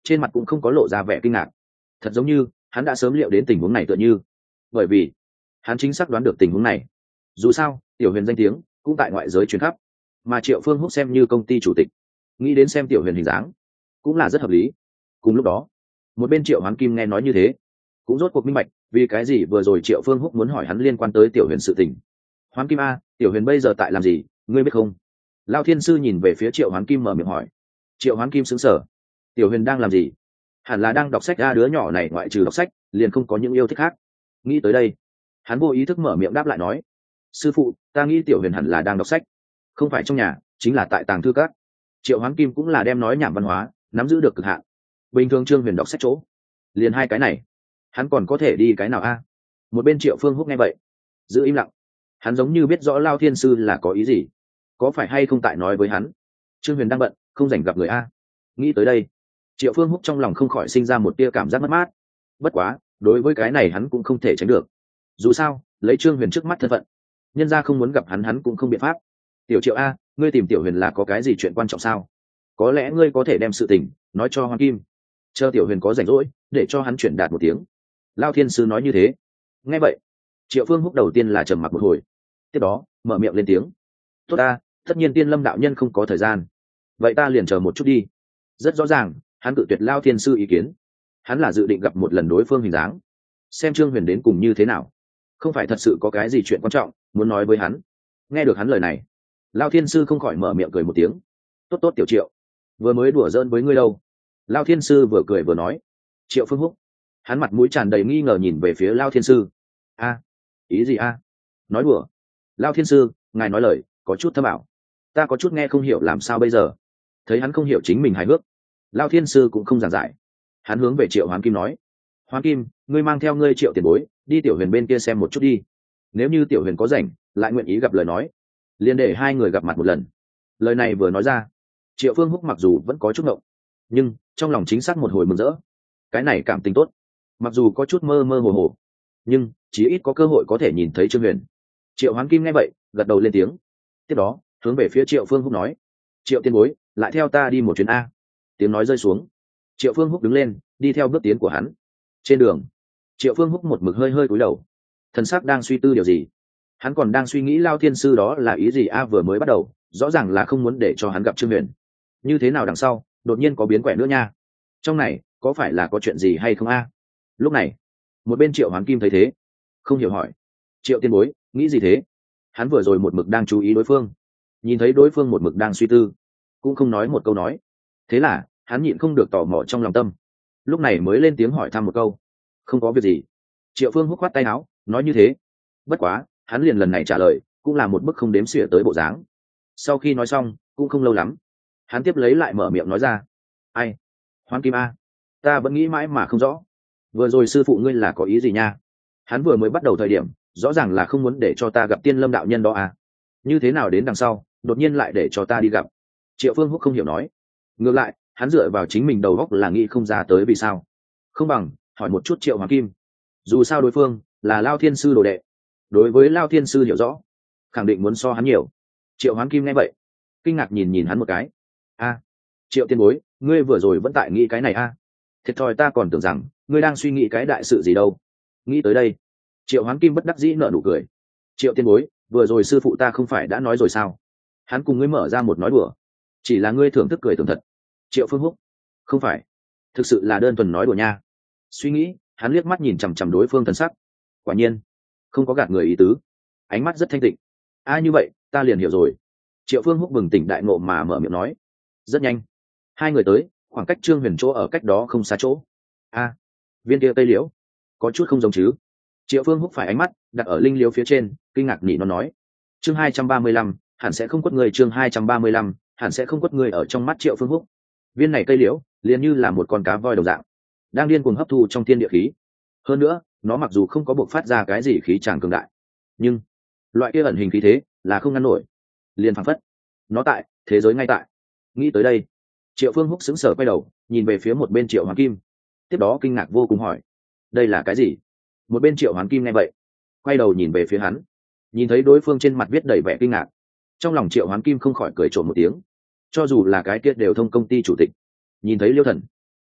trên mặt cũng không có lộ ra vẻ kinh ngạc, thật giống như hắn đã sớm liệu đến tình huống này tựa như, bởi vì hắn chính xác đoán được tình huống này. Dù sao Tiểu Huyền danh tiếng cũng tại ngoại giới truyền khắp, mà Triệu Phương Húc xem như công ty chủ tịch, nghĩ đến xem Tiểu Huyền hình dáng cũng là rất hợp lý. Cùng lúc đó, một bên Triệu Hoán Kim nghe nói như thế, cũng rốt cuộc minh bạch vì cái gì vừa rồi Triệu Phương Húc muốn hỏi hắn liên quan tới Tiểu Huyền sự tình. Hoán Kim a, Tiểu Huyền bây giờ tại làm gì, ngươi biết không? Lao Thiên Sư nhìn về phía Triệu Hoán Kim mở miệng hỏi. Triệu Hoán Kim sững sờ. Tiểu Huyền đang làm gì? Hẳn là đang đọc sách a, đứa nhỏ này ngoại trừ đọc sách liền không có những yêu thích khác. Nghĩ tới đây, hắn vô ý thức mở miệng đáp lại nói, sư phụ, ta nghĩ Tiểu Huyền hẳn là đang đọc sách, không phải trong nhà chính là tại tàng thư các. Triệu Hoán Kim cũng là đem nói nhảm văn hóa nắm giữ được cực hạn. Bình thường Trương Huyền đọc sách chỗ liền hai cái này, hắn còn có thể đi cái nào a? Một bên Triệu Phương Húc nghe vậy giữ im lặng, hắn giống như biết rõ Lao Thiên Sư là có ý gì, có phải hay không tại nói với hắn Trương Huyền đang bận không rảnh gặp người a. Nghĩ tới đây, Triệu Phương Húc trong lòng không khỏi sinh ra một tia cảm giác mất mát. Bất quá đối với cái này hắn cũng không thể tránh được, dù sao lấy Trương Huyền trước mắt thân phận, nhân gia không muốn gặp hắn hắn cũng không biện pháp. Tiểu Triệu a, ngươi tìm Tiểu Huyền là có cái gì chuyện quan trọng sao? Có lẽ ngươi có thể đem sự tình nói cho Hoán Kim, chờ Tiểu Huyền có rảnh rỗi để cho hắn chuyển đạt một tiếng. Lao Thiên Sư nói như thế. Nghe vậy, Triệu Phương Húc đầu tiên là trầm mặc một hồi, tiếp đó mở miệng lên tiếng, tốt ta, tất nhiên Tiên Lâm đạo nhân không có thời gian, vậy ta liền chờ một chút đi. Rất rõ ràng hắn cự tuyệt Lao Thiên Sư ý kiến, hắn là dự định gặp một lần đối phương hình dáng, xem Trương Huyền đến cùng như thế nào, không phải thật sự có cái gì chuyện quan trọng muốn nói với hắn. Nghe được hắn lời này, Lao Thiên Sư không khỏi mở miệng cười một tiếng, tốt tốt Tiểu Triệu, vừa mới đùa giỡn với ngươi đâu. Lao Thiên Sư vừa cười vừa nói. Triệu Phương Húc hắn mặt mũi tràn đầy nghi ngờ nhìn về phía Lao Thiên Sư. A, ý gì a? Nói đùa? Lao Thiên Sư, ngài nói lời có chút thâm ảo, ta có chút nghe không hiểu, làm sao bây giờ? Thấy hắn không hiểu chính mình hài hước, Lao Thiên Sư cũng không giảng giải, hắn hướng về Triệu Hoán Kim nói, Hoán Kim, ngươi mang theo ngươi Triệu tiền bối đi Tiểu Huyền bên kia xem một chút đi, nếu như Tiểu Huyền có rảnh lại nguyện ý gặp lời nói, liền để hai người gặp mặt một lần. Lời này vừa nói ra, Triệu Phương Húc mặc dù vẫn có chút ngộng, nhưng trong lòng chính xác một hồi mừng rỡ. Cái này cảm tình tốt, mặc dù có chút mơ mơ hồ hồ, nhưng chí ít có cơ hội có thể nhìn thấy Trương Huyền. Triệu Hoán Kim nghe vậy gật đầu lên tiếng, tiếp đó hướng về phía Triệu Phương Húc nói, Triệu tiên bối, lại theo ta đi một chuyến a. Tiếng nói rơi xuống, Triệu Phương Húc đứng lên đi theo bước tiến của hắn. Trên đường, Triệu Phương Húc một mực hơi hơi cúi đầu, thần sắc đang suy tư điều gì. Hắn còn đang suy nghĩ Lao Thiên Sư đó là ý gì a, vừa mới bắt đầu rõ ràng là không muốn để cho hắn gặp Trương Huyền, như thế nào đằng sau đột nhiên có biến quẻ nữa nha, trong này có phải là có chuyện gì hay không a? Lúc này một bên Triệu Hoán Kim thấy thế không hiểu hỏi, Triệu tiên bối nghĩ gì thế? Hắn vừa rồi một mực đang chú ý đối phương, nhìn thấy đối phương một mực đang suy tư cũng không nói một câu nói, thế là hắn nhịn không được tò mò trong lòng tâm, lúc này mới lên tiếng hỏi thăm một câu, không có việc gì. Triệu Phương Húc khoát tay áo nói như thế. Bất quá hắn liền lần này trả lời cũng là một bức không đếm xỉa tới bộ dáng. Sau khi nói xong cũng không lâu lắm, hắn tiếp lấy lại mở miệng nói ra, ai? Hoán Kim a, ta vẫn nghĩ mãi mà không rõ, vừa rồi sư phụ ngươi là có ý gì nha? Hắn vừa mới bắt đầu thời điểm rõ ràng là không muốn để cho ta gặp Tiên Lâm đạo nhân đó à, như thế nào đến đằng sau đột nhiên lại để cho ta đi gặp? Triệu Phương Húc không hiểu nói. Ngược lại hắn dựa vào chính mình đầu óc là nghĩ không ra tới vì sao, không bằng hỏi một chút Triệu Hoán Kim, dù sao đối phương là Lao Thiên Sư đồ đệ, đối với Lao Thiên Sư hiểu rõ, khẳng định muốn so hắn nhiều. Triệu Hoán Kim nghe vậy kinh ngạc nhìn nhìn hắn một cái, a, Triệu tiên bối, ngươi vừa rồi vẫn tại nghĩ cái này a? Thiệt thòi, ta còn tưởng rằng ngươi đang suy nghĩ cái đại sự gì đâu. Nghĩ tới đây, Triệu Hoán Kim bất đắc dĩ nở nụ cười, Triệu tiên bối, vừa rồi sư phụ ta không phải đã nói rồi sao, hắn cùng ngươi mở ra một nói đùa, chỉ là ngươi thưởng thức cười tưởng thật. Triệu Phương Húc không phải, thực sự là đơn thuần nói đùa nha. Suy nghĩ, hắn liếc mắt nhìn chằm chằm đối phương thần sắc, quả nhiên không có gạt người ý tứ, ánh mắt rất thanh tịnh. A, như vậy ta liền hiểu rồi. Triệu Phương Húc bừng tỉnh đại ngộ mà mở miệng nói. Rất nhanh hai người tới khoảng cách Trương Huyền chỗ ở cách đó không xa chỗ. A, viên kia cây liễu có chút không giống chứ? Triệu Phương Húc phải ánh mắt đặt ở linh liễu phía trên, kinh ngạc nhỉ nó nói. Chương hai trăm ba mươi lăm, hẳn sẽ không quất người. Chương hai trăm ba mươi lăm, hẳn sẽ không quất người. Ở trong mắt Triệu Phương Húc, viên này cây liễu liền như là một con cá voi đồng dạng, đang điên cuồng hấp thu trong thiên địa khí. Hơn nữa nó mặc dù không có buộc phát ra cái gì khí tràng cường đại, nhưng loại kia ẩn hình khí thế là không ngăn nổi, liền phảng phất nó tại thế giới ngay tại. Nghĩ tới đây, Triệu Phương Húc sững sờ quay đầu nhìn về phía một bên Triệu Hoán Kim, tiếp đó kinh ngạc vô cùng hỏi, đây là cái gì? Một bên Triệu Hoán Kim nghe vậy quay đầu nhìn về phía hắn, nhìn thấy đối phương trên mặt viết đầy vẻ kinh ngạc, trong lòng Triệu Hoán Kim không khỏi cười trộm một tiếng. Cho dù là cái kia đều thông công ty chủ tịch, nhìn thấy Liêu Thần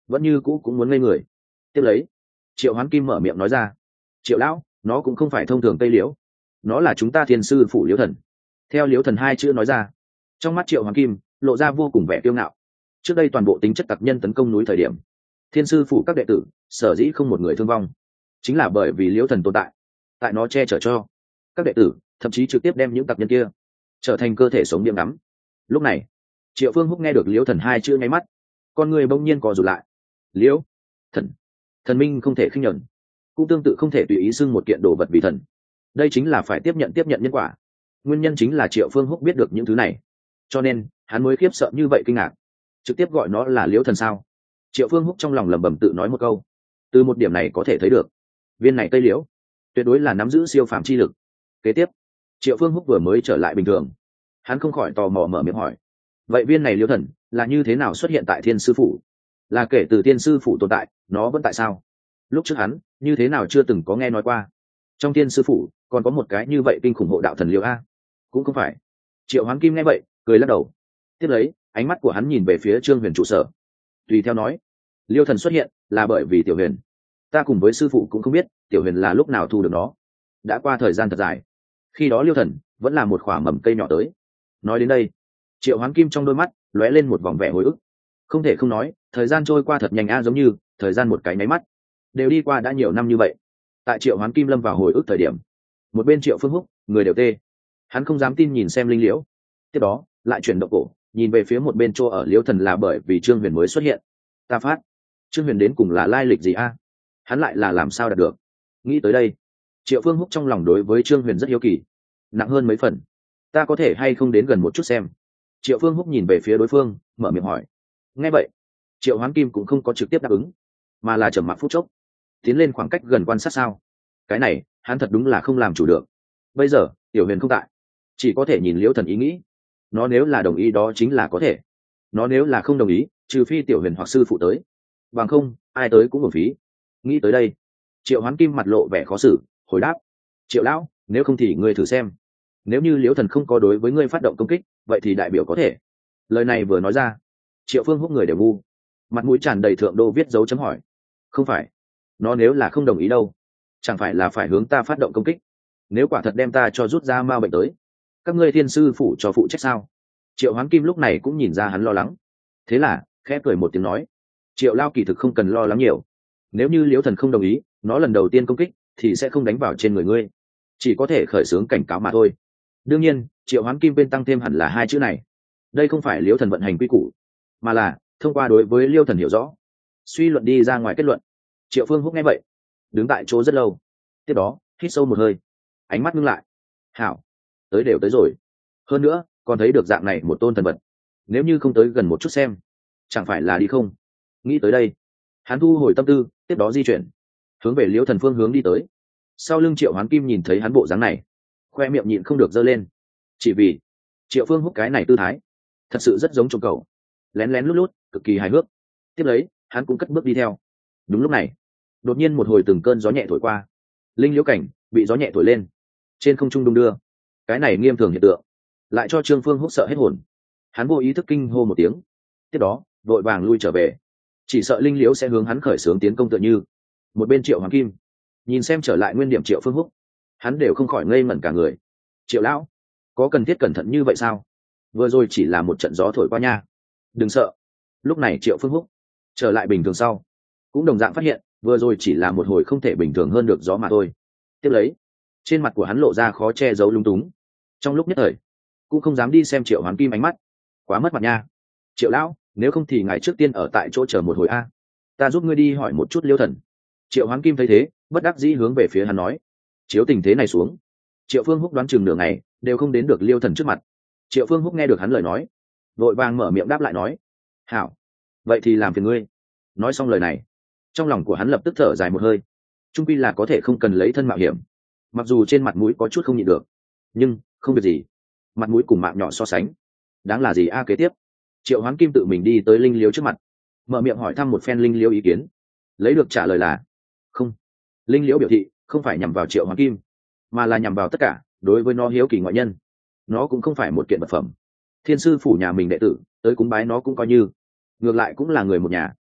vẫn như cũ cũng muốn ngây người. Tiếp lấy triệu hoán kim mở miệng nói ra, triệu lão, nó cũng không phải thông thường tây liễu, nó là chúng ta thiên sư phủ liễu thần. Theo liễu thần hai chữ nói ra, trong mắt triệu hoán kim lộ ra vô cùng vẻ kiêu ngạo. Trước đây toàn bộ tính chất tặc nhân tấn công núi thời điểm, thiên sư phủ các đệ tử sở dĩ không một người thương vong, chính là bởi vì liễu thần tồn tại, tại nó che chở cho các đệ tử, thậm chí trực tiếp đem những tặc nhân kia trở thành cơ thể sống điểm đắm. Lúc này triệu phương húc nghe được liễu thần hai chữ nháy mắt, con người bỗng nhiên co rụt lại. Liễu thần, thần minh không thể khinh nhẫn, cũng tương tự không thể tùy ý xưng một kiện đồ vật vì thần. Đây chính là phải tiếp nhận tiếp nhận nhân quả. Nguyên nhân chính là triệu phương húc biết được những thứ này, cho nên hắn mới khiếp sợ như vậy, kinh ngạc, trực tiếp gọi nó là liễu thần sao. Triệu phương húc trong lòng lẩm bẩm tự nói một câu. Từ một điểm này có thể thấy được, viên này tây liễu tuyệt đối là nắm giữ siêu phàm chi lực. Kế tiếp triệu phương húc vừa mới trở lại bình thường, hắn không khỏi tò mò mở miệng hỏi, vậy viên này liễu thần là như thế nào xuất hiện tại thiên sư phủ? Là kể từ thiên sư phủ tồn tại nó vẫn tại sao? Lúc trước hắn như thế nào chưa từng có nghe nói qua trong thiên sư phủ còn có một cái như vậy kinh khủng hộ đạo thần liễu a? Cũng không phải. Triệu hoán kim nghe vậy cười lắc đầu. Tiếp lấy ánh mắt của hắn nhìn về phía Trương Huyền trụ sở, tùy theo nói, liêu thần xuất hiện là bởi vì tiểu huyền, ta cùng với sư phụ cũng không biết tiểu huyền là lúc nào thu được nó. Đã qua thời gian thật dài, khi đó liêu thần vẫn là một khoả mầm cây nhỏ tới. Nói đến đây triệu hoán kim trong đôi mắt lóe lên một vòng vẻ hồi ức. Không thể không nói, thời gian trôi qua thật nhanh a, giống như thời gian một cái nháy mắt đều đi qua đã nhiều năm như vậy. Tại triệu hoán kim lâm vào hồi ức thời điểm, một bên triệu phương húc người đều tê, hắn không dám tin nhìn xem linh liễu. Tiếp đó lại chuyển động cổ nhìn về phía một bên chỗ ở liễu thần, là bởi vì Trương Huyền mới xuất hiện. Ta phát, Trương Huyền đến cùng là lai lịch gì a? Hắn lại là làm sao đạt được? Nghĩ tới đây triệu phương húc trong lòng đối với Trương Huyền rất hiếu kỳ, nặng hơn mấy phần. Ta có thể hay không đến gần một chút xem? Triệu phương húc nhìn về phía đối phương mở miệng hỏi. Nghe vậy triệu hoán kim cũng không có trực tiếp đáp ứng, mà là trầm mặc phút chốc tiến lên khoảng cách gần quan sát. Sao? Cái này hắn thật đúng là không làm chủ được. Bây giờ tiểu huyền không tại, chỉ có thể nhìn liễu thần ý nghĩ. Nó nếu là đồng ý đó chính là có thể, nó nếu là không đồng ý, trừ phi tiểu huyền hoặc sư phụ tới, bằng không ai tới cũng hưởng phí. Nghĩ tới đây triệu hoán kim mặt lộ vẻ khó xử, hồi đáp, triệu lão, nếu không thì ngươi thử xem. Nếu như liễu thần không có đối với ngươi phát động công kích, vậy thì đại biểu có thể. Lời này vừa nói ra, triệu phương húc người đều ngu, mặt mũi tràn đầy thượng đô viết dấu chấm hỏi. Không phải, nó nếu là không đồng ý đâu, chẳng phải là phải hướng ta phát động công kích? Nếu quả thật đem ta cho rút ra ma bệnh tới, các ngươi thiên sư phủ cho phụ trách sao? Triệu hoán kim lúc này cũng nhìn ra hắn lo lắng, thế là khẽ cười một tiếng nói, triệu lao kỳ thực không cần lo lắng nhiều. Nếu như liễu thần không đồng ý, nó lần đầu tiên công kích thì sẽ không đánh vào trên người ngươi, chỉ có thể khởi xướng cảnh cáo mà thôi. Đương nhiên triệu hoán kim bên tăng thêm hẳn là hai chữ này. Đây không phải liễu thần vận hành quy củ, mà là thông qua đối với liễu thần hiểu rõ, suy luận đi ra ngoài kết luận. Triệu phương húc nghe vậy đứng tại chỗ rất lâu, tiếp đó hít sâu một hơi, ánh mắt ngưng lại. Hảo, tới đều tới rồi, hơn nữa còn thấy được dạng này một tôn thần vật, nếu như không tới gần một chút xem, chẳng phải là đi không? Nghĩ tới đây hắn thu hồi tâm tư, tiếp đó di chuyển hướng về liễu thần phương hướng đi tới. Sau lưng triệu hoán kim nhìn thấy hắn bộ dáng này, khoe miệng nhịn không được giơ lên, chỉ vì triệu phương húc cái này tư thái thật sự rất giống trộm cầu, lén lén lút lút, cực kỳ hài hước. Tiếp lấy hắn cũng cất bước đi theo. Đúng lúc này đột nhiên một hồi từng cơn gió nhẹ thổi qua, linh liễu cảnh bị gió nhẹ thổi lên, trên không trung đung đưa. Cái này nghiêm thường hiện tượng lại cho trương phương húc sợ hết hồn. Hắn vô ý thức kinh hô một tiếng, tiếp đó vội vàng lui trở về, chỉ sợ linh liễu sẽ hướng hắn khởi xướng tiến công tựa như. Một bên triệu hoàng kim nhìn xem trở lại nguyên điểm triệu phương húc, hắn đều không khỏi ngây ngẩn cả người. Triệu lão, có cần thiết cẩn thận như vậy sao? Vừa rồi chỉ là một trận gió thổi qua nha, đừng sợ. Lúc này triệu phương húc trở lại bình thường sau, cũng đồng dạng phát hiện vừa rồi chỉ là một hồi không thể bình thường hơn được gió mà thôi. Tiếp lấy trên mặt của hắn lộ ra khó che giấu lung túng, trong lúc nhất thời cũng không dám đi xem triệu hoán kim ánh mắt, quá mất mặt nha. Triệu lão, nếu không thì ngài trước tiên ở tại chỗ chờ một hồi a, ta giúp ngươi đi hỏi một chút liêu thần. Triệu hoán kim thấy thế bất đắc dĩ hướng về phía hắn nói. Chiếu tình thế này xuống, triệu phương húc đoán chừng nửa ngày đều không đến được liêu thần trước mặt. Triệu phương húc nghe được hắn lời nói, vội vàng mở miệng đáp lại nói, hảo, vậy thì làm phiền ngươi. Nói xong lời này, trong lòng của hắn lập tức thở dài một hơi. Trung quy là có thể không cần lấy thân mạo hiểm, mặc dù trên mặt mũi có chút không nhịn được, nhưng không việc gì, mặt mũi cùng mạng nhỏ so sánh đáng là gì a. Kế tiếp triệu hoán kim tự mình đi tới linh liễu trước mặt, mở miệng hỏi thăm một phen linh liễu ý kiến. Lấy được trả lời là không. Linh liễu biểu thị không phải nhằm vào triệu hoán kim, mà là nhằm vào tất cả đối với nó hiếu kỳ ngoại nhân. Nó cũng không phải một kiện vật phẩm, thiên sư phủ nhà mình đệ tử tới cúng bái nó cũng coi như, ngược lại cũng là người một nhà.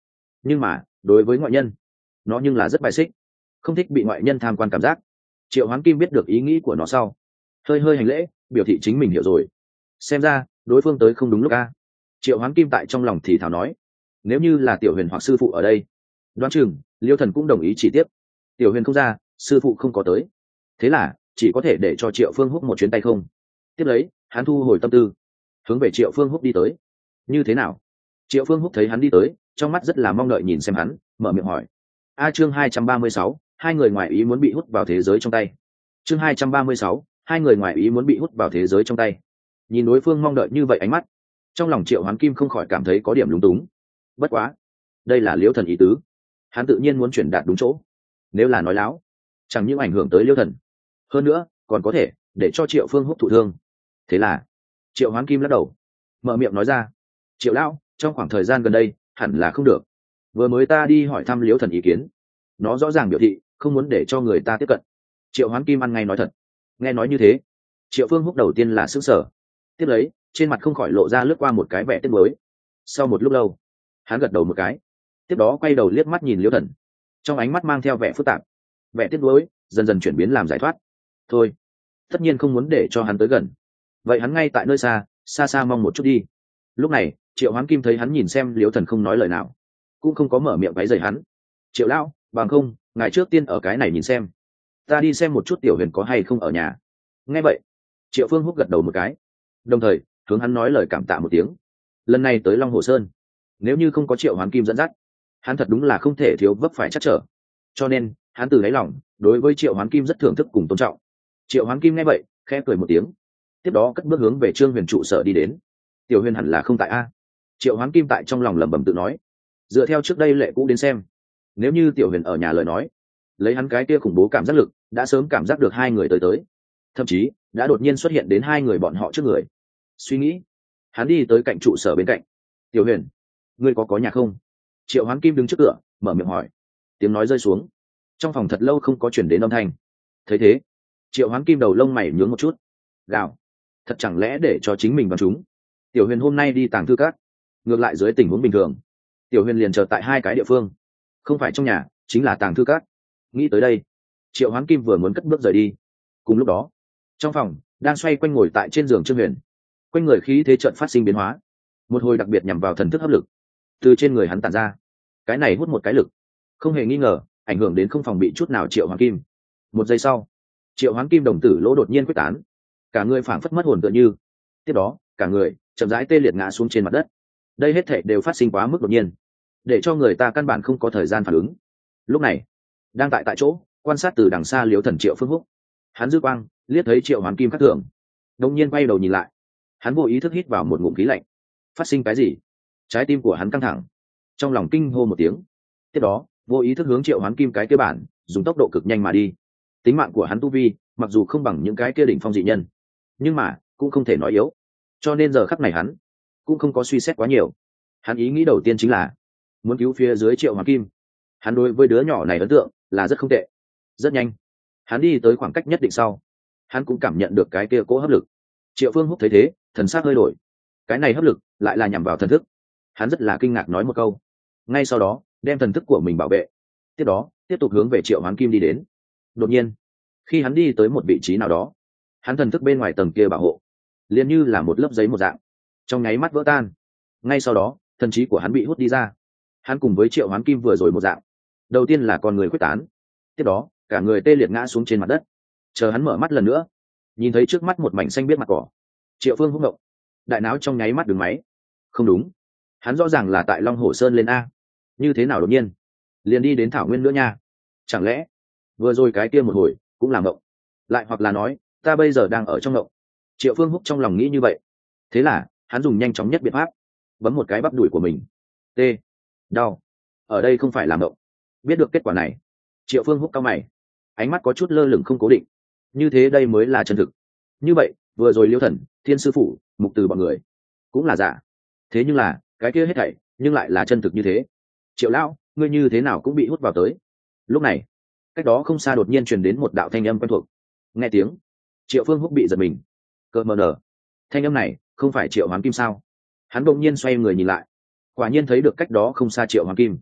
nhưng mà đối với ngoại nhân nó nhưng là rất bài xích, không thích bị ngoại nhân tham quan cảm giác. Triệu Hoán Kim biết được ý nghĩ của nó sau hơi hơi hành lễ, biểu thị chính mình hiểu rồi. Xem ra đối phương tới không đúng lúc a. Triệu Hoán Kim tại trong lòng thì thảo nói, nếu như là Tiểu Huyền hoặc sư phụ ở đây, đoán chừng Liêu Thần cũng đồng ý chỉ tiếp. Tiểu Huyền không ra, sư phụ không có tới, thế là chỉ có thể để cho Triệu Phương Húc một chuyến tay không. Tiếp lấy hắn thu hồi tâm tư, hướng về Triệu Phương Húc đi tới. Như thế nào? Triệu Phương Húc thấy hắn đi tới, trong mắt rất là mong đợi nhìn xem hắn, mở miệng hỏi. A chương hai trăm ba mươi sáu, hai người ngoài ý muốn bị hút vào thế giới trong tay. Chương hai trăm ba mươi sáu, hai người ngoài ý muốn bị hút vào thế giới trong tay. Nhìn đối phương mong đợi như vậy ánh mắt, trong lòng Triệu Hoán Kim không khỏi cảm thấy có điểm lúng túng. Bất quá, đây là Liễu Thần ý tứ, hắn tự nhiên muốn chuyển đạt đúng chỗ. Nếu là nói láo, chẳng những ảnh hưởng tới Liễu Thần, hơn nữa còn có thể để cho Triệu Phương Húc thụ thương. Thế là Triệu Hoán Kim lắc đầu, mở miệng nói ra, Triệu lão, trong khoảng thời gian gần đây hẳn là không được. Vừa mới ta đi hỏi thăm Liễu Thần ý kiến, nó rõ ràng biểu thị không muốn để cho người ta tiếp cận. Triệu Hoán Kim ăn ngay nói thật. Nghe nói như thế, Triệu Phương Húc đầu tiên là sững sờ, tiếp lấy trên mặt không khỏi lộ ra lướt qua một cái vẻ tiếc nuối. Sau một lúc lâu, hắn gật đầu một cái, tiếp đó quay đầu liếc mắt nhìn Liễu Thần, trong ánh mắt mang theo vẻ phức tạp, vẻ tiếc nuối dần dần chuyển biến làm giải thoát. Thôi, tất nhiên không muốn để cho hắn tới gần, vậy hắn ngay tại nơi xa xa xa mong một chút đi. Lúc này Triệu Hoán Kim thấy hắn nhìn xem Liễu Thần không nói lời nào, cũng không có mở miệng váy dày hắn. Triệu lão, bằng không ngài trước tiên ở cái này nhìn xem, ta đi xem một chút Tiểu Huyền có hay không ở nhà. Nghe vậy Triệu Phương Húc gật đầu một cái, đồng thời hướng hắn nói lời cảm tạ một tiếng. Lần này tới Long Hồ Sơn, nếu như không có Triệu Hoán Kim dẫn dắt, hắn thật đúng là không thể thiếu vấp phải chắc trở, cho nên hắn từ đáy lòng đối với Triệu Hoán Kim rất thưởng thức cùng tôn trọng. Triệu Hoán Kim nghe vậy khẽ cười một tiếng, tiếp đó cất bước hướng về Trương Huyền trụ sở đi đến. Tiểu Huyền hẳn là không tại a. Triệu Hoán Kim tại trong lòng lẩm bẩm tự nói, dựa theo trước đây lệ cũ đến xem, nếu như Tiểu Huyền ở nhà lời nói, lấy hắn cái kia khủng bố cảm giác lực đã sớm cảm giác được hai người tới tới, thậm chí đã đột nhiên xuất hiện đến hai người bọn họ trước người. Suy nghĩ, hắn đi tới cạnh trụ sở bên cạnh. Tiểu Huyền, ngươi có có nhà không? Triệu Hoán Kim đứng trước cửa mở miệng hỏi. Tiếng nói rơi xuống, trong phòng thật lâu không có chuyển đến âm thanh. Thấy thế, Triệu Hoán Kim đầu lông mày nhướng một chút, gào, thật chẳng lẽ để cho chính mình vào chúng. Tiểu Huyền hôm nay đi tàng thư các, ngược lại dưới tình huống bình thường Tiểu Huyền liền chờ tại hai cái địa phương, không phải trong nhà chính là tàng thư các. Nghĩ tới đây, Triệu Hoán Kim vừa muốn cất bước rời đi, cùng lúc đó trong phòng đang xoay quanh ngồi tại trên giường Trương Huyền, quanh người khí thế chợt phát sinh biến hóa, một hồi đặc biệt nhằm vào thần thức hấp lực từ trên người hắn tản ra. Cái này hút một cái lực, không hề nghi ngờ ảnh hưởng đến không phòng bị chút nào Triệu Hoán Kim. Một giây sau, Triệu Hoán Kim đồng tử lỗ đột nhiên quyết tán, cả người phảng phất mất hồn tựa như. Tiếp đó cả người chậm rãi tê liệt ngã xuống trên mặt đất. Đây hết thảy đều phát sinh quá mức đột nhiên, để cho người ta căn bản không có thời gian phản ứng. Lúc này đang tại tại chỗ quan sát từ đằng xa Liễu Thần Triệu Phương Húc, hắn dư quang liếc thấy Triệu Hoán Kim khắc thường, đột nhiên quay đầu nhìn lại, hắn vô ý thức hít vào một ngụm khí lạnh. Phát sinh cái gì? Trái tim của hắn căng thẳng, trong lòng kinh hô một tiếng, tiếp đó vô ý thức hướng Triệu Hoán Kim cái kia bản dùng tốc độ cực nhanh mà đi. Tính mạng của hắn tu vi mặc dù không bằng những cái kia đỉnh phong dị nhân, nhưng mà cũng không thể nói yếu, cho nên giờ khắc này hắn cũng không có suy xét quá nhiều. Hắn ý nghĩ đầu tiên chính là muốn cứu phía dưới Triệu Hoán Kim. Hắn đối với đứa nhỏ này ấn tượng là rất không tệ. Rất nhanh hắn đi tới khoảng cách nhất định sau, hắn cũng cảm nhận được cái kia cỗ hấp lực. Triệu Phương Húc thấy thế thần sắc hơi đổi, cái này hấp lực lại là nhằm vào thần thức. Hắn rất là kinh ngạc nói một câu, ngay sau đó đem thần thức của mình bảo vệ, tiếp đó tiếp tục hướng về Triệu Hoán Kim đi đến. Đột nhiên khi hắn đi tới một vị trí nào đó, hắn thần thức bên ngoài tầng kia bảo hộ liền như là một lớp giấy một dạng, trong nháy mắt vỡ tan. Ngay sau đó thần trí của hắn bị hút đi ra, hắn cùng với Triệu Hoán Kim vừa rồi một dạng, đầu tiên là con người quyết tán, tiếp đó cả người tê liệt ngã xuống trên mặt đất. Chờ hắn mở mắt lần nữa, nhìn thấy trước mắt một mảnh xanh biếc mặt cỏ, Triệu Phương Húc động, đại não trong nháy mắt đứng máy. Không đúng, hắn rõ ràng là tại Long Hồ Sơn lên a, như thế nào đột nhiên liền đi đến thảo nguyên nữa nha? Chẳng lẽ vừa rồi cái kia một hồi cũng làm động, lại hoặc là nói ta bây giờ đang ở trong động? Triệu Phương Húc trong lòng nghĩ như vậy, thế là hắn dùng nhanh chóng nhất biện pháp bấm một cái bắp đùi của mình. T, đau, ở đây không phải làm động. Biết được kết quả này, Triệu Phương Húc cau mày, ánh mắt có chút lơ lửng không cố định. Như thế đây mới là chân thực. Như vậy vừa rồi Liêu Thần, Thiên Sư Phụ, Mục Từ bọn người cũng là giả, thế nhưng là cái kia hết thảy nhưng lại là chân thực như thế. Triệu lão, ngươi như thế nào cũng bị hút vào tới. Lúc này cách đó không xa đột nhiên truyền đến một đạo thanh âm quen thuộc. Nghe tiếng, Triệu Phương Húc bị giật mình. Cơ mờ nở, thanh âm này không phải Triệu Hoán Kim sao? Hắn đột nhiên xoay người nhìn lại, quả nhiên thấy được cách đó không xa Triệu Hoán Kim.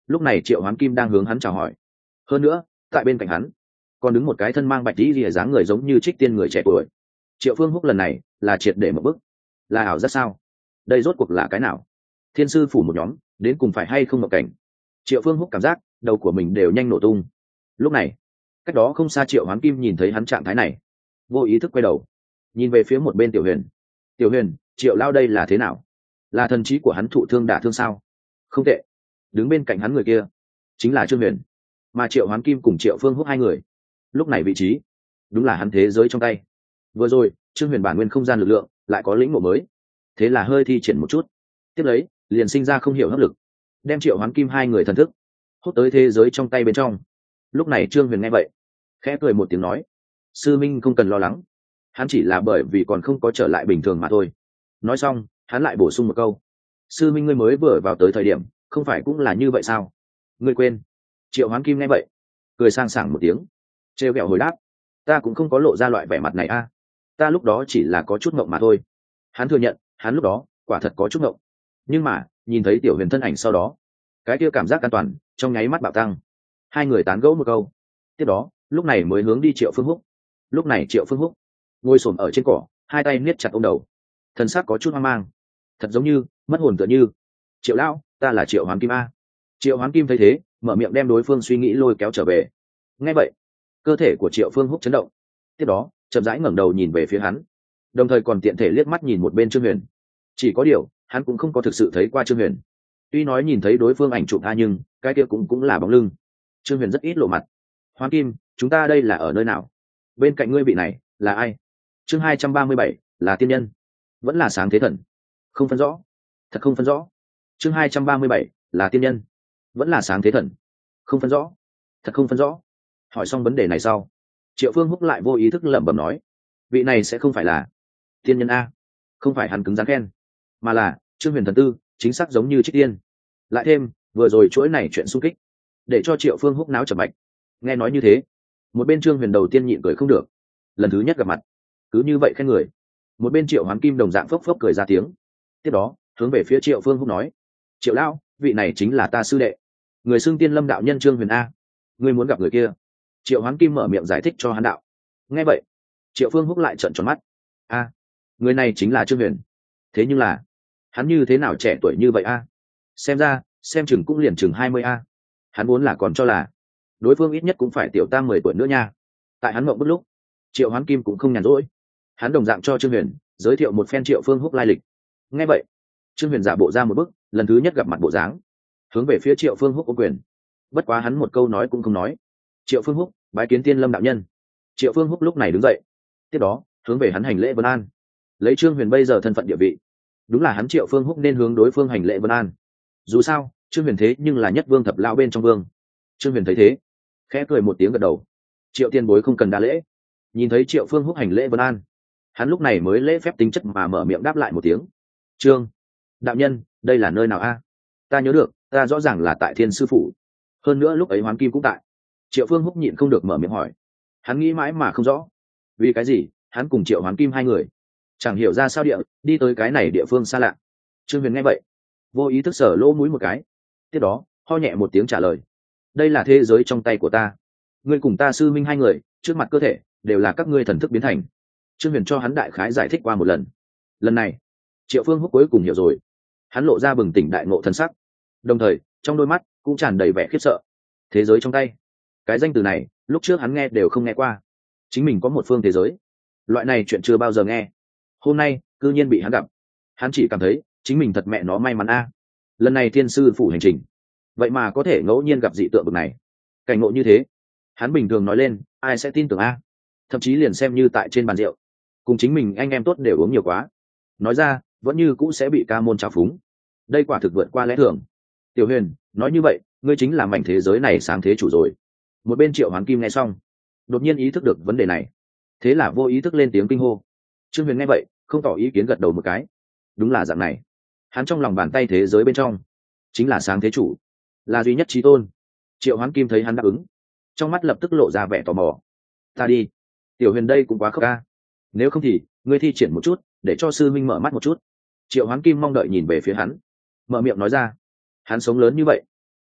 lúc này triệu hoán kim đang hướng hắn chào hỏi. Hơn nữa tại bên cạnh hắn còn đứng một cái thân mang bạch tí rìa dáng người giống như trích tiên người trẻ tuổi. Triệu Phương Húc lần này là triệt để một bức, là ảo giác sao? Đây rốt cuộc là cái nào? Thiên sư phủ một nhóm đến cùng phải hay không ngộ cảnh? Triệu Phương Húc cảm giác đầu của mình đều nhanh nổ tung. Lúc này cách đó không xa Triệu Hoán Kim nhìn thấy hắn trạng thái này, vô ý thức quay đầu nhìn về phía một bên Tiểu Huyền. Tiểu Huyền, Triệu lao đây là thế nào? Là thần trí của hắn thụ thương đả thương sao? Không tệ. Đứng bên cạnh hắn người kia chính là Trương Huyền, mà Triệu Hoán Kim cùng Triệu Phương Húc hai người lúc này vị trí đúng là hắn thế giới trong tay. Vừa rồi Trương Huyền bản nguyên không gian lực lượng lại có lĩnh ngộ mới, thế là hơi thi triển một chút, tiếp lấy liền sinh ra không hiểu hấp lực, đem Triệu Hoán Kim hai người thần thức hút tới thế giới trong tay bên trong. Lúc này Trương Huyền nghe vậy khẽ cười một tiếng nói, sư minh không cần lo lắng, hắn chỉ là bởi vì còn không có trở lại bình thường mà thôi. Nói xong hắn lại bổ sung một câu, sư minh ngươi mới vừa vào tới thời điểm không phải cũng là như vậy sao? Ngươi quên? Triệu Hoán Kim nghe vậy cười sang sảng một tiếng, trêu ghẹo hồi đáp, ta cũng không có lộ ra loại vẻ mặt này a, ta lúc đó chỉ là có chút ngộng mà thôi. Hắn thừa nhận hắn lúc đó quả thật có chút ngộng, nhưng mà nhìn thấy Tiểu Huyền thân ảnh sau đó, cái kia cảm giác an toàn trong nháy mắt bạo tăng. Hai người tán gẫu một câu, tiếp đó lúc này mới hướng đi Triệu Phương Húc. Lúc này Triệu Phương Húc ngồi xổm ở trên cỏ, hai tay niết chặt ôm đầu, thân xác có chút hoang mang, thật giống như mất hồn tựa như. Triệu lão, ta là Triệu Hoán Kim a. Triệu Hoán Kim thấy thế mở miệng đem đối phương suy nghĩ lôi kéo trở về. Nghe vậy cơ thể của Triệu Phương Húc chấn động, tiếp đó chậm rãi ngẩng đầu nhìn về phía hắn, đồng thời còn tiện thể liếc mắt nhìn một bên Trương Huyền. Chỉ có điều hắn cũng không có thực sự thấy qua Trương Huyền, tuy nói nhìn thấy đối phương ảnh chụp a, nhưng cái kia cũng cũng là bóng lưng. Trương Huyền rất ít lộ mặt. Hoán Kim, chúng ta đây là ở nơi nào? Bên cạnh ngươi vị này là ai? Chương hai trăm ba mươi bảy, là tiên nhân vẫn là sáng thế thần? Không phân rõ, thật không phân rõ. Chương hai trăm ba mươi bảy, là tiên nhân vẫn là sáng thế thần? Không phân rõ, thật không phân rõ. Hỏi xong vấn đề này sau, Triệu Phương Húc lại vô ý thức lẩm bẩm nói, vị này sẽ không phải là tiên nhân a? Không phải hắn cứng rắn khen, mà là Trương Huyền thần tư chính xác giống như trích tiên. Lại thêm vừa rồi chuỗi này chuyện xung kích để cho Triệu Phương Húc náo chập mạch. Nghe nói như thế, một bên Trương Huyền đầu tiên nhịn cười không được, lần thứ nhất gặp mặt cứ như vậy khen người. Một bên Triệu Hoán Kim đồng dạng phốc phốc cười ra tiếng, tiếp đó hướng về phía Triệu Phương Húc nói, Triệu lão, vị này chính là ta sư đệ, người xưng Tiên Lâm đạo nhân Trương Huyền a. Ngươi muốn gặp người kia? Triệu Hoán Kim mở miệng giải thích cho hắn đạo. Nghe vậy Triệu Phương Húc lại trợn tròn mắt, a, người này chính là Trương Huyền? Thế nhưng là hắn như thế nào trẻ tuổi như vậy a? Xem ra xem chừng cũng liền chừng hai mươi a. Hắn vốn là còn cho là đối phương ít nhất cũng phải tiểu tam mười tuổi nữa nha. Tại hắn mộng bất lúc, Triệu Hoán Kim cũng không nhàn rỗi, hắn đồng dạng cho Trương Huyền giới thiệu một phen Triệu Phương Húc lai lịch. Nghe vậy Trương Huyền giả bộ ra một bức lần thứ nhất gặp mặt bộ dáng, hướng về phía Triệu Phương Húc ôm quyền. Bất quá hắn một câu nói cũng không nói. Triệu Phương Húc bái kiến Tiên Lâm đạo nhân. Triệu Phương Húc lúc này đứng dậy, tiếp đó hướng về hắn hành lễ vân an. Lấy Trương Huyền bây giờ thân phận địa vị, đúng là hắn Triệu Phương Húc nên hướng đối phương hành lễ vân an. Dù sao Trương Huyền thế nhưng là nhất vương thập lão bên trong vương. Trương Huyền thấy thế khẽ cười một tiếng gật đầu, Triệu tiền bối không cần đa lễ. Nhìn thấy Triệu Phương Húc hành lễ vân an, hắn lúc này mới lễ phép tính chất mà mở miệng đáp lại một tiếng, Trương đạo nhân, đây là nơi nào a? Ta nhớ được ta rõ ràng là tại Thiên sư phủ, hơn nữa lúc ấy Hoán Kim cũng tại. Triệu Phương Húc nhịn không được mở miệng hỏi, hắn nghĩ mãi mà không rõ vì cái gì hắn cùng Triệu Hoán Kim hai người chẳng hiểu ra sao địa đi tới cái này địa phương xa lạ. Trương Huyền nghe vậy vô ý thức sở lỗ mũi một cái, tiếp đó ho nhẹ một tiếng trả lời, đây là thế giới trong tay của ta, ngươi cùng ta sư minh hai người trước mặt cơ thể đều là các ngươi thần thức biến thành. Trương Huyền cho hắn đại khái giải thích qua một lần. Lần này Triệu Phương Húc cuối cùng hiểu rồi, hắn lộ ra bừng tỉnh đại ngộ thần sắc, đồng thời trong đôi mắt cũng tràn đầy vẻ khiếp sợ. Thế giới trong tay, cái danh từ này lúc trước hắn nghe đều không nghe qua, chính mình có một phương thế giới, loại này chuyện chưa bao giờ nghe. Hôm nay cư nhiên bị hắn gặp, hắn chỉ cảm thấy chính mình thật mẹ nó may mắn a. Lần này Thiên sư phủ hành trình vậy mà có thể ngẫu nhiên gặp dị tượng bực này, cảnh ngộ như thế hắn bình thường nói lên ai sẽ tin tưởng a. Thậm chí liền xem như tại trên bàn rượu cùng chính mình anh em tốt đều uống nhiều quá, nói ra vẫn như cũ sẽ bị ca môn trào phúng. Đây quả thực vượt qua lẽ thường. Tiểu Huyền, nói như vậy ngươi chính là mảnh thế giới này sáng thế chủ rồi? Một bên Triệu Hoán Kim nghe xong đột nhiên ý thức được vấn đề này, thế là vô ý thức lên tiếng kinh hô. Trương Huyền nghe vậy không tỏ ý kiến gật đầu một cái, đúng là dạng này, hắn trong lòng bàn tay thế giới bên trong chính là sáng thế chủ, là duy nhất trí tôn. Triệu Hoán Kim thấy hắn đáp ứng, trong mắt lập tức lộ ra vẻ tò mò. Ta đi, Tiểu Huyền đây cũng quá khóc ca, nếu không thì ngươi thi triển một chút để cho sư minh mở mắt một chút. Triệu Hoán Kim mong đợi nhìn về phía hắn, mở miệng nói ra, hắn sống lớn như vậy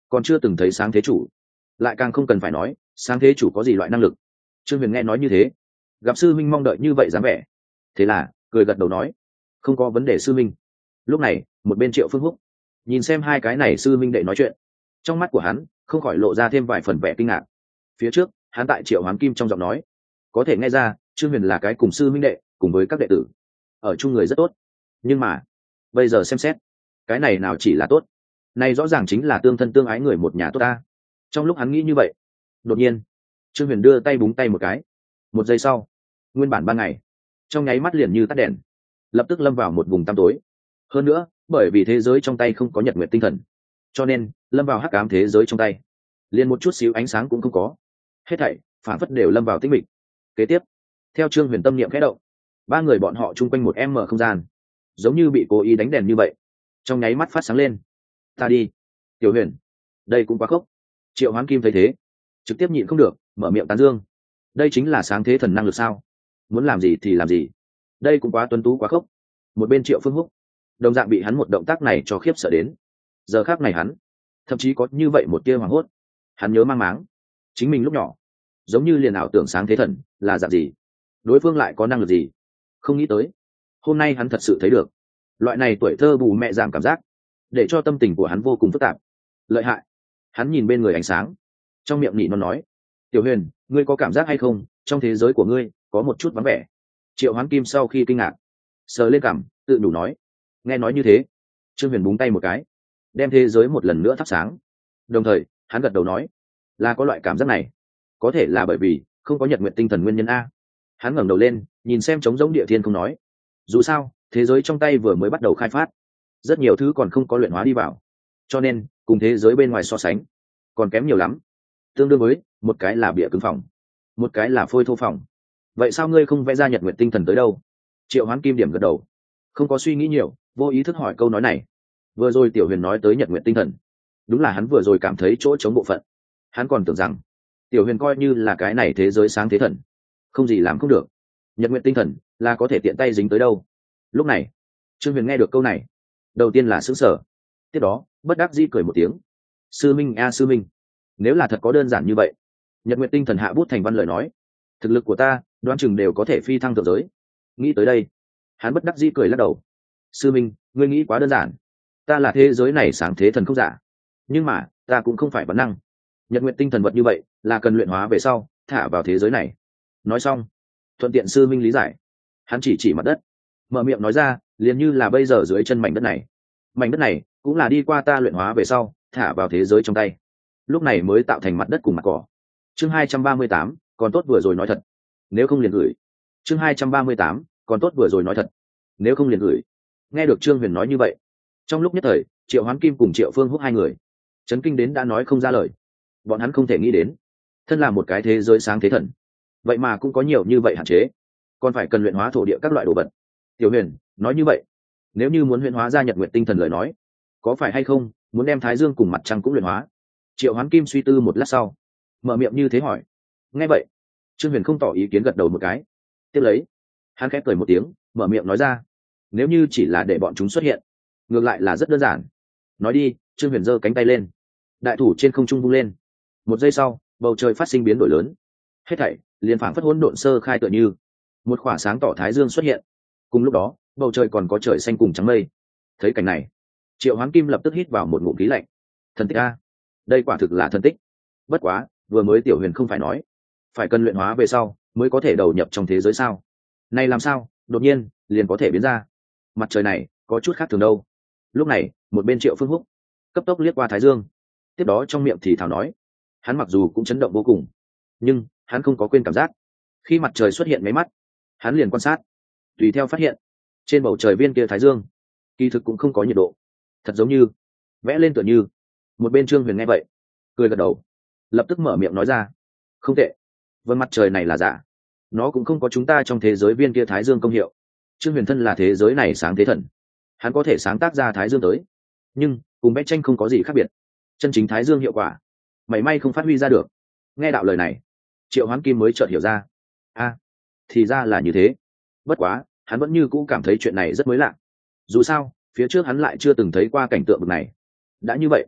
còn chưa từng thấy sáng thế chủ, lại càng không cần phải nói sáng thế chủ có gì loại năng lực. Trương Huyền nghe nói như thế, gặp sư minh mong đợi như vậy dáng vẻ, thế là cười gật đầu nói không có vấn đề sư minh. Lúc này một bên Triệu Phương Húc nhìn xem hai cái này sư minh đệ nói chuyện, trong mắt của hắn không khỏi lộ ra thêm vài phần vẻ kinh ngạc. Phía trước hắn tại Triệu Hoán Kim trong giọng nói có thể nghe ra Trương Huyền là cái cùng sư minh đệ cùng với các đệ tử ở chung người rất tốt, nhưng mà bây giờ xem xét cái này nào chỉ là tốt, này rõ ràng chính là tương thân tương ái người một nhà tốt ta. Trong lúc hắn nghĩ như vậy, đột nhiên Trương Huyền đưa tay búng tay một cái, một giây sau nguyên bản ban ngày trong nháy mắt liền như tắt đèn, lập tức lâm vào một vùng tăm tối. Hơn nữa bởi vì thế giới trong tay không có nhật nguyệt tinh thần, cho nên lâm vào hắc ám thế giới trong tay liền một chút xíu ánh sáng cũng không có, hết thảy phản phất đều lâm vào tĩnh mịch. Kế tiếp theo Trương Huyền tâm niệm khẽ động, ba người bọn họ chung quanh một em mở không gian giống như bị cố ý đánh đèn như vậy, trong nháy mắt phát sáng lên. Ta đi, Tiểu Huyền, đây cũng quá khốc. Triệu Hoán Kim thấy thế trực tiếp nhịn không được mở miệng tán dương, đây chính là sáng thế thần năng lực sao, muốn làm gì thì làm gì, đây cũng quá tuấn tú quá khốc. Một bên Triệu Phương Húc đồng dạng bị hắn một động tác này cho khiếp sợ đến, giờ khác này hắn thậm chí có như vậy một tia hoảng hốt. Hắn nhớ mang máng chính mình lúc nhỏ giống như liền ảo tưởng sáng thế thần là dạng gì, đối phương lại có năng lực gì, không nghĩ tới hôm nay hắn thật sự thấy được loại này tuổi thơ bù mẹ giảm cảm giác, để cho tâm tình của hắn vô cùng phức tạp. Lợi hại. Hắn nhìn bên người ánh sáng, trong miệng nỉ non nói Tiểu Huyền, ngươi có cảm giác hay không trong thế giới của ngươi có một chút vắng vẻ? Triệu Hoán Kim sau khi kinh ngạc sờ lên cằm tự đủ nói. Nghe nói như thế, Trương Huyền búng tay một cái đem thế giới một lần nữa thắp sáng, đồng thời hắn gật đầu nói là có loại cảm giác này, có thể là bởi vì không có nhật nguyện tinh thần nguyên nhân a. Hắn ngẩng đầu lên nhìn xem trống rỗng địa thiên không nói, dù sao thế giới trong tay vừa mới bắt đầu khai phát, rất nhiều thứ còn không có luyện hóa đi vào, cho nên cùng thế giới bên ngoài so sánh còn kém nhiều lắm. Tương đương với một cái là bịa cứng phòng, một cái là phôi thô phòng. Vậy sao ngươi không vẽ ra nhật nguyện tinh thần tới đâu? Triệu Hoán Kim điểm gật đầu, không có suy nghĩ nhiều, vô ý thức hỏi câu nói này. Vừa rồi Tiểu Huyền nói tới nhật nguyện tinh thần, đúng là hắn vừa rồi cảm thấy chỗ chống bộ phận. Hắn còn tưởng rằng Tiểu Huyền coi như là cái này thế giới sáng thế thần, không gì làm không được, nhật nguyện tinh thần là có thể tiện tay dính tới đâu. Lúc này Trương Huyền nghe được câu này, đầu tiên là sững sờ, tiếp đó bất đắc dĩ cười một tiếng. Sư minh a sư minh, nếu là thật có đơn giản như vậy, nhật nguyện tinh thần hạ bút thành văn lời nói, thực lực của ta đoán chừng đều có thể phi thăng thượng giới. Nghĩ tới đây, hắn bất đắc dĩ cười lắc đầu. Sư minh, ngươi nghĩ quá đơn giản, ta là thế giới này sáng thế thần không giả, nhưng mà ta cũng không phải bản năng. Nhật nguyện tinh thần vật như vậy là cần luyện hóa về sau thả vào thế giới này. Nói xong thuận tiện sư minh lý giải, hắn chỉ chỉ mặt đất, mở miệng nói ra liền như là bây giờ dưới chân mảnh đất này, mảnh đất này cũng là đi qua ta luyện hóa về sau thả vào thế giới trong tay, lúc này mới tạo thành mặt đất cùng mặt cỏ. Chương hai trăm ba mươi tám, còn tốt vừa rồi nói thật, nếu không liền gửi. Chương hai trăm ba mươi tám, còn tốt vừa rồi nói thật, nếu không liền gửi. Nghe được Trương Huyền nói như vậy, trong lúc nhất thời Triệu Hoán Kim cùng Triệu Phương Húc hai người chấn kinh đến đã nói không ra lời. Bọn hắn không thể nghĩ đến, thân là một cái thế giới sáng thế thần, vậy mà cũng có nhiều như vậy hạn chế, còn phải cần luyện hóa thổ địa các loại đồ vật. Tiểu Huyền nói như vậy, nếu như muốn luyện hóa ra nhật nguyện tinh thần lời nói, có phải hay không muốn đem Thái Dương cùng mặt trăng cũng luyện hóa? Triệu Hoán Kim suy tư một lát sau mở miệng như thế hỏi. Nghe vậy Trương Huyền không tỏ ý kiến gật đầu một cái, tiếp lấy hắn khẽ cười một tiếng mở miệng nói ra, nếu như chỉ là để bọn chúng xuất hiện, ngược lại là rất đơn giản. Nói đi. Trương Huyền giơ cánh tay lên, đại thủ trên không trung vung lên, một giây sau bầu trời phát sinh biến đổi lớn, hết thảy liền phảng phất hỗn độn sơ khai tựa như, một khỏa sáng tỏ Thái Dương xuất hiện. Cùng lúc đó bầu trời còn có trời xanh cùng trắng mây. Thấy cảnh này, Triệu Hoán Kim lập tức hít vào một ngụm khí lạnh. Thần tích a, đây quả thực là thần tích. Bất quá vừa mới Tiểu Huyền không phải nói phải cần luyện hóa về sau mới có thể đầu nhập trong thế giới sao, này làm sao đột nhiên liền có thể biến ra? Mặt trời này có chút khác thường đâu. Lúc này một bên Triệu Phương Húc cấp tốc liếc qua Thái Dương, tiếp đó trong miệng thì thào nói. Hắn mặc dù cũng chấn động vô cùng, nhưng hắn không có quên cảm giác khi mặt trời xuất hiện mấy mắt, hắn liền quan sát, tùy theo phát hiện trên bầu trời viên kia Thái Dương kỳ thực cũng không có nhiệt độ, thật giống như vẽ lên tựa như. Một bên Trương Huyền nghe vậy cười gật đầu, lập tức mở miệng nói ra, không tệ, vân mặt trời này là giả, nó cũng không có chúng ta trong thế giới viên kia Thái Dương công hiệu. Trương Huyền thân là thế giới này sáng thế thần, hắn có thể sáng tác ra Thái Dương tới, nhưng cùng vẽ tranh không có gì khác biệt, chân chính Thái Dương hiệu quả mảy may không phát huy ra được. Nghe đạo lời này, Triệu Hoán Kim mới chợt hiểu ra, a à, thì ra là như thế. Bất quá hắn vẫn như cũ cảm thấy chuyện này rất mới lạ, dù sao phía trước hắn lại chưa từng thấy qua cảnh tượng bực này. Đã như vậy,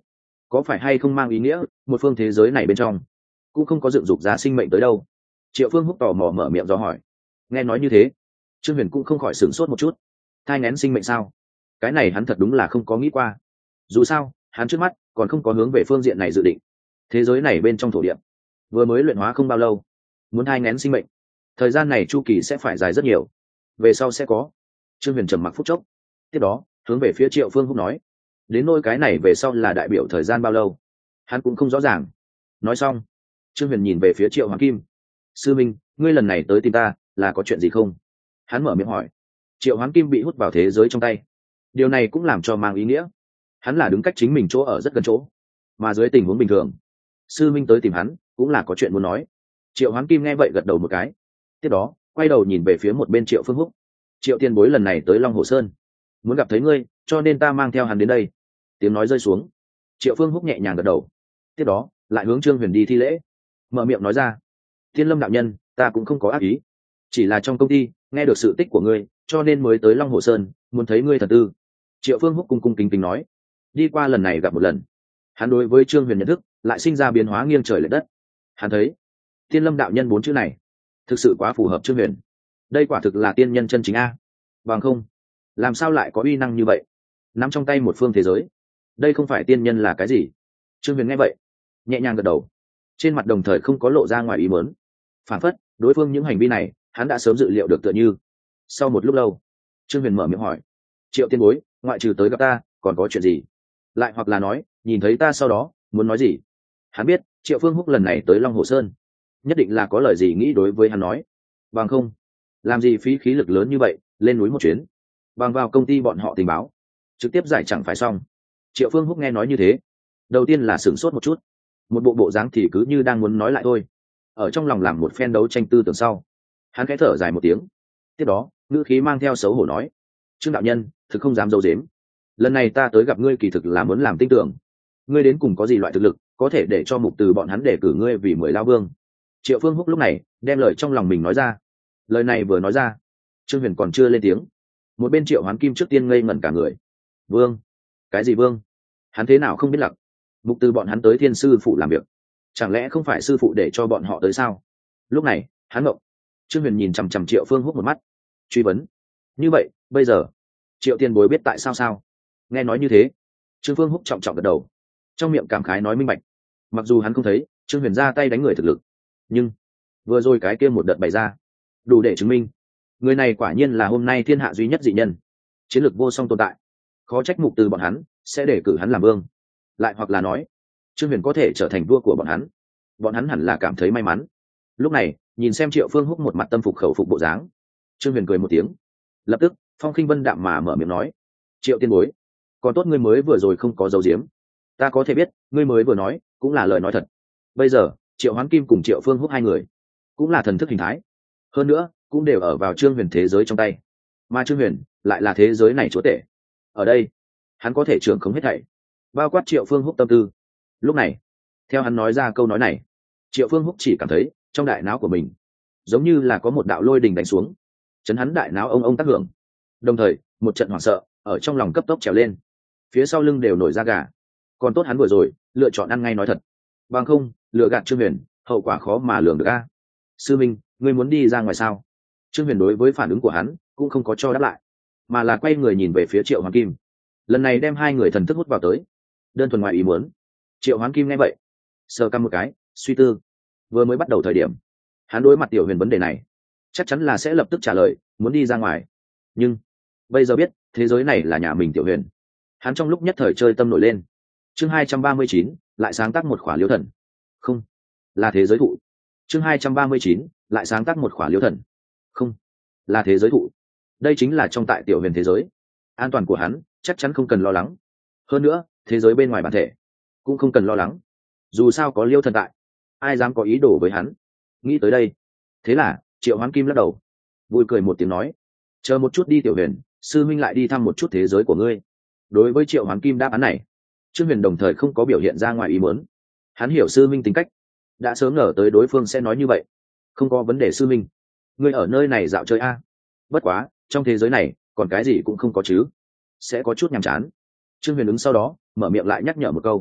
có phải hay không mang ý nghĩa một phương thế giới này bên trong cũng không có dựng dục ra sinh mệnh tới đâu? Triệu Phương Húc tò mò mở miệng do hỏi. Nghe nói như thế, Trương Huyền cũng không khỏi sửng sốt một chút. Thai nghén sinh mệnh sao? Cái này hắn thật đúng là không có nghĩ qua. Dù sao, hắn trước mắt còn không có hướng về phương diện này dự định. Thế giới này bên trong thổ địa vừa mới luyện hóa không bao lâu, muốn thai nghén sinh mệnh, thời gian này chu kỳ sẽ phải dài rất nhiều. Về sau sẽ có. Trương Huyền trầm mặc phút chốc, tiếp đó hướng về phía Triệu Phương Húc nói, đến nôi cái này về sau là đại biểu thời gian bao lâu, hắn cũng không rõ ràng. Nói xong, Trương Huyền nhìn về phía Triệu Hoàng Kim. Sư minh, ngươi lần này tới tìm ta là có chuyện gì không? Hắn mở miệng hỏi. Triệu Hoán Kim bị hút vào thế giới trong tay, điều này cũng làm cho mang ý nghĩa hắn là đứng cách chính mình chỗ ở rất gần chỗ, mà dưới tình huống bình thường sư minh tới tìm hắn cũng là có chuyện muốn nói. Triệu Hoán Kim nghe vậy gật đầu một cái, tiếp đó quay đầu nhìn về phía một bên Triệu Phương Húc. Triệu tiền bối lần này tới Long Hồ Sơn muốn gặp thấy ngươi, cho nên ta mang theo hắn đến đây. Tiếng nói rơi xuống, Triệu Phương Húc nhẹ nhàng gật đầu, tiếp đó lại hướng Trương Huyền đi thi lễ, mở miệng nói ra, Thiên Lâm đạo nhân, ta cũng không có ác ý, chỉ là trong công ty nghe được sự tích của ngươi, cho nên mới tới Long Hồ Sơn muốn thấy ngươi thần tư. Triệu Phương Húc cung cung kính kính nói. Đi qua lần này gặp một lần, hắn đối với Trương Huyền nhận thức lại sinh ra biến hóa nghiêng trời lệch đất. Hắn thấy Thiên Lâm đạo nhân bốn chữ này thực sự quá phù hợp Trương Huyền. Đây quả thực là tiên nhân chân chính a. Bằng không, làm sao lại có uy năng như vậy, nắm trong tay một phương thế giới? Đây không phải tiên nhân là cái gì? Trương Huyền nghe vậy nhẹ nhàng gật đầu, trên mặt đồng thời không có lộ ra ngoài ý muốn. Phản phất đối phương những hành vi này hắn đã sớm dự liệu được tựa như. Sau một lúc lâu, Trương Huyền mở miệng hỏi, Triệu tiên bối, ngoại trừ tới gặp ta còn có chuyện gì? Lại hoặc là nói nhìn thấy ta sau đó muốn nói gì? Hắn biết Triệu Phương Húc lần này tới Long Hồ Sơn nhất định là có lời gì nghĩ đối với hắn nói. Bằng không, làm gì phí khí lực lớn như vậy lên núi một chuyến, bằng vào công ty bọn họ tình báo trực tiếp giải chẳng phải xong. Triệu Phương Húc nghe nói như thế, đầu tiên là sửng sốt một chút, một bộ bộ dáng thì cứ như đang muốn nói lại thôi. Ở trong lòng làm một phen đấu tranh tư tưởng sau, hắn khẽ thở dài một tiếng, tiếp đó ngữ khí mang theo xấu hổ nói, Trương đạo nhân, thực không dám dâu dếm, lần này ta tới gặp ngươi kỳ thực là muốn làm tin tưởng ngươi đến cùng có gì loại thực lực có thể để cho mục từ bọn hắn để cử ngươi vì mười lao vương. Triệu Phương Húc lúc này đem lời trong lòng mình nói ra. Lời này vừa nói ra, Trương Huyền còn chưa lên tiếng, một bên Triệu Hoán Kim trước tiên ngây ngẩn cả người. Vương? Cái gì vương? Hắn thế nào không biết lặc? Mục từ bọn hắn tới thiên sư phụ làm việc, chẳng lẽ không phải sư phụ để cho bọn họ tới sao? Lúc này hắn ngộng. Trương Huyền nhìn chằm chằm Triệu Phương Húc một mắt, truy vấn, như vậy bây giờ Triệu tiền bối biết tại sao sao? Nghe nói như thế, Trương Phương Húc trọng trọng gật đầu, trong miệng cảm khái nói minh bạch. Mặc dù hắn không thấy Trương Huyền ra tay đánh người thực lực, nhưng vừa rồi cái kia một đợt bày ra đủ để chứng minh người này quả nhiên là hôm nay thiên hạ duy nhất dị nhân, chiến lược vô song tồn tại. Khó trách mục từ bọn hắn sẽ để cử hắn làm vương, lại hoặc là nói Trương Huyền có thể trở thành vua của bọn hắn, bọn hắn hẳn là cảm thấy may mắn. Lúc này nhìn xem Triệu Phương Húc một mặt tâm phục khẩu phục bộ dáng, Trương Huyền cười một tiếng, lập tức phong khinh vân đạm mà mở miệng nói, Triệu tiên bối, còn tốt ngươi mới vừa rồi không có dấu diếm, ta có thể biết ngươi mới vừa nói cũng là lời nói thật. Bây giờ Triệu Hoán Kim cùng Triệu Phương Húc hai người cũng là thần thức hình thái, hơn nữa cũng đều ở vào Trương Huyền thế giới trong tay, mà Trương Huyền lại là thế giới này chúa tể. Ở đây hắn có thể trưởng khống hết thảy, bao quát Triệu Phương Húc tâm tư. Lúc này theo hắn nói ra câu nói này, Triệu Phương Húc chỉ cảm thấy trong đại não của mình giống như là có một đạo lôi đình đánh xuống, chấn hắn đại não ông ông tác hưởng, đồng thời một trận hoảng sợ ở trong lòng cấp tốc trèo lên, phía sau lưng đều nổi da gà. Còn tốt hắn vừa rồi lựa chọn ăn ngay nói thật, bằng không lựa gạt Trương Huyền hậu quả khó mà lường được a. Sư minh, ngươi muốn đi ra ngoài sao? Trương Huyền đối với phản ứng của hắn cũng không có cho đáp lại, mà là quay người nhìn về phía Triệu Hoán Kim, lần này đem hai người thần thức hút vào tới, đơn thuần ngoài ý muốn. Triệu Hoán Kim nghe vậy sờ căm một cái, suy tư. Vừa mới bắt đầu thời điểm hắn đối mặt Tiểu Huyền vấn đề này chắc chắn là sẽ lập tức trả lời muốn đi ra ngoài, nhưng bây giờ biết thế giới này là nhà mình Tiểu Huyền, hắn trong lúc nhất thời chơi tâm nổi lên. Chương hai trăm ba mươi chín lại sáng tác một khỏa liễu thần, không là thế giới thụ. Chương hai trăm ba mươi chín lại sáng tác một khỏa liễu thần, không là thế giới thụ. Đây chính là trong tại Tiểu Huyền thế giới, an toàn của hắn chắc chắn không cần lo lắng, hơn nữa thế giới bên ngoài bản thể cũng không cần lo lắng, dù sao có liễu thần tại, ai dám có ý đồ với hắn. Nghĩ tới đây, thế là Triệu Hoán Kim lắc đầu vui cười một tiếng nói, chờ một chút đi Tiểu Huyền, sư minh lại đi thăm một chút thế giới của ngươi. Đối với Triệu Hoán Kim đáp án này, Trương Huyền đồng thời không có biểu hiện ra ngoài ý muốn. Hắn hiểu sư minh tính cách, đã sớm ngờ tới đối phương sẽ nói như vậy. Không có vấn đề sư minh, ngươi ở nơi này dạo chơi a. Bất quá trong thế giới này còn cái gì cũng không có chứ, sẽ có chút nhàm chán. Trương Huyền ứng sau đó mở miệng lại nhắc nhở một câu.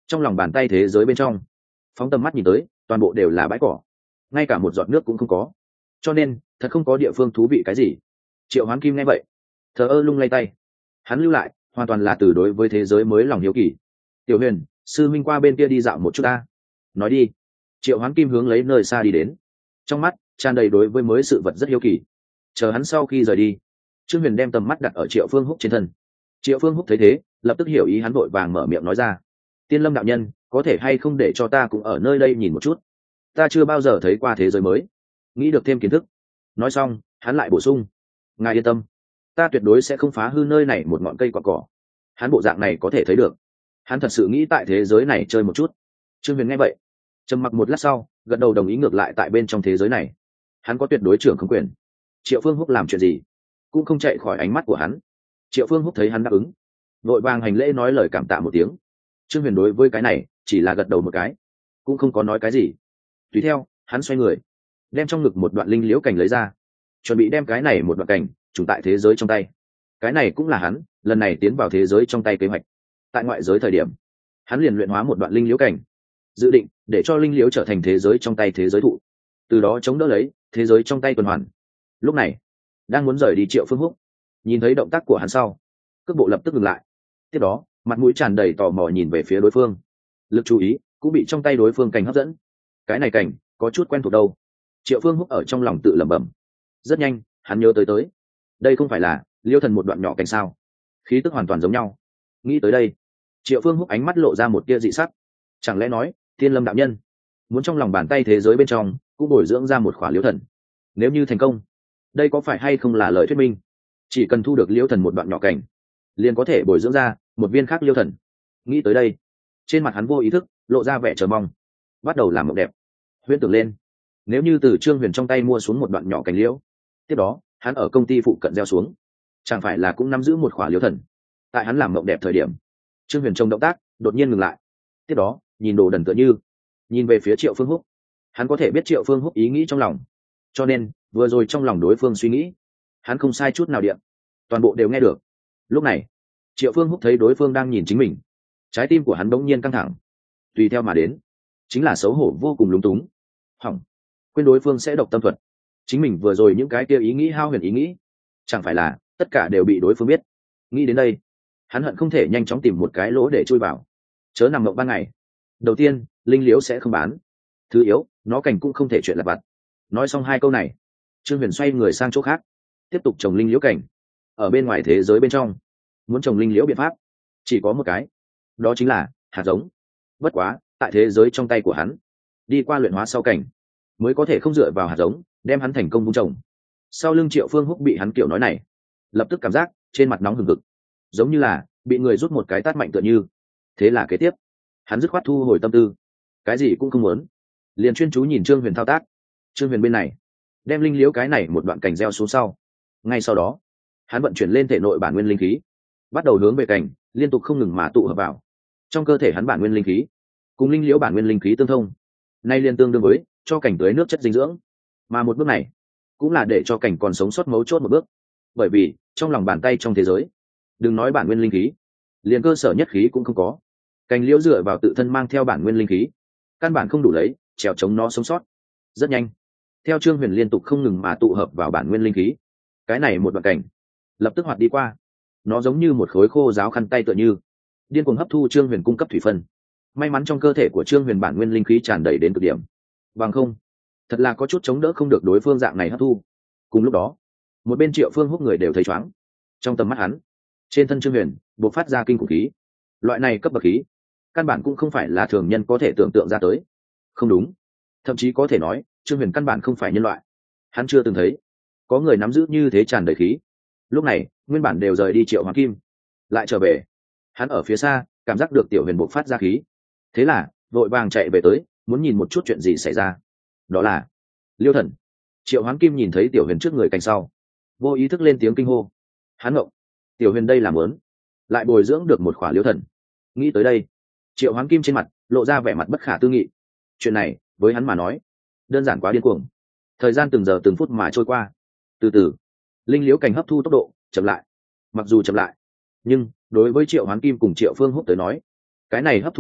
trong lòng bàn tay thế giới bên trong, phóng tầm mắt nhìn tới, toàn bộ đều là bãi cỏ, ngay cả một giọt nước cũng không có, cho nên thật không có địa phương thú vị cái gì. Triệu Hoán Kim nghe vậy, thờ ơ lung lay tay. Hắn lưu lại hoàn toàn là từ đối với thế giới mới lòng hiếu kỳ. Tiểu Huyền, sư minh qua bên kia đi dạo một chút ta. Nói đi. Triệu Hoán Kim hướng lấy nơi xa đi đến, trong mắt tràn đầy đối với mới sự vật rất hiếu kỳ. Chờ hắn sau khi rời đi, Trương Huyền đem tầm mắt đặt ở Triệu Phương Húc trên thân. Triệu Phương Húc thấy thế, lập tức hiểu ý, hắn vội vàng mở miệng nói ra: Tiên Lâm đạo nhân, có thể hay không để cho ta cũng ở nơi đây nhìn một chút? Ta chưa bao giờ thấy qua thế giới mới, nghĩ được thêm kiến thức. Nói xong, hắn lại bổ sung: Ngài yên tâm, ta tuyệt đối sẽ không phá hư nơi này một ngọn cây quả cỏ. Hắn bộ dạng này có thể thấy được, hắn thật sự nghĩ tại thế giới này chơi một chút. Trương Huyền nghe vậy, trầm mặc một lát sau, gật đầu đồng ý. Ngược lại tại bên trong thế giới này, hắn có tuyệt đối trưởng không quyền. Triệu Phương Húc làm chuyện gì cũng không chạy khỏi ánh mắt của hắn. Triệu Phương Húc thấy hắn đáp ứng, vội vàng hành lễ nói lời cảm tạ một tiếng. Trương Huyền đối với cái này chỉ là gật đầu một cái, cũng không có nói cái gì. Tùy theo hắn xoay người, đem trong ngực một đoạn linh liễu cành lấy ra, chuẩn bị đem cái này một đoạn cành trùng tại thế giới trong tay. Cái này cũng là hắn lần này tiến vào thế giới trong tay kế hoạch. Tại ngoại giới thời điểm, hắn liền luyện hóa một đoạn linh liễu cành, dự định để cho linh liễu trở thành thế giới trong tay thế giới thụ, từ đó chống đỡ lấy thế giới trong tay tuần hoàn. Lúc này đang muốn rời đi Triệu Phương Húc nhìn thấy động tác của hắn sau, cước bộ lập tức ngừng lại. Tiếp đó mặt mũi tràn đầy tò mò nhìn về phía đối phương, lực chú ý cũng bị trong tay đối phương cành hấp dẫn. Cái này cành có chút quen thuộc đâu. Triệu Phương Húc ở trong lòng tự lẩm bẩm. Rất nhanh hắn nhớ tới tới đây không phải là Liêu Thần một đoạn nhỏ cành sao, khí tức hoàn toàn giống nhau. Nghĩ tới đây, Triệu Phương Húc ánh mắt lộ ra một tia dị sắc. Chẳng lẽ nói Thiên Lâm đạo nhân muốn trong lòng bàn tay thế giới bên trong cũng bồi dưỡng ra một khỏa Liêu Thần? Nếu như thành công, đây có phải hay không là lời thuyết minh chỉ cần thu được Liêu Thần một đoạn nhỏ cành, liền có thể bồi dưỡng ra một viên khác Liêu Thần? Nghĩ tới đây, trên mặt hắn vô ý thức lộ ra vẻ chờ mong, bắt đầu làm mộng đẹp, huyễn tưởng lên nếu như từ Trương Huyền trong tay mua xuống một đoạn nhỏ cành liễu, tiếp đó hắn ở công ty phụ cận gieo xuống, chẳng phải là cũng nắm giữ một khỏa Liêu Thần? Tại hắn làm mộng đẹp thời điểm, Trương Huyền trông động tác đột nhiên ngừng lại, tiếp đó nhìn đồ đần tựa như nhìn về phía Triệu Phương Húc. Hắn có thể biết Triệu Phương Húc ý nghĩ trong lòng, cho nên vừa rồi trong lòng đối phương suy nghĩ, hắn không sai chút nào điện, toàn bộ đều nghe được. Lúc này Triệu Phương Húc thấy đối phương đang nhìn chính mình, trái tim của hắn bỗng nhiên căng thẳng, tùy theo mà đến chính là xấu hổ vô cùng lúng túng. Hỏng, quên đối phương sẽ độc tâm thuật, chính mình vừa rồi những cái kia ý nghĩ hao huyền ý nghĩ, chẳng phải là tất cả đều bị đối phương biết? Nghĩ đến đây, hắn hận không thể nhanh chóng tìm một cái lỗ để chui vào, chớ nằm mộng ban ngày. Đầu tiên, linh liễu sẽ không bán. Thứ yếu, nó cành cũng không thể chuyện lặt vặt. Nói xong hai câu này, Trương Huyền xoay người sang chỗ khác, tiếp tục trồng linh liễu cảnh. Ở bên ngoài thế giới bên trong, muốn trồng linh liễu biện pháp chỉ có một cái, đó chính là hạt giống. Bất quá tại thế giới trong tay của hắn, đi qua luyện hóa sau cảnh mới có thể không dựa vào hạt giống đem hắn thành công vun trồng. Sau lưng Triệu Phương Húc bị hắn kiểu nói này, lập tức cảm giác trên mặt nóng hừng hực, giống như là bị người rút một cái tát mạnh tựa như. Thế là kế tiếp, hắn dứt khoát thu hồi tâm tư, cái gì cũng không muốn, liền chuyên chú nhìn Trương Huyền thao tác. Trương Huyền bên này đem linh liễu cái này một đoạn cành gieo xuống sau, ngay sau đó hắn vận chuyển lên thể nội bản nguyên linh khí, bắt đầu hướng về cành liên tục không ngừng mà tụ hợp vào. Trong cơ thể hắn bản nguyên linh khí cùng linh liễu bản nguyên linh khí tương thông, nay liên tương đương với cho cảnh tưới nước chất dinh dưỡng. Mà một bước này cũng là để cho cảnh còn sống sót mấu chốt một bước, bởi vì trong lòng bàn tay trong thế giới, đừng nói bản nguyên linh khí, liền cơ sở nhất khí cũng không có. Cành liễu dựa vào tự thân mang theo bản nguyên linh khí, căn bản không đủ lấy trèo chống nó sống sót. Rất nhanh, theo Trương Huyền liên tục không ngừng mà tụ hợp vào bản nguyên linh khí, cái này một đoạn cảnh lập tức hoạt đi qua. Nó giống như một khối khô ráo khăn tay tựa như điên cuồng hấp thu Trương Huyền cung cấp thủy phân. May mắn trong cơ thể của Trương Huyền bản nguyên linh khí tràn đầy đến cực điểm, bằng không thật là có chút chống đỡ không được đối phương dạng này hấp thu. Cùng lúc đó, một bên Triệu Phương Húc người đều thấy chóng. Trong tầm mắt hắn, trên thân Trương Huyền bộc phát ra kinh khủng khí. Loại này cấp bậc khí, căn bản cũng không phải là thường nhân có thể tưởng tượng ra tới. Không đúng, thậm chí có thể nói Trương Huyền căn bản không phải nhân loại. Hắn chưa từng thấy có người nắm giữ như thế tràn đầy khí. Lúc này nguyên bản đều rời đi Triệu Hoàng Kim lại trở về, hắn ở phía xa cảm giác được Tiểu Huyền bộc phát ra khí, thế là vội vàng chạy về tới, muốn nhìn một chút chuyện gì xảy ra. Đó là Liêu Thần. Triệu Hoán Kim nhìn thấy Tiểu Huyền trước người cạnh sau, vô ý thức lên tiếng kinh hô. Hắn ngộng, Tiểu Huyền đây làm lớn lại bồi dưỡng được một khỏa Liêu Thần. Nghĩ tới đây, Triệu Hoán Kim trên mặt lộ ra vẻ mặt bất khả tư nghị. Chuyện này với hắn mà nói đơn giản quá điên cuồng. Thời gian từng giờ từng phút mà trôi qua, từ từ linh liễu cành hấp thu tốc độ chậm lại. Mặc dù chậm lại, nhưng đối với Triệu Hoán Kim cùng Triệu Phương Húc tới nói, cái này hấp thu lượng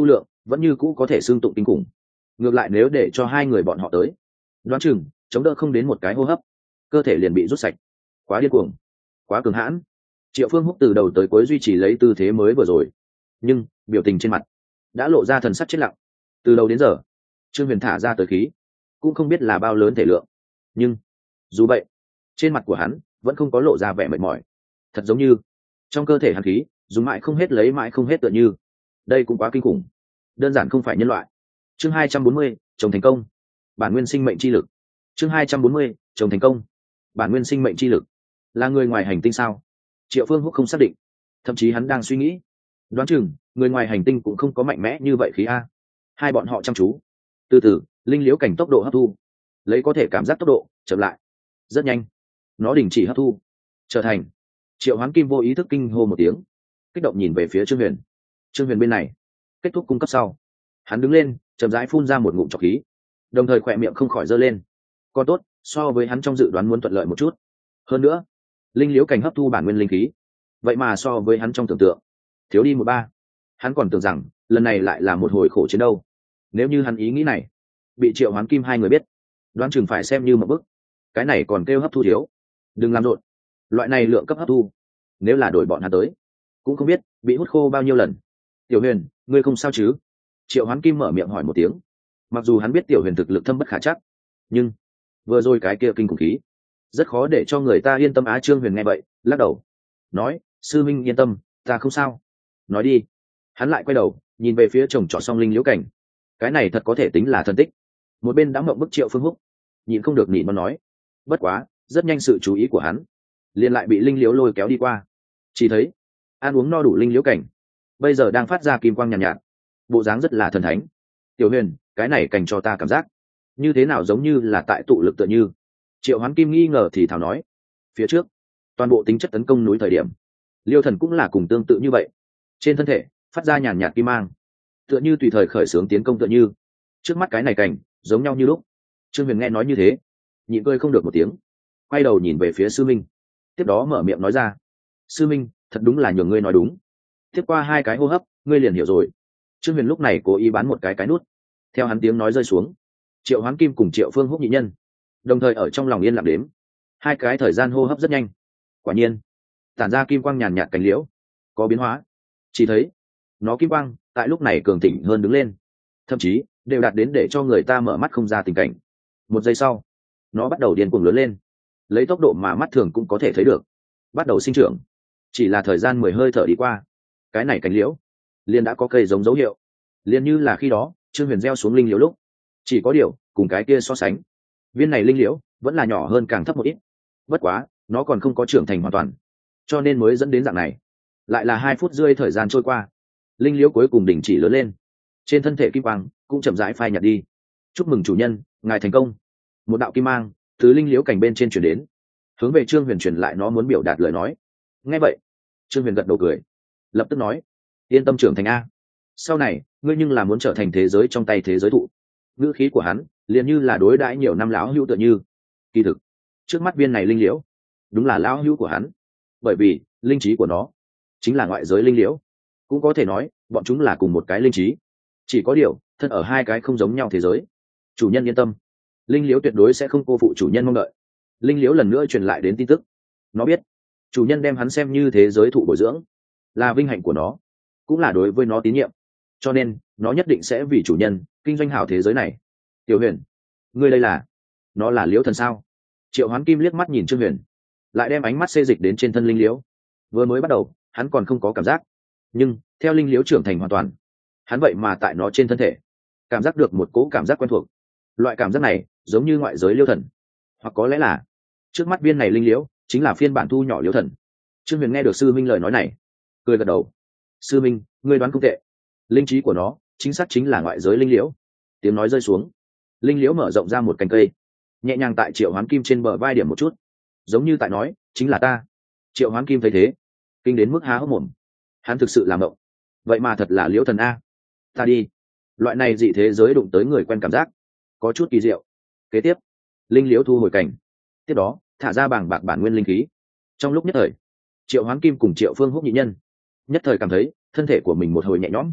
vẫn như cũ có thể xương tụng kinh khủng. Ngược lại nếu để cho hai người bọn họ tới, đoán chừng chống đỡ không đến một cái hô hấp, cơ thể liền bị rút sạch. Quá điên cuồng, quá cường hãn. Triệu Phương Húc từ đầu tới cuối duy trì lấy tư thế mới vừa rồi, nhưng biểu tình trên mặt đã lộ ra thần sắc chết lặng. Từ đầu đến giờ, Trương Huyền thả ra tới khí cũng không biết là bao lớn thể lượng, nhưng dù vậy, trên mặt của hắn vẫn không có lộ ra vẻ mệt mỏi, thật giống như trong cơ thể hắn khí dùng mãi không hết lấy mãi không hết, tựa như đây cũng quá kinh khủng, đơn giản không phải nhân loại. Chương hai trăm bốn mươi, trồng thành công, bản nguyên sinh mệnh chi lực. Chương hai trăm bốn mươi, trồng thành công, bản nguyên sinh mệnh chi lực. Là người ngoài hành tinh sao? Triệu Phương Húc không xác định, thậm chí hắn đang suy nghĩ, đoán chừng người ngoài hành tinh cũng không có mạnh mẽ như vậy khí a. Hai bọn họ chăm chú, từ từ linh liễu cảnh tốc độ hấp thu lấy có thể cảm giác tốc độ chậm lại rất nhanh, nó đình chỉ hấp thu, trở thành Triệu Hoán Kim vô ý thức kinh hô một tiếng, kích động nhìn về phía Trương Huyền. Trương Huyền bên này kết thúc cung cấp sau, hắn đứng lên chậm rãi phun ra một ngụm trọc khí, đồng thời khỏe miệng không khỏi giơ lên. Còn tốt, so với hắn trong dự đoán muốn thuận lợi một chút. Hơn nữa, linh liễu cảnh hấp thu bản nguyên linh khí, vậy mà so với hắn trong tưởng tượng thiếu đi một ba. Hắn còn tưởng rằng lần này lại là một hồi khổ chiến đâu. Nếu như hắn ý nghĩ này bị Triệu Hoán Kim hai người biết, đoán chừng phải xem như một bức. Cái này còn kêu hấp thu thiếu, đừng làm rộn. Loại này lượng cấp hấp thu, nếu là đổi bọn hắn tới, cũng không biết bị hút khô bao nhiêu lần. Tiểu Huyền, ngươi không sao chứ? Triệu Hoán Kim mở miệng hỏi một tiếng. Mặc dù hắn biết Tiểu Huyền thực lực thâm bất khả chắc, nhưng vừa rồi cái kia kinh khủng khí rất khó để cho người ta yên tâm. Á Trương Huyền nghe vậy lắc đầu nói, sư minh yên tâm, ta không sao. Nói đi. Hắn lại quay đầu nhìn về phía chồng trọt song linh liễu cảnh, cái này thật có thể tính là thân tích. Một bên đã mộng bức Triệu Phương Húc nhịn không được nỉ nó nói, bất quá rất nhanh sự chú ý của hắn liền lại bị linh liễu lôi kéo đi qua. Chỉ thấy ăn uống no đủ linh liễu cảnh bây giờ đang phát ra kim quang nhàn nhạt, nhạt, bộ dáng rất là thần thánh. Tiểu Huyền, cái này cảnh cho ta cảm giác như thế nào giống như là tại tụ lực tựa như. Triệu Hoán Kim nghi ngờ thì thảo nói, phía trước toàn bộ tính chất tấn công núi thời điểm, Liêu Thần cũng là cùng tương tự như vậy, trên thân thể phát ra nhàn nhạt kim mang, tựa như tùy thời khởi xướng tiến công tựa như. Trước mắt cái này cảnh giống nhau như lúc. Trương Huyền nghe nói như thế nhịn cười không được một tiếng, quay đầu nhìn về phía sư minh, tiếp đó mở miệng nói ra, sư minh, thật đúng là nhường ngươi nói đúng. Tiếp qua hai cái hô hấp ngươi liền hiểu rồi. Trương Huyền lúc này cố ý bán một cái cái nút. Theo hắn tiếng nói rơi xuống, Triệu Hoán Kim cùng Triệu Phương Húc nhị nhân đồng thời ở trong lòng yên lặng đếm. Hai cái thời gian hô hấp rất nhanh, quả nhiên tản ra kim quang nhàn nhạt cánh liễu có biến hóa. Chỉ thấy nó kim quang tại lúc này cường thịnh hơn đứng lên, thậm chí đều đạt đến để cho người ta mở mắt không ra tình cảnh. Một giây sau, nó bắt đầu điên cuồng lớn lên, lấy tốc độ mà mắt thường cũng có thể thấy được, bắt đầu sinh trưởng. Chỉ là thời gian mười hơi thở đi qua, cái này cánh liễu liền đã có cây giống dấu hiệu, liền như là khi đó Trương Huyền gieo xuống linh liễu lúc. Chỉ có điều cùng cái kia so sánh, viên này linh liễu vẫn là nhỏ hơn, càng thấp một ít. Bất quá nó còn không có trưởng thành hoàn toàn, cho nên mới dẫn đến dạng này. Lại là hai phút rưỡi thời gian trôi qua, linh liễu cuối cùng đình chỉ lớn lên, trên thân thể kim quang cũng chậm rãi phai nhạt đi. Chúc mừng chủ nhân, ngài thành công. Một đạo kim mang từ linh liễu cảnh bên trên chuyển đến, hướng về Trương Huyền truyền lại nó muốn biểu đạt lời nói. Nghe vậy, Trương Huyền gật đầu cười, lập tức nói, yên tâm trưởng thành a. Sau này ngươi nhưng là muốn trở thành thế giới trong tay thế giới thụ. Ngữ khí của hắn liền như là đối đãi nhiều năm lão hữu tựa như. Kỳ thực trước mắt viên này linh liễu đúng là lão hữu của hắn, bởi vì linh trí của nó chính là ngoại giới linh liễu. Cũng có thể nói bọn chúng là cùng một cái linh trí, chỉ có điều thân ở hai cái không giống nhau thế giới. Chủ nhân yên tâm, linh liễu tuyệt đối sẽ không cô phụ chủ nhân mong đợi. Linh liễu lần nữa truyền lại đến tin tức, nó biết chủ nhân đem hắn xem như thế giới thụ bồi dưỡng, là vinh hạnh của nó, cũng là đối với nó tín nhiệm, cho nên nó nhất định sẽ vì chủ nhân kinh doanh hảo thế giới này. Tiểu Huyền, ngươi đây là, nó là liễu thần sao? Triệu Hoán Kim liếc mắt nhìn Trương Huyền, lại đem ánh mắt xê dịch đến trên thân linh liễu. Vừa mới bắt đầu hắn còn không có cảm giác, nhưng theo linh liễu trưởng thành hoàn toàn, hắn vậy mà tại nó trên thân thể cảm giác được một cỗ cảm giác quen thuộc. Loại cảm giác này giống như ngoại giới liễu thần, hoặc có lẽ là trước mắt viên này linh liễu chính là phiên bản thu nhỏ liễu thần. Trương Huyền nghe được sư minh lời nói này, cười gật đầu. Sư minh, ngươi đoán không tệ, linh trí của nó chính xác chính là ngoại giới linh liễu. Tiếng nói rơi xuống, linh liễu mở rộng ra một cành cây, nhẹ nhàng tại Triệu Hoán Kim trên bờ vai điểm một chút, giống như tại nói, chính là ta. Triệu Hoán Kim thấy thế kinh đến mức há hốc mồm. Hắn thực sự làm động, vậy mà thật là liễu thần a. Ta đi, loại này dị thế giới đụng tới người quen cảm giác có chút kỳ diệu. Kế tiếp, linh liễu thu hồi cảnh, tiếp đó thả ra bảng bạc bản nguyên linh khí. Trong lúc nhất thời, Triệu Hoán Kim cùng Triệu Phương Húc nhị nhân nhất thời cảm thấy thân thể của mình một hồi nhẹ nhõm.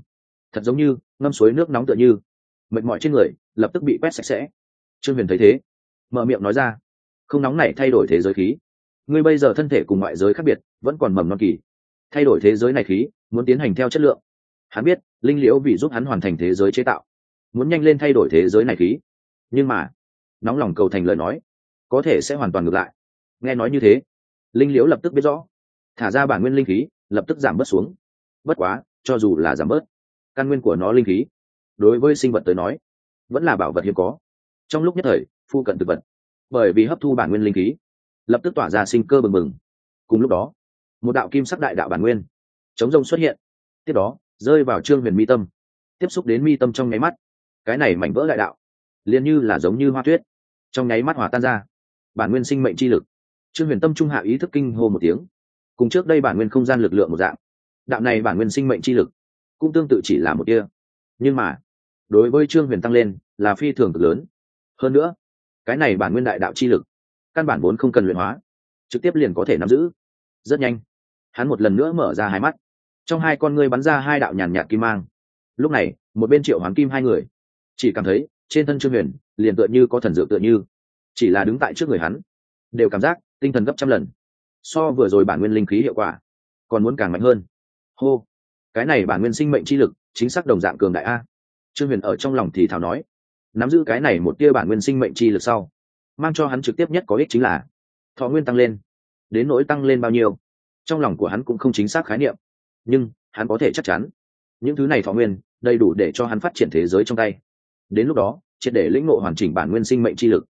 thật giống như ngâm suối nước nóng tựa như mệt mỏi trên người lập tức bị quét sạch sẽ. Trương Huyền thấy thế, mở miệng nói ra, không nóng này thay đổi thế giới khí, ngươi bây giờ thân thể cùng ngoại giới khác biệt, vẫn còn mầm non kỳ, thay đổi thế giới này khí muốn tiến hành theo chất lượng. Hắn biết linh liễu vì giúp hắn hoàn thành thế giới chế tạo, muốn nhanh lên thay đổi thế giới này khí, nhưng mà nóng lòng cầu thành lời nói có thể sẽ hoàn toàn ngược lại. Nghe nói như thế, linh liễu lập tức biết rõ, thả ra bản nguyên linh khí lập tức giảm bớt xuống. Bất quá cho dù là giảm bớt, căn nguyên của nó linh khí đối với sinh vật tới nói vẫn là bảo vật hiếm có. Trong lúc nhất thời phu cận thực vật bởi vì hấp thu bản nguyên linh khí lập tức tỏa ra sinh cơ bừng bừng. Cùng lúc đó một đạo kim sắc đại đạo bản nguyên chống rông xuất hiện, tiếp đó rơi vào Trương Huyền mi tâm, tiếp xúc đến mi tâm trong nháy mắt, cái này mảnh vỡ đại đạo liền như là giống như hoa tuyết trong nháy mắt hòa tan ra bản nguyên sinh mệnh chi lực. Trương Huyền tâm trung hạ ý thức kinh hô một tiếng, cùng trước đây bản nguyên không gian lực lượng một dạng, đạo này bản nguyên sinh mệnh chi lực cũng tương tự chỉ là một tia, nhưng mà đối với Trương Huyền tăng lên là phi thường cực lớn. Hơn nữa cái này bản nguyên đại đạo chi lực căn bản vốn không cần luyện hóa, trực tiếp liền có thể nắm giữ. Rất nhanh hắn một lần nữa mở ra hai mắt, trong hai con ngươi bắn ra hai đạo nhàn nhạt kim mang. Lúc này một bên Triệu Hoán Kim hai người chỉ cảm thấy trên thân Trương Huyền liền tựa như có thần dược, tựa như chỉ là đứng tại trước người hắn đều cảm giác tinh thần gấp trăm lần, so vừa rồi bản nguyên linh khí hiệu quả còn muốn càng mạnh hơn. Hô, cái này bản nguyên sinh mệnh chi lực chính xác đồng dạng cường đại a. Trương Huyền ở trong lòng thì thào nói, nắm giữ cái này một tia bản nguyên sinh mệnh chi lực sau, mang cho hắn trực tiếp nhất có ích chính là thọ nguyên tăng lên. Đến nỗi tăng lên bao nhiêu, trong lòng của hắn cũng không chính xác khái niệm, nhưng hắn có thể chắc chắn những thứ này thọ nguyên đầy đủ để cho hắn phát triển thế giới trong tay. Đến lúc đó triệt để lĩnh ngộ hoàn chỉnh bản nguyên sinh mệnh chi lực,